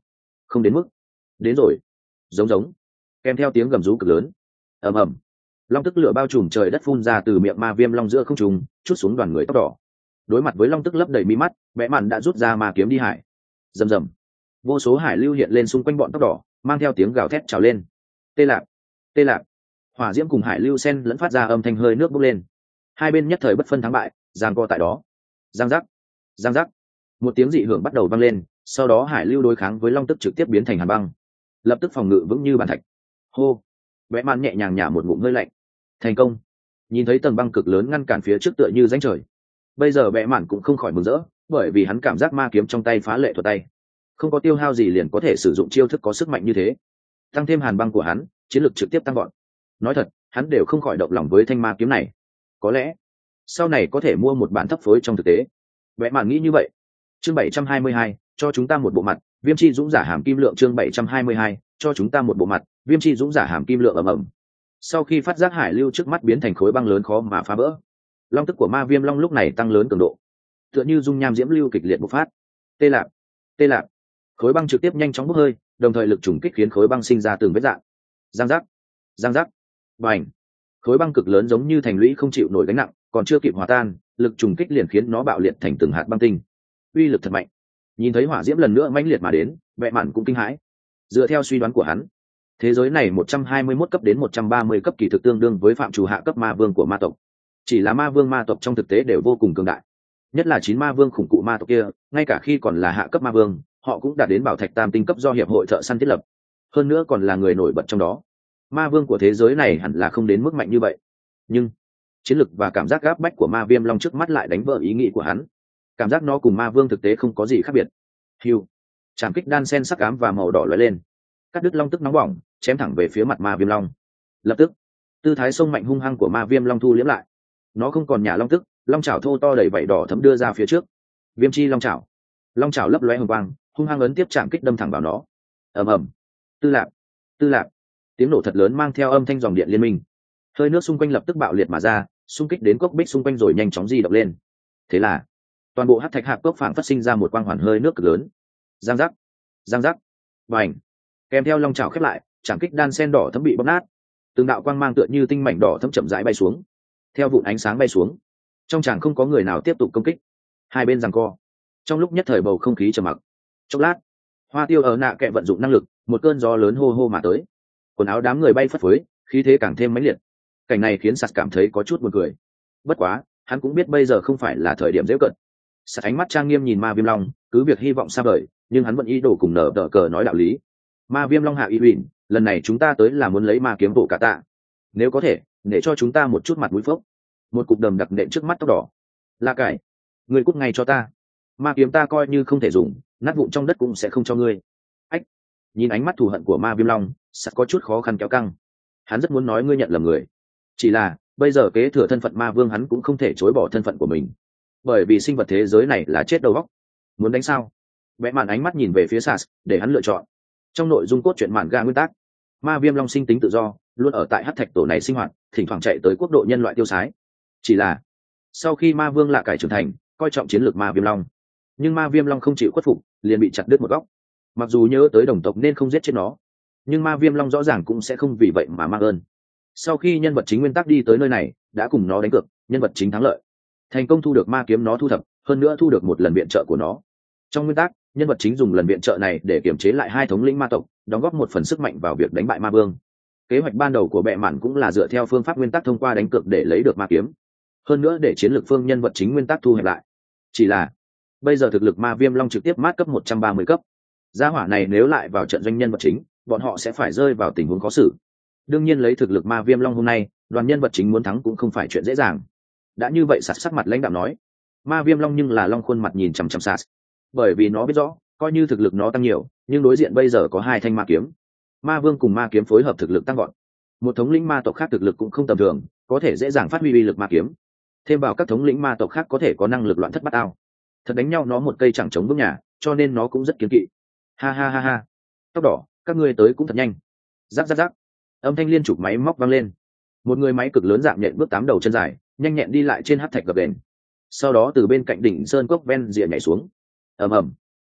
Speaker 1: không đến mức. Đến rồi. Giống giống. Kèm theo tiếng gầm rú cực lớn. Ầm ầm. Long tức lửa bao trùm trời đất phun ra từ miệng ma viêm long giữa không trung, chút xuống đoàn người tóc đỏ. Đối mặt với long tức lấp đầy mí mắt, Bẽ Mạn đã rút ra ma kiếm đi hải. Rầm rầm. Vô số hải lưu hiện lên xung quanh bọn tóc đỏ, mang theo tiếng gào thét trào lên. Tê lạc, tê lạc. Hỏa diễm cùng hải lưu sen lẫn phát ra âm thanh hơi nước bốc lên. Hai bên nhất thời bất phân thắng bại, giằng co tại đó. Giang giác, giang giác. Một tiếng dị hưởng bắt đầu vang lên, sau đó hải lưu đối kháng với long tức trực tiếp biến thành hàn băng, lập tức phòng ngự vững như bàn thạch. Hô. Bẽ Mạn nhẹ nhàng nhả một ngụm hơi lạnh. Thành công. Nhìn thấy tầng băng cực lớn ngăn cản phía trước tựa như rãnh trời, bây giờ Bẽ Mạn cũng không khỏi mừng rỡ, bởi vì hắn cảm giác ma kiếm trong tay phá lệ thuật tay, không có tiêu hao gì liền có thể sử dụng chiêu thức có sức mạnh như thế, tăng thêm hàn băng của hắn, chiến lược trực tiếp tăng gọn. Nói thật, hắn đều không khỏi động lòng với thanh ma kiếm này, có lẽ sau này có thể mua một bản thấp phối trong thực tế. Bẽ Mạn nghĩ như vậy. Chương bảy trăm hai mươi hai, cho chúng ta một bộ mặt, Viêm chi dũng giả hàm kim lượng. Chương bảy trăm hai mươi hai, cho chúng ta một bộ mặt, Viêm chi dũng giả hàm kim lượng. Ầm ầm. Sau khi phát giác hải lưu trước mắt biến thành khối băng lớn khó mà phá vỡ, long tức của ma viêm long lúc này tăng lớn cường độ, tựa như dung nham diễm lưu kịch liệt bộc phát. Tê lạc, tê lạc. Khối băng trực tiếp nhanh chóng bốc hơi, đồng thời lực trùng kích khiến khối băng sinh ra từng vết rạn. Giang giác, giang giác, bành. Khối băng cực lớn giống như thành lũy không chịu nổi gánh nặng, còn chưa kịp hòa tan, lực trùng kích liền khiến nó bạo liệt thành từng hạt băng tinh. Uy lực thật mạnh. Nhìn thấy hỏa diễm lần nữa mãnh liệt mà đến, Bẽ Mạn cũng kinh hãi. Dựa theo suy đoán của hắn, thế giới này một trăm hai mươi mốt cấp đến một trăm ba mươi cấp kỳ thực tương đương với phạm trù hạ cấp ma vương của ma tộc. Chỉ là ma vương ma tộc trong thực tế đều vô cùng cường đại, nhất là chín ma vương khủng cụ ma tộc kia, ngay cả khi còn là hạ cấp ma vương, họ cũng đạt đến bảo thạch tam tinh cấp do hiệp hội thợ săn thiết lập, hơn nữa còn là người nổi bật trong đó. Ma vương của thế giới này hẳn là không đến mức mạnh như vậy, nhưng chiến lực và cảm giác gáp bách của ma viêm long trước mắt lại đánh vỡ ý nghĩ của hắn. Cảm giác nó cùng ma vương thực tế không có gì khác biệt. Hiu. Trảm kích đan sen sắc ám và màu đỏ lóe lên, cắt đứt long tức nóng bỏng, chém thẳng về phía mặt ma viêm long. Lập tức, tư thái sông mạnh hung hăng của ma viêm long thu liễm lại, nó không còn nhả long tức, long chảo thô to đầy vảy đỏ thấm đưa ra phía trước. Viêm chi long chảo. Long chảo lấp lóe hồng quang, hung hăng ấn tiếp chạm kích đâm thẳng vào nó. Ầm ầm. Tư lạc, tư lạc. Tiếng nổ thật lớn mang theo âm thanh dòng điện liên minh. Hơi nước xung quanh lập tức bạo liệt mà ra, xung kích đến cốc bích xung quanh rồi nhanh chóng di động lên. Thế là, toàn bộ hắc thạch hạp cốc phảng phát sinh ra một quang hoàn hơi nước cực lớn. Giang giác, giang giác, bành. Kèm theo long chảo khép lại, chạm kích đan sen đỏ thấm bị bóp nát. Từng đạo quang mang tựa như tinh mảnh đỏ thấm chậm rãi bay xuống. Theo vụn ánh sáng bay xuống, trong tràng không có người nào tiếp tục công kích. Hai bên giằng co. Trong lúc nhất thời bầu không khí trầm mặc. Chốc lát, Hoa Tiêu ở nạ kệ vận dụng năng lực, một cơn gió lớn hô hô mà tới. Quần áo đám người bay phất phới, khí thế càng thêm mãnh liệt. Cảnh này khiến Sạt cảm thấy có chút buồn cười. Bất quá, hắn cũng biết bây giờ không phải là thời điểm giễu cợt. Sạt ánh mắt trang nghiêm nhìn Ma Viêm Long, cứ việc hy vọng xa vời, nhưng hắn vẫn ý đồ cùng nở đỡ cờ nói đạo lý. Ma Viêm Long hạ y uyển, lần này chúng ta tới là muốn lấy ma kiếm bộ cả tạ. Nếu có thể, để cho chúng ta một chút mặt mũi phốc. Một cục đầm đặc nện trước mắt tóc đỏ. La cải, người cút ngay cho ta. Ma kiếm ta coi như không thể dùng, nát vụn trong đất cũng sẽ không cho ngươi. Ách. Nhìn ánh mắt thù hận của Ma Viêm Long, Sạt có chút khó khăn kéo căng. Hắn rất muốn nói ngươi nhận lầm người, chỉ là bây giờ kế thừa thân phận ma vương hắn cũng không thể chối bỏ thân phận của mình, bởi vì sinh vật thế giới này là chết đầu óc. Muốn đánh sao? Vẽ màn ánh mắt nhìn về phía Sạt, để hắn lựa chọn. Trong nội dung cốt truyện mạn ga nguyên tắc, Ma Viêm Long sinh tính tự do, luôn ở tại hắc thạch tổ này sinh hoạt, thỉnh thoảng chạy tới quốc độ nhân loại tiêu sái. Chỉ là sau khi Ma Vương Lạ Cải trưởng thành, coi trọng chiến lược Ma Viêm Long, nhưng Ma Viêm Long không chịu khuất phục, liền bị chặt đứt một góc. Mặc dù nhớ tới đồng tộc nên không giết chết nó, nhưng Ma Viêm Long rõ ràng cũng sẽ không vì vậy mà mang ơn. Sau khi nhân vật chính nguyên tắc đi tới nơi này, đã cùng nó đánh cược, nhân vật chính thắng lợi, thành công thu được ma kiếm nó thu thập, hơn nữa thu được một lần viện trợ của nó. Trong nguyên tắc, nhân vật chính dùng lần viện trợ này để kiểm chế lại hai thống lĩnh ma tộc, đóng góp một phần sức mạnh vào việc đánh bại Ma Vương. Kế hoạch ban đầu của bệ mạn cũng là dựa theo phương pháp nguyên tắc thông qua đánh cược để lấy được ma kiếm, hơn nữa để chiến lược phương nhân vật chính nguyên tắc thu hẹp lại. Chỉ là bây giờ thực lực Ma Viêm Long trực tiếp mát cấp một trăm ba mươi cấp, gia hỏa này nếu lại vào trận doanh nhân vật chính, bọn họ sẽ phải rơi vào tình huống khó xử. Đương nhiên lấy thực lực Ma Viêm Long hôm nay, đoàn nhân vật chính muốn thắng cũng không phải chuyện dễ dàng. Đã như vậy Sạt sắc mặt lãnh đạm nói, Ma Viêm Long nhưng là long khuôn mặt nhìn chằm chằm Sạt, bởi vì nó biết rõ, coi như thực lực nó tăng nhiều, nhưng đối diện bây giờ có hai thanh ma kiếm, Ma Vương cùng ma kiếm phối hợp thực lực tăng gọn, một thống lĩnh ma tộc khác thực lực cũng không tầm thường, có thể dễ dàng phát huy uy lực ma kiếm, thêm vào các thống lĩnh ma tộc khác có thể có năng lực loạn thất bát ao, thật đánh nhau nó một cây chẳng chống vững nhà, cho nên nó cũng rất kiêng kỵ. Ha ha ha ha, tóc đỏ, các ngươi tới cũng thật nhanh. Rắc rắc rắc, âm thanh liên trục máy móc vang lên, một người máy cực lớn dạng nhện bước tám đầu chân dài, nhanh nhẹn đi lại trên hắc thạch gập đền, sau đó từ bên cạnh đỉnh sơn cốc ven rìa nhảy xuống. Ầm ầm,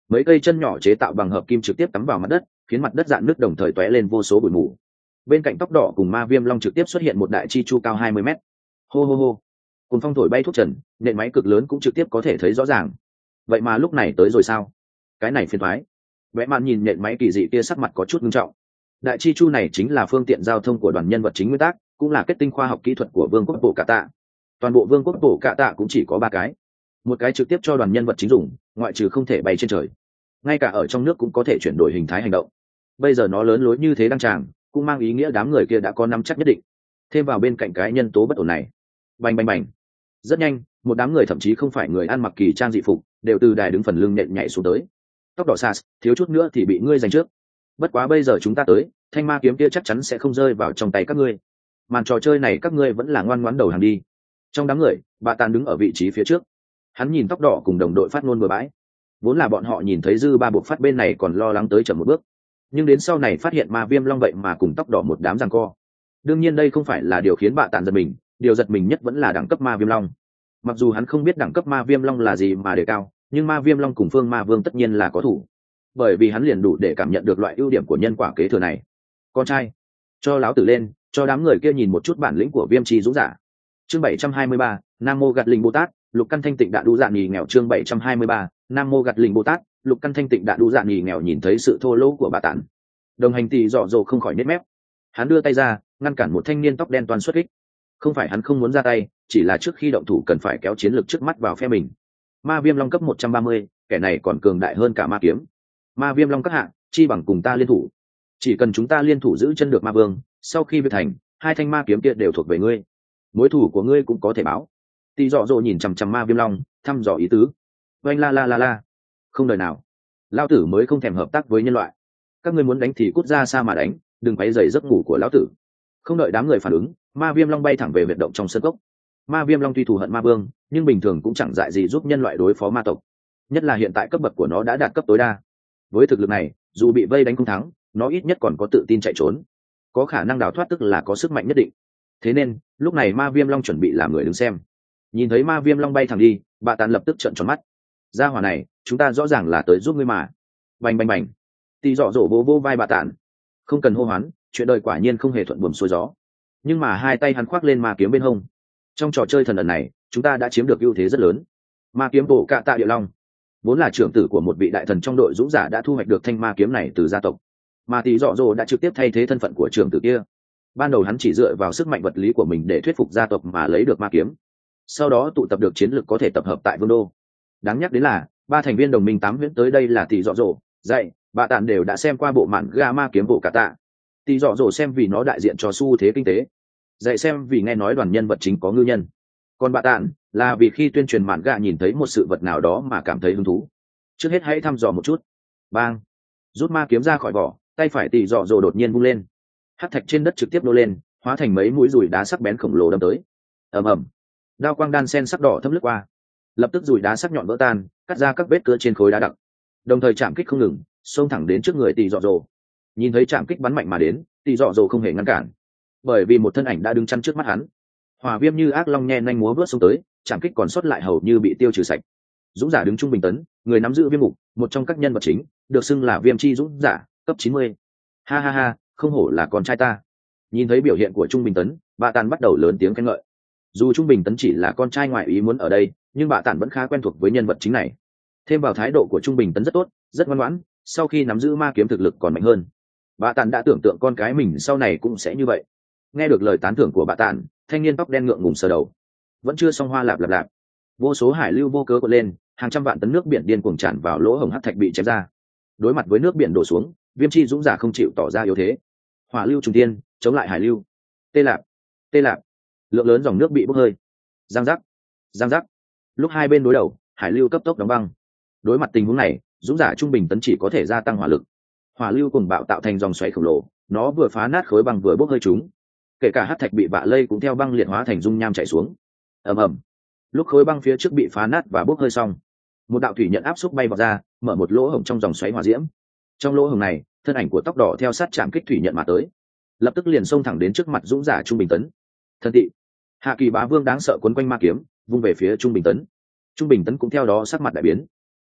Speaker 1: mấy cây chân nhỏ chế tạo bằng hợp kim trực tiếp cắm vào mặt đất, khiến mặt đất dạn nước đồng thời tóe lên vô số bụi mù. Bên cạnh tóc đỏ cùng ma viêm long trực tiếp xuất hiện một đại chi chu cao hai mươi mét. Hô hô hô, cùng phong thổi bay thuốc trần, nện máy cực lớn cũng trực tiếp có thể thấy rõ ràng. Vậy mà lúc này tới rồi sao? Cái này phiền toái. Vẽ mạn nhìn nện máy kỳ dị kia sắc mặt có chút nghiêm trọng. Đại chi chu này chính là phương tiện giao thông của đoàn nhân vật chính nguyên tắc, cũng là kết tinh khoa học kỹ thuật của vương quốc bộ cạ tạ. Toàn bộ vương quốc bộ cạ tạ cũng chỉ có ba cái, một cái trực tiếp cho đoàn nhân vật chính dùng, ngoại trừ không thể bay trên trời, ngay cả ở trong nước cũng có thể chuyển đổi hình thái hành động. Bây giờ nó lớn lối như thế đăng tràng, cũng mang ý nghĩa đám người kia đã có nắm chắc nhất định. Thêm vào bên cạnh cái nhân tố bất ổn này, bành bành bành, rất nhanh một đám người thậm chí không phải người ăn mặc kỳ trang dị phục đều từ đài đứng phần lưng nhện nhảy xuống tới. Tóc đỏ Sas, thiếu chút nữa thì bị ngươi giành trước. Bất quá bây giờ chúng ta tới, thanh ma kiếm kia chắc chắn sẽ không rơi vào trong tay các ngươi. Màn trò chơi này các ngươi vẫn là ngoan ngoãn đầu hàng đi. Trong đám người, bà Tàn đứng ở vị trí phía trước. Hắn nhìn tóc đỏ cùng đồng đội phát ngôn bừa bãi. Vốn là bọn họ nhìn thấy dư ba buộc phát bên này còn lo lắng tới chậm một bước, nhưng đến sau này phát hiện ma viêm long vậy mà cùng tóc đỏ một đám giằng co. Đương nhiên đây không phải là điều khiến bà Tàn giật mình, điều giật mình nhất vẫn là đẳng cấp ma viêm long. Mặc dù hắn không biết đẳng cấp ma viêm long là gì mà đề cao, nhưng ma viêm long cùng phương ma vương tất nhiên là có thủ, bởi vì hắn liền đủ để cảm nhận được loại ưu điểm của nhân quả kế thừa này. Con trai, cho láo tử lên, cho đám người kia nhìn một chút bản lĩnh của viêm chi dũng giả. Chương bảy trăm hai mươi ba, Nam Mô Gạt Linh Bồ Tát, Lục Căn Thanh Tịnh Đạ Đu Dạ Nhì Nghèo. Chương bảy trăm hai mươi ba, Nam Mô Gạt Linh Bồ Tát, Lục Căn Thanh Tịnh Đạ Đu Dạ Nhì Nghèo. Nhìn thấy sự thô lỗ của bà Tản, đồng hành tỷ dọ dồ không khỏi nết mép. Hắn đưa tay ra ngăn cản một thanh niên tóc đen toàn xuất kích. Không phải hắn không muốn ra tay, chỉ là trước khi động thủ cần phải kéo chiến lược trước mắt vào phe mình. Ma viêm long cấp một trăm ba mươi, kẻ này còn cường đại hơn cả ma kiếm. Ma viêm long các hạ, chi bằng cùng ta liên thủ. Chỉ cần chúng ta liên thủ giữ chân được ma vương, sau khi việc thành, hai thanh ma kiếm kia đều thuộc về ngươi. Mối thủ của ngươi cũng có thể báo. Tỷ dọ dồ nhìn chằm chằm ma viêm long, thăm dò ý tứ. Oanh la la la la, không đời nào, lão tử mới không thèm hợp tác với nhân loại. Các ngươi muốn đánh thì cút ra xa mà đánh, đừng quấy rầy giấc ngủ của lão tử. Không đợi đám người phản ứng, ma viêm long bay thẳng về huyệt động trong sân cốc. Ma viêm long tuy thù hận ma vương, nhưng bình thường cũng chẳng dại gì giúp nhân loại đối phó ma tộc, nhất là hiện tại cấp bậc của nó đã đạt cấp tối đa. Với thực lực này, dù bị vây đánh không thắng, nó ít nhất còn có tự tin chạy trốn, có khả năng đào thoát, tức là có sức mạnh nhất định. Thế nên lúc này ma viêm long chuẩn bị làm người đứng xem. Nhìn thấy ma viêm long bay thẳng đi, bà Tàn lập tức trợn tròn mắt. Gia hỏa này, chúng ta rõ ràng là tới giúp ngươi mà. Bành bành bành, tì dọ dỗ vô vô vai bà Tàn. Không cần hô hoán, chuyện đời quả nhiên không hề thuận buồm xuôi gió. Nhưng mà hai tay hắn khoác lên ma kiếm bên hông. Trong trò chơi thần ẩn này, chúng ta đã chiếm được ưu thế rất lớn. Ma kiếm bộ cạ tạ địa long vốn là trưởng tử của một vị đại thần trong đội dũng giả, đã thu hoạch được thanh ma kiếm này từ gia tộc, mà tỷ dọ dỗ đã trực tiếp thay thế thân phận của trưởng tử kia. Ban đầu hắn chỉ dựa vào sức mạnh vật lý của mình để thuyết phục gia tộc mà lấy được ma kiếm, sau đó tụ tập được chiến lược có thể tập hợp tại vương đô. Đáng nhắc đến là ba thành viên đồng minh tám huyễn tới đây là tỷ dọ dỗ, dạy, bà Tàn đều đã xem qua bộ mạn ga ma kiếm bộ cạ tạ. Tỷ dọ dỗ xem vì nó đại diện cho xu thế kinh tế, dạy xem vì nghe nói đoàn nhân vật chính có ngư nhân, còn bà Tàn là vì khi tuyên truyền mạn gà nhìn thấy một sự vật nào đó mà cảm thấy hứng thú. Trước hết hãy thăm dò một chút. Bang, rút ma kiếm ra khỏi vỏ, tay phải tỷ dọ dỗ đột nhiên vung lên, hắc thạch trên đất trực tiếp nô lên, hóa thành mấy mũi dùi đá sắc bén khổng lồ đâm tới. Ầm ầm, đao quang đan sen sắc đỏ thấm lướt qua, lập tức dùi đá sắc nhọn vỡ tan, cắt ra các vết cưa trên khối đá đặc, đồng thời chạm kích không ngừng, xông thẳng đến trước người tỷ dọ dỗ. Nhìn thấy chạm kích bắn mạnh mà đến, tỷ dọ dỗ không hề ngăn cản, bởi vì một thân ảnh đã đứng chắn trước mắt hắn. Hỏa viêm như ác long nhe nhanh múa vớt xông tới, chạm kích còn sót lại hầu như bị tiêu trừ sạch. Dũng giả đứng trung bình tấn, người nắm giữ viêm mục, một trong các nhân vật chính, được xưng là viêm chi dũng giả, cấp chín mươi. Ha ha ha, không hổ là con trai ta. Nhìn thấy biểu hiện của trung bình tấn, bà Tàn bắt đầu lớn tiếng khen ngợi. Dù trung bình tấn chỉ là con trai ngoại ý muốn ở đây, nhưng bà Tàn vẫn khá quen thuộc với nhân vật chính này. Thêm vào thái độ của trung bình tấn rất tốt, rất ngoan ngoãn, sau khi nắm giữ ma kiếm thực lực còn mạnh hơn. Bà Tàn đã tưởng tượng con cái mình sau này cũng sẽ như vậy. Nghe được lời tán thưởng của bà Tàn, thanh niên tóc đen ngượng ngùng sờ đầu. Vẫn chưa xong hoa lạp lạp lạp, vô số hải lưu vô cớ cuộn lên, hàng trăm vạn tấn nước biển điên cuồng tràn vào lỗ hổng hắc thạch bị chém ra. Đối mặt với nước biển đổ xuống, viêm chi dũng giả không chịu tỏ ra yếu thế. Hỏa lưu trùng tiên chống lại hải lưu. Tê lạp, tê lạp, lượng lớn dòng nước bị bốc hơi. Giang giác, giang giác. Lúc hai bên đối đầu, hải lưu cấp tốc đóng băng. Đối mặt tình huống này, dũng giả trung bình tấn chỉ có thể gia tăng hỏa lực. Hỏa lưu cùng bạo tạo thành dòng xoáy khổng lồ, nó vừa phá nát khối băng vừa bốc hơi chúng. Kể cả hắc thạch bị vạ lây cũng theo băng liệt hóa thành dung nham chảy xuống. Ầm ầm. Lúc khối băng phía trước bị phá nát và bốc hơi xong, một đạo thủy nhận áp xúc bay vào ra, mở một lỗ hổng trong dòng xoáy hỏa diễm. Trong lỗ hổng này, thân ảnh của tóc đỏ theo sát chạm kích thủy nhận mà tới, lập tức liền xông thẳng đến trước mặt dũng giả trung bình tấn. Thân tị, hạ kỳ bá vương đáng sợ quấn quanh ma kiếm, vung về phía trung bình tấn. Trung bình tấn cũng theo đó sắc mặt đại biến.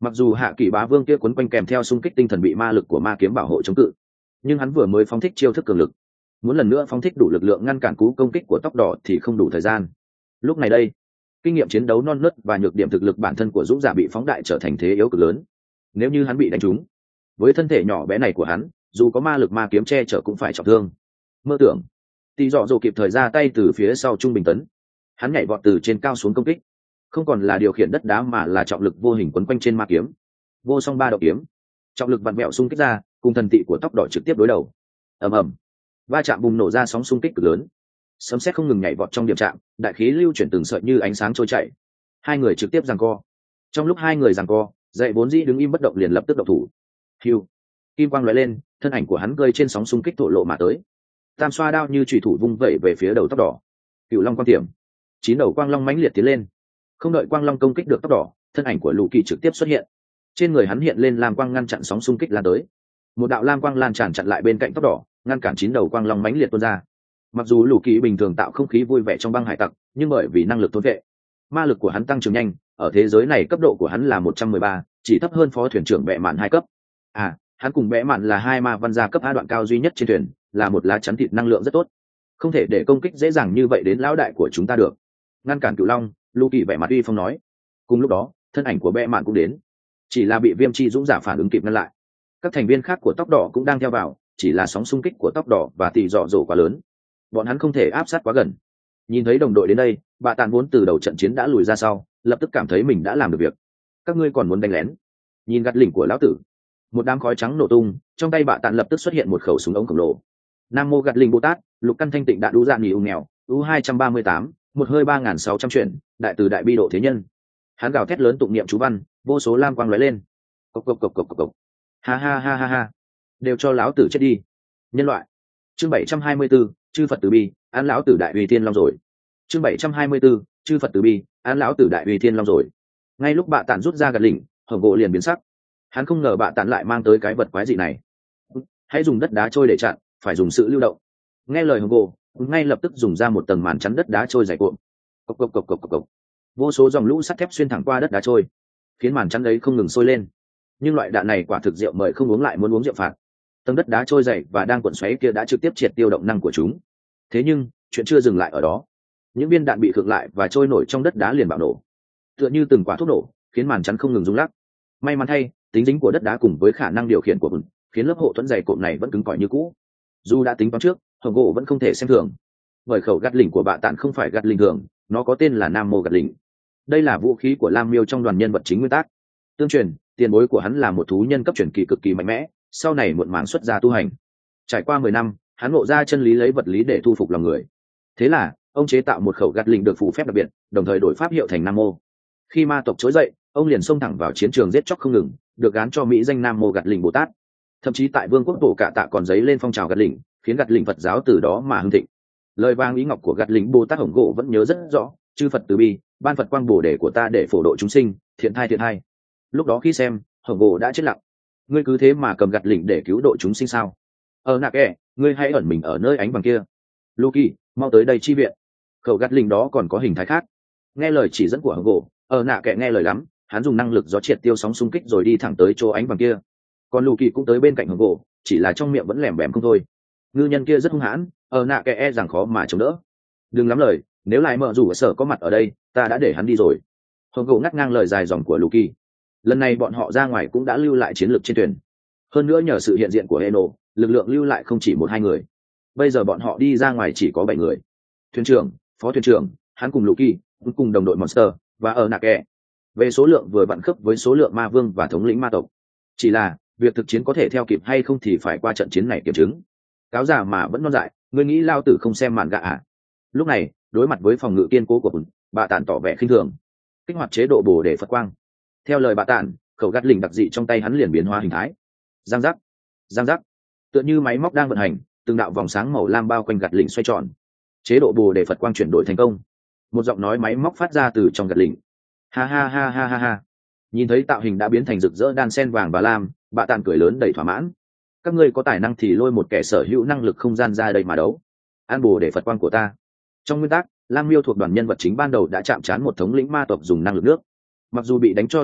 Speaker 1: Mặc dù hạ kỳ bá vương kia quấn quanh kèm theo xung kích tinh thần bị ma lực của ma kiếm bảo hộ chống cự, nhưng hắn vừa mới phóng thích chiêu thức cường lực, muốn lần nữa phóng thích đủ lực lượng ngăn cản cú công kích của tóc đỏ thì không đủ thời gian. Lúc này đây, kinh nghiệm chiến đấu non nớt và nhược điểm thực lực bản thân của dũng giả bị phóng đại trở thành thế yếu cực lớn. Nếu như hắn bị đánh trúng, với thân thể nhỏ bé này của hắn, dù có ma lực ma kiếm che chở cũng phải trọng thương. Mơ tưởng, Tỷ Dọ Dỗ kịp thời ra tay từ phía sau trung bình tấn, hắn nhảy vọt từ trên cao xuống công kích, không còn là điều khiển đất đá mà là trọng lực vô hình quấn quanh trên ma kiếm. Vô song ba đạo kiếm, trọng lực vặn vẹo xung kích ra, cùng thần tị của tóc đỏ trực tiếp đối đầu. Ầm ầm, va chạm bùng nổ ra sóng xung kích cực lớn, sấm sét không ngừng nhảy vọt trong điểm chạm, đại khí lưu chuyển từng sợi như ánh sáng trôi chảy. Hai người trực tiếp giằng co. Trong lúc hai người giằng co, dậy vốn dĩ đứng im bất động liền lập tức động thủ. Hưu, kim quang lóe lên, thân ảnh của hắn gơi trên sóng xung kích thổ lộ mà tới. Tam xoa đao như chủy thủ vung vẩy về phía đầu tóc đỏ. Cựu long quang tiềm, chín đầu quang long mãnh liệt tiến lên. Không đợi quang long công kích được tóc đỏ, thân ảnh của Lũ Kỳ trực tiếp xuất hiện. Trên người hắn hiện lên lam quang ngăn chặn sóng xung kích lan tới. Một đạo lam quang lan tràn chặn lại bên cạnh tóc đỏ, ngăn cản chín đầu quang long mãnh liệt tuôn ra. Mặc dù Lũ Kỳ bình thường tạo không khí vui vẻ trong băng hải tặc, nhưng bởi vì năng lực thôn vệ, ma lực của hắn tăng trưởng nhanh, ở thế giới này cấp độ của hắn là một trăm mười ba, chỉ thấp hơn phó thuyền trưởng Bệ Mạn hai cấp. À, hắn cùng Bệ Mạn là hai ma văn gia cấp A đoạn cao duy nhất trên thuyền, là một lá chắn thịt năng lượng rất tốt. Không thể để công kích dễ dàng như vậy đến lão đại của chúng ta được. Ngăn cản Cửu Long, Lũ Kỳ vẻ mặt uy phong nói. Cùng lúc đó, thân ảnh của Bệ Mạn cũng đến, chỉ là bị Viêm Chi dũng giả phản ứng kịp ngăn lại. Các thành viên khác của tóc đỏ cũng đang theo vào, chỉ là sóng xung kích của tóc đỏ và Tỷ Dọ Dỗ quá lớn, bọn hắn không thể áp sát quá gần. Nhìn thấy đồng đội đến đây, Bạ Tản vốn từ đầu trận chiến đã lùi ra sau, lập tức cảm thấy mình đã làm được việc. Các ngươi còn muốn đánh lén? Nhìn gắt lỉnh của lão tử. Một đám khói trắng nổ tung, trong tay Bạ Tản lập tức xuất hiện một khẩu súng ống khổng lồ. Nam mô gắt lỉnh Bồ Tát, lục căn thanh tịnh đạn đũ dạng nghỉ u nghèo, u hai trăm ba mươi tám, một hơi ba nghìn sáu trăm chuyện, đại từ đại bi độ thế nhân. Hắn gào thét lớn tụng niệm chú văn, vô số lam quang lóe lên. Cộc cộc cộc cộc cộc cộc. Ha ha ha ha ha. Đều cho lão tử chết đi. Nhân loại. Chương bảy trăm hai mươi 724, chư Phật từ bi, an lão tử đại uy thiên long rồi. Chương bảy trăm hai mươi 724, chư Phật từ bi, an lão tử đại uy thiên long rồi. Ngay lúc Bạ Tản rút ra gạt lỉnh, Hồng Gỗ liền biến sắc. Hắn không ngờ Bạ Tản lại mang tới cái vật quái dị này. Hãy dùng đất đá trôi để chặn, phải dùng sự lưu động. Nghe lời Hồng Gỗ, ngay lập tức dùng ra một tầng màn chắn đất đá trôi dày cuộn. Cộc cộc cộc cộc cộc cộc. Vô số dòng lũ sắt thép xuyên thẳng qua đất đá trôi, khiến màn chắn ấy không ngừng sôi lên. Nhưng loại đạn này quả thực rượu mời không uống lại muốn uống rượu phạt. Tầng đất đá trôi dày và đang cuộn xoáy kia đã trực tiếp triệt tiêu động năng của chúng. Thế nhưng chuyện chưa dừng lại ở đó, những viên đạn bị khựng lại và trôi nổi trong đất đá liền bạo nổ, tựa như từng quả thuốc nổ, khiến màn chắn không ngừng rung lắc. May mắn thay, tính dính của đất đá cùng với khả năng điều khiển của bùn khiến lớp hộ thuẫn dày cộm này vẫn cứng cỏi như cũ. Dù đã tính toán trước, Hồng Gỗ vẫn không thể xem thường, bởi khẩu gạt lỉnh của Bạ Tản không phải gạt lỉnh thường, nó có tên là Nam Mô gạt lỉnh. Đây là vũ khí của Lam Miêu trong đoàn nhân vật chính nguyên tắc. Tương truyền, tiền bối của hắn là một thú nhân cấp truyền kỳ cực kỳ mạnh mẽ, sau này muộn màng xuất gia tu hành. Trải qua mười năm, hắn ngộ ra chân lý lấy vật lý để thu phục lòng người. Thế là, ông chế tạo một khẩu gạt lỉnh được phù phép đặc biệt, đồng thời đổi pháp hiệu thành Nam Mô. Khi ma tộc trỗi dậy, ông liền xông thẳng vào chiến trường giết chóc không ngừng, được gán cho mỹ danh Nam Mô gạt lỉnh Bồ Tát. Thậm chí tại Vương quốc Bổ Cạ Tạ còn giấy lên phong trào gạt lỉnh, khiến gạt lỉnh Phật giáo từ đó mà hưng thịnh. Lời vang ý ngọc của gạt lỉnh Bồ Tát Hồng Gỗ vẫn nhớ rất rõ, chư Phật từ bi, ban Phật quang bổ đề của ta để phổ độ chúng sinh, thiện thai thiện thai. Lúc đó khi xem, Hồng Gỗ đã chết lặng. Ngươi cứ thế mà cầm gạt lỉnh để cứu độ chúng sinh sao? Ở nạc ẹ, ngươi hãy ẩn mình ở nơi ánh vàng kia. Loki, mau tới đây chi viện. Khẩu gạt lỉnh đó còn có hình thái khác. Nghe lời chỉ dẫn của Hồng Gỗ, ở nạc ẹ nghe lời lắm, hắn dùng năng lực gió triệt tiêu sóng xung kích rồi đi thẳng tới chỗ ánh vàng kia. Còn Loki cũng tới bên cạnh Hồng Gỗ, chỉ là trong miệng vẫn lẻm bẻm không thôi. Ngư nhân kia rất hung hãn, ở nạc ẹ e rằng khó mà chống đỡ. Đừng lắm lời, nếu lại mở rủ ở sở có mặt ở đây, ta đã để hắn đi rồi. Hồng Gỗ ngắt ngang lời dài dòng của Loki. Lần này bọn họ ra ngoài cũng đã lưu lại chiến lược trên thuyền. Hơn nữa nhờ sự hiện diện của Eno, lực lượng lưu lại không chỉ một hai người. Bây giờ bọn họ đi ra ngoài chỉ có bảy người. Thuyền trưởng, phó thuyền trưởng, hắn cùng Loki, cùng đồng đội Monster và ở nạc ẹ. Về số lượng vừa vặn khớp với số lượng ma vương và thống lĩnh ma tộc. Chỉ là việc thực chiến có thể theo kịp hay không thì phải qua trận chiến này kiểm chứng. Cáo già mà vẫn non dại, ngươi nghĩ lao tử không xem màn gạ à? Lúc này, đối mặt với phòng ngự kiên cố của Bùn, Bạ Tản tỏ vẻ khinh thường, kích hoạt chế độ bổ để Phật quang. Theo lời Bạ Tản, khẩu gạt lỉnh đặc dị trong tay hắn liền biến hóa hình thái. Giang giác, giang giác, tựa như máy móc đang vận hành, từng đạo vòng sáng màu lam bao quanh gạt lỉnh xoay tròn. Chế độ bổ để Phật quang chuyển đổi thành công. Một giọng nói máy móc phát ra từ trong gạt lỉnh. Ha ha ha ha ha ha. Nhìn thấy tạo hình đã biến thành rực rỡ đan sen vàng và lam, Bạ Tản cười lớn đầy thỏa mãn. Các ngươi có tài năng thì lôi một kẻ sở hữu năng lực không gian ra đây mà đấu. An bổ để Phật quang của ta. Trong nguyên tắc, Lam Miêu thuộc đoàn nhân vật chính ban đầu đã chạm trán một thống lĩnh ma tộc dùng năng lực nước. Mặc dù bị đánh cho tới bời,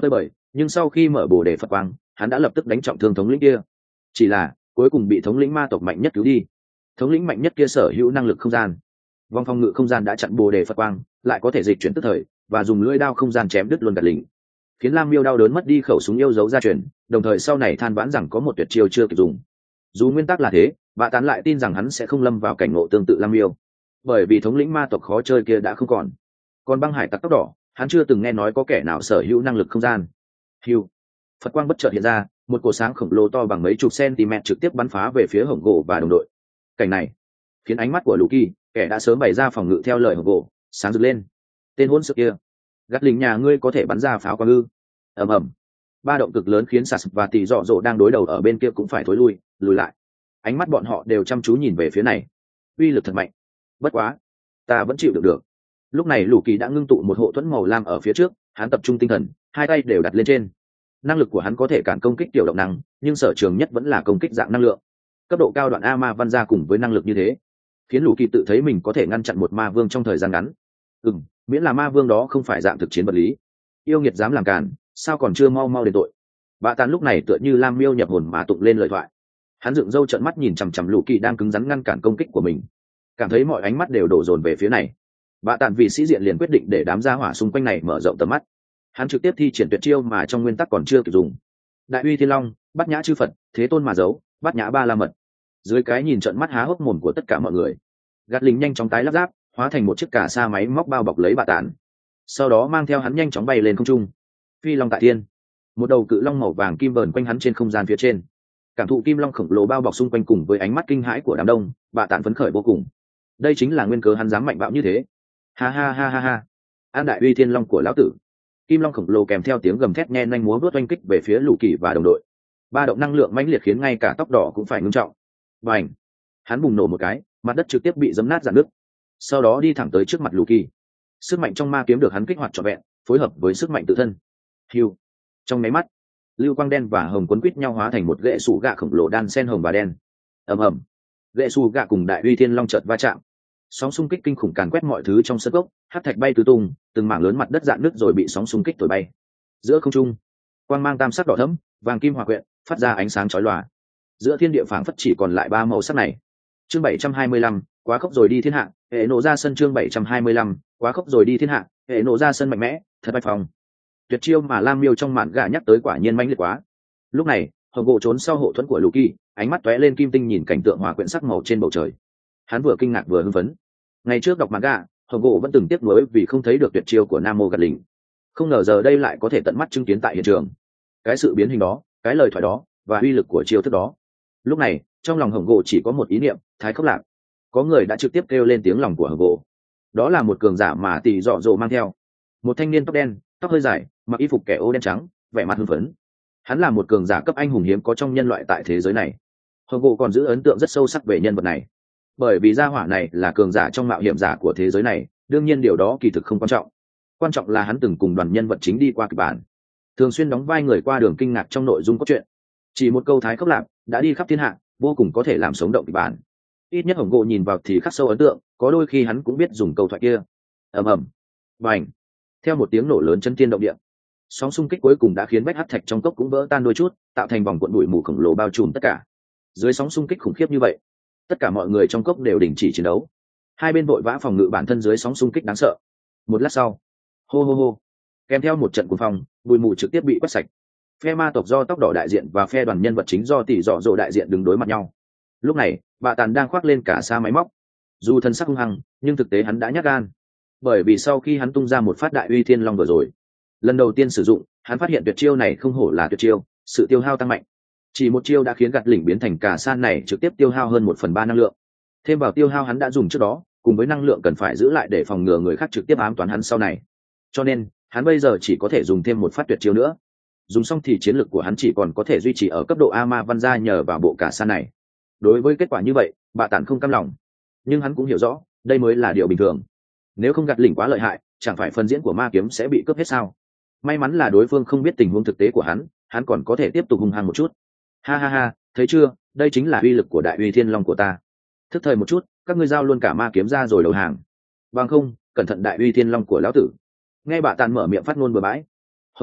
Speaker 1: nhưng sau khi mở bồ đề Phật quang, hắn đã lập tức đánh trọng thương thống lĩnh kia. Chỉ là cuối cùng bị thống lĩnh ma tộc mạnh nhất cứu đi. Thống lĩnh mạnh nhất kia sở hữu năng lực không gian, vòng phòng ngự không gian đã chặn bồ đề Phật quang, lại có thể dịch chuyển tức thời và dùng lưỡi đao không gian chém đứt luôn gạt lỉnh, khiến Lam Miêu đau đớn mất đi khẩu súng yêu dấu gia truyền, đồng thời sau này than vãn rằng có một tuyệt chiêu chưa kịp dùng. Dù nguyên tắc là thế, Bạ Tán lại tin rằng hắn sẽ không lâm vào cảnh ngộ tương tự Lam Miêu, bởi vì thống lĩnh ma tộc khó chơi kia đã không còn. Còn băng hải tặc tóc đỏ, hắn chưa từng nghe nói có kẻ nào sở hữu năng lực không gian. Hưu, Phật quang bất chợt hiện ra, một cột sáng khổng lồ to bằng mấy chục cm trực tiếp bắn phá về phía Hồng Gỗ và đồng đội. Cảnh này khiến ánh mắt của Lucky, kẻ đã sớm bày ra phòng ngự theo lời Hồng Gỗ, sáng rực lên. Tên hỗn sự kia, gắt lính nhà ngươi có thể bắn ra pháo quang ư? Ầm ầm, ba động cực lớn khiến Sas và Tỷ Dọ Dỗ đang đối đầu ở bên kia cũng phải thối lui, lùi lại. Ánh mắt bọn họ đều chăm chú nhìn về phía này. Uy lực thật mạnh. Bất quá, ta vẫn chịu được được. Lúc này Lũ Kỳ đã ngưng tụ một hộ thuẫn màu lam ở phía trước, hắn tập trung tinh thần, hai tay đều đặt lên trên. Năng lực của hắn có thể cản công kích tiểu động năng, nhưng sở trường nhất vẫn là công kích dạng năng lượng. Cấp độ cao đoạn A ma văn ra cùng với năng lực như thế, khiến Lũ Kỳ tự thấy mình có thể ngăn chặn một ma vương trong thời gian ngắn. Ừm, miễn là ma vương đó không phải dạng thực chiến vật lý. Yêu nghiệt dám làm cản, sao còn chưa mau mau đền tội. Bạ Tán lúc này tựa như Lam Miêu nhập hồn mà tụng lên lời thoại. Hắn dựng râu trợn mắt nhìn chằm chằm Lũ Kỳ đang cứng rắn ngăn cản công kích của mình, cảm thấy mọi ánh mắt đều đổ dồn về phía này. Bạ Tán vì sĩ diện liền quyết định để đám gia hỏa xung quanh này mở rộng tầm mắt. Hắn trực tiếp thi triển tuyệt chiêu mà trong nguyên tắc còn chưa kịp dùng. Đại uy thiên long, bát nhã chư Phật, thế tôn mà giấu, bát nhã ba la mật. Dưới cái nhìn trợn mắt há hốc mồm của tất cả mọi người, gạt lính nhanh chóng tái lắp ráp, hóa thành một chiếc cả sa máy móc bao bọc lấy Bạ Tán. Sau đó mang theo hắn nhanh chóng bay lên không trung. Phi long tại thiên, một đầu cự long màu vàng kim vờn quanh hắn trên không gian phía trên. Cảm thụ kim long khổng lồ bao bọc xung quanh cùng với ánh mắt kinh hãi của đám đông, Bạ Tán phấn khởi vô cùng. Đây chính là nguyên cớ hắn dám mạnh bạo như thế. Ha ha ha ha ha. An đại uy thiên long của lão tử. Kim long khổng lồ kèm theo tiếng gầm thét nhen nhanh múa vớt oanh kích về phía Lũ Kỳ và đồng đội. Ba động năng lượng mãnh liệt khiến ngay cả tóc đỏ cũng phải ngưng trọng. Bành! Hắn bùng nổ một cái, mặt đất trực tiếp bị giẫm nát rạn nứt. Sau đó đi thẳng tới trước mặt Lũ Kỳ. Sức mạnh trong ma kiếm được hắn kích hoạt trọn vẹn, phối hợp với sức mạnh tự thân. Hưu! Trong máy mắt, lưu quang đen và hồng quấn quýt nhau hóa thành một gậy sủ gạ khổng lồ đan sen hồng và đen. Ầm ầm! Gậy sủ gạ cùng đại uy thiên long chợt va chạm. Sóng xung kích kinh khủng càn quét mọi thứ trong sân gốc, hắc thạch bay tứ tung, từng mảng lớn mặt đất rạn nứt rồi bị sóng xung kích thổi bay. Giữa không trung, quang mang tam sắc đỏ thẫm, vàng kim hòa quyện, phát ra ánh sáng chói lòa. Giữa thiên địa phảng phất chỉ còn lại ba màu sắc này. Chương bảy trăm hai mươi lăm, quá khốc rồi đi thiên hạ, hệ nộ ra sân. Chương bảy trăm hai mươi lăm, quá khốc rồi đi thiên hạ, hệ nộ ra sân mạnh mẽ, thật bạch phòng. Tuyệt chiêu mà Lam Miêu trong mạn gà nhắc tới quả nhiên mãnh liệt quá. Lúc này, Hồng Gỗ trốn sau hộ thuẫn của Lũ Kỳ, ánh mắt tóe lên kim tinh nhìn cảnh tượng hòa quyện sắc màu trên bầu trời. Hắn vừa kinh ngạc vừa hưng phấn. Ngày trước đọc manga, Hồng Gỗ vẫn từng tiếc nuối vì không thấy được tuyệt chiêu của Namo gạt lỉnh. Không ngờ giờ đây lại có thể tận mắt chứng kiến tại hiện trường. Cái sự biến hình đó, cái lời thoại đó, và uy lực của chiêu thức đó. Lúc này, trong lòng Hồng Gỗ chỉ có một ý niệm, thái khốc lạc. Có người đã trực tiếp kêu lên tiếng lòng của Hồng Gỗ. Đó là một cường giả mà Tỷ Dọ Dỗ mang theo. Một thanh niên tóc đen, tóc hơi dài, mặc y phục kẻ ô đen trắng, vẻ mặt hưng phấn. Hắn là một cường giả cấp anh hùng hiếm có trong nhân loại tại thế giới này. Hồng Gỗ còn giữ ấn tượng rất sâu sắc về nhân vật này. Bởi vì gia hỏa này là cường giả trong mạo hiểm giả của thế giới này, đương nhiên điều đó kỳ thực không quan trọng. Quan trọng là hắn từng cùng đoàn nhân vật chính đi qua kịch bản, thường xuyên đóng vai người qua đường kinh ngạc trong nội dung cốt truyện. Chỉ một câu thái khốc lạc đã đi khắp thiên hạ, vô cùng có thể làm sống động kịch bản. Ít nhất Hồng Gỗ nhìn vào thì khắc sâu ấn tượng, có đôi khi hắn cũng biết dùng câu thoại kia. Ầm ầm, bành! Theo một tiếng nổ lớn chân thiên động địa, sóng xung kích cuối cùng đã khiến vách hắc thạch trong cốc cũng vỡ tan đôi chút, tạo thành vòng cuộn bụi mù khổng lồ bao trùm tất cả. Dưới sóng xung kích khủng khiếp như vậy, tất cả mọi người trong cốc đều đình chỉ chiến đấu. Hai bên vội vã phòng ngự bản thân dưới sóng xung kích đáng sợ. Một lát sau, hô hô hô, kèm theo một trận cuồng phong, bụi mù trực tiếp bị quét sạch. Phe ma tộc do tóc đỏ đại diện và phe đoàn nhân vật chính do Tỷ Dọ Dỗ đại diện đứng đối mặt nhau. Lúc này, Bạ Tán đang khoác lên cả sa máy móc. Dù thân sắc hung hăng, nhưng thực tế hắn đã nhát gan. Bởi vì sau khi hắn tung ra một phát đại uy thiên long vừa rồi, lần đầu tiên sử dụng, hắn phát hiện tuyệt chiêu này không hổ là tuyệt chiêu, sự tiêu hao tăng mạnh. Chỉ một chiêu đã khiến gạt lỉnh biến thành cả san này trực tiếp tiêu hao hơn một phần ba năng lượng. Thêm vào tiêu hao hắn đã dùng trước đó, cùng với năng lượng cần phải giữ lại để phòng ngừa người khác trực tiếp ám toán hắn sau này. Cho nên, hắn bây giờ chỉ có thể dùng thêm một phát tuyệt chiêu nữa. Dùng xong thì chiến lược của hắn chỉ còn có thể duy trì ở cấp độ A ma văn gia nhờ vào bộ cả san này. Đối với kết quả như vậy, Bạ Tán không cam lòng. Nhưng hắn cũng hiểu rõ, đây mới là điều bình thường. Nếu không gạt lỉnh quá lợi hại, chẳng phải phần diễn của ma kiếm sẽ bị cướp hết sao? May mắn là đối phương không biết tình huống thực tế của hắn, hắn còn có thể tiếp tục hung hăng một chút. Ha ha ha, thấy chưa, đây chính là uy lực của đại uy thiên long của ta. Thức thời một chút, các ngươi giao luôn cả ma kiếm ra rồi đầu hàng. Bằng không, cẩn thận đại uy thiên long của lão tử. Nghe Bạ Tán mở miệng phát ngôn bừa bãi. Hồng Gỗ,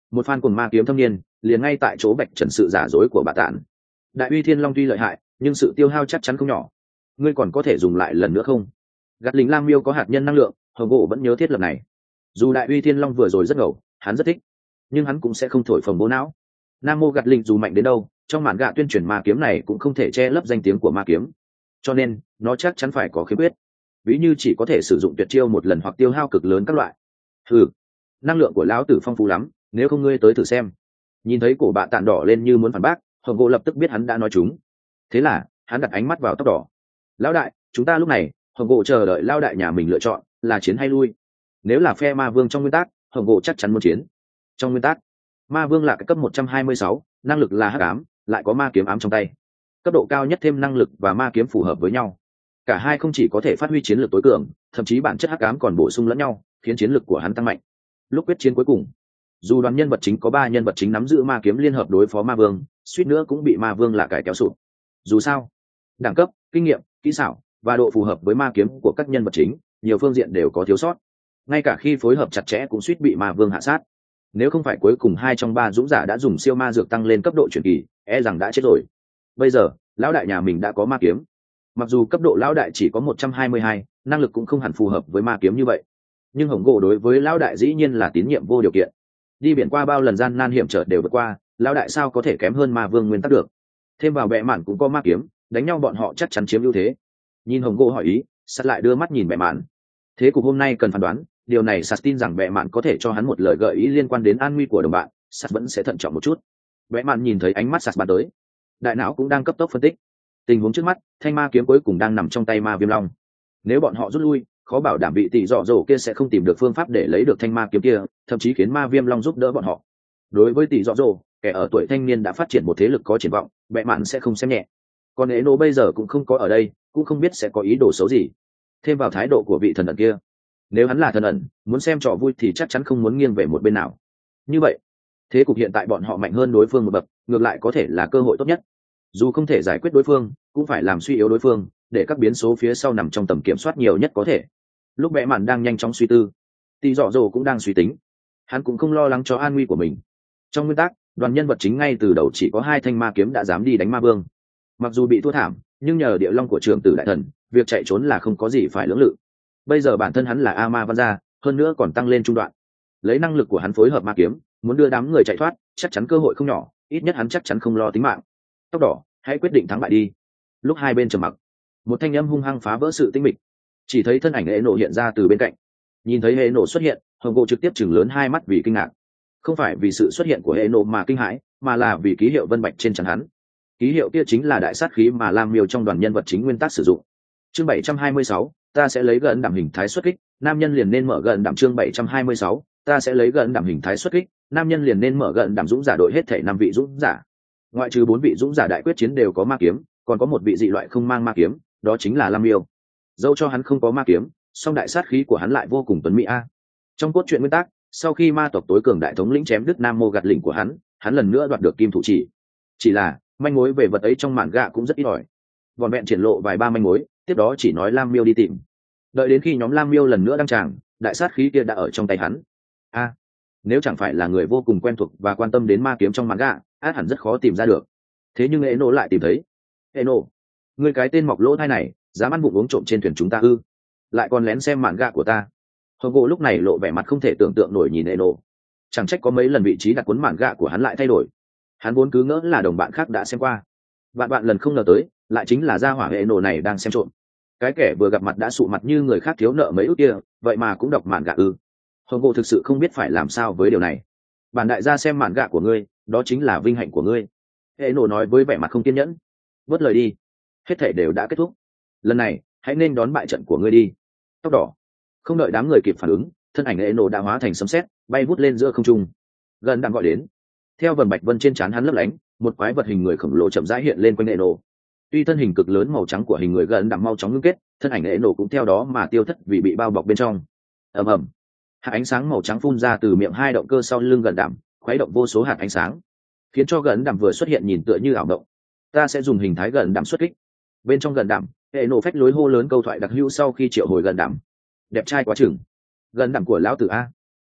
Speaker 1: một phan cùng ma kiếm thâm niên liền ngay tại chỗ bạch trần sự giả dối của bà tản. Đại uy thiên long tuy lợi hại nhưng sự tiêu hao chắc chắn không nhỏ, ngươi còn có thể dùng lại lần nữa không? Gạt lính lam miêu có hạt nhân năng lượng, hồng gỗ vẫn nhớ thiết lập này. Dù đại uy thiên long vừa rồi rất ngầu, hắn rất thích, nhưng hắn cũng sẽ không thổi phồng bố não. Nam mô gạt lính dù mạnh đến đâu, trong mạn gạ tuyên truyền ma kiếm này cũng không thể che lấp danh tiếng của ma kiếm, cho nên nó chắc chắn phải có khiếm khuyết, ví như chỉ có thể sử dụng tuyệt chiêu một lần hoặc tiêu hao cực lớn các loại. Ừ, năng lượng của lão tử phong phú lắm, nếu không ngươi tới thử xem. Nhìn thấy cổ bạ tạn đỏ lên như muốn phản bác, hồng gỗ lập tức biết hắn đã nói chúng, thế là hắn đặt ánh mắt vào tóc đỏ. Lão đại, chúng ta lúc này, hồng gỗ chờ đợi lão đại nhà mình lựa chọn là chiến hay lui. Nếu là phe ma vương trong nguyên tắc, hồng gỗ chắc chắn muốn chiến. Trong nguyên tắc, ma vương là cái cấp một trăm hai mươi sáu, năng lực là hắc ám, lại có ma kiếm ám trong tay, cấp độ cao nhất thêm năng lực và ma kiếm phù hợp với nhau, cả hai không chỉ có thể phát huy chiến lược tối cường, thậm chí bản chất hắc ám còn bổ sung lẫn nhau, khiến chiến lược của hắn tăng mạnh. Lúc quyết chiến cuối cùng, dù đoàn nhân vật chính có ba nhân vật chính nắm giữ ma kiếm liên hợp đối phó ma vương, suýt nữa cũng bị ma vương là cải kéo sụp. Dù sao, đẳng cấp, kinh nghiệm, kỹ xảo và độ phù hợp với ma kiếm của các nhân vật chính nhiều phương diện đều có thiếu sót, ngay cả khi phối hợp chặt chẽ cũng suýt bị ma vương hạ sát. Nếu không phải cuối cùng hai trong ba dũng giả đã dùng siêu ma dược tăng lên cấp độ truyền kỳ, e rằng đã chết rồi. Bây giờ lão đại nhà mình đã có ma kiếm, mặc dù cấp độ lão đại chỉ có một trăm hai mươi hai, năng lực cũng không hẳn phù hợp với ma kiếm như vậy, nhưng hồng gỗ đối với lão đại dĩ nhiên là tín nhiệm vô điều kiện. Đi biển qua bao lần gian nan hiểm trở đều vượt qua, lão đại sao có thể kém hơn ma vương nguyên tắc được. Thêm vào bệ mạn cũng có ma kiếm, đánh nhau bọn họ chắc chắn chiếm ưu thế. Nhìn hồng gỗ hỏi ý, sắt lại đưa mắt nhìn bệ mạn. Thế cục hôm nay cần phán đoán, điều này sắt tin rằng bệ mạn có thể cho hắn một lời gợi ý liên quan đến an nguy của đồng bạn, sắt vẫn sẽ thận trọng một chút. Bệ mạn nhìn thấy ánh mắt sắt bắn tới, đại não cũng đang cấp tốc phân tích tình huống trước mắt. Thanh ma kiếm cuối cùng đang nằm trong tay ma viêm long, nếu bọn họ rút lui, khó bảo đảm vị tỷ dọ dỗ kia sẽ không tìm được phương pháp để lấy được thanh ma kiếm kia, thậm chí khiến ma viêm long giúp đỡ bọn họ. Đối với tỷ dọ dỗ, kẻ ở tuổi thanh niên đã phát triển một thế lực có triển vọng, bệ mạn sẽ không xem nhẹ. Còn ế nô bây giờ cũng không có ở đây, cũng không biết sẽ có ý đồ xấu gì. Thêm vào thái độ của vị thần ẩn kia, nếu hắn là thần ẩn, muốn xem trò vui thì chắc chắn không muốn nghiêng về một bên nào. Như vậy, thế cục hiện tại bọn họ mạnh hơn đối phương một bậc, ngược lại có thể là cơ hội tốt nhất. Dù không thể giải quyết đối phương, cũng phải làm suy yếu đối phương, để các biến số phía sau nằm trong tầm kiểm soát nhiều nhất có thể. Lúc bẽ mạn đang nhanh chóng suy tư, tỷ dọ dỗ cũng đang suy tính. Hắn cũng không lo lắng cho an nguy của mình. Trong nguyên tắc, đoàn nhân vật chính ngay từ đầu chỉ có hai thanh ma kiếm đã dám đi đánh ma vương. Mặc dù bị thua thảm, nhưng nhờ địa long của trường tử đại thần, việc chạy trốn là không có gì phải lưỡng lự. Bây giờ bản thân hắn là a ma văn gia, hơn nữa còn tăng lên trung đoạn, lấy năng lực của hắn phối hợp ma kiếm, muốn đưa đám người chạy thoát chắc chắn cơ hội không nhỏ, ít nhất hắn chắc chắn không lo tính mạng. Tóc đỏ, hãy quyết định thắng bại đi. Lúc hai bên trầm mặc, một thanh âm hung hăng phá vỡ sự tĩnh mịch. Chỉ thấy thân ảnh hệ nổ hiện ra từ bên cạnh. Nhìn thấy hệ nổ xuất hiện, hồng gỗ trực tiếp chừng lớn hai mắt vì kinh ngạc. Không phải vì sự xuất hiện của hệ nổ mà kinh hãi, mà là vì ký hiệu vân bạch trên trán hắn. Ký hiệu kia chính là đại sát khí mà lam miêu trong đoàn nhân vật chính nguyên tắc sử dụng. Chương bảy trăm hai mươi sáu, ta sẽ lấy gần đảm hình thái xuất kích, nam nhân liền nên mở gần đảm. Chương bảy trăm hai mươi sáu, ta sẽ lấy gần đảm hình thái xuất kích, nam nhân liền nên mở gần đảm. Dũng giả đội hết thể năm vị dũng giả, ngoại trừ bốn vị dũng giả đại quyết chiến đều có ma kiếm, còn có một vị dị loại không mang ma kiếm, đó chính là lam miêu. Dẫu cho hắn không có ma kiếm, song đại sát khí của hắn lại vô cùng tuấn mỹ a. Trong cốt truyện nguyên tắc, sau khi ma tộc tối cường đại thống lĩnh chém đứt nam mô gạt lỉnh của hắn, hắn lần nữa đoạt được kim thủ chỉ. Chỉ là manh mối về vật ấy trong mạn gạ cũng rất ít ỏi, vòn vẹn triển lộ vài ba manh mối, tiếp đó chỉ nói lam miêu đi tìm. Đợi đến khi nhóm lam miêu lần nữa đăng tràng, đại sát khí kia đã ở trong tay hắn. A, nếu chẳng phải là người vô cùng quen thuộc và quan tâm đến ma kiếm trong mạn gạ, át hẳn rất khó tìm ra được. Thế nhưng eno lại tìm thấy. Eno, người cái tên mọc lỗ thai này dám ăn bụng uống trộm trên thuyền chúng ta ư? Lại còn lén xem mạn gạ của ta. Hồng gỗ lúc này lộ vẻ mặt không thể tưởng tượng nổi nhìn eno. Chẳng trách có mấy lần vị trí đặt cuốn mạn gạ của hắn lại thay đổi. Hắn vốn cứ ngỡ là đồng bạn khác đã xem qua, bạn bạn lần không ngờ tới lại chính là gia hỏa eno này đang xem trộm. Cái kẻ vừa gặp mặt đã sụ mặt như người khác thiếu nợ mấy ước kia, vậy mà cũng đọc mạn gạ ư? Hồng gỗ thực sự không biết phải làm sao với điều này. Bản đại gia xem mạn gạ của ngươi, đó chính là vinh hạnh của ngươi. Eno nói với vẻ mặt không kiên nhẫn. Bớt lời đi, hết thể đều đã kết thúc, lần này hãy nên đón bại trận của ngươi đi. Tóc đỏ, không đợi đám người kịp phản ứng, thân ảnh Eno đã hóa thành sấm sét bay vút lên giữa không trung. Gần đang gọi đến. Theo vần bạch vân trên trán hắn lấp lánh, một quái vật hình người khổng lồ chậm rãi hiện lên quanh Eno. Tuy thân hình cực lớn màu trắng của hình người gần đằng mau chóng ngưng kết, thân ảnh Eno cũng theo đó mà tiêu thất vì bị bao bọc bên trong. Ầm ầm, hạt ánh sáng màu trắng phun ra từ miệng hai động cơ sau lưng gần đằng, khuấy động vô số hạt ánh sáng, khiến cho gần đằng vừa xuất hiện nhìn tựa như ảo động. Ta sẽ dùng hình thái gần đằng xuất kích. Bên trong gần đằng, Eno phách lối hô lớn câu thoại đặc hữu sau khi triệu hồi gần đằng. Đẹp trai quá chừng. Gần đằng của lão tử a.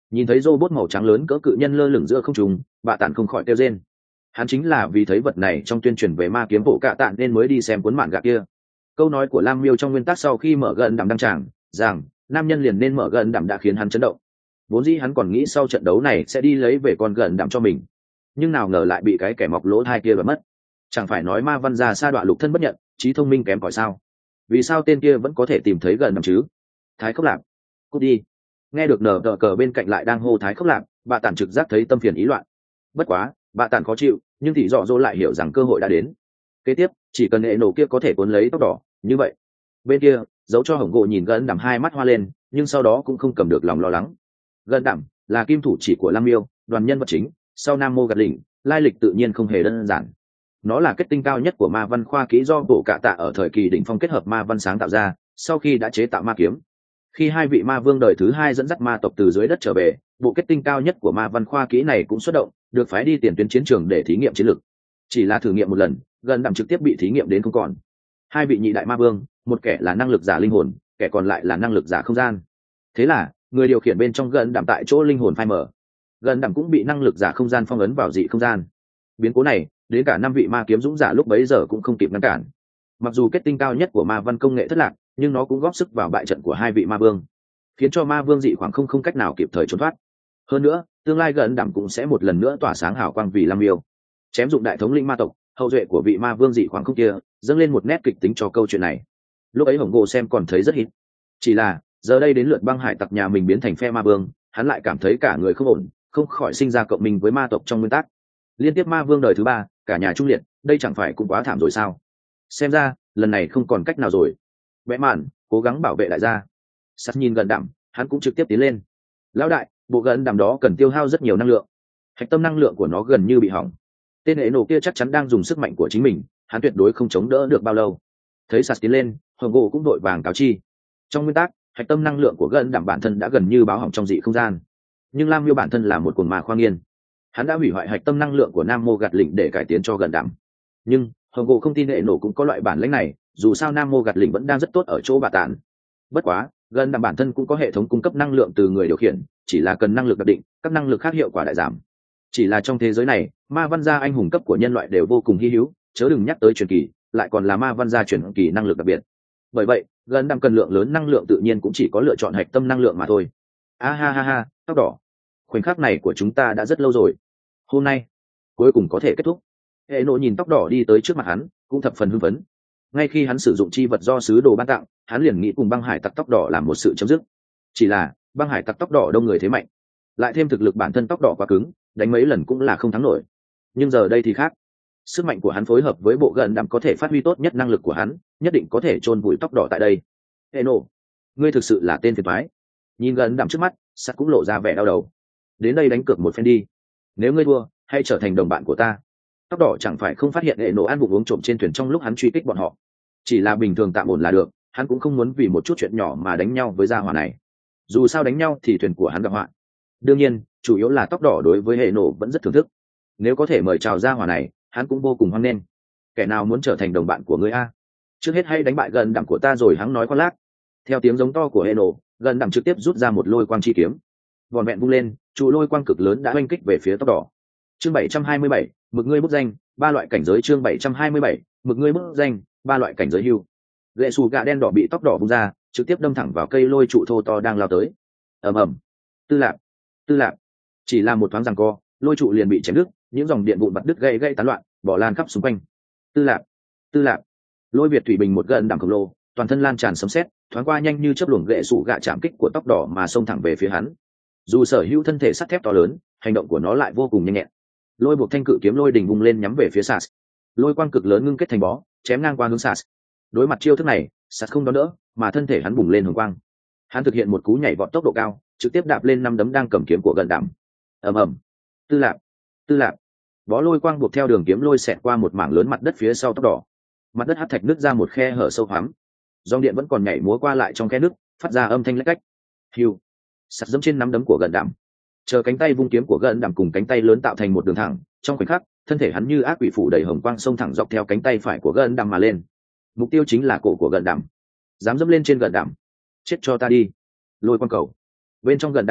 Speaker 1: Nhìn thấy robot màu trắng lớn cỡ cự nhân lơ lửng giữa không trung, bạ tản không khỏi kêu rên. Hắn chính là vì thấy vật này trong tuyên truyền về ma kiếm bộ cạ tạn nên mới đi xem cuốn mạn gạ kia. Câu nói của Lam Miêu trong nguyên tắc sau khi mở gần đàm đăng tràng rằng nam nhân liền nên mở gần đàm đã khiến hắn chấn động. Vốn dĩ hắn còn nghĩ sau trận đấu này sẽ đi lấy về con gần đàm cho mình, nhưng nào ngờ lại bị cái kẻ mọc lỗ thai kia và mất. Chẳng phải nói ma văn gia sa đọa lục thân bất nhận, trí thông minh kém cỏi sao? Vì sao tên kia vẫn có thể tìm thấy gần đàm chứ? Thái Khốc Lạp, cút đi! Nghe được nở đỡ cờ bên cạnh lại đang hô Thái Khốc Lạp, bà tản trực giác thấy tâm phiền ý loạn. Bất quá, bà tản khó chịu, nhưng thì dọ dỗ lại hiểu rằng cơ hội đã đến. Kế tiếp, chỉ cần hệ nổ kia có thể cuốn lấy tóc đỏ, như vậy. Bên kia, dấu cho hổng gỗ nhìn gần đàm hai mắt hoa lên, nhưng sau đó cũng không cầm được lòng lo lắng. Gần đàm là kim thủ chỉ của Lam Miêu, đoàn nhân vật chính, sau Nam Mô Gạt Lỉnh, lai lịch tự nhiên không hề đơn giản. Nó là kết tinh cao nhất của ma văn khoa kỹ do bộ cạ tạ ở thời kỳ đỉnh phong kết hợp ma văn sáng tạo ra, sau khi đã chế tạo ma kiếm. Khi hai vị ma vương đời thứ hai dẫn dắt ma tộc từ dưới đất trở về, bộ kết tinh cao nhất của ma văn khoa kỹ này cũng xuất động, được phái đi tiền tuyến chiến trường để thí nghiệm chiến lược. Chỉ là thử nghiệm một lần, gần đàm trực tiếp bị thí nghiệm đến không còn. Hai vị nhị đại ma vương, một kẻ là năng lực giả linh hồn, kẻ còn lại là năng lực giả không gian. Thế là người điều khiển bên trong gần đàm tại chỗ linh hồn phai mở, gần đàm cũng bị năng lực giả không gian phong ấn vào dị không gian. Biến cố này đến cả năm vị ma kiếm dũng giả lúc bấy giờ cũng không kịp ngăn cản. Mặc dù kết tinh cao nhất của ma văn công nghệ thất lạc, nhưng nó cũng góp sức vào bại trận của hai vị ma vương, khiến cho ma vương dị khoảng không không cách nào kịp thời trốn thoát. Hơn nữa, tương lai gần đàm cũng sẽ một lần nữa tỏa sáng hào quang vì Lam Miêu chém dụng đại thống lĩnh ma tộc, hậu duệ của vị ma vương dị khoảng không kia, dâng lên một nét kịch tính cho câu chuyện này. Lúc ấy hồng gỗ xem còn thấy rất hít, chỉ là giờ đây đến lượt băng hải tặc nhà mình biến thành phe ma vương, hắn lại cảm thấy cả người không ổn, không khỏi sinh ra cộng minh với ma tộc trong nguyên tắc. Liên tiếp ma vương đời thứ ba, cả nhà trung liệt, đây chẳng phải cũng quá thảm rồi sao? Xem ra lần này không còn cách nào rồi. Vẽ mạn cố gắng bảo vệ đại gia. Sắt nhìn gần đạm, hắn cũng trực tiếp tiến lên. Lão đại, bộ gần đạm đó cần tiêu hao rất nhiều năng lượng, hạch tâm năng lượng của nó gần như bị hỏng. Tên hệ nổ kia chắc chắn đang dùng sức mạnh của chính mình, hắn tuyệt đối không chống đỡ được bao lâu. Thấy Sắt tiến lên, hồng gỗ cũng đội vàng cáo chi. Trong nguyên tắc, hạch tâm năng lượng của gần đạm bản thân đã gần như báo hỏng trong dị không gian, nhưng Lam Miêu bản thân là một cuồng ma khoa nghiên, hắn đã hủy hoại hạch tâm năng lượng của Nam Mô Gạt Lỉnh để cải tiến cho gần đạm. Nhưng hồng gỗ không tin hệ nổ cũng có loại bản lĩnh này, dù sao Nam Mô Gạt Lỉnh vẫn đang rất tốt ở chỗ bà tản. Bất quá gần đạm bản thân cũng có hệ thống cung cấp năng lượng từ người điều khiển, chỉ là cần năng lực đặc định, các năng lực khác hiệu quả đại giảm. Chỉ là trong thế giới này, ma văn gia anh hùng cấp của nhân loại đều vô cùng hy hữu, chớ đừng nhắc tới truyền kỳ, lại còn là ma văn gia truyền kỳ năng lực đặc biệt. Bởi vậy gần đạm cần lượng lớn năng lượng tự nhiên cũng chỉ có lựa chọn hạch tâm năng lượng mà thôi. A ha ha ha, tóc đỏ, khoảnh khắc này của chúng ta đã rất lâu rồi, hôm nay cuối cùng có thể kết thúc. Hệ nộ nhìn tóc đỏ đi tới trước mặt hắn, cũng thập phần hưng phấn. Ngay khi hắn sử dụng chi vật do sứ đồ ban tặng, hắn liền nghĩ cùng băng hải tặc tóc đỏ làm một sự chấm dứt. Chỉ là băng hải tặc tóc đỏ đông người thế mạnh, lại thêm thực lực bản thân tóc đỏ quá cứng, đánh mấy lần cũng là không thắng nổi. Nhưng giờ đây thì khác, sức mạnh của hắn phối hợp với bộ gần đạm có thể phát huy tốt nhất năng lực của hắn, nhất định có thể chôn vùi tóc đỏ tại đây. Hệ nộ, ngươi thực sự là tên phiền toái. Nhìn gần đạm trước mắt, sắt cũng lộ ra vẻ đau đầu. Đến đây đánh cược một phen đi, nếu ngươi thua hay trở thành đồng bạn của ta. Tóc đỏ chẳng phải không phát hiện hệ nổ ăn vụng uống trộm trên thuyền trong lúc hắn truy kích bọn họ, chỉ là bình thường tạm ổn là được, hắn cũng không muốn vì một chút chuyện nhỏ mà đánh nhau với gia hỏa này. Dù sao đánh nhau thì thuyền của hắn gặp họa. Đương nhiên chủ yếu là tóc đỏ đối với hệ nổ vẫn rất thưởng thức, nếu có thể mời chào gia hỏa này, hắn cũng vô cùng hoan nghênh. Kẻ nào muốn trở thành đồng bạn của ngươi a? Trước hết hãy đánh bại gần đẳng của ta rồi hắn nói khoác lác. Theo tiếng giống to của hệ nổ, gần đẳng trực tiếp rút ra một lôi quang chi kiếm, vòn vẹn vung lên, trụ lôi quang cực lớn đã oanh kích về phía tóc đỏ. Chương bảy trăm hai mươi bảy, mực ngươi bút danh, ba loại cảnh giới. Chương bảy trăm hai mươi bảy, mực ngươi bút danh, ba loại cảnh giới hưu. Lệ xù gạ đen đỏ bị tóc đỏ vung ra, trực tiếp đâm thẳng vào cây lôi trụ thô to đang lao tới. Ầm ầm. Tư lạc, tư lạc. Chỉ là một thoáng giằng co, lôi trụ liền bị chém đứt, những dòng điện vụn bật đứt gây gây tán loạn, bỏ lan khắp xung quanh. Tư lạc, tư lạc. Lôi việt thủy bình một gần đẳng khổng lồ, toàn thân lan tràn sấm sét, thoáng qua nhanh như chớp luồng lệ xù gạ chạm kích của tóc đỏ mà xông thẳng về phía hắn. Dù sở hữu thân thể sắt thép to lớn, hành động của nó lại vô cùng nhanh nhẹn. Lôi buộc thanh cự kiếm lôi đỉnh vùng lên nhắm về phía Sas. Lôi quang cực lớn ngưng kết thành bó, chém ngang qua hướng Sas. Đối mặt chiêu thức này, Sas không đón đỡ, mà thân thể hắn bùng lên hồng quang. Hắn thực hiện một cú nhảy vọt tốc độ cao, trực tiếp đạp lên năm đấm đang cầm kiếm của gần đạm. Ầm ầm. Tư lạc, tư lạc. Bó lôi quang buộc theo đường kiếm lôi xẹt qua một mảng lớn mặt đất phía sau tóc đỏ. Mặt đất hắc thạch nứt ra một khe hở sâu hoắm. Dòng điện vẫn còn nhảy múa qua lại trong khe nứt, phát ra âm thanh lách cách. Hiu. Sắt dẫm trên nắm đấm của gần đạm, chờ cánh tay vung kiếm của gần đạm cùng cánh tay lớn tạo thành một đường thẳng. Trong khoảnh khắc, thân thể hắn như ác quỷ phủ đầy hồng quang xông thẳng dọc theo cánh tay phải của gần đạm mà lên. Mục tiêu chính là cổ của gần đạm. Dám dẫm lên trên gần đạm, chết cho ta đi. Lôi quang cầu bên trong gần đạm,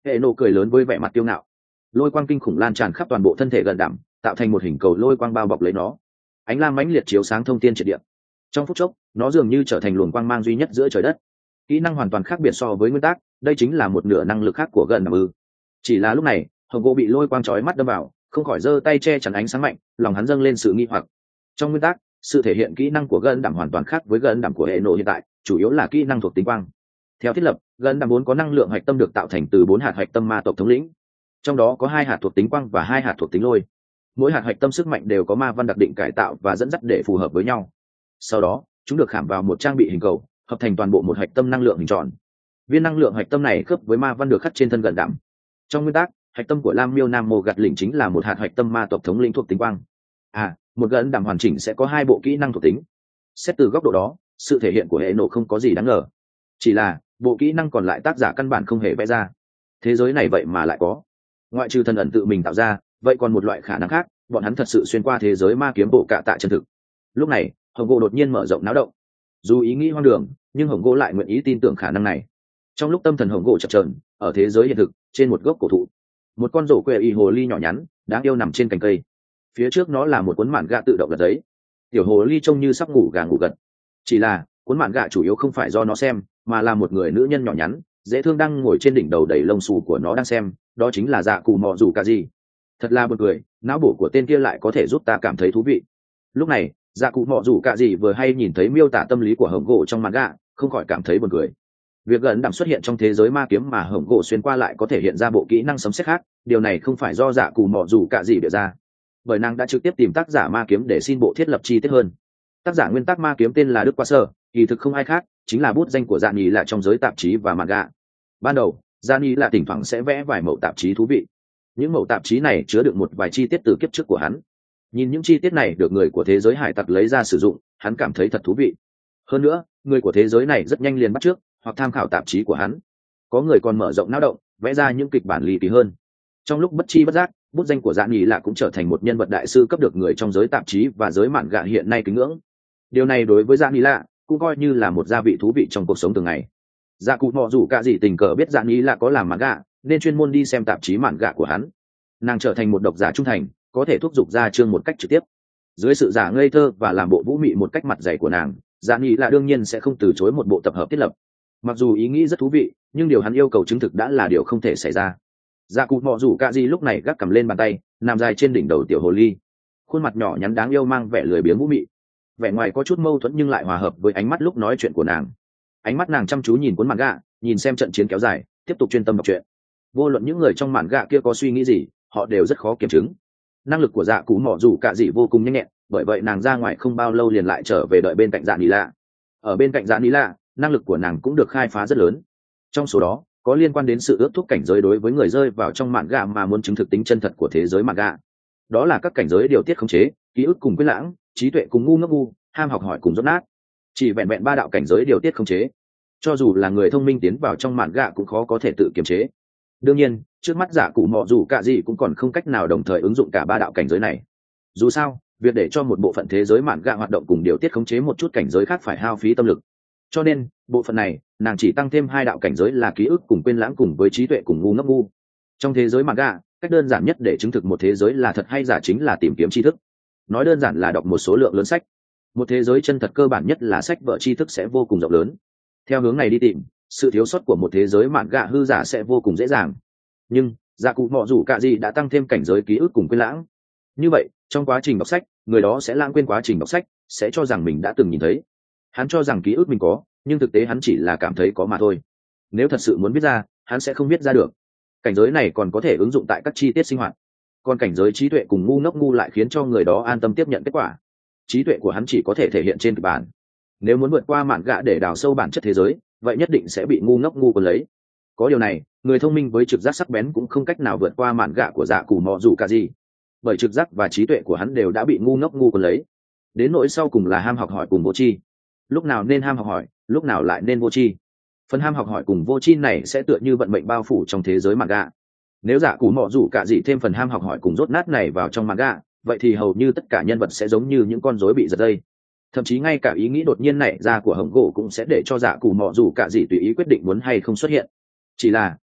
Speaker 1: hệ nộ cười lớn với vẻ mặt kiêu ngạo, lôi quang kinh khủng lan tràn khắp toàn bộ thân thể gần đảm, tạo thành một hình cầu lôi quang bao bọc lấy nó. Ánh lam mãnh liệt chiếu sáng thông thiên triệt địa, trong phút chốc nó dường như trở thành luồng quang mang duy nhất giữa trời đất. Kỹ năng hoàn toàn khác biệt so với nguyên tắc, đây chính là một nửa năng lực khác của gần đảm ư. Chỉ là lúc này hồng gỗ bị lôi quang chói mắt đâm vào, không khỏi giơ tay che chắn ánh sáng mạnh, lòng hắn dâng lên sự nghi hoặc. Trong nguyên tắc, sự thể hiện kỹ năng của gần đảm hoàn toàn khác với gần đảm của hệ nộ hiện tại, chủ yếu là kỹ năng thuộc tính quang. Theo thiết lập, gần đảm vốn có năng lượng hạch tâm được tạo thành từ bốn hạt hạch tâm ma tộc thống lĩnh, trong đó có hai hạt thuộc tính quang và hai hạt thuộc tính lôi. Mỗi hạt hạch tâm sức mạnh đều có ma văn đặc định cải tạo và dẫn dắt để phù hợp với nhau. Sau đó chúng được khảm vào một trang bị hình cầu, hợp thành toàn bộ một hạch tâm năng lượng hình tròn. Viên năng lượng hạch tâm này khớp với ma văn được khắc trên thân gần đảm. Trong nguyên tắc, hạch tâm của Lam Miêu Nam Mô gạt lỉnh chính là một hạt hạch tâm ma tộc thống lĩnh thuộc tính quang. À, một gần đảm hoàn chỉnh sẽ có hai bộ kỹ năng thuộc tính. Xét từ góc độ đó, sự thể hiện của hệ nộ không có gì đáng ngờ. Chỉ là bộ kỹ năng còn lại tác giả căn bản không hề vẽ ra. Thế giới này vậy mà lại có. Ngoại trừ thần ẩn tự mình tạo ra, vậy còn một loại khả năng khác, bọn hắn thật sự xuyên qua thế giới ma kiếm bộ cạ tạ chân thực. Lúc này hồng gỗ đột nhiên mở rộng náo động. Dù ý nghĩ hoang đường, nhưng hồng gỗ lại nguyện ý tin tưởng khả năng này. Trong lúc tâm thần hồng gỗ chập chờn, ở thế giới hiện thực, trên một gốc cổ thụ, một con rổ quẹ y hồ ly nhỏ nhắn đáng yêu nằm trên cành cây. Phía trước nó là một cuốn mạn gạ tự động gật giấy. Tiểu hồ ly trông như sắp ngủ gà ngủ gật. Chỉ là cuốn mạn gạ chủ yếu không phải do nó xem, mà là một người nữ nhân nhỏ nhắn dễ thương đang ngồi trên đỉnh đầu đầy lông xù của nó đang xem, đó chính là dạ cụ mọ rủ cả gì. Thật là buồn cười, não bộ của tên kia lại có thể giúp ta cảm thấy thú vị. Lúc này dạ cụ mọ rủ cả gì vừa hay nhìn thấy miêu tả tâm lý của hồng gỗ trong mạn gạ, không khỏi cảm thấy buồn cười. Việc gần đảm xuất hiện trong thế giới ma kiếm mà hồng gỗ xuyên qua lại có thể hiện ra bộ kỹ năng sấm sét khác, điều này không phải do dạ cụ mọ rủ cả gì bịa ra, bởi nàng đã trực tiếp tìm tác giả ma kiếm để xin bộ thiết lập chi tiết hơn. Tác giả nguyên tác ma kiếm tên là Đức Qua Sơ, kỳ thực không ai khác, chính là bút danh của Dạ Nhĩ là trong giới tạp chí và manga. Ban đầu Dạ Nhĩ là thỉnh thoảng sẽ vẽ vài mẫu tạp chí thú vị. Những mẫu tạp chí này chứa đựng một vài chi tiết từ kiếp trước của hắn. Nhìn những chi tiết này được người của thế giới hải tặc lấy ra sử dụng, hắn cảm thấy thật thú vị. Hơn nữa, người của thế giới này rất nhanh liền bắt chước hoặc tham khảo tạp chí của hắn. Có người còn mở rộng não động, vẽ ra những kịch bản ly kỳ hơn. Trong lúc bất chi bất giác, bút danh của Dạ Nhĩ là cũng trở thành một nhân vật đại sư cấp được người trong giới tạp chí và giới mạn gạ hiện nay kính ngưỡng. Điều này đối với Dạ Nhĩ là cũng coi như là một gia vị thú vị trong cuộc sống thường ngày. Dạ cụ mọ rủ cả gì tình cờ biết Dạ Nhĩ là có làm mạn gạ, nên chuyên môn đi xem tạp chí mạn gạ của hắn. Nàng trở thành một độc giả trung thành, có thể thúc giục ra chương một cách trực tiếp. Dưới sự giả ngây thơ và làm bộ vũ mị một cách mặt dày của nàng, Dạ Nhĩ là đương nhiên sẽ không từ chối một bộ tập hợp thiết lập. Mặc dù ý nghĩ rất thú vị, nhưng điều hắn yêu cầu chứng thực đã là điều không thể xảy ra. Dạ cụ mọ rủ cả gì lúc này gác cầm lên bàn tay, nằm dài trên đỉnh đầu tiểu hồ ly, khuôn mặt nhỏ nhắn đáng yêu mang vẻ lười biếng vũ mị. Vẻ ngoài có chút mâu thuẫn nhưng lại hòa hợp với ánh mắt lúc nói chuyện của nàng. Ánh mắt nàng chăm chú nhìn cuốn mạn gạ, nhìn xem trận chiến kéo dài, tiếp tục chuyên tâm đọc truyện. Vô luận những người trong mạn gạ kia có suy nghĩ gì, họ đều rất khó kiểm chứng. Năng lực của dạ cụ mọ rủ cả gì vô cùng nhanh nhẹn, bởi vậy nàng ra ngoài không bao lâu liền lại trở về đợi bên cạnh dạ Nhĩ lạ. Ở bên cạnh dạ Nhĩ lạ, năng lực của nàng cũng được khai phá rất lớn. Trong số đó có liên quan đến sự ước thúc cảnh giới đối với người rơi vào trong mạn gạ mà muốn chứng thực tính chân thật của thế giới mạn gạ. Đó là các cảnh giới điều tiết khống chế, ký ức cùng quyết lãng, trí tuệ cùng ngu ngốc ngu, ham học hỏi cùng dốt nát. Chỉ vẹn vẹn ba đạo cảnh giới điều tiết khống chế, cho dù là người thông minh tiến vào trong mạn gạ cũng khó có thể tự kiềm chế. Đương nhiên trước mắt giả cụ mọ dù cả gì cũng còn không cách nào đồng thời ứng dụng cả ba đạo cảnh giới này. Dù sao việc để cho một bộ phận thế giới mạn gạ hoạt động cùng điều tiết khống chế một chút cảnh giới khác phải hao phí tâm lực, cho nên bộ phận này nàng chỉ tăng thêm hai đạo cảnh giới là ký ức cùng quên lãng cùng với trí tuệ cùng ngu ngốc ngu. Trong thế giới mạn gạ, cách đơn giản nhất để chứng thực một thế giới là thật hay giả chính là tìm kiếm tri thức. Nói đơn giản là đọc một số lượng lớn sách. Một thế giới chân thật cơ bản nhất là sách vở tri thức sẽ vô cùng rộng lớn. Theo hướng này đi tìm, sự thiếu sót của một thế giới mạn gạ hư giả sẽ vô cùng dễ dàng. Nhưng dạ cụ mọ rủ cả gì đã tăng thêm cảnh giới ký ức cùng quên lãng. Như vậy trong quá trình đọc sách, người đó sẽ lãng quên quá trình đọc sách, sẽ cho rằng mình đã từng nhìn thấy. Hắn cho rằng ký ức mình có, nhưng thực tế hắn chỉ là cảm thấy có mà thôi. Nếu thật sự muốn biết ra, hắn sẽ không biết ra được. Cảnh giới này còn có thể ứng dụng tại các chi tiết sinh hoạt. Còn cảnh giới trí tuệ cùng ngu ngốc ngu lại khiến cho người đó an tâm tiếp nhận kết quả. Trí tuệ của hắn chỉ có thể thể hiện trên kịch bản. Nếu muốn vượt qua mạn gạ để đào sâu bản chất thế giới, vậy nhất định sẽ bị ngu ngốc ngu cuốn lấy. Có điều này, người thông minh với trực giác sắc bén cũng không cách nào vượt qua mạn gạ của dạ cụ mọ dù cả gì, bởi trực giác và trí tuệ của hắn đều đã bị ngu ngốc ngu cuốn lấy. Đến nỗi sau cùng là ham học hỏi cùng vô tri. Lúc nào nên ham học hỏi, lúc nào lại nên vô tri. Phần ham học hỏi cùng vô tri này sẽ tựa như vận mệnh bao phủ trong thế giới mạn gạ. Nếu dạ cụ mọ dù cả gì thêm phần ham học hỏi cùng rốt nát này vào trong mạn gạ, vậy thì hầu như tất cả nhân vật sẽ giống như những con rối bị giật dây. Thậm chí ngay cả ý nghĩ đột nhiên nảy ra của hồng gỗ cũng sẽ để cho dạ cụ mọ dù cả gì tùy ý quyết định muốn hay không xuất hiện. Chỉ là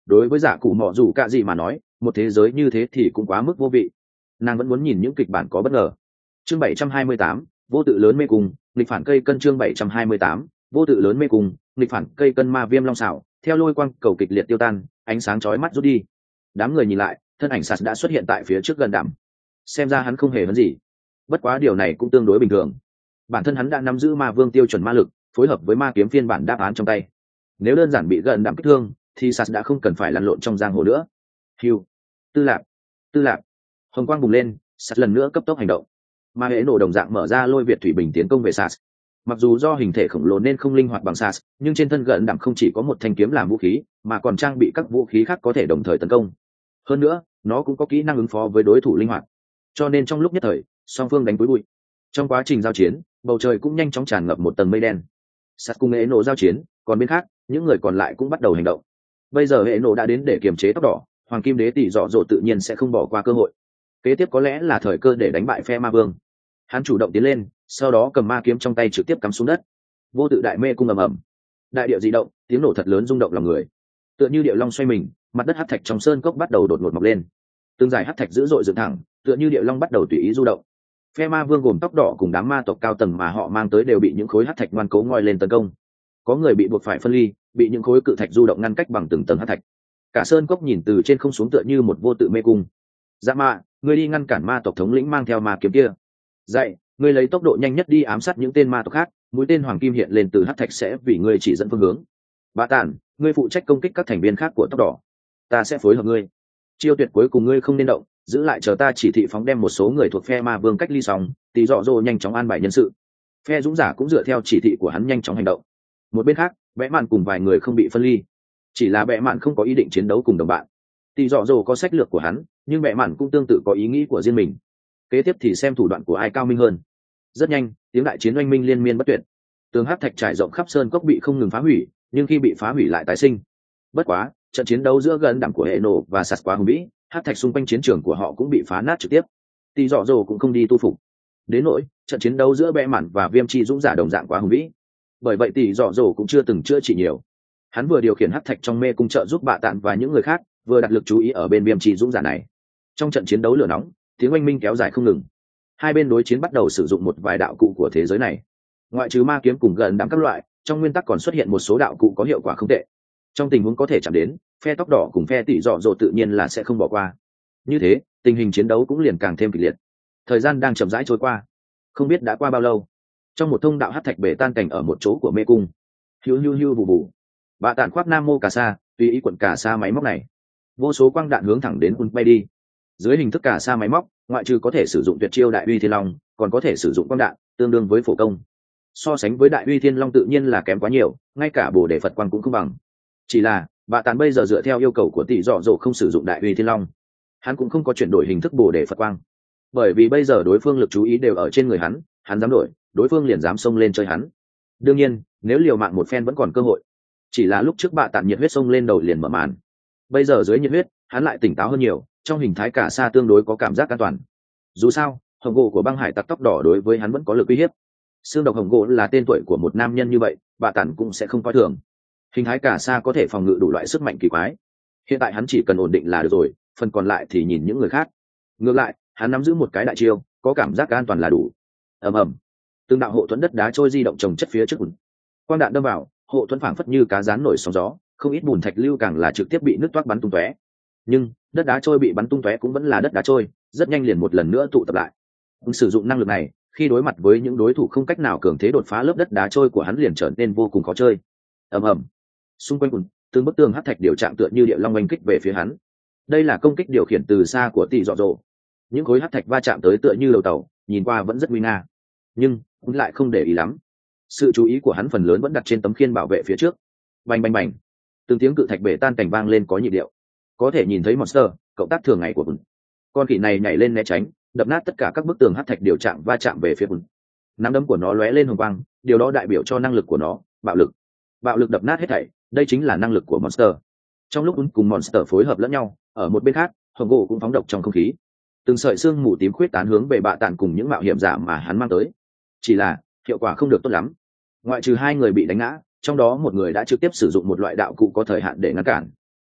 Speaker 1: đối với giả cụ mọ dù cạ gì mà nói một thế giới như thế thì cũng quá mức vô vị. Nàng vẫn muốn nhìn những kịch bản có bất ngờ. Chương bảy trăm hai mươi tám, vô tự lớn mê cung, nghịch phản cây cân. Chương bảy trăm hai mươi tám, vô tự lớn mê cung, nghịch phản cây cân. Ma viêm long xảo theo lôi quang cầu kịch liệt tiêu tan, ánh sáng chói mắt rút đi. Đám người nhìn lại, thân ảnh sạt đã xuất hiện tại phía trước gần đạm. Xem ra hắn không hề hấn gì, bất quá điều này cũng tương đối bình thường. Bản thân hắn đã nắm giữ ma vương tiêu chuẩn ma lực, phối hợp với ma kiếm phiên bản đáp án trong tay. Nếu đơn giản bị gần đạm kích thương thì sạt đã không cần phải lăn lộn trong giang hồ nữa. Hiu, tư lạc, tư lạc, hồng quang bùng lên, sạt lần nữa cấp tốc hành động. Ma hệ nổ đồng dạng mở ra lôi việt thủy bình tiến công về sạt. Mặc dù do hình thể khổng lồ nên không linh hoạt bằng sạt, nhưng trên thân gần đạm không chỉ có một thanh kiếm làm vũ khí mà còn trang bị các vũ khí khác có thể đồng thời tấn công. Hơn nữa nó cũng có kỹ năng ứng phó với đối thủ linh hoạt, cho nên trong lúc nhất thời song phương đánh cuối bụi. Trong quá trình giao chiến, bầu trời cũng nhanh chóng tràn ngập một tầng mây đen. Sạt cùng hệ nổ giao chiến, còn bên khác những người còn lại cũng bắt đầu hành động. Bây giờ hệ nổ đã đến để kiềm chế tóc đỏ, hoàng kim đế tỷ dọ dỗ tự nhiên sẽ không bỏ qua cơ hội. Kế tiếp có lẽ là thời cơ để đánh bại phe ma vương. Hắn chủ động tiến lên, sau đó cầm ma kiếm trong tay trực tiếp cắm xuống đất. Vô tự đại mê cung ầm ầm, đại địa dị động, tiếng nổ thật lớn rung động lòng người. Tựa như điệu long xoay mình, mặt đất hắc thạch trong sơn cốc bắt đầu đột ngột mọc lên. Từng dải hắc thạch dữ dội dựng thẳng, tựa như điệu long bắt đầu tùy ý du động. Phe ma vương gồm tóc đỏ cùng đám ma tộc cao tầng mà họ mang tới đều bị những khối hắc thạch ngoan cố ngoi lên tấn công. Có người bị buộc phải phân ly, bị những khối cự thạch du động ngăn cách bằng từng tầng hắc thạch. Cả sơn cốc nhìn từ trên không xuống tựa như một vô tự mê cung. Dạ ma, ngươi đi ngăn cản ma tộc thống lĩnh mang theo ma kiếm kia. Dậy, ngươi lấy tốc độ nhanh nhất đi ám sát những tên ma tộc khác, mũi tên hoàng kim hiện lên từ hắc thạch sẽ vì ngươi chỉ dẫn phương hướng. Bá tản, ngươi phụ trách công kích các thành viên khác của tóc đỏ, ta sẽ phối hợp ngươi. Chiêu tuyệt cuối cùng ngươi không nên động, giữ lại chờ ta chỉ thị phóng đem một số người thuộc phe ma vương cách ly xong, tí dọ dỗ nhanh chóng an bài nhân sự. Phe dũng giả cũng dựa theo chỉ thị của hắn nhanh chóng hành động. Một bên khác, bẽ mạn cùng vài người không bị phân ly, chỉ là bẽ mạn không có ý định chiến đấu cùng đồng bạn. Tí dọ dỗ có sách lược của hắn, nhưng bẽ mạn cũng tương tự có ý nghĩ của riêng mình. Kế tiếp thì xem thủ đoạn của ai cao minh hơn. Rất nhanh, tiếng đại chiến oanh minh liên miên bất tuyệt. Tường hắc thạch trải rộng khắp sơn cốc bị không ngừng phá hủy, nhưng khi bị phá hủy lại tái sinh. Bất quá, trận chiến đấu giữa gần đẳng của hệ nổ và sạt quá hùng vĩ, hắc thạch xung quanh chiến trường của họ cũng bị phá nát trực tiếp. Tỷ dọ dồ cũng không đi tu phục. Đến nỗi trận chiến đấu giữa bẽ mạn và viêm chi dũng giả đồng dạng quá hùng vĩ, bởi vậy tỷ dọ dồ cũng chưa từng chữa trị nhiều. Hắn vừa điều khiển hắc thạch trong mê cung trợ giúp bạ tạn và những người khác, vừa đặt lực chú ý ở bên viêm chi dũng giả này. Trong trận chiến đấu lửa nóng, tiếng oanh minh kéo dài không ngừng. Hai bên đối chiến bắt đầu sử dụng một vài đạo cụ của thế giới này. Ngoại trừ ma kiếm cùng gần đẳng các loại, trong nguyên tắc còn xuất hiện một số đạo cụ có hiệu quả không tệ. Trong tình huống có thể chạm đến, phe tóc đỏ cùng phe tỷ dọ dỗ tự nhiên là sẽ không bỏ qua. Như thế, tình hình chiến đấu cũng liền càng thêm kịch liệt. Thời gian đang chậm rãi trôi qua, không biết đã qua bao lâu. Trong một thông đạo hắc thạch bể tan cảnh ở một chỗ của mê cung, hiu hiu hiu vù vù, bạ tản khoác nam mô cà sa, tùy ý quận cà sa máy móc này, vô số quang đạn hướng thẳng đến quân bay đi. Dưới hình thức cà sa máy móc, ngoại trừ có thể sử dụng tuyệt chiêu đại uy thiên long, còn có thể sử dụng quang đạn, tương đương với phổ công. So sánh với đại uy thiên long tự nhiên là kém quá nhiều, ngay cả bồ đề phật quang cũng không bằng. Chỉ là bạ tản bây giờ dựa theo yêu cầu của tỷ dọ dỗ không sử dụng đại uy thiên long, hắn cũng không có chuyển đổi hình thức bồ đề phật quang, bởi vì bây giờ đối phương lực chú ý đều ở trên người hắn, hắn dám đổi, đối phương liền dám xông lên chơi hắn. Đương nhiên, nếu liều mạng một phen vẫn còn cơ hội. Chỉ là lúc trước bạ tản nhiệt huyết xông lên đầu liền mở màn, bây giờ dưới nhiệt huyết, hắn lại tỉnh táo hơn nhiều, trong hình thái cả xa tương đối có cảm giác an toàn. Dù sao, hồng gỗ của băng hải tặc tóc đỏ đối với hắn vẫn có lực uy hiếp. Xương độc hồng gỗ là tên tuổi của một nam nhân như vậy, bạ tản cũng sẽ không coi thường. Hình thái cả xa có thể phòng ngự đủ loại sức mạnh kỳ quái. Hiện tại hắn chỉ cần ổn định là được rồi, phần còn lại thì nhìn những người khác. Ngược lại, hắn nắm giữ một cái đại chiêu, có cảm giác an toàn là đủ. Ầm ầm, từng đạo hộ thuẫn đất đá trôi di động chồng chất phía trước. Quang đạn đâm vào, hộ thuẫn phảng phất như cá rán nổi sóng gió, không ít bùn thạch lưu càng là trực tiếp bị nứt toác bắn tung tóe. Nhưng đất đá trôi bị bắn tung tóe cũng vẫn là đất đá trôi, rất nhanh liền một lần nữa tụ tập lại. Ông sử dụng năng lực này, khi đối mặt với những đối thủ không cách nào cường thế đột phá lớp đất đá trôi của hắn liền trở nên vô cùng khó chơi. Ầm ầm, xung quanh quần từng bức tường hắc thạch điều trạng tựa như địa long oanh kích về phía hắn. Đây là công kích điều khiển từ xa của tỷ dọ dỗ. Những khối hắc thạch va chạm tới tựa như đầu tàu, nhìn qua vẫn rất nguy nga, nhưng cũng lại không để ý lắm. Sự chú ý của hắn phần lớn vẫn đặt trên tấm khiên bảo vệ phía trước. Bành bành bành, từng tiếng cự thạch bể tan cảnh vang lên có nhịp điệu. Có thể nhìn thấy monster cộng tác thường ngày của quần. Con khỉ này nhảy lên né tránh, đập nát tất cả các bức tường hắc thạch điều chạm va chạm về phía quần. Nắm đấm của nó lóe lên hồng quang, điều đó đại biểu cho năng lực của nó, bạo lực. Bạo lực đập nát hết thảy, đây chính là năng lực của monster. Trong lúc quần cùng monster phối hợp lẫn nhau, ở một bên khác, hồng gỗ cũng phóng độc trong không khí. Từng sợi xương mù tím khuyết tán hướng về bạ tản cùng những mạo hiểm giả mà hắn mang tới. Chỉ là hiệu quả không được tốt lắm. Ngoại trừ hai người bị đánh ngã, trong đó một người đã trực tiếp sử dụng một loại đạo cụ có thời hạn để ngăn cản.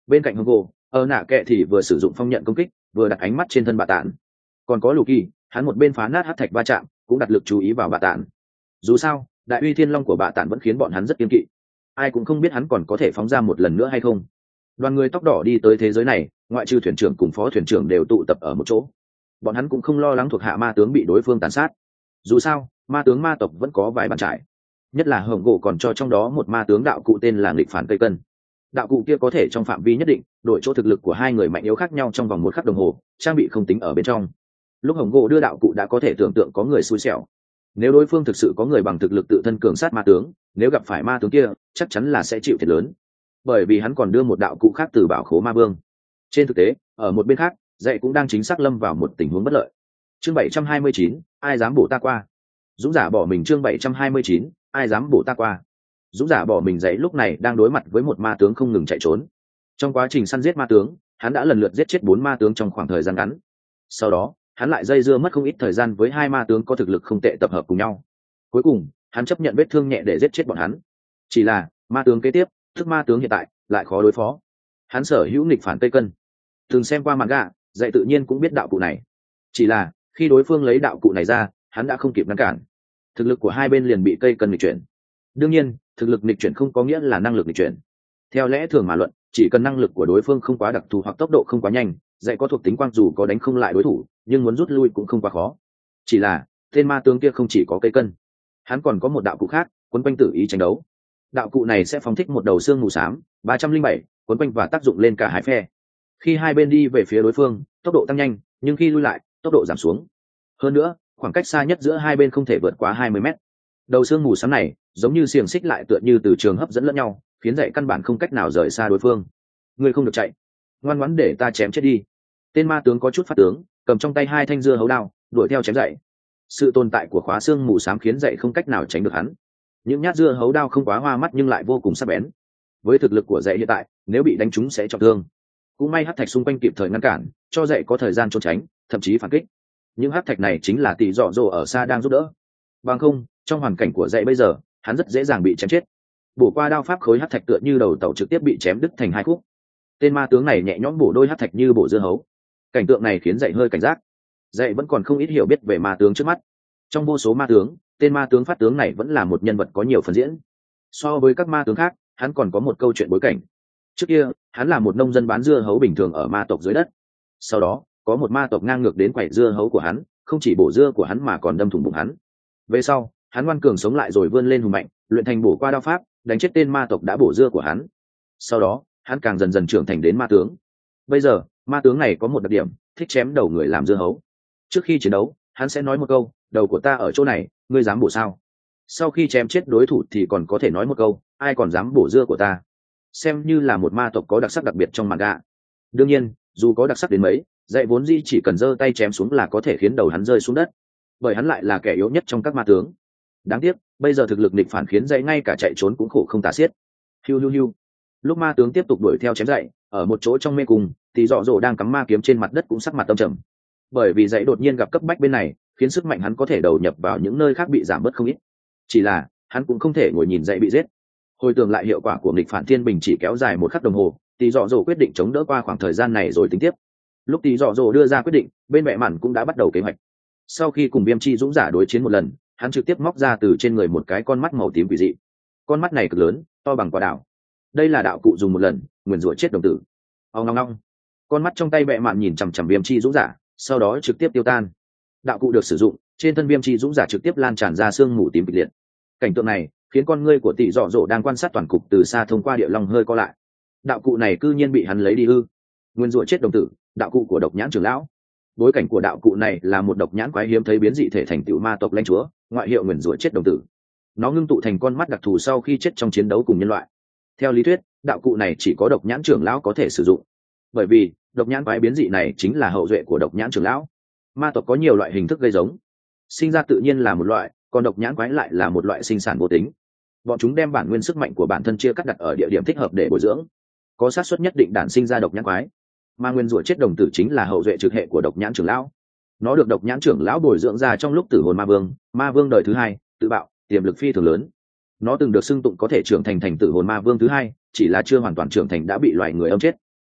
Speaker 1: Bên cạnh hồng gỗ ở nạ kệ thì vừa sử dụng phong nhận công kích vừa đặt ánh mắt trên thân bà tản. Còn có lù kỳ, hắn một bên phá nát hắc thạch va chạm cũng đặt lực chú ý vào bà tản. Dù sao đại uy thiên long của bà tản vẫn khiến bọn hắn rất kiên kỵ, ai cũng không biết hắn còn có thể phóng ra một lần nữa hay không. Đoàn người tóc đỏ đi tới thế giới này, ngoại trừ thuyền trưởng cùng phó thuyền trưởng đều tụ tập ở một chỗ. Bọn hắn cũng không lo lắng thuộc hạ ma tướng bị đối phương tàn sát, dù sao ma tướng ma tộc vẫn có vài bàn trải, nhất là hồng gỗ còn cho trong đó một ma tướng đạo cụ tên là nghịch phản cây cân. Đạo cụ kia có thể trong phạm vi nhất định đổi chỗ thực lực của hai người mạnh yếu khác nhau trong vòng một khắc đồng hồ, trang bị không tính ở bên trong. Lúc hồng gỗ đưa đạo cụ đã có thể tưởng tượng có người xui xẻo, nếu đối phương thực sự có người bằng thực lực tự thân cường sát ma tướng, nếu gặp phải ma tướng kia chắc chắn là sẽ chịu thiệt lớn, bởi vì hắn còn đưa một đạo cụ khác từ bảo khố ma vương. Trên thực tế ở một bên khác dạy cũng đang chính xác lâm vào một tình huống bất lợi. Chương bảy trăm hai mươi chín, ai dám bổ ta qua. Dũng giả bỏ mình. Chương bảy trăm hai mươi chín, ai dám bổ ta qua. Dũng giả bỏ mình dạy lúc này đang đối mặt với một ma tướng không ngừng chạy trốn. Trong quá trình săn giết ma tướng, hắn đã lần lượt giết chết bốn ma tướng trong khoảng thời gian ngắn. Sau đó hắn lại dây dưa mất không ít thời gian với hai ma tướng có thực lực không tệ tập hợp cùng nhau. Cuối cùng hắn chấp nhận vết thương nhẹ để giết chết bọn hắn. Chỉ là ma tướng kế tiếp, thức ma tướng hiện tại lại khó đối phó. Hắn sở hữu nghịch phản cây cân, thường xem qua manga, dạy tự nhiên cũng biết đạo cụ này. Chỉ là khi đối phương lấy đạo cụ này ra, hắn đã không kịp ngăn cản, thực lực của hai bên liền bị cây cân nghịch chuyển. Đương nhiên thực lực nghịch chuyển không có nghĩa là năng lực nghịch chuyển. Theo lẽ thường mà luận, chỉ cần năng lực của đối phương không quá đặc thù hoặc tốc độ không quá nhanh, dạy có thuộc tính quang dù có đánh không lại đối thủ nhưng muốn rút lui cũng không quá khó. Chỉ là tên ma tướng kia không chỉ có cây cân, hắn còn có một đạo cụ khác quấn quanh tự ý tranh đấu. Đạo cụ này sẽ phóng thích một đầu xương mù xám ba trăm linh bảy quấn quanh và tác dụng lên cả hai phe. Khi hai bên đi về phía đối phương, tốc độ tăng nhanh, nhưng khi lui lại tốc độ giảm xuống. Hơn nữa khoảng cách xa nhất giữa hai bên không thể vượt quá hai mươi mét. Đầu xương mù xám này giống như xiềng xích lại tựa như từ trường hấp dẫn lẫn nhau, khiến dạy căn bản không cách nào rời xa đối phương. Ngươi không được chạy, ngoan ngoãn để ta chém chết đi. Tên ma tướng có chút phát tướng, cầm trong tay hai thanh dưa hấu đao đuổi theo chém dậy. Sự tồn tại của khóa xương mù xám khiến dậy không cách nào tránh được hắn. Những nhát dưa hấu đao không quá hoa mắt nhưng lại vô cùng sắc bén. Với thực lực của dậy hiện tại, nếu bị đánh trúng sẽ trọng thương. Cũng may hắc thạch xung quanh kịp thời ngăn cản, cho dậy có thời gian trốn tránh, thậm chí phản kích. Những hắc thạch này chính là tỷ dọ dồ ở xa đang giúp đỡ. Bằng không trong hoàn cảnh của dậy bây giờ, hắn rất dễ dàng bị chém chết. Bổ qua đao pháp khối hắc thạch tựa như đầu tàu trực tiếp bị chém đứt thành hai khúc. Tên ma tướng này nhẹ nhõm bổ đôi hắc thạch như bổ dưa hấu. Cảnh tượng này khiến dậy hơi cảnh giác. Dậy vẫn còn không ít hiểu biết về ma tướng trước mắt. Trong vô số ma tướng, tên ma tướng phát tướng này vẫn là một nhân vật có nhiều phần diễn. So với các ma tướng khác, hắn còn có một câu chuyện bối cảnh. Trước kia hắn là một nông dân bán dưa hấu bình thường ở ma tộc dưới đất. Sau đó có một ma tộc ngang ngược đến quậy dưa hấu của hắn, không chỉ bổ dưa của hắn mà còn đâm thủng bụng hắn. Về sau hắn ngoan cường sống lại rồi vươn lên hùng mạnh, luyện thành bổ qua đao pháp, đánh chết tên ma tộc đã bổ dưa của hắn. Sau đó hắn càng dần dần trưởng thành đến ma tướng. Bây giờ ma tướng này có một đặc điểm, thích chém đầu người làm dưa hấu. Trước khi chiến đấu hắn sẽ nói một câu, đầu của ta ở chỗ này, ngươi dám bổ sao? Sau khi chém chết đối thủ thì còn có thể nói một câu, ai còn dám bổ dưa của ta? Xem như là một ma tộc có đặc sắc đặc biệt trong manga. Đương nhiên dù có đặc sắc đến mấy, dạy vốn di chỉ cần giơ tay chém xuống là có thể khiến đầu hắn rơi xuống đất, bởi hắn lại là kẻ yếu nhất trong các ma tướng. Đáng tiếc bây giờ thực lực địch phản khiến dạy ngay cả chạy trốn cũng khổ không tả xiết. Hiu hiu hiu. Lúc ma tướng tiếp tục đuổi theo chém dạy, ở một chỗ trong mê cung thì dọ dỗ đang cắm ma kiếm trên mặt đất cũng sắc mặt tâm trầm, bởi vì dạy đột nhiên gặp cấp bách bên này, khiến sức mạnh hắn có thể đầu nhập vào những nơi khác bị giảm bớt không ít. Chỉ là hắn cũng không thể ngồi nhìn dạy bị giết. Hồi tưởng lại hiệu quả của nghịch phản thiên bình chỉ kéo dài một khắc đồng hồ, thì dọ dỗ quyết định chống đỡ qua khoảng thời gian này rồi tính tiếp. Lúc thì dọ dỗ đưa ra quyết định, bên mẹ mặn cũng đã bắt đầu kế hoạch. Sau khi cùng viêm chi dũng giả đối chiến một lần, hắn trực tiếp móc ra từ trên người một cái con mắt màu tím quỷ dị. Con mắt này cực lớn, to bằng quả đảo. Đây là đạo cụ dùng một lần, nguyền rủa chết đồng tử. Ông ngong ngong. Con mắt trong tay mẹ mặn nhìn chằm chằm viêm chi dũng giả, sau đó trực tiếp tiêu tan. Đạo cụ được sử dụng, trên thân viêm chi dũng giả trực tiếp lan tràn ra sương mù tím kịch liệt. Cảnh tượng này khiến con ngươi của tỷ dọ dỗ đang quan sát toàn cục từ xa thông qua địa long hơi co lại. Đạo cụ này cư nhiên bị hắn lấy đi hư. Nguyên rủa chết đồng tử, đạo cụ của độc nhãn trưởng lão. Bối cảnh của đạo cụ này là một độc nhãn quái hiếm thấy biến dị thể thành tựu ma tộc lãnh chúa, ngoại hiệu nguyên rủa chết đồng tử. Nó ngưng tụ thành con mắt đặc thù sau khi chết trong chiến đấu cùng nhân loại. Theo lý thuyết, đạo cụ này chỉ có độc nhãn trưởng lão có thể sử dụng, bởi vì độc nhãn quái biến dị này chính là hậu duệ của độc nhãn trưởng lão. Ma tộc có nhiều loại hình thức gây giống, sinh ra tự nhiên là một loại, còn độc nhãn quái lại là một loại sinh sản vô tính. Bọn chúng đem bản nguyên sức mạnh của bản thân chia cắt đặt ở địa điểm thích hợp để bồi dưỡng, có xác suất nhất định đản sinh ra độc nhãn quái. Mà nguyên rủa chết đồng tử chính là hậu duệ trực hệ của độc nhãn trưởng lão. Nó được độc nhãn trưởng lão bồi dưỡng ra trong lúc tử hồn ma vương, ma vương đời thứ hai, tự bạo, tiềm lực phi thường lớn. Nó từng được xưng tụng có thể trưởng thành thành tử hồn ma vương thứ hai, chỉ là chưa hoàn toàn trưởng thành đã bị loài người âm chết.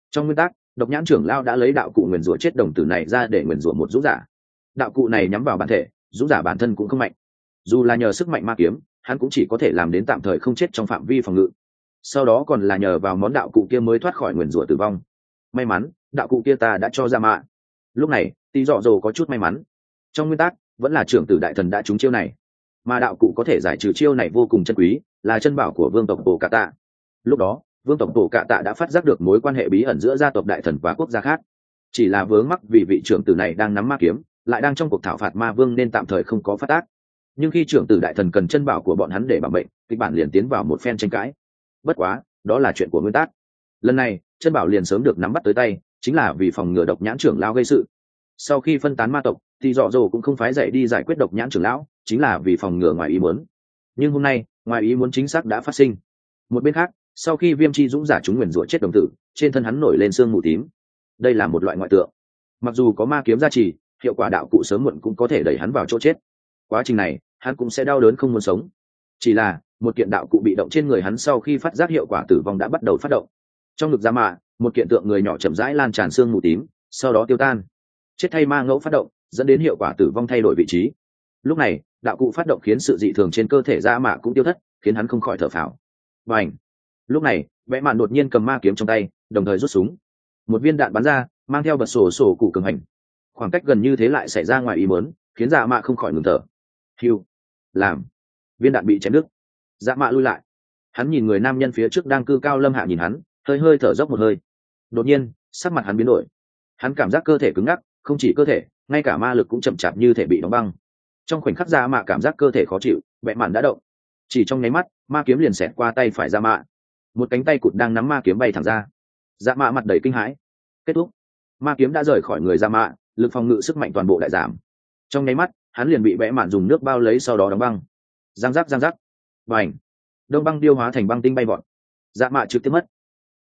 Speaker 1: Trong nguyên tắc, độc nhãn trưởng lao đã lấy đạo cụ nguyền rủa chết đồng tử này ra để nguyền rủa một dũng giả. Đạo cụ này nhắm vào bản thể, dũng giả bản thân cũng không mạnh, dù là nhờ sức mạnh ma kiếm, hắn cũng chỉ có thể làm đến tạm thời không chết trong phạm vi phòng ngự, sau đó còn là nhờ vào món đạo cụ kia mới thoát khỏi nguyền rủa tử vong. May mắn đạo cụ kia ta đã cho ra mạ. Lúc này tí dọ dồ có chút may mắn, trong nguyên tắc vẫn là trưởng tử đại thần đã trúng chiêu này, mà đạo cụ có thể giải trừ chiêu này vô cùng chân quý, là chân bảo của vương tộc Tổ Cạ Tạ. Lúc đó vương tộc Tổ Cạ Tạ đã phát giác được mối quan hệ bí ẩn giữa gia tộc đại thần và quốc gia khác, chỉ là vướng mắc vì vị trưởng tử này đang nắm ma kiếm, lại đang trong cuộc thảo phạt ma vương nên tạm thời không có phát tác. Nhưng khi trưởng tử đại thần cần chân bảo của bọn hắn để bảo mệnh, kịch bản liền tiến vào một phen tranh cãi. Bất quá đó là chuyện của nguyên tắc. Lần này chân bảo liền sớm được nắm bắt tới tay, chính là vì phòng ngừa độc nhãn trưởng lão gây sự. Sau khi phân tán ma tộc thì dọ dồ cũng không phái dậy đi giải quyết độc nhãn trưởng lão, chính là vì phòng ngừa ngoài ý muốn. Nhưng hôm nay ngoài ý muốn chính xác đã phát sinh. Một bên khác, sau khi viêm chi dũng giả chúng nguyền rủa chết đồng tử, trên thân hắn nổi lên sương mù tím. Đây là một loại ngoại tượng, mặc dù có ma kiếm gia trì, hiệu quả đạo cụ sớm muộn cũng có thể đẩy hắn vào chỗ chết. Quá trình này hắn cũng sẽ đau đớn không muốn sống. Chỉ là một kiện đạo cụ bị động trên người hắn sau khi phát giác hiệu quả tử vong đã bắt đầu phát động. Trong ngực Dạ Mạ, một kiện tượng người nhỏ chậm rãi lan tràn sương mù tím, sau đó tiêu tan. Chết thay ma ngẫu phát động, dẫn đến hiệu quả tử vong thay đổi vị trí. Lúc này đạo cụ phát động khiến sự dị thường trên cơ thể Dạ Mạ cũng tiêu thất, khiến hắn không khỏi thở phào. Bành! Lúc này vẽ mạn đột nhiên cầm ma kiếm trong tay, đồng thời rút súng. Một viên đạn bắn ra, mang theo bật sổ sổ cụ cường hành. Khoảng cách gần như thế lại xảy ra ngoài ý muốn, khiến Dạ Mạ không khỏi ngừng thở. Hiu! Làm! Viên đạn bị chém đứt. Dạ Mạ lui lại. Hắn nhìn người nam nhân phía trước đang cư cao lâm hạ nhìn hắn, hơi hơi thở dốc một hơi. Đột nhiên sắc mặt hắn biến đổi, hắn cảm giác cơ thể cứng ngắc, không chỉ cơ thể, ngay cả ma lực cũng chậm chạp như thể bị đóng băng. Trong khoảnh khắc Dạ Mạ cảm giác cơ thể khó chịu, bẹ mạn đã động. Chỉ trong nháy mắt, ma kiếm liền xẹt qua tay phải Dạ Mạ, một cánh tay cụt đang nắm ma kiếm bay thẳng ra. Dạ Mạ mặt đầy kinh hãi. Kết thúc. Ma kiếm đã rời khỏi người Dạ Mạ, lực phòng ngự sức mạnh toàn bộ đại giảm. Trong nháy mắt hắn liền bị bẽ mạn dùng nước bao lấy, sau đó đóng băng. Giang giác giang giác. Bành! Đông băng điêu hóa thành băng tinh bay vọt. Dạ Mạ trực tiếp mất.